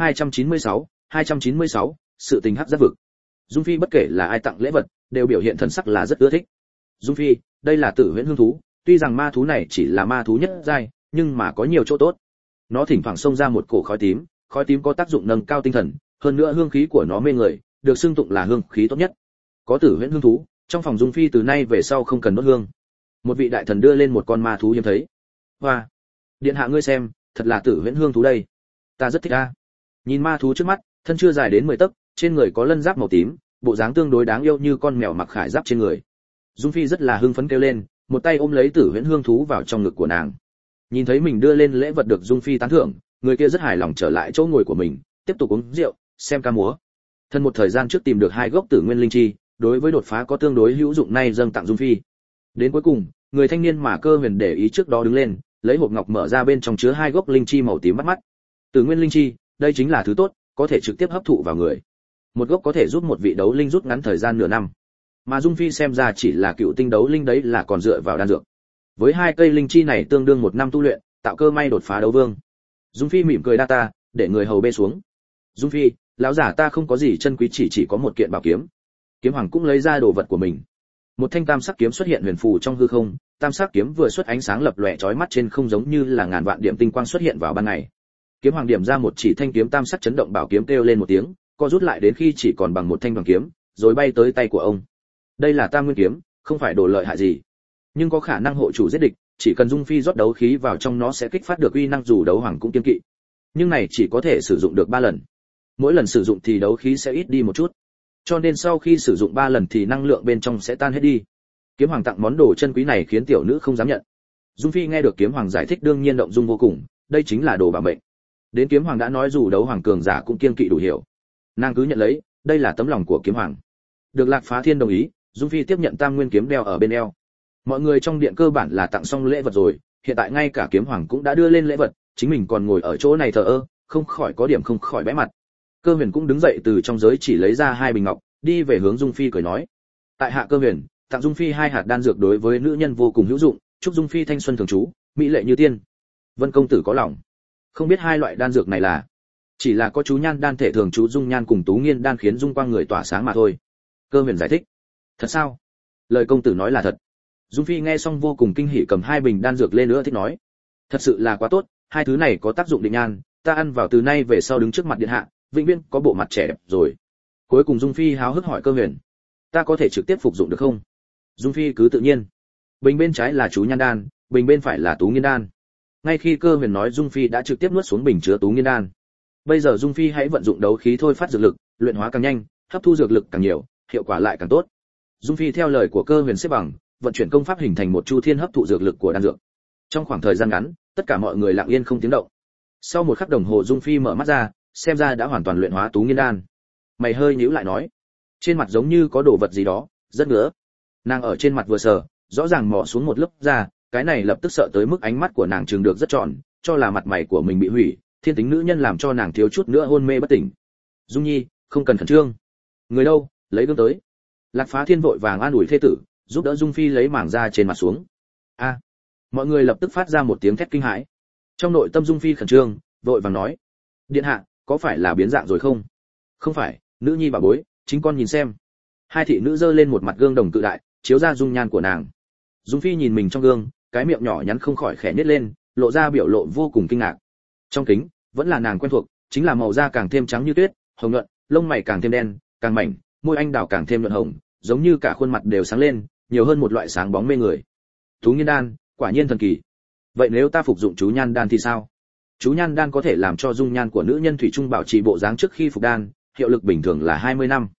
296, sự tình hắc giác vực. Dung Phi bất kể là ai tặng lễ vật, đều biểu hiện thần sắc là rất ưa thích. Dung Phi, đây là Tử Huyễn hương thú, tuy rằng ma thú này chỉ là ma thú nhất giai, nhưng mà có nhiều chỗ tốt. Nó thỉnh thoảng xông ra một cổ khói tím có tác dụng nâng cao tinh thần, hơn nữa hương khí của nó mê người, được xưng tụng là hương khí tốt nhất. Có Tử Huyễn hương thú, trong phòng Dung Phi từ nay về sau không cần đốt hương. Một vị đại thần đưa lên một con ma thú hiếm thấy. Hoa, điện hạ ngươi xem, thật là Tử Huyễn hương thú đây. Ta rất thích a. Nhìn ma thú trước mắt, thân chưa dài đến 10 tấc, trên người có lân giáp màu tím, bộ dáng tương đối đáng yêu như con mèo mặc khải giáp trên người. Dung Phi rất là hưng phấn kêu lên, một tay ôm lấy Tử Huyễn hương thú vào trong ngực của nàng. Nhìn thấy mình đưa lên lễ vật được Dung Phi tán thưởng, người kia rất hài lòng trở lại chỗ ngồi của mình, tiếp tục uống rượu, xem ca múa. Thân một thời gian trước tìm được 2 gốc Tử Nguyên linh chi, đối với đột phá có tương đối hữu dụng nay dâng tặng Dung Phi. Đến cuối cùng, người thanh niên mà Cơ Huyền để ý trước đó đứng lên, lấy hộp ngọc mở ra, bên trong chứa 2 gốc linh chi màu tím bắt mắt. Tử Nguyên linh chi, đây chính là thứ tốt, có thể trực tiếp hấp thụ vào người. Một gốc có thể giúp một vị đấu linh rút ngắn thời gian nửa năm. Mà Dung Phi xem ra chỉ là cựu tinh đấu linh đấy, là còn dựa vào đan dược. Với 2 cây linh chi này tương đương 1 năm tu luyện, tạo cơ may đột phá đấu vương. Dung Phi mỉm cười đa ta, để người hầu bê xuống. Dung Phi, lão giả ta không có gì chân quý, chỉ có một kiện bảo kiếm. Kiếm Hoàng cũng lấy ra đồ vật của mình. Một thanh tam sắc kiếm xuất hiện huyền phù trong hư không, tam sắc kiếm vừa xuất ánh sáng lập lòe chói mắt trên không, giống như là ngàn vạn điểm tinh quang xuất hiện vào ban ngày. Kiếm Hoàng điểm ra một chỉ thanh kiếm tam sắc, chấn động bảo kiếm kêu lên một tiếng, co rút lại đến khi chỉ còn bằng một thanh bằng kiếm, rồi bay tới tay của ông. Đây là Tam Nguyên kiếm, không phải đồ lợi hại gì, nhưng có khả năng hộ chủ giết địch, chỉ cần Dung Phi rót đấu khí vào trong nó sẽ kích phát được uy năng, dù đấu hoàng cũng kiêng kỵ. Nhưng này chỉ có thể sử dụng được 3 lần. Mỗi lần sử dụng thì đấu khí sẽ ít đi một chút, cho nên sau khi sử dụng 3 lần thì năng lượng bên trong sẽ tan hết đi. Kiếm Hoàng tặng món đồ chân quý này khiến tiểu nữ không dám nhận. Dung Phi nghe được Kiếm Hoàng giải thích đương nhiên động dung vô cùng, đây chính là đồ bảo mệnh. Đến Kiếm Hoàng đã nói dù đấu hoàng cường giả cũng kiêng kỵ đủ hiểu, nàng cứ nhận lấy, đây là tấm lòng của Kiếm Hoàng. Được Lạc Phá Thiên đồng ý, Dung Phi tiếp nhận Tam Nguyên kiếm đeo ở bên eo. Mọi người trong điện cơ bản là tặng xong lễ vật rồi, hiện tại ngay cả Kiếm Hoàng cũng đã đưa lên lễ vật, chính mình còn ngồi ở chỗ này thờ ơ, không khỏi có điểm không khỏi bẽ mặt. Cơ Huyền cũng đứng dậy từ trong giới chỉ lấy ra 2 bình ngọc, đi về hướng Dung Phi cười nói: tại hạ Cơ Huyền, tặng Dung Phi 2 hạt đan dược đối với nữ nhân vô cùng hữu dụng, chúc Dung Phi thanh xuân thường trú, mỹ lệ như tiên. Vân công tử có lòng. Không biết 2 loại đan dược này là? Chỉ là có chú nhan đan thể thường trú dung nhan cùng tú nghiên đan khiến dung quang người tỏa sáng mà thôi. Cơ Huyền giải thích. Thật sao? Lời công tử nói là thật. Dung Phi nghe xong vô cùng kinh hỉ, cầm 2 bình đan dược lên nữa thích nói: thật sự là quá tốt, 2 thứ này có tác dụng định nhan, ta ăn vào từ nay về sau đứng trước mặt điện hạ, vĩnh viễn có bộ mặt trẻ đẹp rồi. Cuối cùng Dung Phi háo hức hỏi Cơ Huyền: ta có thể trực tiếp phục dụng được không? Dung Phi cứ tự nhiên. Bình bên trái là chú nhan đan, bình bên phải là tú nghiên đan. Ngay khi Cơ Huyền nói, Dung Phi đã trực tiếp nuốt xuống bình chứa tú nghiên đan. Bây giờ Dung Phi hãy vận dụng đấu khí thôi phát dược lực, luyện hóa càng nhanh, hấp thu dược lực càng nhiều, hiệu quả lại càng tốt. Dung Phi theo lời của Cơ Huyền xếp bằng, vận chuyển công pháp hình thành một chu thiên hấp thụ dược lực của đan dược. Trong khoảng thời gian ngắn, tất cả mọi người lặng yên không tiếng động. Sau một khắc đồng hồ Dung Phi mở mắt ra, xem ra đã hoàn toàn luyện hóa tú nghiên đan. Mày hơi nhíu lại nói, trên mặt giống như có đồ vật gì đó, rất ngứa. Nàng ở trên mặt vừa sờ, rõ ràng mò xuống một lớp da, cái này lập tức sợ tới mức ánh mắt của nàng trừng được rất tròn, cho là mặt mày của mình bị hủy, thiên tính nữ nhân làm cho nàng thiếu chút nữa hôn mê bất tỉnh. Dung Nhi, không cần khẩn trương. Người đâu, lấy gương tới. Lạc Phá Thiên vội vàng an ủi thê tử, giúp đỡ Dung Phi lấy mảng da trên mặt xuống. A! Mọi người lập tức phát ra một tiếng thét kinh hãi. Trong nội tâm Dung Phi khẩn trương, vội vàng nói: điện hạ, có phải là biến dạng rồi không? Không phải, nữ nhi bà bối, chính con nhìn xem. 2 thị nữ giơ lên một mặt gương đồng cự đại, chiếu ra dung nhan của nàng. Dung Phi nhìn mình trong gương, cái miệng nhỏ nhắn không khỏi khẽ nhếch lên, lộ ra biểu lộ vô cùng kinh ngạc. Trong kính, vẫn là nàng quen thuộc, chính là màu da càng thêm trắng như tuyết, hồng nhuận, lông mày càng thêm đen, càng mảnh, môi anh đào càng thêm nhuận hồng, giống như cả khuôn mặt đều sáng lên, nhiều hơn một loại sáng bóng mê người. Tú nghiên đan, quả nhiên thần kỳ. Vậy nếu ta phục dụng chú nhan đan thì sao? Chú nhan đan có thể làm cho dung nhan của nữ nhân thủy chung bảo trì bộ dáng trước khi phục đan, hiệu lực bình thường là 20 năm.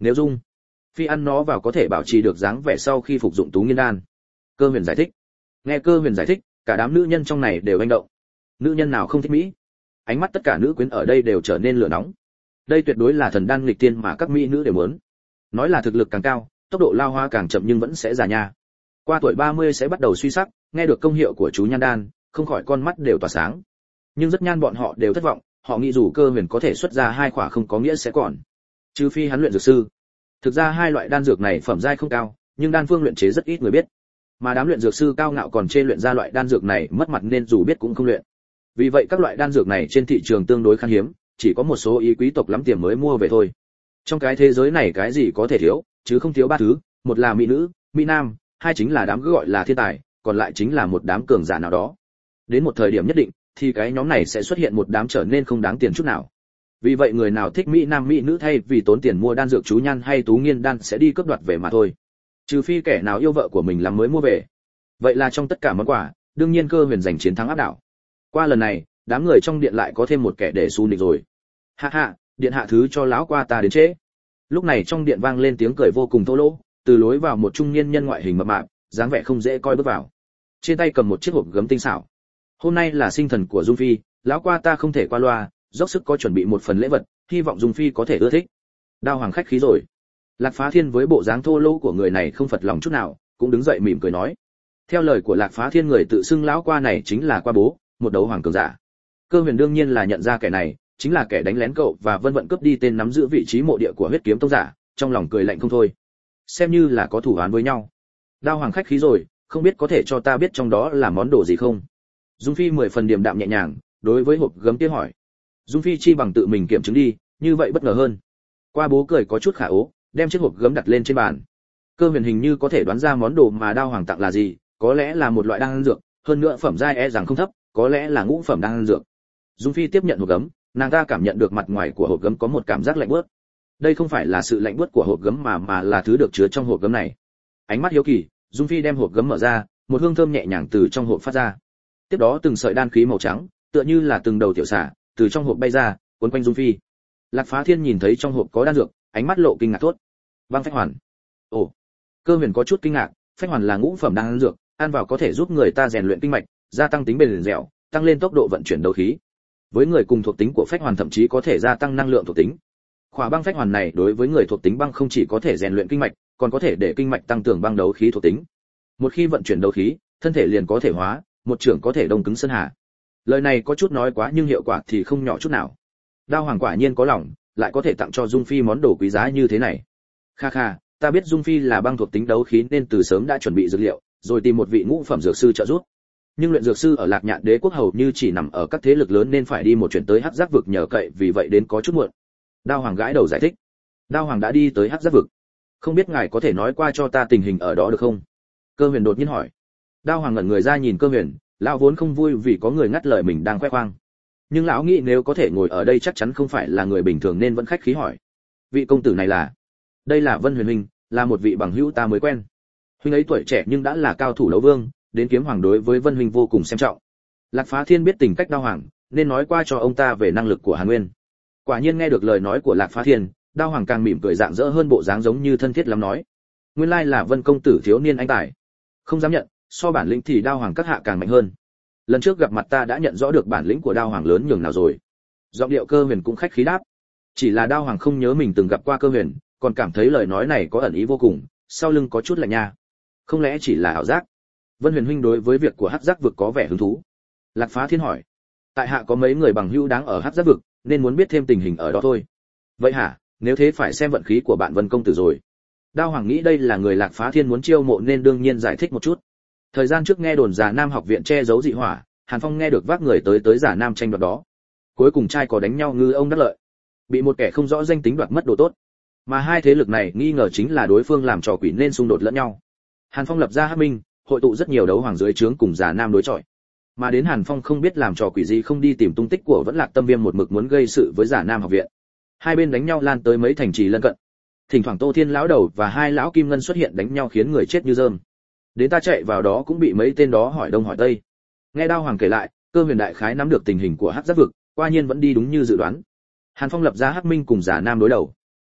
Nếu dung phi ăn nó vào có thể bảo trì được dáng vẻ sau khi phục dụng tú nghiên đan. Cơ Huyền giải thích. Nghe Cơ Huyền giải thích, cả đám nữ nhân trong này đều hành động. Nữ nhân nào không thích mỹ? Ánh mắt tất cả nữ quyến ở đây đều trở nên lửa nóng. Đây tuyệt đối là thần đan nghịch tiên mà các mỹ nữ đều muốn. Nói là thực lực càng cao, tốc độ lao hóa càng chậm nhưng vẫn sẽ già nha. Qua tuổi 30 sẽ bắt đầu suy sắc, nghe được công hiệu của chú nhan đan, không khỏi con mắt đều tỏa sáng. Nhưng rất nhan bọn họ đều thất vọng, họ nghĩ dù Cơ Huyền có thể xuất ra 2 khỏa không có nghĩa sẽ còn. Trừ phi hắn luyện dược sư. Thực ra 2 loại đan dược này phẩm giai không cao, nhưng đan phương luyện chế rất ít người biết. Mà đám luyện dược sư cao ngạo còn chê luyện ra loại đan dược này mất mặt nên dù biết cũng không luyện. Vì vậy các loại đan dược này trên thị trường tương đối khan hiếm, chỉ có một số ý quý tộc lắm tiền mới mua về thôi. Trong cái thế giới này cái gì có thể thiếu, chứ không thiếu 3 thứ, một là mỹ nữ, mỹ nam, hai chính là đám cứ gọi là thiên tài, còn lại chính là một đám cường giả nào đó. Đến một thời điểm nhất định, thì cái nhóm này sẽ xuất hiện một đám trở nên không đáng tiền chút nào. Vì vậy người nào thích mỹ nam mỹ nữ thay vì tốn tiền mua đan dược chú nhan hay tú nghiên đan sẽ đi cướp đoạt về mà thôi. Trừ phi kẻ nào yêu vợ của mình lắm mới mua về. Vậy là trong tất cả món quà, đương nhiên Cơ Huyền giành chiến thắng áp đảo. Qua lần này, đám người trong điện lại có thêm một kẻ để xu nịch rồi. Ha ha, điện hạ thứ cho lão qua ta đến trễ. Lúc này trong điện vang lên tiếng cười vô cùng thô lỗ, từ lối vào một trung niên nhân ngoại hình mập mạp, dáng vẻ không dễ coi bước vào. Trên tay cầm một chiếc hộp gấm tinh xảo. Hôm nay là sinh thần của Dung Phi, lão qua ta không thể qua loa, dốc sức có chuẩn bị một phần lễ vật, hy vọng Dung Phi có thể ưa thích. Đao Hoàng khách khí rồi. Lạc Phá Thiên với bộ dáng thô lỗ của người này không phật lòng chút nào, cũng đứng dậy mỉm cười nói. Theo lời của Lạc Phá Thiên, người tự xưng lão qua này chính là Qua Bố, một đấu hoàng cường giả. Cơ Huyền đương nhiên là nhận ra kẻ này chính là kẻ đánh lén cậu và vân vận cướp đi tên nắm giữ vị trí mộ địa của Huyết Kiếm Tông giả, trong lòng cười lạnh không thôi. Xem như là có thủ án với nhau. Đao Hoàng khách khí rồi, không biết có thể cho ta biết trong đó là món đồ gì không? Dung Phi 10 phần điềm đạm nhẹ nhàng, đối với hộp gấm kia hỏi. Dung Phi chi bằng tự mình kiểm chứng đi, như vậy bất ngờ hơn. Qua Bố cười có chút khả ố, đem chiếc hộp gấm đặt lên trên bàn. Cơ Huyền hình như có thể đoán ra món đồ mà Đao Hoàng tặng là gì, có lẽ là một loại đan dược, hơn nữa phẩm giai e rằng không thấp, có lẽ là ngũ phẩm đan dược. Dung Phi tiếp nhận hộp gấm, nàng ta cảm nhận được mặt ngoài của hộp gấm có một cảm giác lạnh buốt. Đây không phải là sự lạnh buốt của hộp gấm mà là thứ được chứa trong hộp gấm này. Ánh mắt hiếu kỳ, Dung Phi đem hộp gấm mở ra, một hương thơm nhẹ nhàng từ trong hộp phát ra. Tiếp đó từng sợi đan khí màu trắng, tựa như là từng đầu tiểu xà, từ trong hộp bay ra, quấn quanh Dung Phi. Lạc Phá Thiên nhìn thấy trong hộp có đan dược, ánh mắt lộ kinh ngạc thốt. Băng phách hoàn. Ồ. Cơ Huyền có chút kinh ngạc, phách hoàn là ngũ phẩm đan dược, ăn vào có thể giúp người ta rèn luyện kinh mạch, gia tăng tính bền dẻo, tăng lên tốc độ vận chuyển đấu khí. Với người cùng thuộc tính của phách hoàn thậm chí có thể gia tăng năng lượng thuộc tính. Khỏa băng phách hoàn này đối với người thuộc tính băng không chỉ có thể rèn luyện kinh mạch, còn có thể để kinh mạch tăng cường băng đấu khí thuộc tính. Một khi vận chuyển đấu khí, thân thể liền có thể hóa, một trưởng có thể đông cứng sơn hà. Lời này có chút nói quá nhưng hiệu quả thì không nhỏ chút nào. Đao Hoàng quả nhiên có lòng, lại có thể tặng cho Dung Phi món đồ quý giá như thế này. Kha kha, ta biết Dung Phi là băng thuộc tính đấu khí nên từ sớm đã chuẩn bị dược liệu, rồi tìm một vị ngũ phẩm dược sư trợ giúp. Nhưng luyện dược sư ở Lạc Nhạn Đế quốc hầu như chỉ nằm ở các thế lực lớn nên phải đi một chuyến tới Hắc Giác vực nhờ cậy, vì vậy đến có chút muộn. Đao Hoàng gãi đầu giải thích. Đao Hoàng đã đi tới Hắc Giác vực. Không biết ngài có thể nói qua cho ta tình hình ở đó được không? Cơ Huyền đột nhiên hỏi. Đao Hoàng ngẩn người ra nhìn Cơ Huyền, lão vốn không vui vì có người ngắt lời mình đang khoe khoang. Nhưng lão nghĩ nếu có thể ngồi ở đây chắc chắn không phải là người bình thường nên vẫn khách khí hỏi. Vị công tử này là? Đây là Vân Huyền huynh, là một vị bằng hữu ta mới quen. Huynh ấy tuổi trẻ nhưng đã là cao thủ đấu vương, đến kiếm hoàng đối với Vân huynh vô cùng xem trọng. Lạc Phá Thiên biết tình cách Đao Hoàng, nên nói qua cho ông ta về năng lực của Hàn Nguyên. Quả nhiên nghe được lời nói của Lạc Phá Thiên, Đao Hoàng càng mỉm cười rạng rỡ hơn, bộ dáng giống như thân thiết lắm nói. Nguyên lai là Vân công tử thiếu niên anh tài. Không dám nhận, so bản lĩnh thì Đao Hoàng các hạ càng mạnh hơn. Lần trước gặp mặt ta đã nhận rõ được bản lĩnh của Đao Hoàng lớn nhường nào rồi. Giọng điệu Cơ Huyền cũng khách khí đáp. Chỉ là Đao Hoàng không nhớ mình từng gặp qua Cơ Huyền, còn cảm thấy lời nói này có ẩn ý vô cùng, sau lưng có chút lạnh nha. Không lẽ chỉ là ảo giác? Vân Huyền huynh đối với việc của Hắc Giác vực có vẻ hứng thú. Lạc Phá Thiên hỏi. Tại hạ có mấy người bằng hữu đáng ở Hắc Giác vực, nên muốn biết thêm tình hình ở đó thôi. Vậy hả? Nếu thế phải xem vận khí của bạn Vân công tử rồi. Đao Hoàng nghĩ đây là người Lạc Phá Thiên muốn chiêu mộ nên đương nhiên giải thích một chút. Thời gian trước nghe đồn Già Nam học viện che giấu dị hỏa, Hàn Phong nghe được vác người tới Già Nam tranh đoạt đó. Cuối cùng trai có đánh nhau ngư ông đắc lợi, bị một kẻ không rõ danh tính đoạt mất đồ tốt. Mà hai thế lực này nghi ngờ chính là đối phương làm trò quỷ nên xung đột lẫn nhau. Hàn Phong lập ra Hắc Minh, hội tụ rất nhiều đấu hoàng dưới trướng cùng Già Nam đối chọi. Mà đến Hàn Phong không biết làm trò quỷ gì không đi tìm tung tích của Vẫn Lạc Tâm Viêm một mực muốn gây sự với Già Nam học viện. Hai bên đánh nhau lan tới mấy thành trì lân cận. Thỉnh thoảng Tô Thiên lão đầu và hai lão Kim Ngân xuất hiện đánh nhau khiến người chết như rơm. Đến ta chạy vào đó cũng bị mấy tên đó hỏi đông hỏi tây. Nghe Đao Hoàng kể lại, Cơ Huyền đại khái nắm được tình hình của Hắc Giác vực, quả nhiên vẫn đi đúng như dự đoán. Hàn Phong lập ra Hắc Minh cùng Già Nam đối đầu.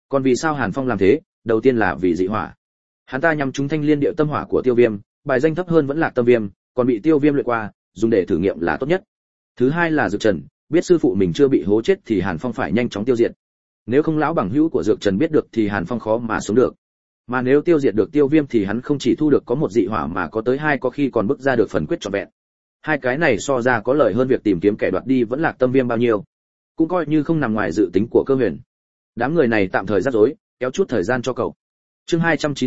Còn vì sao Hàn Phong làm thế? Đầu tiên là vì dị hỏa. Hắn ta nhắm trúng thanh liên điệu tâm hỏa của Tiêu Viêm, bài danh thấp hơn vẫn là Tâm Viêm, còn bị Tiêu Viêm luyện qua, dùng để thử nghiệm là tốt nhất. Thứ hai là Dược Trần, biết sư phụ mình chưa bị hố chết thì Hàn Phong phải nhanh chóng tiêu diệt. Nếu không lão bằng hữu của Dược Trần biết được thì Hàn Phong khó mà sống được. Mà nếu tiêu diệt được Tiêu Viêm thì hắn không chỉ thu được có một dị hỏa mà có tới hai, có khi còn bức ra được phần quyết trọn vẹn. Hai cái này so ra có lợi hơn việc tìm kiếm kẻ đoạt đi vẫn Lạc Tâm Viêm bao nhiêu. Cũng coi như không nằm ngoài dự tính của Cơ Huyền. Đám người này tạm thời rắc rối, kéo chút thời gian cho cậu. Chương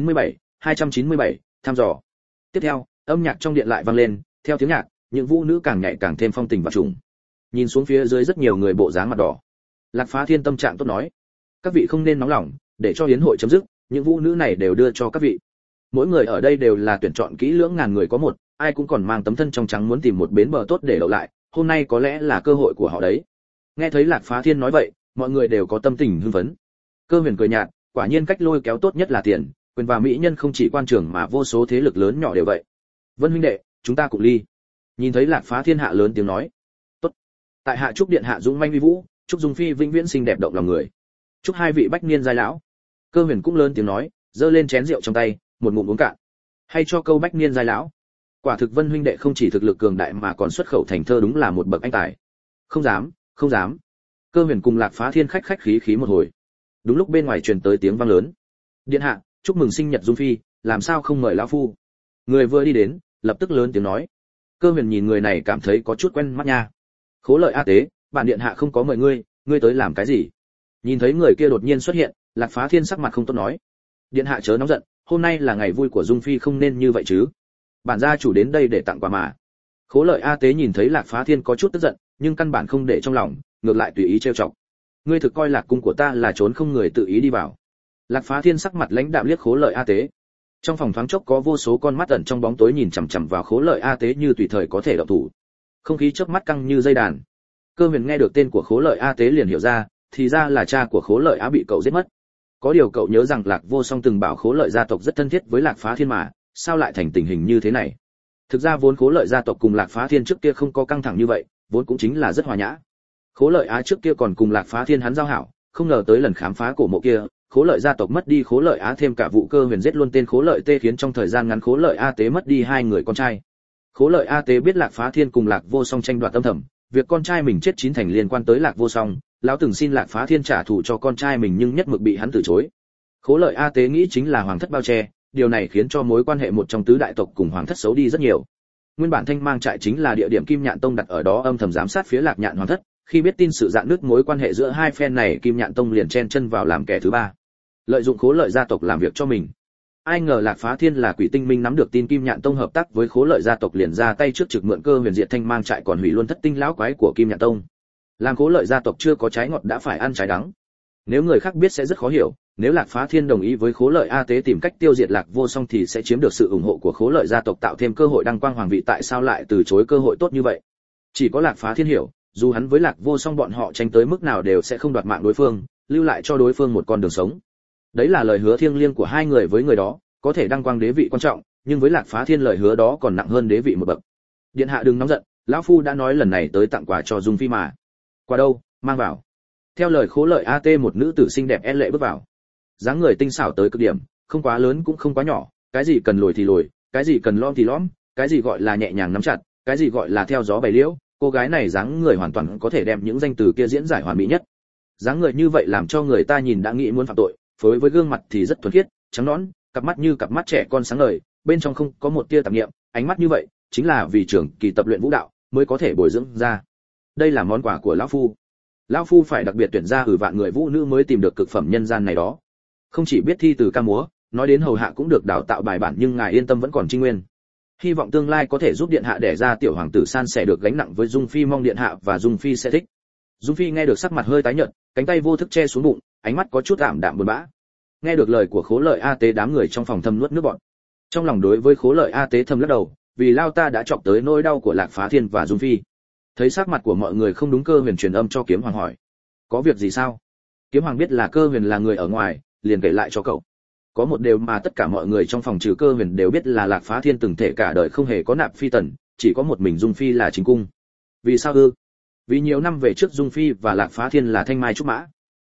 297, thăm dò. Tiếp theo, âm nhạc trong điện lại vang lên, theo tiếng nhạc, những vũ nữ càng nhảy càng thêm phong tình và trùng. Nhìn xuống phía dưới rất nhiều người bộ dáng mặt đỏ. Lạc Phá Thiên tâm trạng tốt nói: "Các vị không nên nóng lòng, để cho yến hội chấm dứt, những vũ nữ này đều đưa cho các vị. Mỗi người ở đây đều là tuyển chọn kỹ lưỡng, ngàn người có một, ai cũng còn mang tấm thân trong trắng muốn tìm một bến bờ tốt để đậu lại, hôm nay có lẽ là cơ hội của họ đấy." Nghe thấy Lạc Phá Thiên nói vậy, mọi người đều có tâm tình hưng phấn. Cơ Huyền cười nhạt, quả nhiên cách lôi kéo tốt nhất là tiền, quyền và mỹ nhân không chỉ quan trường mà vô số thế lực lớn nhỏ đều vậy. Vân huynh đệ, chúng ta cùng ly. Nhìn thấy Lạc Phá Thiên hạ lớn tiếng nói: "Tốt." Tại hạ chúc điện hạ dũng manh uy vũ, chúc Dung phi vĩnh viễn xinh đẹp động lòng người. Chúc hai vị bách niên giai lão. Cơ Huyền cũng lớn tiếng nói, giơ lên chén rượu trong tay, một ngụm uống cạn. Hay cho câu bách niên giai lão. Quả thực Vân huynh đệ không chỉ thực lực cường đại mà còn xuất khẩu thành thơ, đúng là một bậc anh tài. Không dám, không dám. Cơ Huyền cùng Lạc Phá Thiên khách khí một hồi. Đúng lúc bên ngoài truyền tới tiếng vang lớn: "Điện hạ, chúc mừng sinh nhật Dung phi, làm sao không mời lão phu?" Người vừa đi đến, lập tức lớn tiếng nói. Cơ Huyền nhìn người này cảm thấy có chút quen mắt nha. Khố Lợi A Tế, bản điện hạ không có mời ngươi, ngươi tới làm cái gì? Nhìn thấy người kia đột nhiên xuất hiện, Lạc Phá Thiên sắc mặt không tốt nói: "Điện hạ chớ nóng giận, hôm nay là ngày vui của Dung phi, không nên như vậy chứ. Bản gia chủ đến đây để tặng quà mà." Khố Lợi A Tế nhìn thấy Lạc Phá Thiên có chút tức giận, nhưng căn bản không để trong lòng, ngược lại tùy ý trêu chọc. "Ngươi thực coi Lạc cung của ta là trốn không người tự ý đi vào?" Lạc Phá Thiên sắc mặt lãnh đạm liếc Khố Lợi A Tế. Trong phòng thoáng chốc có vô số con mắt ẩn trong bóng tối nhìn chằm chằm vào Khố Lợi A Tế như tùy thời có thể động thủ. Không khí chớp mắt căng như dây đàn. Cơ Huyền nghe được tên của Khố Lợi A Tế liền hiểu ra, thì ra là cha của Khố Lợi Á bị cậu giết mất. Có điều cậu nhớ rằng Lạc Vô Song từng bảo Khố Lợi gia tộc rất thân thiết với Lạc Phá Thiên mà, sao lại thành tình hình như thế này? Thực ra vốn Khố Lợi gia tộc cùng Lạc Phá Thiên trước kia không có căng thẳng như vậy, vốn cũng chính là rất hòa nhã. Khố Lợi Á trước kia còn cùng Lạc Phá Thiên hắn giao hảo, không ngờ tới lần khám phá cổ mộ kia, Khố Lợi gia tộc mất đi Khố Lợi Á thêm cả vụ Cơ Huyền giết luôn tên Khố Lợi Tê, khiến trong thời gian ngắn Khố Lợi A Tế mất đi hai người con trai. Khố Lợi A Tế biết Lạc Phá Thiên cùng Lạc Vô Song tranh đoạt tâm thầm, việc con trai mình chết chín thành liên quan tới Lạc Vô Song, lão từng xin Lạc Phá Thiên trả thù cho con trai mình nhưng nhất mực bị hắn từ chối. Khố Lợi A Tế nghĩ chính là hoàng thất bao che, điều này khiến cho mối quan hệ một trong tứ đại tộc cùng hoàng thất xấu đi rất nhiều. Nguyên bản Thanh Mang trại chính là địa điểm Kim Nhạn Tông đặt ở đó âm thầm giám sát phía Lạc Nhạn hoàng thất, khi biết tin sự rạn nứt mối quan hệ giữa hai phe này, Kim Nhạn Tông liền chen chân vào làm kẻ thứ ba, lợi dụng Khố Lợi gia tộc làm việc cho mình. Ai ngờ Lạc Phá Thiên là quỷ tinh minh nắm được tin Kim Nhạn Tông hợp tác với Khố Lợi gia tộc liền ra tay trước trực mượn Cơ Huyền diệt Thanh Mang trại, còn hủy luôn thất tinh lão quái của Kim Nhạn Tông. Làm Khố Lợi gia tộc chưa có trái ngọt đã phải ăn trái đắng. Nếu người khác biết sẽ rất khó hiểu, nếu Lạc Phá Thiên đồng ý với Khố Lợi A Tế tìm cách tiêu diệt Lạc Vô Song thì sẽ chiếm được sự ủng hộ của Khố Lợi gia tộc, tạo thêm cơ hội đăng quang hoàng vị, tại sao lại từ chối cơ hội tốt như vậy? Chỉ có Lạc Phá Thiên hiểu, dù hắn với Lạc Vô Song bọn họ tranh tới mức nào đều sẽ không đoạt mạng đối phương, lưu lại cho đối phương một con đường sống. Đấy là lời hứa thiêng liêng của hai người với người đó, có thể đăng quang đế vị quan trọng, nhưng với Lạc Phá Thiên lời hứa đó còn nặng hơn đế vị một bậc. Điện hạ đừng nóng giận, lão phu đã nói lần này tới tặng quà cho Dung phi mà. Quà đâu, mang vào. Theo lời Khố Lợi AT, một nữ tử xinh đẹp e lệ bước vào. Dáng người tinh xảo tới cực điểm, không quá lớn cũng không quá nhỏ, cái gì cần lồi thì lồi, cái gì cần lõm thì lõm, cái gì gọi là nhẹ nhàng nắm chặt, cái gì gọi là theo gió bày liễu, cô gái này dáng người hoàn toàn có thể đem những danh từ kia diễn giải hoàn mỹ nhất. Dáng người như vậy làm cho người ta nhìn đã nghĩ muốn phạm tội, phối với gương mặt thì rất thuần khiết, trắng nõn, cặp mắt như cặp mắt trẻ con sáng ngời, bên trong không có một tia tạp niệm, ánh mắt như vậy chính là vì trưởng kỳ tập luyện vũ đạo mới có thể bồi dưỡng ra. Đây là món quà của lão phu. Lão phu phải đặc biệt tuyển ra vạn người vũ nữ mới tìm được cực phẩm nhân gian này đó. Không chỉ biết thi từ ca múa, nói đến hầu hạ cũng được đào tạo bài bản, nhưng ngài yên tâm vẫn còn trinh nguyên. Hy vọng tương lai có thể giúp điện hạ đẻ ra tiểu hoàng tử san sẻ được gánh nặng với Dung phi, mong điện hạ và Dung phi sẽ thích. Dung phi nghe được sắc mặt hơi tái nhợt, cánh tay vô thức che xuống bụng, ánh mắt có chút ảm đạm buồn bã. Nghe được lời của Khố Lợi A Tế, đám người trong phòng thầm nuốt nước bọt. Trong lòng đối với Khố Lợi A Tế thầm lắc đầu, vì lao ta đã chọc tới nỗi đau của Lạc Phá Thiên và Dung phi. Thấy sắc mặt của mọi người không đúng, Cơ Huyền truyền âm cho Kiếm Hoàng hỏi: có việc gì sao? Kiếm Hoàng biết là Cơ Huyền là người ở ngoài, liền kể lại cho cậu. Có một điều mà tất cả mọi người trong phòng trừ Cơ Huyền đều biết là Lạc Phá Thiên từng thể cả đời không hề có nạp phi tần, chỉ có một mình Dung phi là chính cung. Vì sao ư? Vì nhiều năm về trước Dung phi và Lạc Phá Thiên là thanh mai trúc mã.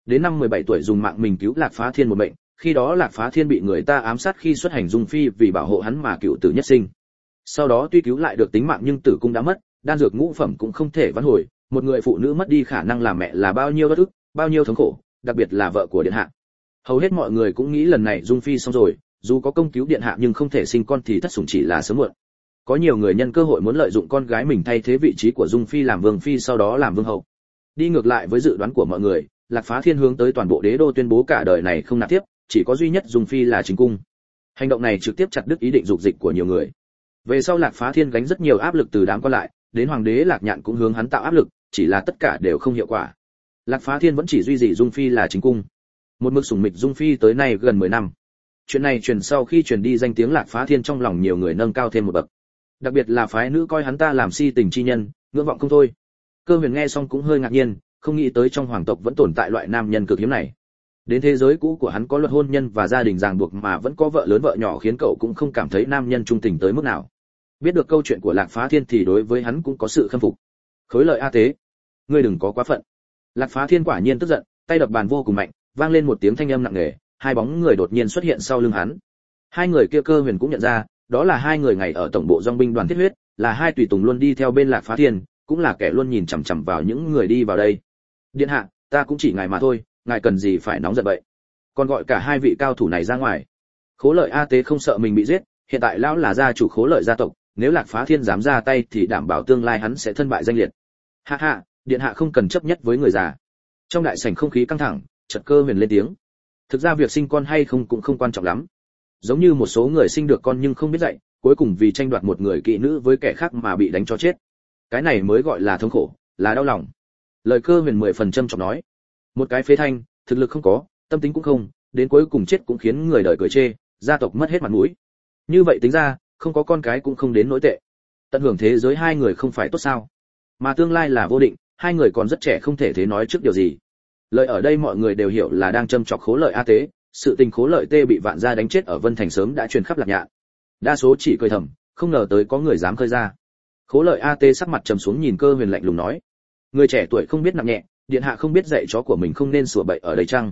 Đến năm 17 tuổi dùng mạng mình cứu Lạc Phá Thiên một mệnh, khi đó Lạc Phá Thiên bị người ta ám sát khi xuất hành dung phi vì bảo hộ hắn mà cựu tử nhất sinh. Sau đó tuy cứu lại được tính mạng nhưng tử cung đã mất, đan dược ngũ phẩm cũng không thể vãn hồi, một người phụ nữ mất đi khả năng làm mẹ là bao nhiêu bất ức, bao nhiêu thống khổ, đặc biệt là vợ của điện hạ. Hầu hết mọi người cũng nghĩ lần này dung phi xong rồi, dù có công cứu điện hạ nhưng không thể sinh con thì thất sủng chỉ là sớm muộn. Có nhiều người nhân cơ hội muốn lợi dụng con gái mình thay thế vị trí của dung phi làm vương phi sau đó làm vương hậu. Đi ngược lại với dự đoán của mọi người, Lạc Phá Thiên hướng tới toàn bộ đế đô tuyên bố cả đời này không nạp tiếp, chỉ có duy nhất dung phi là chính cung. Hành động này trực tiếp chặt đứt ý định dục dịch của nhiều người. Về sau Lạc Phá Thiên gánh rất nhiều áp lực từ đám quan lại, đến hoàng đế Lạc Nhạn cũng hướng hắn tạo áp lực, chỉ là tất cả đều không hiệu quả. Lạc Phá Thiên vẫn chỉ duy trì dung phi là chính cung. Một mực sủng mịch dung phi tới nay gần 10 năm. Chuyện này truyền sau khi truyền đi danh tiếng Lạc Phá Thiên trong lòng nhiều người nâng cao thêm một bậc. Đặc biệt là phái nữ coi hắn ta làm si tình chi nhân, ngưỡng vọng không thôi. Cơ Huyền nghe xong cũng hơi ngạc nhiên, không nghĩ tới trong hoàng tộc vẫn tồn tại loại nam nhân cực hiếm này. Đến thế giới cũ của hắn có luật hôn nhân và gia đình ràng buộc mà vẫn có vợ lớn vợ nhỏ khiến cậu cũng không cảm thấy nam nhân trung tình tới mức nào. Biết được câu chuyện của Lạc Phá Thiên thì đối với hắn cũng có sự khâm phục. Khối lợi A Tế, ngươi đừng có quá phận. Lạc Phá Thiên quả nhiên tức giận, tay đập bàn vô cùng mạnh, vang lên một tiếng thanh âm nặng nề, hai bóng người đột nhiên xuất hiện sau lưng hắn. Hai người kia Cơ Huyền cũng nhận ra, đó là hai người ngày ở tổng bộ dòng binh đoàn Thiết Huyết, là hai tùy tùng luôn đi theo bên Lạc Phá Thiên, cũng là kẻ luôn nhìn chằm chằm vào những người đi vào đây. Điện hạ, ta cũng chỉ ngài mà thôi, ngài cần gì phải nóng giận vậy? Còn gọi cả hai vị cao thủ này ra ngoài. Khố Lợi A Tế không sợ mình bị giết, hiện tại lão là gia chủ Khố Lợi gia tộc, nếu Lạc Phá Thiên dám ra tay thì đảm bảo tương lai hắn sẽ thân bại danh liệt. Hạ hạ, điện hạ không cần chấp nhất với người già. Trong đại sảnh không khí căng thẳng, chợt Cơ Huyền lên tiếng. Thực ra việc sinh con hay không cũng không quan trọng lắm. Giống như một số người sinh được con nhưng không biết dạy, cuối cùng vì tranh đoạt một người kỵ nữ với kẻ khác mà bị đánh cho chết. Cái này mới gọi là thống khổ, là đau lòng. Lời Cơ Huyền 10% trọng nói. Một cái phế thanh, thực lực không có, tâm tính cũng không, đến cuối cùng chết cũng khiến người đời cười chê, gia tộc mất hết mặt mũi. Như vậy tính ra, không có con cái cũng không đến nỗi tệ. Tận hưởng thế giới hai người không phải tốt sao? Mà tương lai là vô định, hai người còn rất trẻ không thể thế nói trước điều gì. Lời ở đây mọi người đều hiểu là đang châm chọc Khố Lợi A Tế, sự tình Khố Lợi Tê bị Vạn gia đánh chết ở Vân Thành sớm đã truyền khắp Lạc Nhạn. Đa số chỉ cười thầm, không ngờ tới có người dám khơi ra. Khố Lợi A Tế sắc mặt trầm xuống nhìn Cơ Huyền lạnh lùng nói: người trẻ tuổi không biết nặng nhẹ, điện hạ không biết dạy chó của mình không nên sủa bậy ở đây chăng?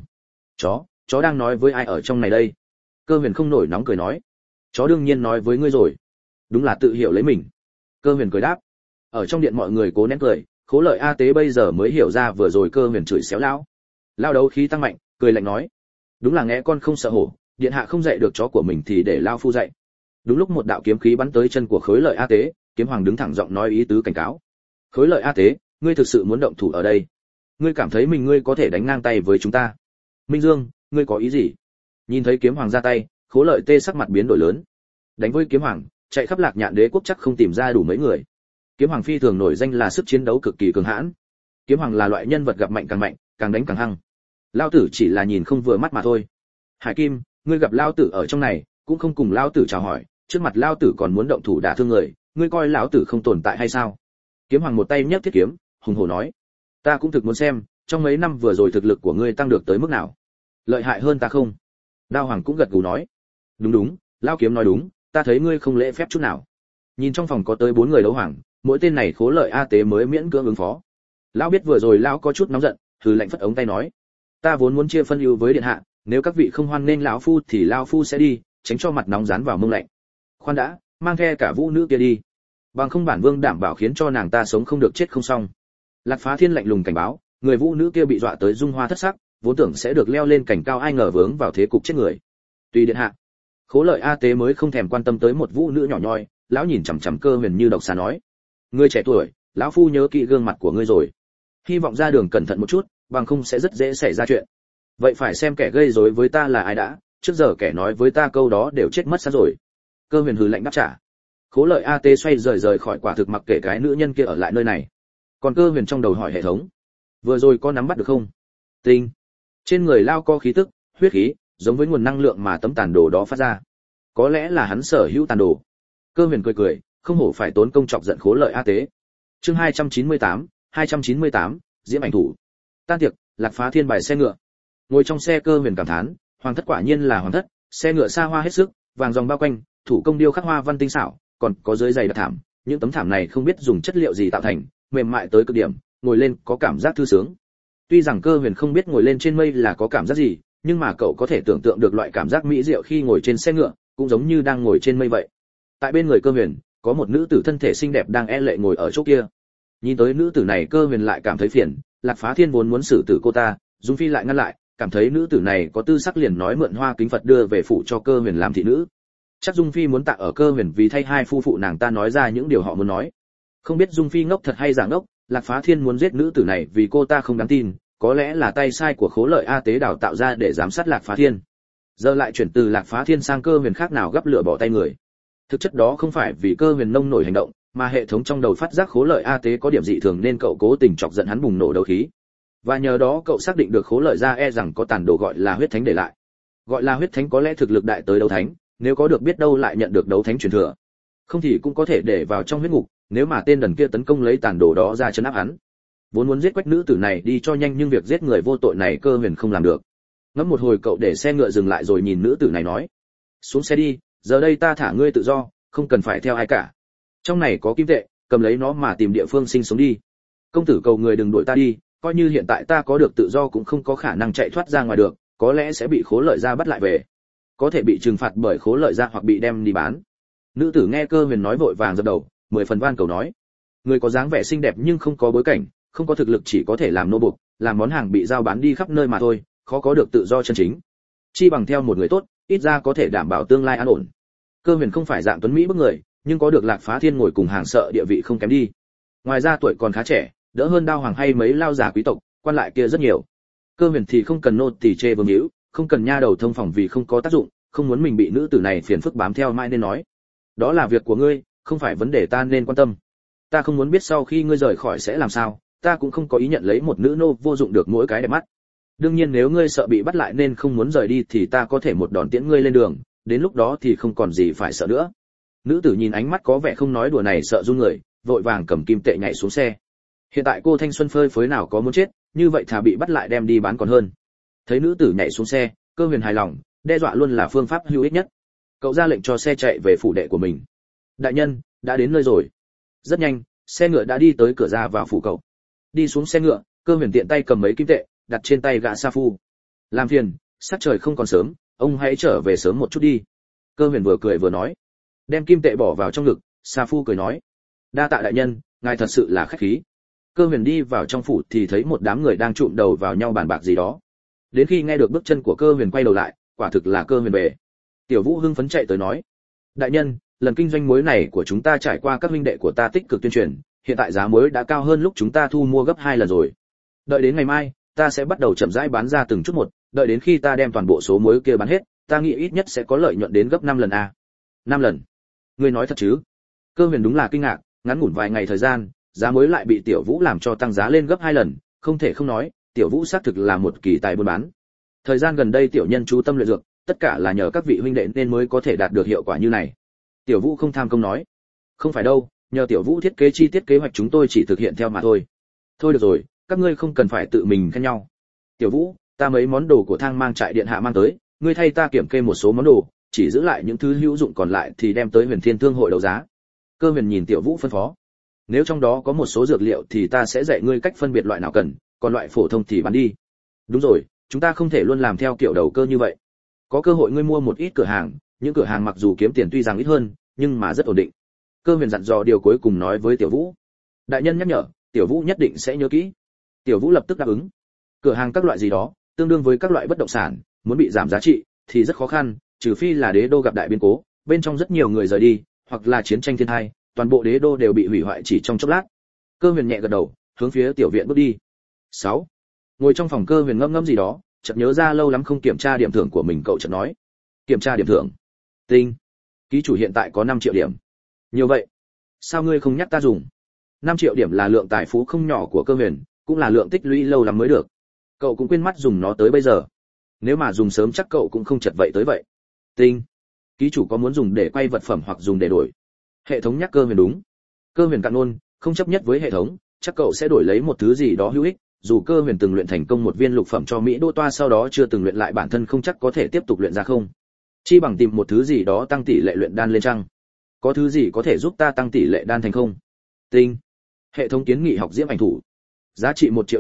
Chó đang nói với ai ở trong này đây? Cơ Huyền không nổi nóng cười nói: chó đương nhiên nói với ngươi rồi. Đúng là tự hiểu lấy mình. Cơ Huyền cười đáp. Ở trong điện mọi người cố nén cười, Khố Lợi A Tế bây giờ mới hiểu ra vừa rồi Cơ Huyền chửi xéo lão. Lao đấu khí tăng mạnh, cười lạnh nói: đúng là nghe con không sợ hổ, điện hạ không dạy được chó của mình thì để lao phu dạy. Đúng lúc một đạo kiếm khí bắn tới chân của Khối Lợi A Tế, Kiếm Hoàng đứng thẳng giọng nói ý tứ cảnh cáo: Khối Lợi A Tế, ngươi thực sự muốn động thủ ở đây? Ngươi cảm thấy ngươi có thể đánh ngang tay với chúng ta? Minh Dương, ngươi có ý gì? Nhìn thấy Kiếm Hoàng ra tay, Khố Lợi Tê sắc mặt biến đổi lớn. Đánh với Kiếm Hoàng, chạy khắp Lạc Nhạn đế quốc chắc không tìm ra đủ mấy người. Kiếm Hoàng phi thường nổi danh là sức chiến đấu cực kỳ cường hãn. Kiếm Hoàng là loại nhân vật gặp mạnh, càng đánh càng hăng. Lao tử chỉ là nhìn không vừa mắt mà thôi. Hải Kim, ngươi gặp Lao tử ở trong này, cũng không cùng Lao tử chào hỏi, trước mặt Lao tử còn muốn động thủ đả thương người, ngươi coi lão tử không tồn tại hay sao? Kiếm Hoàng một tay nhấc thiết kiếm, hùng hổ nói: ta cũng thực muốn xem, trong mấy năm vừa rồi thực lực của ngươi tăng được tới mức nào, lợi hại hơn ta không? Đao Hoàng cũng gật gù nói: đúng, Lao Kiếm nói đúng, ta thấy ngươi không lễ phép chút nào. Nhìn trong phòng có tới 4 người đấu hoàng, mỗi tên này Khố Lợi A Tế mới miễn cưỡng ứng phó. Lão biết vừa rồi lão có chút nóng giận, hừ lạnh phất ống tay nói: ta vốn muốn chia phân ưu với điện hạ, nếu các vị không hoan nghênh lão phu thì lão phu sẽ đi, tránh cho mặt nóng dán vào mông lạnh. Khoan đã, mang theo cả vũ nữ kia đi, bằng không bản vương đảm bảo khiến cho nàng ta sống không được chết không xong. Lạc Phá Thiên lạnh lùng cảnh báo, người vũ nữ kia bị dọa tới dung hoa thất sắc, vốn tưởng sẽ được leo lên cảnh cao, ai ngờ vướng vào thế cục chết người. Tùy điện hạ. Khố Lợi A Tế mới không thèm quan tâm tới một vũ nữ nhỏ nhoi, lão nhìn chằm chằm Cơ Huyền như độc xà nói: ngươi trẻ tuổi, lão phu nhớ kỹ gương mặt của ngươi rồi, hy vọng ra đường cẩn thận một chút, bằng không sẽ rất dễ xảy ra chuyện. Vậy phải xem kẻ gây rối với ta là ai đã, trước giờ kẻ nói với ta câu đó đều chết mất xác rồi. Cơ Huyền hừ lạnh đáp trả. Khố Lợi A Tế xoay rời khỏi quả thực mặc kệ cái nữ nhân kia ở lại nơi này. Còn Cơ Huyền trong đầu hỏi hệ thống: vừa rồi có nắm bắt được không? Tinh. Trên người lao có khí tức, huyết khí, giống với nguồn năng lượng mà tấm tàn đồ đó phát ra. Có lẽ là hắn sở hữu tàn đồ. Cơ Huyền cười, không hổ phải tốn công chọc giận Khố Lợi A Tế. Chương 298, Diễm Ảnh Thủ. Tan tiệc, Lạc Phá Thiên bài xe ngựa. Ngồi trong xe Cơ Huyền cảm thán, hoàng thất quả nhiên là hoàng thất, xe ngựa xa hoa hết sức, vàng dòng bao quanh, thủ công điêu khắc hoa văn tinh xảo, còn có dưới giày đặc thảm, những tấm thảm này không biết dùng chất liệu gì tạo thành, mềm mại tới cực điểm, ngồi lên có cảm giác thư sướng. Tuy rằng Cơ Huyền không biết ngồi lên trên mây là có cảm giác gì, nhưng mà cậu có thể tưởng tượng được loại cảm giác mỹ diệu khi ngồi trên xe ngựa, cũng giống như đang ngồi trên mây vậy. Tại bên người Cơ Huyền, có một nữ tử thân thể xinh đẹp đang e lệ ngồi ở chỗ kia. Nhìn tới nữ tử này, Cơ Huyền lại cảm thấy phiền. Lạc Phá Thiên vốn muốn xử tử cô ta, Dung Phi lại ngăn lại, cảm thấy nữ tử này có tư sắc liền nói mượn Hoa Kính Phật đưa về phủ cho Cơ Huyền làm thị nữ. Chắc Dung Phi muốn tạ ở Cơ Huyền vì thay hai phu phụ nàng ta nói ra những điều họ muốn nói. Không biết Dung Phi ngốc thật hay giả ngốc, Lạc Phá Thiên muốn giết nữ tử này vì cô ta không đáng tin, có lẽ là tay sai của Khố Lợi A Tế đào tạo ra để giám sát Lạc Phá Thiên. Giờ lại chuyển từ Lạc Phá Thiên sang Cơ Huyền khác nào gấp lửa bỏ tay người. Thực chất đó không phải vì Cơ Huyền nông nổi hành động, mà hệ thống trong đầu phát giác Khố Lợi A Tế có điểm dị thường nên cậu cố tình chọc giận hắn bùng nổ đấu khí. Và nhờ đó cậu xác định được Khố Lợi gia e rằng có tàn đồ gọi là huyết thánh để lại. Gọi là huyết thánh có lẽ thực lực đại tới đấu thánh, nếu có được biết đâu lại nhận được đấu thánh truyền thừa. Không thì cũng có thể để vào trong huyết ngục, nếu mà tên đần kia tấn công lấy tàn đồ đó ra trấn áp hắn. Vốn muốn giết quách nữ tử này đi cho nhanh nhưng việc giết người vô tội này Cơ Huyền không làm được. Ngẫm một hồi cậu để xe ngựa dừng lại rồi nhìn nữ tử này nói: "Xuống xe đi, giờ đây ta thả ngươi tự do, không cần phải theo ai cả. Trong này có kim tệ, cầm lấy nó mà tìm địa phương sinh sống đi. Công tử cầu người đừng đuổi ta đi, coi như hiện tại ta có được tự do cũng không có khả năng chạy thoát ra ngoài được, có lẽ sẽ bị Khố Lợi gia bắt lại về. Có thể bị trừng phạt bởi Khố Lợi gia hoặc bị đem đi bán." Nữ tử nghe Cơ Huyền nói vội vàng dập đầu, 10 phần van cầu nói: "Người có dáng vẻ xinh đẹp nhưng không có bối cảnh, không có thực lực chỉ có thể làm nô buộc, làm món hàng bị giao bán đi khắp nơi mà thôi, khó có được tự do chân chính. Chi bằng theo một người tốt, ít ra có thể đảm bảo tương lai an ổn." Cơ Huyền không phải dạng tuấn mỹ bức người, nhưng có được Lạc Phá Thiên ngồi cùng hàng sợ địa vị không kém đi. Ngoài ra tuổi còn khá trẻ, đỡ hơn Đao Hoàng hay mấy lao già quý tộc, quan lại kia rất nhiều. Cơ Huyền thì không cần nô tỳ chê vương hữu, không cần nha đầu thông phòng vì không có tác dụng, không muốn mình bị nữ tử này phiền phức bám theo mãi nên nói: "Đó là việc của ngươi, không phải vấn đề ta nên quan tâm. Ta không muốn biết sau khi ngươi rời khỏi sẽ làm sao, ta cũng không có ý nhận lấy một nữ nô vô dụng được mỗi cái đẹp mắt. Đương nhiên nếu ngươi sợ bị bắt lại nên không muốn rời đi thì ta có thể một đòn tiễn ngươi lên đường, đến lúc đó thì không còn gì phải sợ nữa." Nữ tử nhìn ánh mắt có vẻ không nói đùa này sợ run người, vội vàng cầm kim tệ nhảy xuống xe. Hiện tại cô thanh xuân phơi phới nào có muốn chết, như vậy thà bị bắt lại đem đi bán còn hơn. Thấy nữ tử nhảy xuống xe, Cơ Huyền hài lòng, đe dọa luôn là phương pháp hữu ích nhất. Cậu ra lệnh cho xe chạy về phủ đệ của mình. "Đại nhân, đã đến nơi rồi." Rất nhanh, xe ngựa đã đi tới cửa ra vào phủ cậu. Đi xuống xe ngựa, Cơ Huyền tiện tay cầm mấy kim tệ, đặt trên tay gã sa phu. "Làm phiền, sắc trời không còn sớm, ông hãy trở về sớm một chút đi." Cơ Huyền vừa cười vừa nói. Đem kim tệ bỏ vào trong ngực, sa phu cười nói: "Đa tạ đại nhân, ngài thật sự là khách khí." Cơ Huyền đi vào trong phủ thì thấy một đám người đang trụm đầu vào nhau bàn bạc gì đó. Đến khi nghe được bước chân của Cơ Huyền quay đầu lại, quả thực là Cơ Huyền về. Tiểu Vũ hưng phấn chạy tới nói: "Đại nhân, lần kinh doanh muối này của chúng ta trải qua các huynh đệ của ta tích cực tuyên truyền, hiện tại giá muối đã cao hơn lúc chúng ta thu mua gấp 2 lần rồi. Đợi đến ngày mai, ta sẽ bắt đầu chậm rãi bán ra từng chút một, đợi đến khi ta đem toàn bộ số muối kia bán hết, ta nghĩ ít nhất sẽ có lợi nhuận đến gấp 5 lần a." 5 lần? Ngươi nói thật chứ? Cơ Huyền đúng là kinh ngạc, ngắn ngủn vài ngày thời gian, giá muối lại bị Tiểu Vũ làm cho tăng giá lên gấp 2 lần, không thể không nói, Tiểu Vũ xác thực là một kỳ tài buôn bán. Thời gian gần đây tiểu nhân chú tâm luyện dược, tất cả là nhờ các vị huynh đệ nên mới có thể đạt được hiệu quả như này. Tiểu Vũ không tham công nói: "Không phải đâu, nhờ Tiểu Vũ thiết kế chi tiết kế hoạch chúng tôi chỉ thực hiện theo mà thôi." "Thôi được rồi, các ngươi không cần phải tự mình khen nhau. Tiểu Vũ, ta mấy món đồ của Thang Mang trại điện hạ mang tới, ngươi thay ta kiểm kê một số món đồ, chỉ giữ lại những thứ hữu dụng còn lại thì đem tới Huyền Thiên Thương hội đấu giá." Cơ Huyền nhìn Tiểu Vũ phân phó: "Nếu trong đó có một số dược liệu thì ta sẽ dạy ngươi cách phân biệt loại nào cần, còn loại phổ thông thì bán đi." "Đúng rồi, chúng ta không thể luôn làm theo kiểu đầu cơ như vậy. Có cơ hội ngươi mua một ít cửa hàng, những cửa hàng mặc dù kiếm tiền tuy rằng ít hơn, nhưng mà rất ổn định." Cơ Huyền dặn dò điều cuối cùng nói với Tiểu Vũ. "Đại nhân nhắc nhở, Tiểu Vũ nhất định sẽ nhớ kỹ." Tiểu Vũ lập tức đáp ứng. Cửa hàng các loại gì đó, tương đương với các loại bất động sản, muốn bị giảm giá trị thì rất khó khăn, trừ phi là đế đô gặp đại biến cố, bên trong rất nhiều người rời đi, hoặc là chiến tranh thiên tai, toàn bộ đế đô đều bị hủy hoại chỉ trong chốc lát. Cơ Huyền nhẹ gật đầu, hướng phía tiểu viện bước đi. 6. Ngồi trong phòng, Cơ Huyền ngâm ngâm gì đó, chợt nhớ ra lâu lắm không kiểm tra điểm thưởng của mình, cậu chợt nói: "Kiểm tra điểm thưởng." "Tinh, ký chủ hiện tại có 5 triệu điểm." "Nhiều vậy? Sao ngươi không nhắc ta dùng?" 5 triệu điểm là lượng tài phú không nhỏ của Cơ Huyền, cũng là lượng tích lũy lâu lắm mới được. Cậu cũng quên mất dùng nó tới bây giờ. Nếu mà dùng sớm chắc cậu cũng không chật vậy tới vậy. "Tinh, ký chủ có muốn dùng để quay vật phẩm hoặc dùng để đổi?" Hệ thống nhắc Cơ Huyền đúng. Cơ Huyền cạn ngôn, không chấp nhất với hệ thống, chắc cậu sẽ đổi lấy một thứ gì đó hữu ích, dù Cơ Huyền từng luyện thành công một viên lục phẩm cho Mỹ Đô Toa sau đó chưa từng luyện lại bản thân không chắc có thể tiếp tục luyện ra không. Chi bằng tìm một thứ gì đó tăng tỷ lệ luyện đan lên chăng? Có thứ gì có thể giúp ta tăng tỷ lệ đan thành không? Tinh. Hệ thống kiến nghị học diễm ảnh thủ. Giá trị 1 triệu điểm,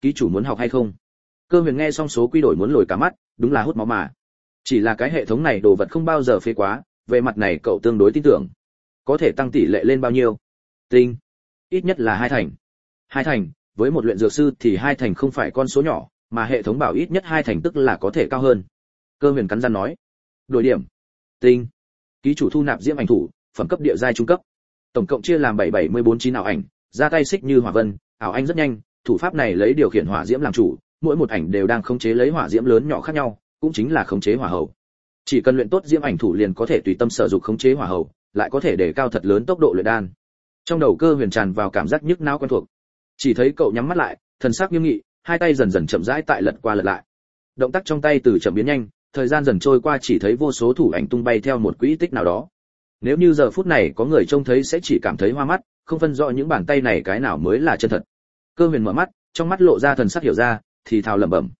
ký chủ muốn học hay không? Cơ Huyền nghe xong số quy đổi muốn lồi cả mắt, đúng là hút máu mà. Chỉ là cái hệ thống này đồ vật không bao giờ phế quá, về mặt này cậu tương đối tin tưởng. Có thể tăng tỷ lệ lên bao nhiêu? Tinh. Ít nhất là 2 thành. 2 thành, với một luyện dược sư thì 2 thành không phải con số nhỏ, mà hệ thống bảo ít nhất 2 thành tức là có thể cao hơn. Cơ Huyền cắn răng nói. Đổi điểm. Tinh. Ký chủ thu nạp diễm ảnh thủ, phẩm cấp địa giai trung cấp. Tổng cộng chia làm 7749 ảo ảnh, ra tay xích như hỏa vân, ảo ảnh rất nhanh, thủ pháp này lấy điều khiển hỏa diễm làm chủ, mỗi một ảnh đều đang khống chế lấy hỏa diễm lớn nhỏ khác nhau, cũng chính là khống chế hỏa hầu. Chỉ cần luyện tốt diễm ảnh thủ liền có thể tùy tâm sở dụng khống chế hỏa hầu, lại có thể để cao thật lớn tốc độ luyện đan. Trong đầu Cơ Huyền tràn vào cảm giác nhức não quen thuộc. Chỉ thấy cậu nhắm mắt lại, thần sắc nghiêm nghị, hai tay dần dần chậm rãi tại lật qua lật lại. Động tác trong tay từ chậm biến nhanh, thời gian dần trôi qua chỉ thấy vô số thủ ảnh tung bay theo một quỹ tích nào đó. Nếu như giờ phút này có người trông thấy sẽ chỉ cảm thấy hoa mắt, không phân rõ những bàn tay này cái nào mới là chân thật. Cơ Huyền mở mắt, trong mắt lộ ra thần sắc hiểu ra, thì thào lẩm bẩm.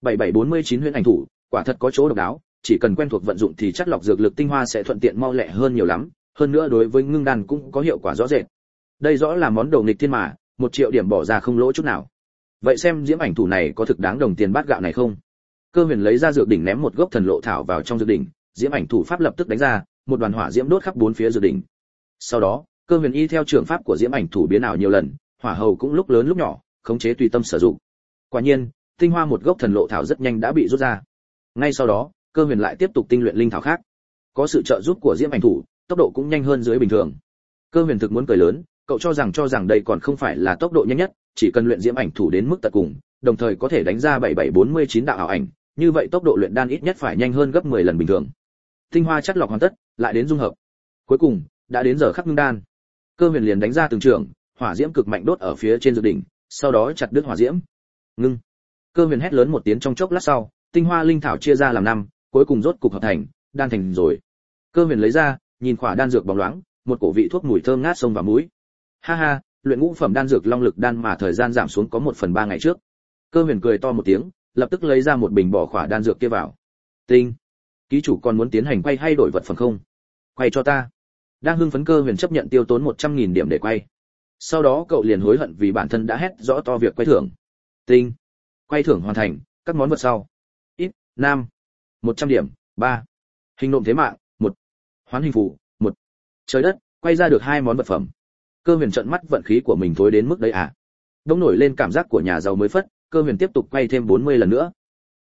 7749 huyễn ảnh thủ, quả thật có chỗ độc đáo, chỉ cần quen thuộc vận dụng thì chất lọc dược lực tinh hoa sẽ thuận tiện mau lẹ hơn nhiều lắm, hơn nữa đối với ngưng đan cũng có hiệu quả rõ rệt. Đây rõ là món đồ nghịch thiên mà, 1 triệu điểm bỏ ra không lỗ chút nào. Vậy xem diễm ảnh thủ này có thực đáng đồng tiền bát gạo này không? Cơ Huyền lấy ra dược đỉnh ném một gốc thần lộ thảo vào trong dược đỉnh, diễm ảnh thủ pháp lập tức đánh ra, một đoàn hỏa diễm đốt khắp bốn phía dược đỉnh. Sau đó, Cơ Huyền y theo trường pháp của diễm ảnh thủ biến ảo nhiều lần, hỏa hầu cũng lúc lớn lúc nhỏ, khống chế tùy tâm sử dụng. Quả nhiên, tinh hoa một gốc thần lộ thảo rất nhanh đã bị rút ra. Ngay sau đó, Cơ Huyền lại tiếp tục tinh luyện linh thảo khác. Có sự trợ giúp của diễm ảnh thủ, tốc độ cũng nhanh hơn dưới bình thường. Cơ Huyền thực muốn cười lớn, cậu cho rằng đây còn không phải là tốc độ nhanh nhất, chỉ cần luyện diễm ảnh thủ đến mức tận cùng, đồng thời có thể đánh ra 7749 đạo ảo ảnh, như vậy tốc độ luyện đan ít nhất phải nhanh hơn gấp 10 lần bình thường. Tinh hoa chất lọc hoàn tất, lại đến dung hợp. Cuối cùng, đã đến giờ khắc ngưng đan. Cơ Huyền liền đánh ra từng trường, hỏa diễm cực mạnh đốt ở phía trên dược đỉnh, sau đó chặt đứt hỏa diễm. Ngưng. Cơ Huyền hét lớn một tiếng trong chốc lát sau, tinh hoa linh thảo chia ra làm 5, cuối cùng rốt cục hợp thành, đan thành rồi. Cơ Huyền lấy ra, nhìn khỏa đan dược bóng loáng, một cổ vị thuốc mùi thơm ngát xông vào mũi. Ha ha, luyện ngũ phẩm đan dược long lực đan mà thời gian giảm xuống có 1/3 ngày trước. Cơ Huyền cười to một tiếng, lập tức lấy ra một bình bỏ khỏa đan dược kia vào. Tinh. Ký chủ còn muốn tiến hành quay hay đổi vật phẩm không? Quay cho ta. Đang hưng phấn, Cơ Huyền chấp nhận tiêu tốn 100.000 điểm để quay. Sau đó cậu liền hối hận vì bản thân đã hét rõ to việc quay thưởng. Tinh. Quay thưởng hoàn thành, các món vật sau. Ít, nam. 100 điểm, 3. Hình nộm thế mạng, 1. Hoán hình phù, 1. Trời đất, quay ra được 2 món vật phẩm. Cơ Huyền trợn mắt, vận khí của mình thối đến mức đấy à? Đống nổi lên cảm giác của nhà giàu mới phất, Cơ Huyền tiếp tục quay thêm 40 lần nữa.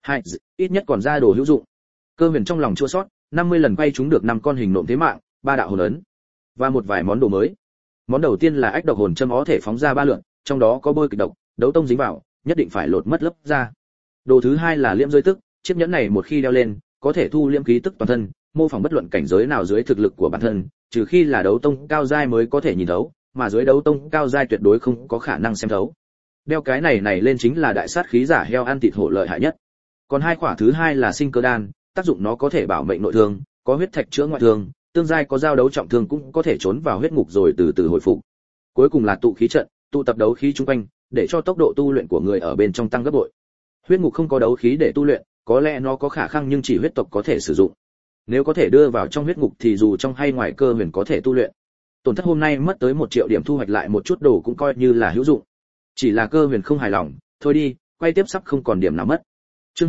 Ít nhất còn ra đồ hữu dụng. Cơ Huyền trong lòng chua xót, 50 lần quay chúng được 5 con hình nộm thế mạng, 3 đạo hồn ấn và một vài món đồ mới. Món đầu tiên là ách độc hồn châm có thể phóng ra 3 lượn, trong đó có bôi kịch độc, đấu tông dính vào, nhất định phải lột mất lớp da. Đồ thứ hai là liễm giới tức, chiếc nhẫn này một khi đeo lên, có thể thu liễm khí tức toàn thân, mô phỏng bất luận cảnh giới nào dưới thực lực của bản thân, trừ khi là đấu tông cao giai mới có thể nhìn thấu, mà dưới đấu tông cao giai tuyệt đối không có khả năng xem thấu. Đeo cái này lên chính là đại sát khí giả heo ăn thịt hổ lợi hại nhất. Còn hai quả thứ hai là sinh cơ đan, tác dụng nó có thể bảo mệnh nội thương, có huyết thạch chữa ngoại thương, tương giai có giao đấu trọng thương cũng có thể trốn vào huyết ngục rồi từ từ hồi phục. Cuối cùng là tụ khí trận, tụ tập đấu khí chung quanh, để cho tốc độ tu luyện của người ở bên trong tăng gấp bội. Huyết ngục không có đấu khí để tu luyện, có lẽ nó có khả năng nhưng chỉ huyết tộc có thể sử dụng. Nếu có thể đưa vào trong huyết ngục thì dù trong hay ngoài Cơ Huyền có thể tu luyện. Tổn thất hôm nay mất tới 1 triệu điểm, thu hoạch lại một chút đồ cũng coi như là hữu dụng. Chỉ là Cơ Huyền không hài lòng, thôi đi, quay tiếp sắp không còn điểm nào mất. Chương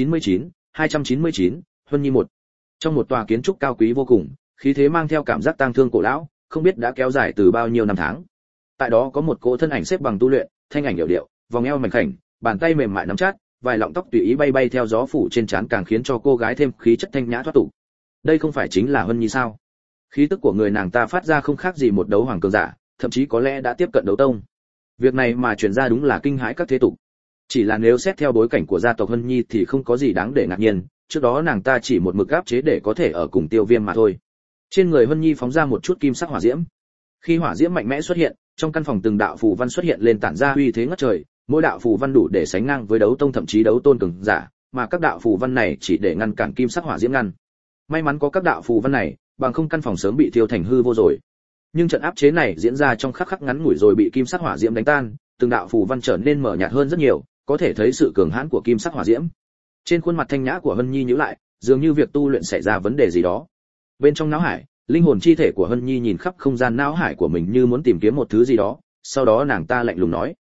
299, Huân Nhi 1. Trong một tòa kiến trúc cao quý vô cùng, khí thế mang theo cảm giác tang thương cổ lão, không biết đã kéo dài từ bao nhiêu năm tháng. Tại đó có một cỗ thân ảnh xếp bằng tu luyện, thanh ảnh điệu điệu, vòng eo mảnh khảnh, bàn tay mềm mại nắm chát, vài lọng tóc tùy ý bay bay theo gió phủ trên trán, càng khiến cho cô gái thêm khí chất thanh nhã thoát tục. Đây không phải chính là Huân Nhi sao? Khí tức của người nàng ta phát ra không khác gì một đấu hoàng cường giả, thậm chí có lẽ đã tiếp cận đấu tông. Việc này mà truyền ra đúng là kinh hãi các thế tục. Chỉ là nếu xét theo bối cảnh của gia tộc Huân Nhi thì không có gì đáng để ngạc nhiên, trước đó nàng ta chỉ một mực áp chế để có thể ở cùng Tiêu Viêm mà thôi. Trên người Huân Nhi phóng ra một chút kim sắc hỏa diễm. Khi hỏa diễm mạnh mẽ xuất hiện, trong căn phòng từng đạo phù văn xuất hiện lên tản ra uy thế ngất trời, mỗi đạo phù văn đủ để sánh ngang với đấu tông thậm chí đấu tôn cường giả, mà các đạo phù văn này chỉ để ngăn cản kim sắc hỏa diễm ngăn. May mắn có các đạo phù văn này, bằng không căn phòng sớm bị thiêu thành hư vô rồi. Nhưng trận áp chế này diễn ra trong khắc ngắn ngủi rồi bị kim sắc hỏa diễm đánh tan, từng đạo phù văn trở nên mờ nhạt hơn rất nhiều, có thể thấy sự cường hãn của kim sắc hỏa diễm. Trên khuôn mặt thanh nhã của Hân Nhi nhíu lại, dường như việc tu luyện xảy ra vấn đề gì đó. Bên trong não hải, linh hồn chi thể của Hân Nhi nhìn khắp không gian não hải của mình như muốn tìm kiếm một thứ gì đó, sau đó nàng ta lạnh lùng nói: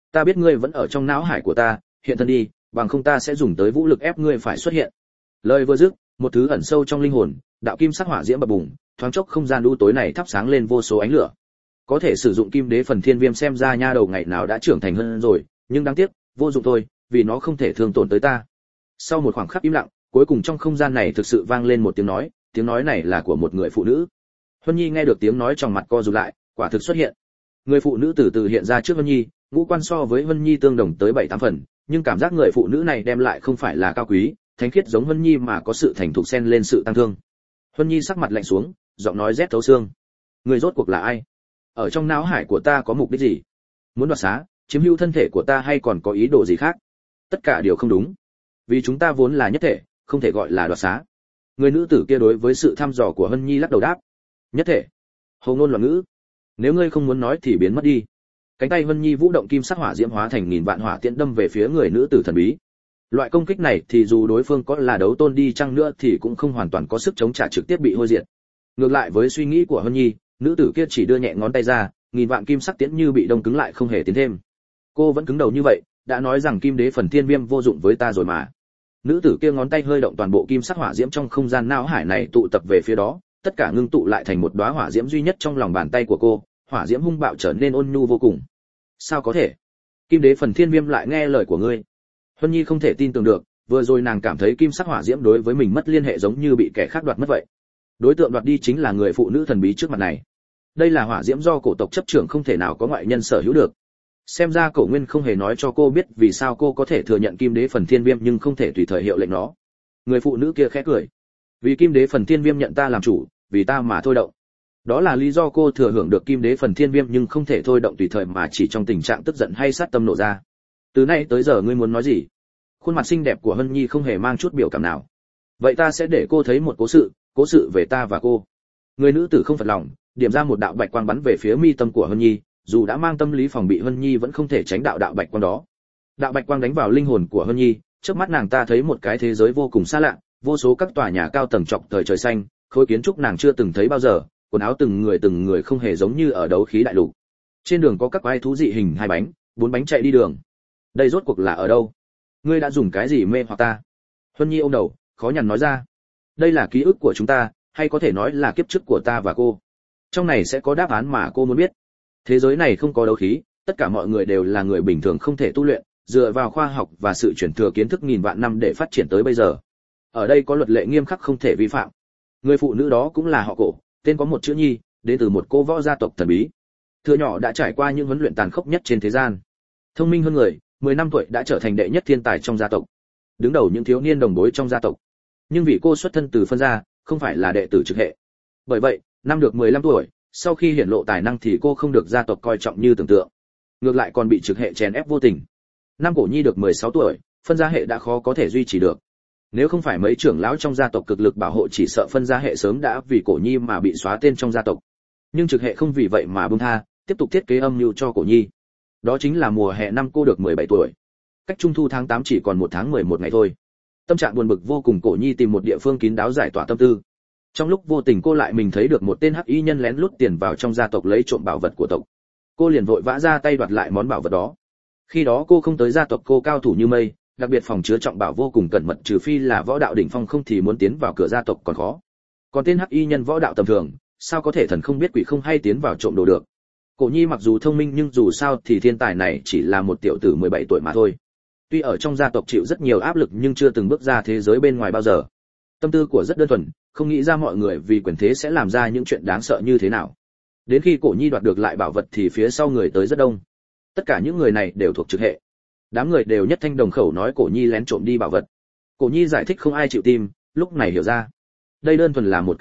Ta biết ngươi vẫn ở trong não hải của ta, hiện thân đi, bằng không ta sẽ dùng tới vũ lực ép ngươi phải xuất hiện. Lời vừa dứt, một thứ ẩn sâu trong linh hồn, đạo kim sắc hỏa diễm bập bùng, thoáng chốc không gian u tối này thắp sáng lên vô số ánh lửa. Có thể sử dụng kim đế phần thiên viêm xem ra nha đầu ngày nào đã trưởng thành hơn rồi, nhưng đáng tiếc, vô dụng thôi, vì nó không thể thương tổn tới ta. Sau một khoảng khắc im lặng, cuối cùng trong không gian này thực sự vang lên một tiếng nói này là của một người phụ nữ. Huân Nhi nghe được tiếng nói trong mặt co rụt lại, quả thực xuất hiện. Người phụ nữ từ từ hiện ra trước Huân Nhi, ngũ quan so với Huân Nhi tương đồng tới 7-8 phần, nhưng cảm giác người phụ nữ này đem lại không phải là cao quý, thánh khiết giống Huân Nhi mà có sự thành thục xen lên sự tăng thương. Huân Nhi sắc mặt lạnh xuống, giọng nói rét thấu xương. Người rốt cuộc là ai? Ở trong não hải của ta có mục đích gì? Muốn đoạt xá, chiếm hữu thân thể của ta hay còn có ý đồ gì khác? Tất cả đều không đúng. Vì chúng ta vốn là nhất thể, không thể gọi là đoạt xá. Người nữ tử kia đối với sự thăm dò của Huân Nhi lắc đầu đáp. Nhất thể? Hầu ngôn loạn ngữ. Nếu ngươi không muốn nói thì biến mất đi. Cánh tay Huân Nhi vũ động kim sắc hỏa diễm hóa thành nghìn vạn hỏa tiễn đâm về phía người nữ tử thần bí. Loại công kích này thì dù đối phương có là đấu tôn đi chăng nữa thì cũng không hoàn toàn có sức chống trả, trực tiếp bị hôi diệt. Ngược lại với suy nghĩ của Huân Nhi, nữ tử kia chỉ đưa nhẹ ngón tay ra, nghìn vạn kim sắc tiễn như bị đông cứng lại không hề tiến thêm. Cô vẫn cứng đầu như vậy, đã nói rằng kim đế phần thiên viêm vô dụng với ta rồi mà. Nữ tử kia ngón tay hơi động, toàn bộ kim sắc hỏa diễm trong không gian não hải này tụ tập về phía đó, tất cả ngưng tụ lại thành một đóa hỏa diễm duy nhất trong lòng bàn tay của cô, hỏa diễm hung bạo trở nên ôn nhu vô cùng. Sao có thể? Kim đế phần thiên viêm lại nghe lời của ngươi? Huân Nhi không thể tin tưởng được, vừa rồi nàng cảm thấy kim sắc hỏa diễm đối với mình mất liên hệ giống như bị kẻ khác đoạt mất vậy. Đối tượng đoạt đi chính là người phụ nữ thần bí trước mặt này. Đây là hỏa diễm do cổ tộc chấp trưởng, không thể nào có ngoại nhân sở hữu được. Xem ra Cổ Nguyên không hề nói cho cô biết vì sao cô có thể thừa nhận kim đế phần thiên viêm nhưng không thể tùy thời hiệu lệnh nó. Người phụ nữ kia khẽ cười. Vì kim đế phần thiên viêm nhận ta làm chủ, vì ta mà thôi động. Đó là lý do cô thừa hưởng được kim đế phần thiên viêm nhưng không thể thôi động tùy thời mà chỉ trong tình trạng tức giận hay sát tâm nổ ra. Từ nay tới giờ ngươi muốn nói gì? Khuôn mặt xinh đẹp của Hân Nhi không hề mang chút biểu cảm nào. Vậy ta sẽ để cô thấy một cố sự về ta và cô. Người nữ tử không phật lòng, điểm ra một đạo bạch quang bắn về phía mi tâm của Hân Nhi, dù đã mang tâm lý phòng bị Hân Nhi vẫn không thể tránh đạo bạch quang đó. Đạo bạch quang đánh vào linh hồn của Hân Nhi, trước mắt nàng ta thấy một cái thế giới vô cùng xa lạ, vô số các tòa nhà cao tầng chọc thời trời xanh, khối kiến trúc nàng chưa từng thấy bao giờ, quần áo từng người không hề giống như ở đấu khí đại lục. Trên đường có các quái thú dị hình 2 bánh, 4 bánh chạy đi đường. Đây rốt cuộc là ở đâu? Ngươi đã dùng cái gì mê hoặc ta? Huân Nhi ôm đầu, khó nhằn nói ra. Đây là ký ức của chúng ta, hay có thể nói là kiếp trước của ta và cô. Trong này sẽ có đáp án mà cô muốn biết. Thế giới này không có đấu khí, tất cả mọi người đều là người bình thường không thể tu luyện, dựa vào khoa học và sự truyền thừa kiến thức nghìn vạn năm để phát triển tới bây giờ. Ở đây có luật lệ nghiêm khắc không thể vi phạm. Người phụ nữ đó cũng là họ Cổ, tên có một chữ Nhi, đến từ một cô võ gia tộc thần bí. Thưa nhỏ đã trải qua những huấn luyện tàn khốc nhất trên thế gian. Thông minh hơn người, 10 năm tuổi đã trở thành đệ nhất thiên tài trong gia tộc, đứng đầu những thiếu niên đồng bối trong gia tộc. Nhưng vì cô xuất thân từ phân gia, không phải là đệ tử trực hệ. Bởi vậy, năm được 15 tuổi, sau khi hiển lộ tài năng thì cô không được gia tộc coi trọng như tưởng tượng, ngược lại còn bị trực hệ chèn ép vô tình. Năm Cổ Nhi được 16 tuổi, phân gia hệ đã khó có thể duy trì được. Nếu không phải mấy trưởng lão trong gia tộc cực lực bảo hộ, chỉ sợ phân gia hệ sớm đã vì Cổ Nhi mà bị xóa tên trong gia tộc. Nhưng trực hệ không vì vậy mà buông tha, tiếp tục thiết kế âm mưu cho Cổ Nhi. Đó chính là mùa hè năm cô được 17 tuổi. Cách trung thu tháng 8 chỉ còn 1 tháng 11 ngày thôi. Tâm trạng buồn bực vô cùng, Cổ Nhi tìm một địa phương kín đáo giải tỏa tâm tư. Trong lúc vô tình cô lại mình thấy được một tên hắc y nhân lén lút tiền vào trong gia tộc lấy trộm bảo vật của tộc. Cô liền vội vã ra tay đoạt lại món bảo vật đó. Khi đó cô không tới gia tộc, cô cao thủ như mây, đặc biệt phòng chứa trọng bảo vô cùng cẩn mật, trừ phi là võ đạo đỉnh phong, không thì muốn tiến vào cửa gia tộc còn khó. Còn tên hắc y nhân võ đạo tầm thường, sao có thể thần không biết quỷ không hay tiến vào trộm đồ được. Cổ Nhi mặc dù thông minh nhưng dù sao thì thiên tài này chỉ là một tiểu tử 17 tuổi mà thôi. Tuy ở trong gia tộc chịu rất nhiều áp lực nhưng chưa từng bước ra thế giới bên ngoài bao giờ. Tâm tư của rất đơn thuần, không nghĩ ra mọi người vì quyền thế sẽ làm ra những chuyện đáng sợ như thế nào. Đến khi Cổ Nhi đoạt được lại bảo vật thì phía sau người tới rất đông. Tất cả những người này đều thuộc trực hệ. Đám người đều nhất thanh đồng khẩu nói Cổ Nhi lén trộm đi bảo vật. Cổ Nhi giải thích không ai chịu tin, lúc này hiểu ra. Đây đơn thuần là một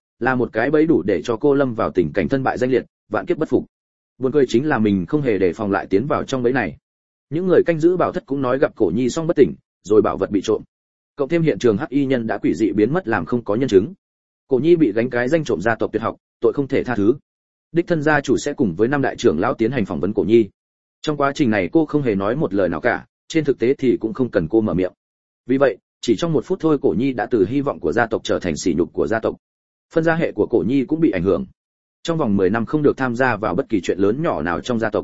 cái bẫy đủ để cho cô lâm vào tình cảnh thân bại danh liệt, vạn kiếp bất phục. Buồn cười chính là mình không hề đề phòng lại tiến vào trong bẫy này. Những người canh giữ bảo thất cũng nói gặp Cổ Nhi xong bất tỉnh, rồi bảo vật bị trộm. Cộng thêm hiện trường hắc y nhân đã quỷ dị biến mất làm không có nhân chứng. Cổ Nhi bị gánh cái danh trộm gia tộc tuyệt học, tội không thể tha thứ. Đích thân gia chủ sẽ cùng với 5 đại trưởng lão tiến hành phỏng vấn Cổ Nhi. Trong quá trình này cô không hề nói một lời nào cả, trên thực tế thì cũng không cần cô mở miệng. Vì vậy, chỉ trong 1 phút thôi Cổ Nhi đã từ hy vọng của gia tộc trở thành sỉ nhục của gia tộc. Phân gia hệ của Cổ Nhi cũng bị ảnh hưởng. Trong vòng 10 năm không được tham gia vào bất kỳ chuyện lớn nhỏ nào trong gia tộc.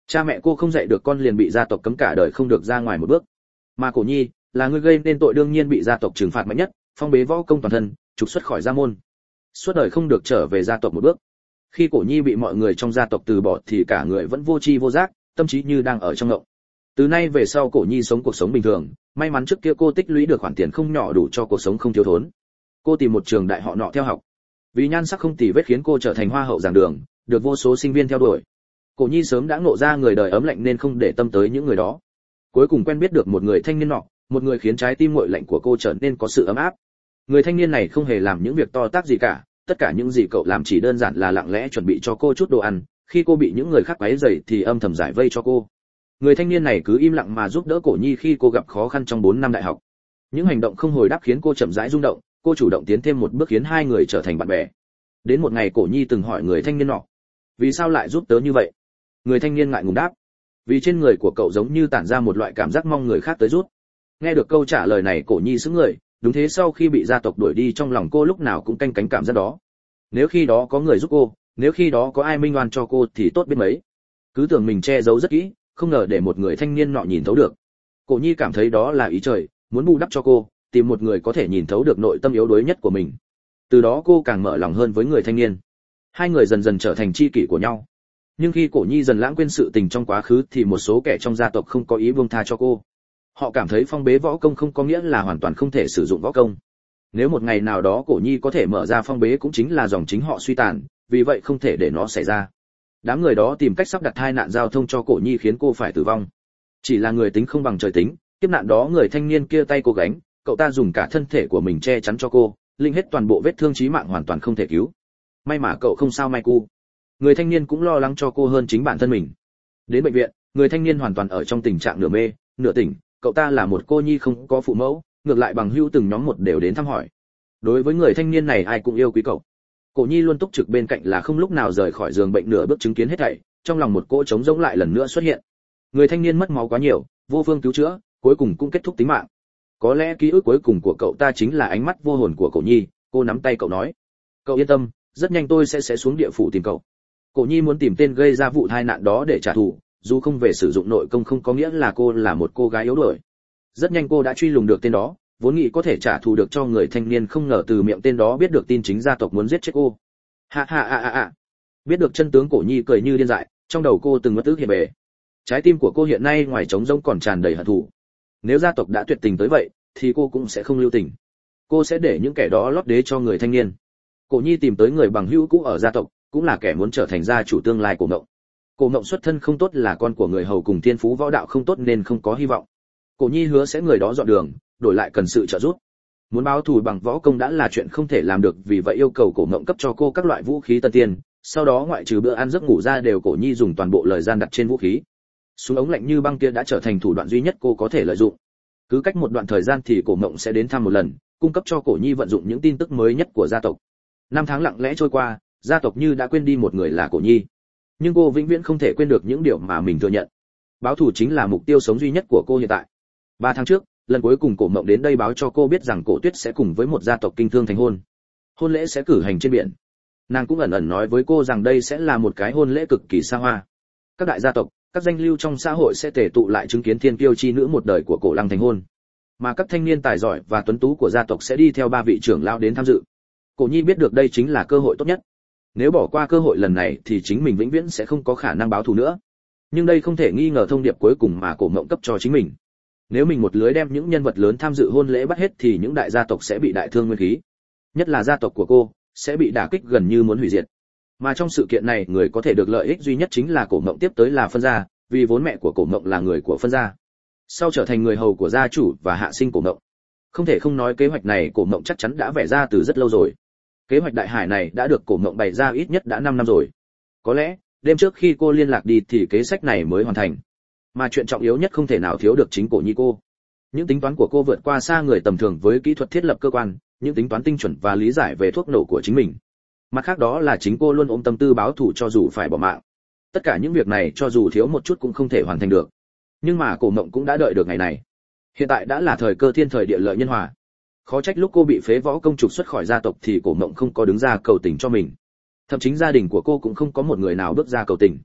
Cha mẹ cô không dạy được con liền bị gia tộc cấm cả đời không được ra ngoài một bước. Mà Cổ Nhi là người gây nên tội đương nhiên bị gia tộc trừng phạt mạnh nhất, phong bế võ công toàn thân, trục xuất khỏi gia môn. Suốt đời không được trở về gia tộc một bước. Khi Cổ Nhi bị mọi người trong gia tộc từ bỏ thì cả người vẫn vô tri vô giác, tâm trí như đang ở trong ngộng. Từ nay về sau Cổ Nhi sống cuộc sống bình thường, may mắn trước kia cô tích lũy được khoản tiền không nhỏ đủ cho cuộc sống không thiếu thốn. Cô tìm một trường đại họ nọ theo học. Vì nhan sắc không tì vết khiến cô trở thành hoa hậu giảng đường, được vô số sinh viên theo đuổi. Cổ Nhi sớm đã ngộ ra người đời ấm lạnh nên không để tâm tới những người đó. Cuối cùng quen biết được một người thanh niên nọ, một người khiến trái tim nguội lạnh của cô trở nên có sự ấm áp. Người thanh niên này không hề làm những việc to tát gì cả, tất cả những gì cậu làm chỉ đơn giản là lặng lẽ chuẩn bị cho cô chút đồ ăn, khi cô bị những người khác quấy rầy thì âm thầm giải vây cho cô. Người thanh niên này cứ im lặng mà giúp đỡ Cổ Nhi khi cô gặp khó khăn trong 4 năm đại học. Những hành động không hồi đáp khiến cô chậm rãi rung động, cô chủ động tiến thêm một bước khiến hai người trở thành bạn bè. Đến một ngày Cổ Nhi từng hỏi người thanh niên nọ, vì sao lại giúp tớ như vậy? Người thanh niên ngại ngùng đáp, vì trên người của cậu giống như tản ra một loại cảm giác mong người khác tới giúp. Nghe được câu trả lời này Cổ Nhi sững người, đúng thế, sau khi bị gia tộc đuổi đi trong lòng cô lúc nào cũng canh cánh cảm giác đó. Nếu khi đó có người giúp cô, nếu khi đó có ai minh oan cho cô thì tốt biết mấy. Cứ tưởng mình che giấu rất kỹ, không ngờ để một người thanh niên nọ nhìn thấu được. Cổ Nhi cảm thấy đó là ý trời, muốn bù đắp cho cô, tìm một người có thể nhìn thấu được nội tâm yếu đuối nhất của mình. Từ đó cô càng mở lòng hơn với người thanh niên. Hai người dần dần trở thành tri kỷ của nhau. Nhưng khi Cổ Nhi dần lãng quên sự tình trong quá khứ thì một số kẻ trong gia tộc không có ý buông tha cho cô. Họ cảm thấy phong bế võ công không có nghĩa là hoàn toàn không thể sử dụng võ công. Nếu một ngày nào đó Cổ Nhi có thể mở ra phong bế cũng chính là dòng chính họ suy tàn, vì vậy không thể để nó xảy ra. Đám người đó tìm cách sắp đặt tai nạn giao thông cho Cổ Nhi khiến cô phải tử vong. Chỉ là người tính không bằng trời tính, kiếp nạn đó người thanh niên kia tay cô gánh, cậu ta dùng cả thân thể của mình che chắn cho cô, linh hết toàn bộ vết thương chí mạng hoàn toàn không thể cứu. May mà cậu không sao mai cu. Người thanh niên cũng lo lắng cho cô hơn chính bản thân mình. Đến bệnh viện, người thanh niên hoàn toàn ở trong tình trạng nửa mê, nửa tỉnh, cậu ta là một cô nhi không có phụ mẫu, ngược lại bằng hữu từng nhóm một đều đến thăm hỏi. Đối với người thanh niên này ai cũng yêu quý cậu. Cổ Nhi luôn túc trực bên cạnh là không lúc nào rời khỏi giường bệnh nửa bước chứng kiến hết thảy, trong lòng một cỗ trống rỗng lại lần nữa xuất hiện. Người thanh niên mất máu quá nhiều, vô phương cứu chữa, cuối cùng cũng kết thúc tính mạng. Có lẽ ký ức cuối cùng của cậu ta chính là ánh mắt vô hồn của Cổ Nhi. Cô nắm tay cậu nói, cậu yên tâm, rất nhanh tôi sẽ xuống địa phủ tìm cậu. Cổ Nhi muốn tìm tên gây ra vụ tai nạn đó để trả thù, dù không về sử dụng nội công không có nghĩa là cô là một cô gái yếu đuối. Rất nhanh cô đã truy lùng được tên đó, vốn nghĩ có thể trả thù được cho người thanh niên, không ngờ từ miệng tên đó biết được tin chính gia tộc muốn giết chết cô. Ha ha ha ha ha. Biết được chân tướng Cổ Nhi cười như điên dại, trong đầu cô từng mất ức hiện bề. Trái tim của cô hiện nay ngoài trống rỗng còn tràn đầy hận thù. Nếu gia tộc đã tuyệt tình tới vậy, thì cô cũng sẽ không lưu tình. Cô sẽ để những kẻ đó lót đế cho người thanh niên. Cổ Nhi tìm tới người bằng hữu cũ ở gia tộc, cũng là kẻ muốn trở thành gia chủ tương lai của Ngộng. Cổ Ngộng xuất thân không tốt, là con của người hầu cùng thiên phú võ đạo không tốt nên không có hy vọng. Cổ Nhi hứa sẽ người đó dọn đường, đổi lại cần sự trợ giúp. Muốn báo thù bằng võ công đã là chuyện không thể làm được, vì vậy yêu cầu Cổ Ngộng cấp cho cô các loại vũ khí tân tiên, sau đó ngoại trừ bữa ăn giấc ngủ ra đều Cổ Nhi dùng toàn bộ lời gian đặt trên vũ khí. Súng ống lạnh như băng kia đã trở thành thủ đoạn duy nhất cô có thể lợi dụng. Cứ cách một đoạn thời gian thì Cổ Ngộng sẽ đến thăm một lần, cung cấp cho Cổ Nhi vận dụng những tin tức mới nhất của gia tộc. 5 tháng lặng lẽ trôi qua, gia tộc như đã quên đi một người là Cổ Nhi. Nhưng cô vĩnh viễn không thể quên được những điều mà mình thừa nhận. Báo thù chính là mục tiêu sống duy nhất của cô hiện tại. 3 tháng trước, lần cuối cùng Cổ Mộng đến đây báo cho cô biết rằng Cổ Tuyết sẽ cùng với một gia tộc kinh thương thành hôn. Hôn lễ sẽ cử hành trên biển. Nàng cũng ẩn ẩn nói với cô rằng đây sẽ là một cái hôn lễ cực kỳ xa hoa. Các đại gia tộc, các danh lưu trong xã hội sẽ tề tụ lại chứng kiến thiên kiêu chi nữ một đời của Cổ Lăng thành hôn. Mà các thanh niên tài giỏi và tuấn tú của gia tộc sẽ đi theo 3 vị trưởng lão đến tham dự. Cổ Nhi biết được đây chính là cơ hội tốt nhất. Nếu bỏ qua cơ hội lần này thì chính mình vĩnh viễn sẽ không có khả năng báo thù nữa. Nhưng đây không thể nghi ngờ thông điệp cuối cùng mà Cổ Mộng cấp cho chính mình. Nếu mình một lưới đem những nhân vật lớn tham dự hôn lễ bắt hết thì những đại gia tộc sẽ bị đại thương nguyên khí. Nhất là gia tộc của cô sẽ bị đả kích gần như muốn hủy diệt. Mà trong sự kiện này người có thể được lợi ích duy nhất chính là Cổ Mộng, tiếp tới là Phân gia, vì vốn mẹ của Cổ Mộng là người của Phân gia. Sau trở thành người hầu của gia chủ và hạ sinh Cổ Mộng. Không thể không nói kế hoạch này Cổ Mộng chắc chắn đã vẽ ra từ rất lâu rồi. Kế hoạch đại hải này đã được Cổ Mộng bày ra ít nhất đã 5 năm rồi. Có lẽ, đêm trước khi cô liên lạc đi thì kế sách này mới hoàn thành. Mà chuyện trọng yếu nhất không thể nào thiếu được chính Cổ Nhi cô. Những tính toán của cô vượt qua xa người tầm thường với kỹ thuật thiết lập cơ quan, những tính toán tinh chuẩn và lý giải về thuốc nổ của chính mình. Mặt khác đó là chính cô luôn ôm tâm tư báo thù cho dù phải bỏ mạng. Tất cả những việc này cho dù thiếu một chút cũng không thể hoàn thành được. Nhưng mà Cổ Mộng cũng đã đợi được ngày này. Hiện tại đã là thời cơ thiên thời địa lợi nhân hòa. Khó trách lúc cô bị phế võ công trục xuất khỏi gia tộc thì Cổ Mộng không có đứng ra cầu tình cho mình. Thậm chí gia đình của cô cũng không có một người nào bước ra cầu tình.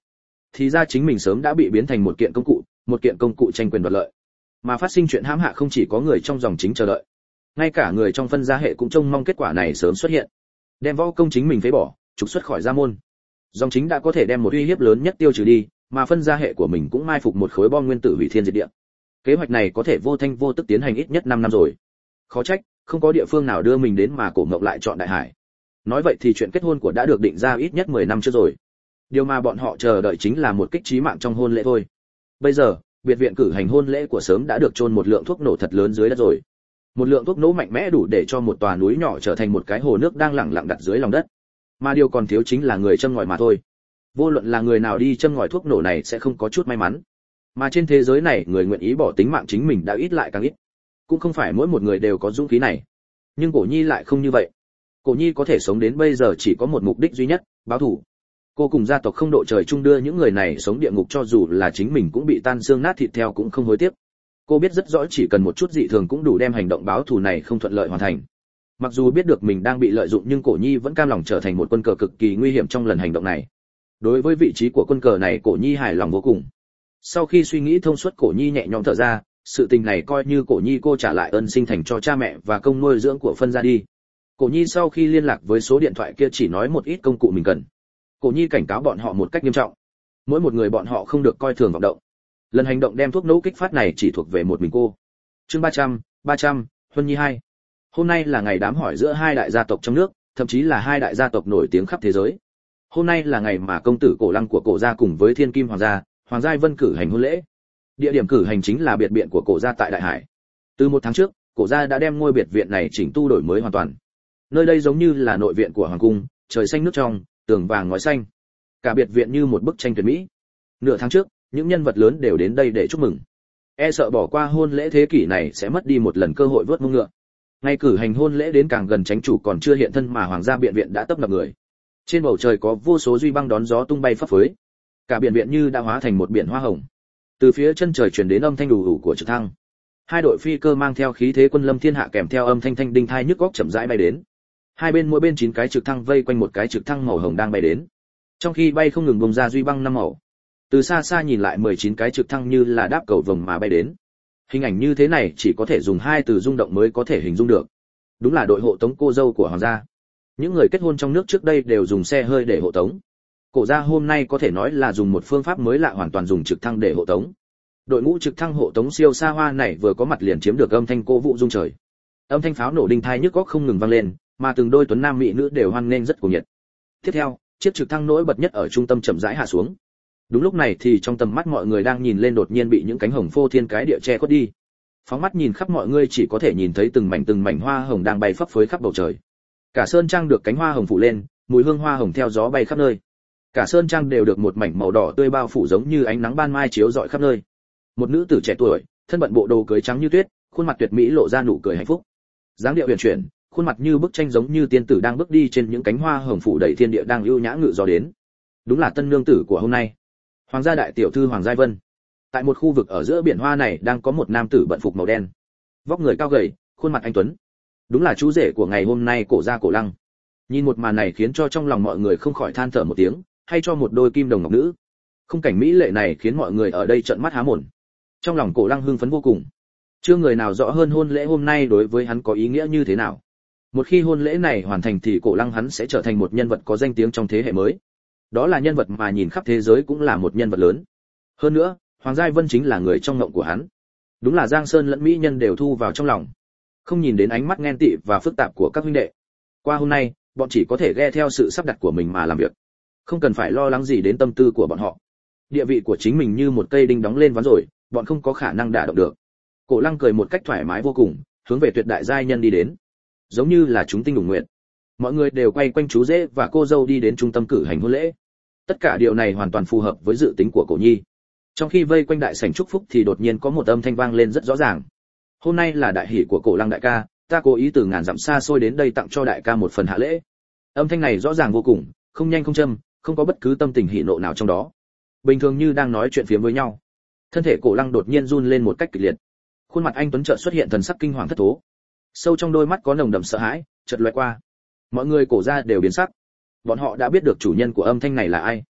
thì ra chính mình sớm đã bị biến thành một kiện công cụ tranh quyền đoạt lợi. Mà phát sinh chuyện hãm hạ không chỉ có người trong dòng chính chờ đợi, ngay cả người trong phân gia hệ cũng trông mong kết quả này sớm xuất hiện, đem võ công chính mình phế bỏ, trục xuất khỏi gia môn. Dòng chính đã có thể đem một uy hiếp lớn nhất tiêu trừ đi, mà phân gia hệ của mình cũng mai phục một khối bom nguyên tử hủy thiên diệt địa. Kế hoạch này có thể vô thanh vô tức tiến hành ít nhất 5 năm rồi. Khó trách, không có địa phương nào đưa mình đến mà Cổ Ngọc lại chọn Đại Hải. Nói vậy thì chuyện kết hôn của đã được định ra ít nhất 10 năm trước rồi. Điều mà bọn họ chờ đợi chính là một kích chí mạng trong hôn lễ thôi. Bây giờ, biệt viện cử hành hôn lễ của sớm đã được chôn một lượng thuốc nổ thật lớn dưới đất rồi. Một lượng thuốc nổ mạnh mẽ đủ để cho một tòa núi nhỏ trở thành một cái hồ nước đang lặng lặng đặt dưới lòng đất. Mà điều còn thiếu chính là người châm ngòi mà thôi. Vô luận là người nào đi châm ngòi thuốc nổ này sẽ không có chút may mắn. Mà trên thế giới này, người nguyện ý bỏ tính mạng chính mình đã ít lại càng ít. Cũng không phải mỗi một người đều có dũng khí này. Nhưng Cổ Nhi lại không như vậy. Cổ Nhi có thể sống đến bây giờ chỉ có một mục đích duy nhất, báo thù. Cô cùng gia tộc không độ trời chung đưa những người này sống địa ngục, cho dù là chính mình cũng bị tan xương nát thịt theo cũng không hối tiếc. Cô biết rất rõ chỉ cần một chút dị thường cũng đủ đem hành động báo thù này không thuận lợi hoàn thành. Mặc dù biết được mình đang bị lợi dụng nhưng Cổ Nhi vẫn cam lòng trở thành một quân cờ cực kỳ nguy hiểm trong lần hành động này. Đối với vị trí của quân cờ này, Cổ Nhi hài lòng vô cùng. Sau khi suy nghĩ thông suốt, Cổ Nhi nhẹ nhõm thở ra, sự tình này coi như Cổ Nhi cô trả lại ơn sinh thành cho cha mẹ và công nuôi dưỡng của phân gia đi. Cổ Nhi sau khi liên lạc với số điện thoại kia chỉ nói một ít công cụ mình cần. Cổ Nhi cảnh cáo bọn họ một cách nghiêm trọng. Mỗi một người bọn họ không được coi thường vọng động. Lần hành động đem thuốc nổ kích phát này chỉ thuộc về một mình cô. Chương 300, Huân Nhi 2. Hôm nay là ngày đám hỏi giữa hai đại gia tộc trong nước, thậm chí là hai đại gia tộc nổi tiếng khắp thế giới. Hôm nay là ngày mà công tử Cổ Lăng của Cổ gia cùng với Thiên Kim Hoàng gia, Hoàng Giai Vân cử hành hôn lễ. Địa điểm cử hành chính là biệt viện của Cổ gia tại Đại Hải. Từ 1 tháng trước, Cổ gia đã đem ngôi biệt viện này chỉnh tu đổi mới hoàn toàn. Nơi đây giống như là nội viện của hoàng cung, trời xanh nước trong, tường vàng ngói xanh. Cả biệt viện như một bức tranh tuyệt mỹ. Nửa tháng trước, những nhân vật lớn đều đến đây để chúc mừng. E sợ bỏ qua hôn lễ thế kỷ này sẽ mất đi một lần cơ hội vớt mông ngựa. Ngày cử hành hôn lễ đến càng gần, chánh chủ còn chưa hiện thân mà hoàng gia biệt viện đã tấp nập người. Trên bầu trời có vô số duy băng đón gió tung bay phấp phới. Cả biệt viện như đã hóa thành một biển hoa hồng. Từ phía chân trời truyền đến âm thanh đủ đủ của trực thăng. Hai đội phi cơ mang theo khí thế quân lâm thiên hạ kèm theo âm thanh thanh đinh thai nhức óc chậm rãi bay đến. Hai bên mỗi bên 9 cái trực thăng vây quanh một cái trực thăng màu hồng đang bay đến. Trong khi bay không ngừng bùng ra duy băng 5 màu. Từ xa xa nhìn lại 19 cái trực thăng như là đáp cầu vồng mà bay đến. Hình ảnh như thế này chỉ có thể dùng 2 từ rung động mới có thể hình dung được. Đúng là đội hộ tống cô dâu của hoàng gia. Những người kết hôn trong nước trước đây đều dùng xe hơi để hộ tống. Cổ gia hôm nay có thể nói là dùng một phương pháp mới lạ, hoàn toàn dùng trực thăng để hộ tống. Đội ngũ trực thăng hộ tống siêu xa hoa này vừa có mặt liền chiếm được âm thanh cô vũ rung trời. Âm thanh pháo nổ đinh thai nhức óc không ngừng vang lên, mà từng đôi tuấn nam mỹ nữ đều hoan nghênh rất cuồng nhiệt. Tiếp theo, chiếc trực thăng nổi bật nhất ở trung tâm chậm rãi hạ xuống. Đúng lúc này thì trong tầm mắt mọi người đang nhìn lên đột nhiên bị những cánh hồng phô thiên cái địa che khuất đi. Phóng mắt nhìn khắp mọi người chỉ có thể nhìn thấy từng mảnh hoa hồng đang bay phấp phới khắp bầu trời. Cả sơn trang được cánh hoa hồng phủ lên, mùi hương hoa hồng theo gió bay khắp nơi. Cả sơn trang đều được một mảnh màu đỏ tươi bao phủ giống như ánh nắng ban mai chiếu rọi khắp nơi. Một nữ tử trẻ tuổi, thân bận bộ đồ cưới trắng như tuyết, khuôn mặt tuyệt mỹ lộ ra nụ cười hạnh phúc. Dáng điệu huyền chuyển, khuôn mặt như bức tranh giống như tiên tử đang bước đi trên những cánh hoa hồng phủ đầy thiên địa đang ưu nhã ngự gió đến. Đúng là tân nương tử của hôm nay, Hoàng gia đại tiểu thư Hoàng Giai Vân. Tại một khu vực ở giữa biển hoa này đang có một nam tử bận phục màu đen, vóc người cao gầy, khuôn mặt anh tuấn. Đúng là chú rể của ngày hôm nay Cổ gia Cổ Lăng. Nhìn một màn này khiến cho trong lòng mọi người không khỏi than thở một tiếng, hay cho một đôi kim đồng ngọc nữ. Khung cảnh mỹ lệ này khiến mọi người ở đây trợn mắt há mồm. Trong lòng Cổ Lăng hưng phấn vô cùng. Chưa người nào rõ hơn hôn lễ hôm nay đối với hắn có ý nghĩa như thế nào. Một khi hôn lễ này hoàn thành thì Cổ Lăng hắn sẽ trở thành một nhân vật có danh tiếng trong thế hệ mới. Đó là nhân vật mà nhìn khắp thế giới cũng là một nhân vật lớn. Hơn nữa, Hoàng Giai Vân chính là người trong mộng của hắn. Đúng là Giang Sơn lẫn mỹ nhân đều thu vào trong lòng. Không nhìn đến ánh mắt ghen tị và phức tạp của các huynh đệ. Qua hôm nay, bọn chỉ có thể nghe theo sự sắp đặt của mình mà làm việc. Không cần phải lo lắng gì đến tâm tư của bọn họ. Địa vị của chính mình như một cây đinh đóng lên ván rồi, bọn không có khả năng đả động được. Cổ Lăng cười một cách thoải mái vô cùng, hướng về tuyệt đại giai nhân đi đến. Giống như là chúng tinh đủng nguyện. Mọi người đều quay quanh chú rể và cô dâu đi đến trung tâm cử hành hôn lễ. Tất cả điều này hoàn toàn phù hợp với dự tính của Cổ Nhi. Trong khi vây quanh đại sảnh chúc phúc thì đột nhiên có một âm thanh vang lên rất rõ ràng. Hôm nay là đại hỷ của Cổ Lăng đại ca, ta cố ý từ ngàn dặm xa xôi đến đây tặng cho đại ca một phần hạ lễ. Âm thanh này rõ ràng vô cùng, không nhanh không chậm, không có bất cứ tâm tình hỉ nộ nào trong đó. Bình thường như đang nói chuyện phiếm với nhau. Thân thể Cổ Lăng đột nhiên run lên một cách kịch liệt. Khuôn mặt anh tuấn chợt xuất hiện thần sắc kinh hoàng thất thố. Sâu trong đôi mắt có nồng đậm sợ hãi, chợt lóe qua. Mọi người Cổ gia đều biến sắc. Bọn họ đã biết được chủ nhân của âm thanh này là ai.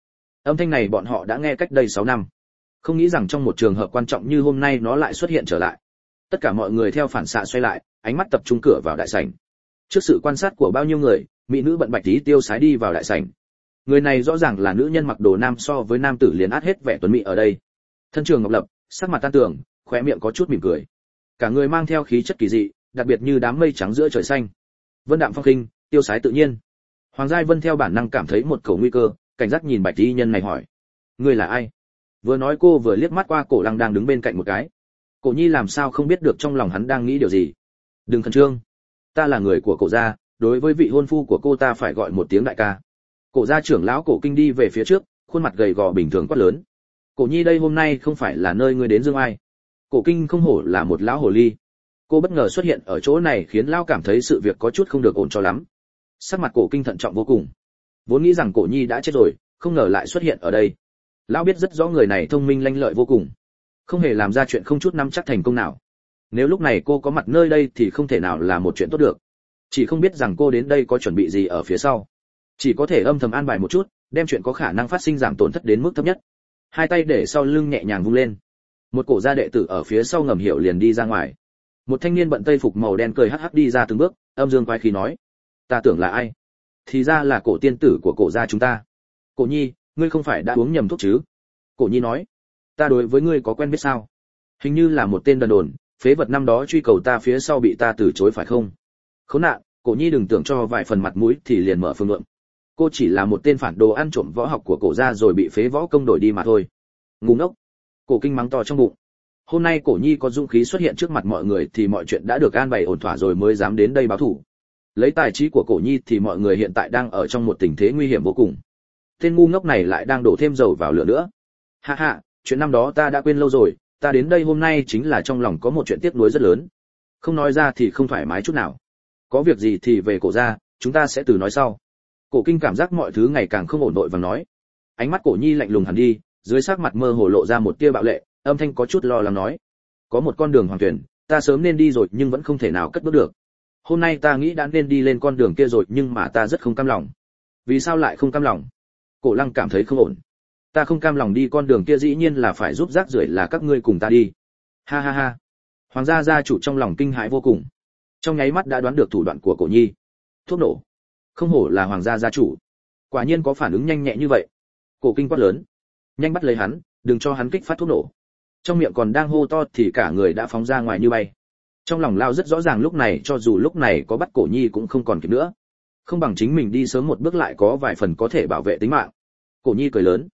Âm thanh này bọn họ đã nghe cách đây 6 năm. Không nghĩ rằng trong một trường hợp quan trọng như hôm nay nó lại xuất hiện trở lại. Tất cả mọi người theo phản xạ xoay lại, ánh mắt tập trung cửa vào đại sảnh. Trước sự quan sát của bao nhiêu người, mỹ nữ bận bạch tí tiêu sái đi vào đại sảnh. Người này rõ ràng là nữ nhân mặc đồ nam, so với nam tử liền át hết vẻ tuấn mỹ ở đây. Thân trường ngọc lập, sắc mặt tan tường, khóe miệng có chút mỉm cười. Cả người mang theo khí chất kỳ dị, đặc biệt như đám mây trắng giữa trời xanh. Vân đạm phong khinh, tiêu sái tự nhiên. Hoàng Giai Vân theo bản năng cảm thấy một cầu nguy cơ, cảnh giác nhìn bạch y nhân này hỏi: "Ngươi là ai?" Vừa nói cô vừa liếc mắt qua Cổ Lăng đang đứng bên cạnh một cái. Cổ Nhi làm sao không biết được trong lòng hắn đang nghĩ điều gì. "Đừng khẩn trương, ta là người của Cổ gia, đối với vị hôn phu của cô ta phải gọi một tiếng đại ca." Cổ gia trưởng lão Cổ Kinh đi về phía trước, khuôn mặt gầy gò bình thường quát lớn: "Cổ Nhi, đây hôm nay không phải là nơi ngươi đến dương ai." Cổ Kinh không hổ là một lão hồ ly. Cô bất ngờ xuất hiện ở chỗ này khiến lão cảm thấy sự việc có chút không được ổn cho lắm. Sắc mặt Cổ Kinh thận trọng vô cùng. Vốn nghĩ rằng Cổ Nhi đã chết rồi, không ngờ lại xuất hiện ở đây. Lão biết rất rõ người này thông minh lanh lợi vô cùng, không hề làm ra chuyện không chút nắm chắc thành công nào. Nếu lúc này cô có mặt nơi đây thì không thể nào là một chuyện tốt được. Chỉ không biết rằng cô đến đây có chuẩn bị gì ở phía sau. Chỉ có thể âm thầm an bài một chút, đem chuyện có khả năng phát sinh giảm tổn thất đến mức thấp nhất. Hai tay để sau lưng nhẹ nhàng vung lên. Một cổ gia đệ tử ở phía sau ngầm hiểu liền đi ra ngoài. Một thanh niên bận tây phục màu đen cười hắc hắc đi ra từng bước, âm dương quái khí nói: "Ta tưởng là ai? Thì ra là Cổ tiên tử của Cổ gia chúng ta. Cổ Nhi, ngươi không phải đã uống nhầm thuốc chứ?" Cổ Nhi nói: "Ta đối với ngươi có quen biết sao? Hình như là một tên đần đồn, phế vật năm đó truy cầu ta phía sau bị ta từ chối phải không?" Khốn nạn, Cổ Nhi đừng tưởng cho vài phần mặt mũi thì liền mở phương lượng. Cô chỉ là một tên phản đồ ăn trộm võ học của Cổ gia rồi bị phế võ công đổi đi mà thôi. Ngu ngốc. Cổ Kinh mắng to trong bụng. Hôm nay Cổ Nhi có dũng khí xuất hiện trước mặt mọi người thì mọi chuyện đã được an bày ổn thỏa rồi mới dám đến đây báo thù. Lấy tài trí của Cổ Nhi thì mọi người hiện tại đang ở trong một tình thế nguy hiểm vô cùng. Tên ngu ngốc này lại đang đổ thêm dầu vào lửa nữa. Ha ha, chuyện năm đó ta đã quên lâu rồi, ta đến đây hôm nay chính là trong lòng có một chuyện tiếc nuối rất lớn. Không nói ra thì không thoải mái chút nào. Có việc gì thì về Cổ gia, chúng ta sẽ từ nói sau. Cổ Kinh cảm giác mọi thứ ngày càng không ổn vội vàng nói. Ánh mắt Cổ Nhi lạnh lùng hẳn đi, dưới sắc mặt mơ hồ lộ ra một tia bạo lệ, âm thanh có chút lo lắng nói: "Có một con đường hoàng tuyển, ta sớm nên đi rồi nhưng vẫn không thể nào cất bước được. Hôm nay ta nghĩ đã nên đi lên con đường kia rồi nhưng mà ta rất không cam lòng." "Vì sao lại không cam lòng?" Cổ Lăng cảm thấy không ổn. "Ta không cam lòng đi con đường kia dĩ nhiên là phải giúp rác rưởi là các ngươi cùng ta đi." Ha ha ha. Hoàng gia gia chủ trong lòng kinh hãi vô cùng. Trong nháy mắt đã đoán được thủ đoạn của Cổ Nhi. Thuốc nổ. Không hổ là Hoàng gia gia chủ. Quả nhiên có phản ứng nhanh nhẹ như vậy. Cổ Kinh quát lớn: "Nhanh bắt lấy hắn, đừng cho hắn kích phát thuốc nổ." Trong miệng còn đang hô to thì cả người đã phóng ra ngoài như bay. Trong lòng Lao rất rõ ràng lúc này cho dù lúc này có bắt Cổ Nhi cũng không còn kịp nữa. Không bằng chính mình đi sớm một bước lại có vài phần có thể bảo vệ tính mạng. Cổ Nhi cười lớn: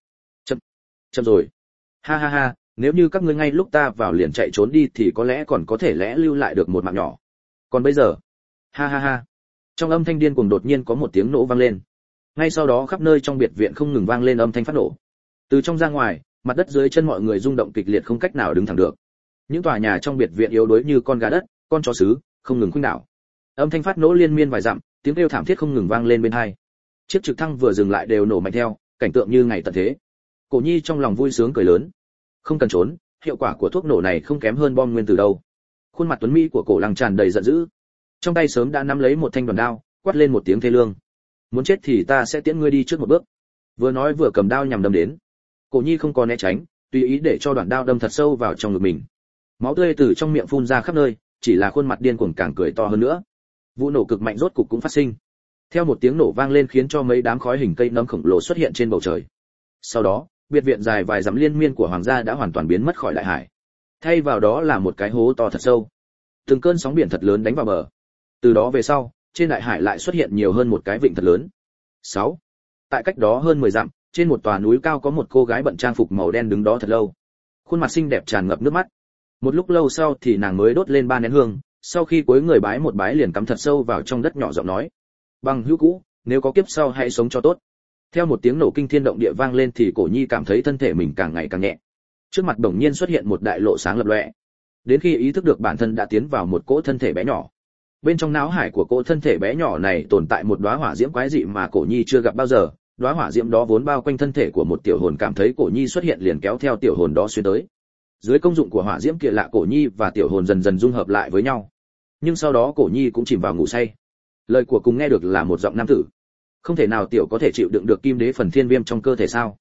Chậm rồi. Ha ha ha, nếu như các ngươi ngay lúc ta vào liền chạy trốn đi thì có lẽ còn có thể lẽ lưu lại được một mạng nhỏ. Còn bây giờ, ha ha ha." Trong âm thanh điên cuồng đột nhiên có một tiếng nổ vang lên. Ngay sau đó khắp nơi trong biệt viện không ngừng vang lên âm thanh phát nổ. Từ trong ra ngoài, mặt đất dưới chân mọi người rung động kịch liệt không cách nào đứng thẳng được. Những tòa nhà trong biệt viện yếu đuối như con gà đất, con chó sứ, không ngừng khuynh đảo. Âm thanh phát nổ liên miên vài dặm, tiếng kêu thảm thiết không ngừng vang lên bên tai. Chiếc trực thăng vừa dừng lại đều nổ mạnh theo, cảnh tượng như ngày tận thế. Cổ Nhi trong lòng vui sướng cười lớn. Không cần trốn, hiệu quả của thuốc nổ này không kém hơn bom nguyên tử đâu. Khuôn mặt tuấn mỹ của Cổ Lăng tràn đầy giận dữ. Trong tay sớm đã nắm lấy một thanh đoàn đao, quát lên một tiếng thê lương: "Muốn chết thì ta sẽ tiễn ngươi đi trước một bước." Vừa nói vừa cầm đao nhằm đâm đến. Cổ Nhi không có né tránh, tùy ý để cho đoạn đao đâm thật sâu vào trong ngực mình. Máu tươi từ trong miệng phun ra khắp nơi, chỉ là khuôn mặt điên cuồng càng cười to hơn nữa. Vụ nổ cực mạnh rốt cục cũng phát sinh. Theo một tiếng nổ vang lên khiến cho mấy đám khói hình cây nấm khổng lồ xuất hiện trên bầu trời. Sau đó, biệt viện dài vài dặm liên miên của hoàng gia đã hoàn toàn biến mất khỏi đại hải. Thay vào đó là một cái hố to thật sâu. Từng cơn sóng biển thật lớn đánh vào bờ. Từ đó về sau, trên đại hải lại xuất hiện nhiều hơn một cái vịnh thật lớn. 6. Tại cách đó hơn 10 dặm, trên một tòa núi cao có một cô gái bận trang phục màu đen đứng đó thật lâu. Khuôn mặt xinh đẹp tràn ngập nước mắt. Một lúc lâu sau thì nàng mới đốt lên 3 nén hương, sau khi cúi người bái một bái liền cắm thật sâu vào trong đất nhỏ giọng nói: "Bằng hữu cũ, nếu có kiếp sau hãy sống cho tốt." Theo một tiếng nổ kinh thiên động địa vang lên thì Cổ Nhi cảm thấy thân thể mình càng ngày càng nhẹ. Trước mặt bỗng nhiên xuất hiện một đại lộ sáng lập lòe. Đến khi ý thức được bản thân đã tiến vào một cỗ thân thể bé nhỏ. Bên trong não hải của cỗ thân thể bé nhỏ này tồn tại một đóa hỏa diễm quái dị mà Cổ Nhi chưa gặp bao giờ. Đóa hỏa diễm đó vốn bao quanh thân thể của một tiểu hồn, cảm thấy Cổ Nhi xuất hiện liền kéo theo tiểu hồn đó xuyên tới. Dưới công dụng của hỏa diễm kia lạ, Cổ Nhi và tiểu hồn dần dần dung hợp lại với nhau. Nhưng sau đó Cổ Nhi cũng chìm vào ngủ say. Lời của cùng nghe được là một giọng nam tử: "Không thể nào tiểu có thể chịu đựng được kim đế phần thiên viêm trong cơ thể sao?"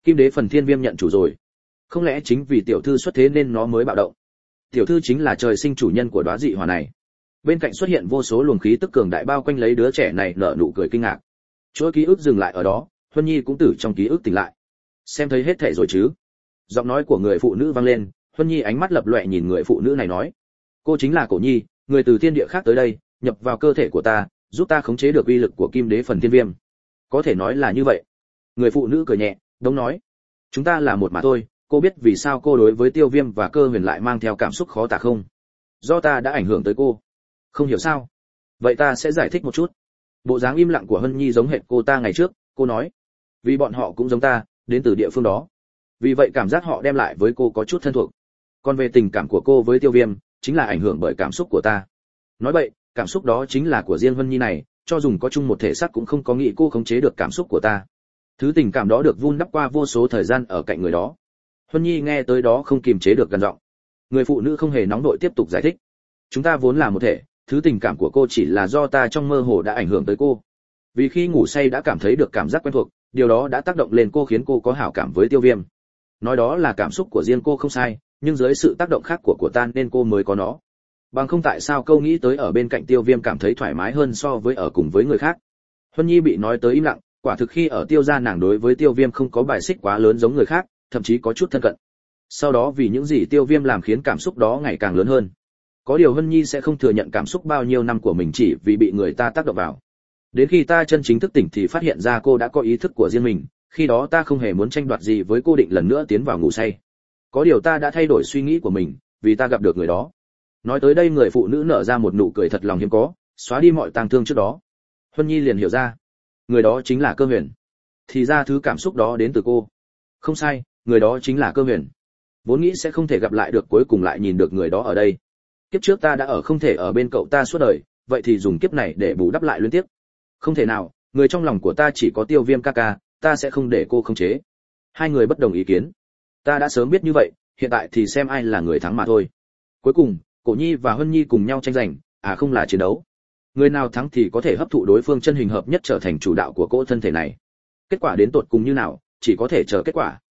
Kim đế phần thiên viêm nhận chủ rồi. Không lẽ chính vì tiểu thư xuất thế nên nó mới bạo động? Tiểu thư chính là trời sinh chủ nhân của đóa dị hỏa này. Bên cạnh xuất hiện vô số luồng khí tức cường đại bao quanh lấy đứa trẻ này, nở nụ cười kinh ngạc. Chuỗi ký ức dừng lại ở đó, Huân Nhi cũng từ trong ký ức tỉnh lại. Xem thấy hết thảy rồi chứ? Giọng nói của người phụ nữ vang lên, Huân Nhi ánh mắt lập lòe nhìn người phụ nữ này nói: cô chính là Cổ Nhi, người từ thiên địa khác tới đây, nhập vào cơ thể của ta, giúp ta khống chế được uy lực của Kim đế phần thiên viêm. Có thể nói là như vậy. Người phụ nữ cười nhẹ, đống nói: chúng ta là một mà thôi. Cô biết vì sao cô đối với Tiêu Viêm và Cơ Huyền lại mang theo cảm xúc khó tả không? Do ta đã ảnh hưởng tới cô. Không hiểu sao? Vậy ta sẽ giải thích một chút. Bộ dáng im lặng của Hân Nhi giống hệt cô ta ngày trước. Cô nói: vì bọn họ cũng giống ta, đến từ địa phương đó. Vì vậy cảm giác họ đem lại với cô có chút thân thuộc. Còn về tình cảm của cô với Tiêu Viêm, chính là ảnh hưởng bởi cảm xúc của ta. Nói vậy, cảm xúc đó chính là của riêng Hân Nhi này, cho dùng có chung một thể xác cũng không có nghĩ cô khống chế được cảm xúc của ta. Thứ tình cảm đó được vun đắp qua vô số thời gian ở cạnh người đó. Huân Nhi nghe tới đó không kìm chế được gần giọng. Người phụ nữ không hề nóng nội tiếp tục giải thích: chúng ta vốn là một thể, thứ tình cảm của cô chỉ là do ta trong mơ hồ đã ảnh hưởng tới cô. Vì khi ngủ say đã cảm thấy được cảm giác quen thuộc, điều đó đã tác động lên cô khiến cô có hảo cảm với Tiêu Viêm. Nói đó là cảm xúc của riêng cô không sai, nhưng dưới sự tác động khác của ta nên cô mới có nó. Bằng không tại sao câu nghĩ tới ở bên cạnh Tiêu Viêm cảm thấy thoải mái hơn so với ở cùng với người khác. Huân Nhi bị nói tới im lặng, quả thực khi ở Tiêu gia nàng đối với Tiêu Viêm không có bài xích quá lớn giống người khác, thậm chí có chút thân cận. Sau đó vì những gì Tiêu Viêm làm khiến cảm xúc đó ngày càng lớn hơn. Có điều Hân Nhi sẽ không thừa nhận cảm xúc bao nhiêu năm của mình chỉ vì bị người ta tác động vào. Đến khi ta chân chính thức tỉnh thì phát hiện ra cô đã có ý thức của riêng mình, khi đó ta không hề muốn tranh đoạt gì với cô, định lần nữa tiến vào ngủ say. Có điều ta đã thay đổi suy nghĩ của mình, vì ta gặp được người đó. Nói tới đây người phụ nữ nở ra một nụ cười thật lòng hiếm có, xóa đi mọi tang thương trước đó. Huân Nhi liền hiểu ra, người đó chính là Cơ Huyền. Thì ra thứ cảm xúc đó đến từ cô. Không sai, người đó chính là Cơ Huyền. Vốn nghĩ sẽ không thể gặp lại được, cuối cùng lại nhìn được người đó ở đây. Kiếp trước ta đã không thể ở bên cậu ta suốt đời, vậy thì dùng kiếp này để bù đắp lại liên tiếp. Không thể nào, người trong lòng của ta chỉ có Tiêu Viêm ca ca, ta sẽ không để cô khống chế. Hai người bất đồng ý kiến. Ta đã sớm biết như vậy, hiện tại thì xem ai là người thắng mà thôi. Cuối cùng, Cổ Nhi và Huân Nhi cùng nhau tranh giành, không là chiến đấu. Người nào thắng thì có thể hấp thụ đối phương chân hình hợp nhất trở thành chủ đạo của cỗ thân thể này. Kết quả đến tột cùng như nào, chỉ có thể chờ kết quả.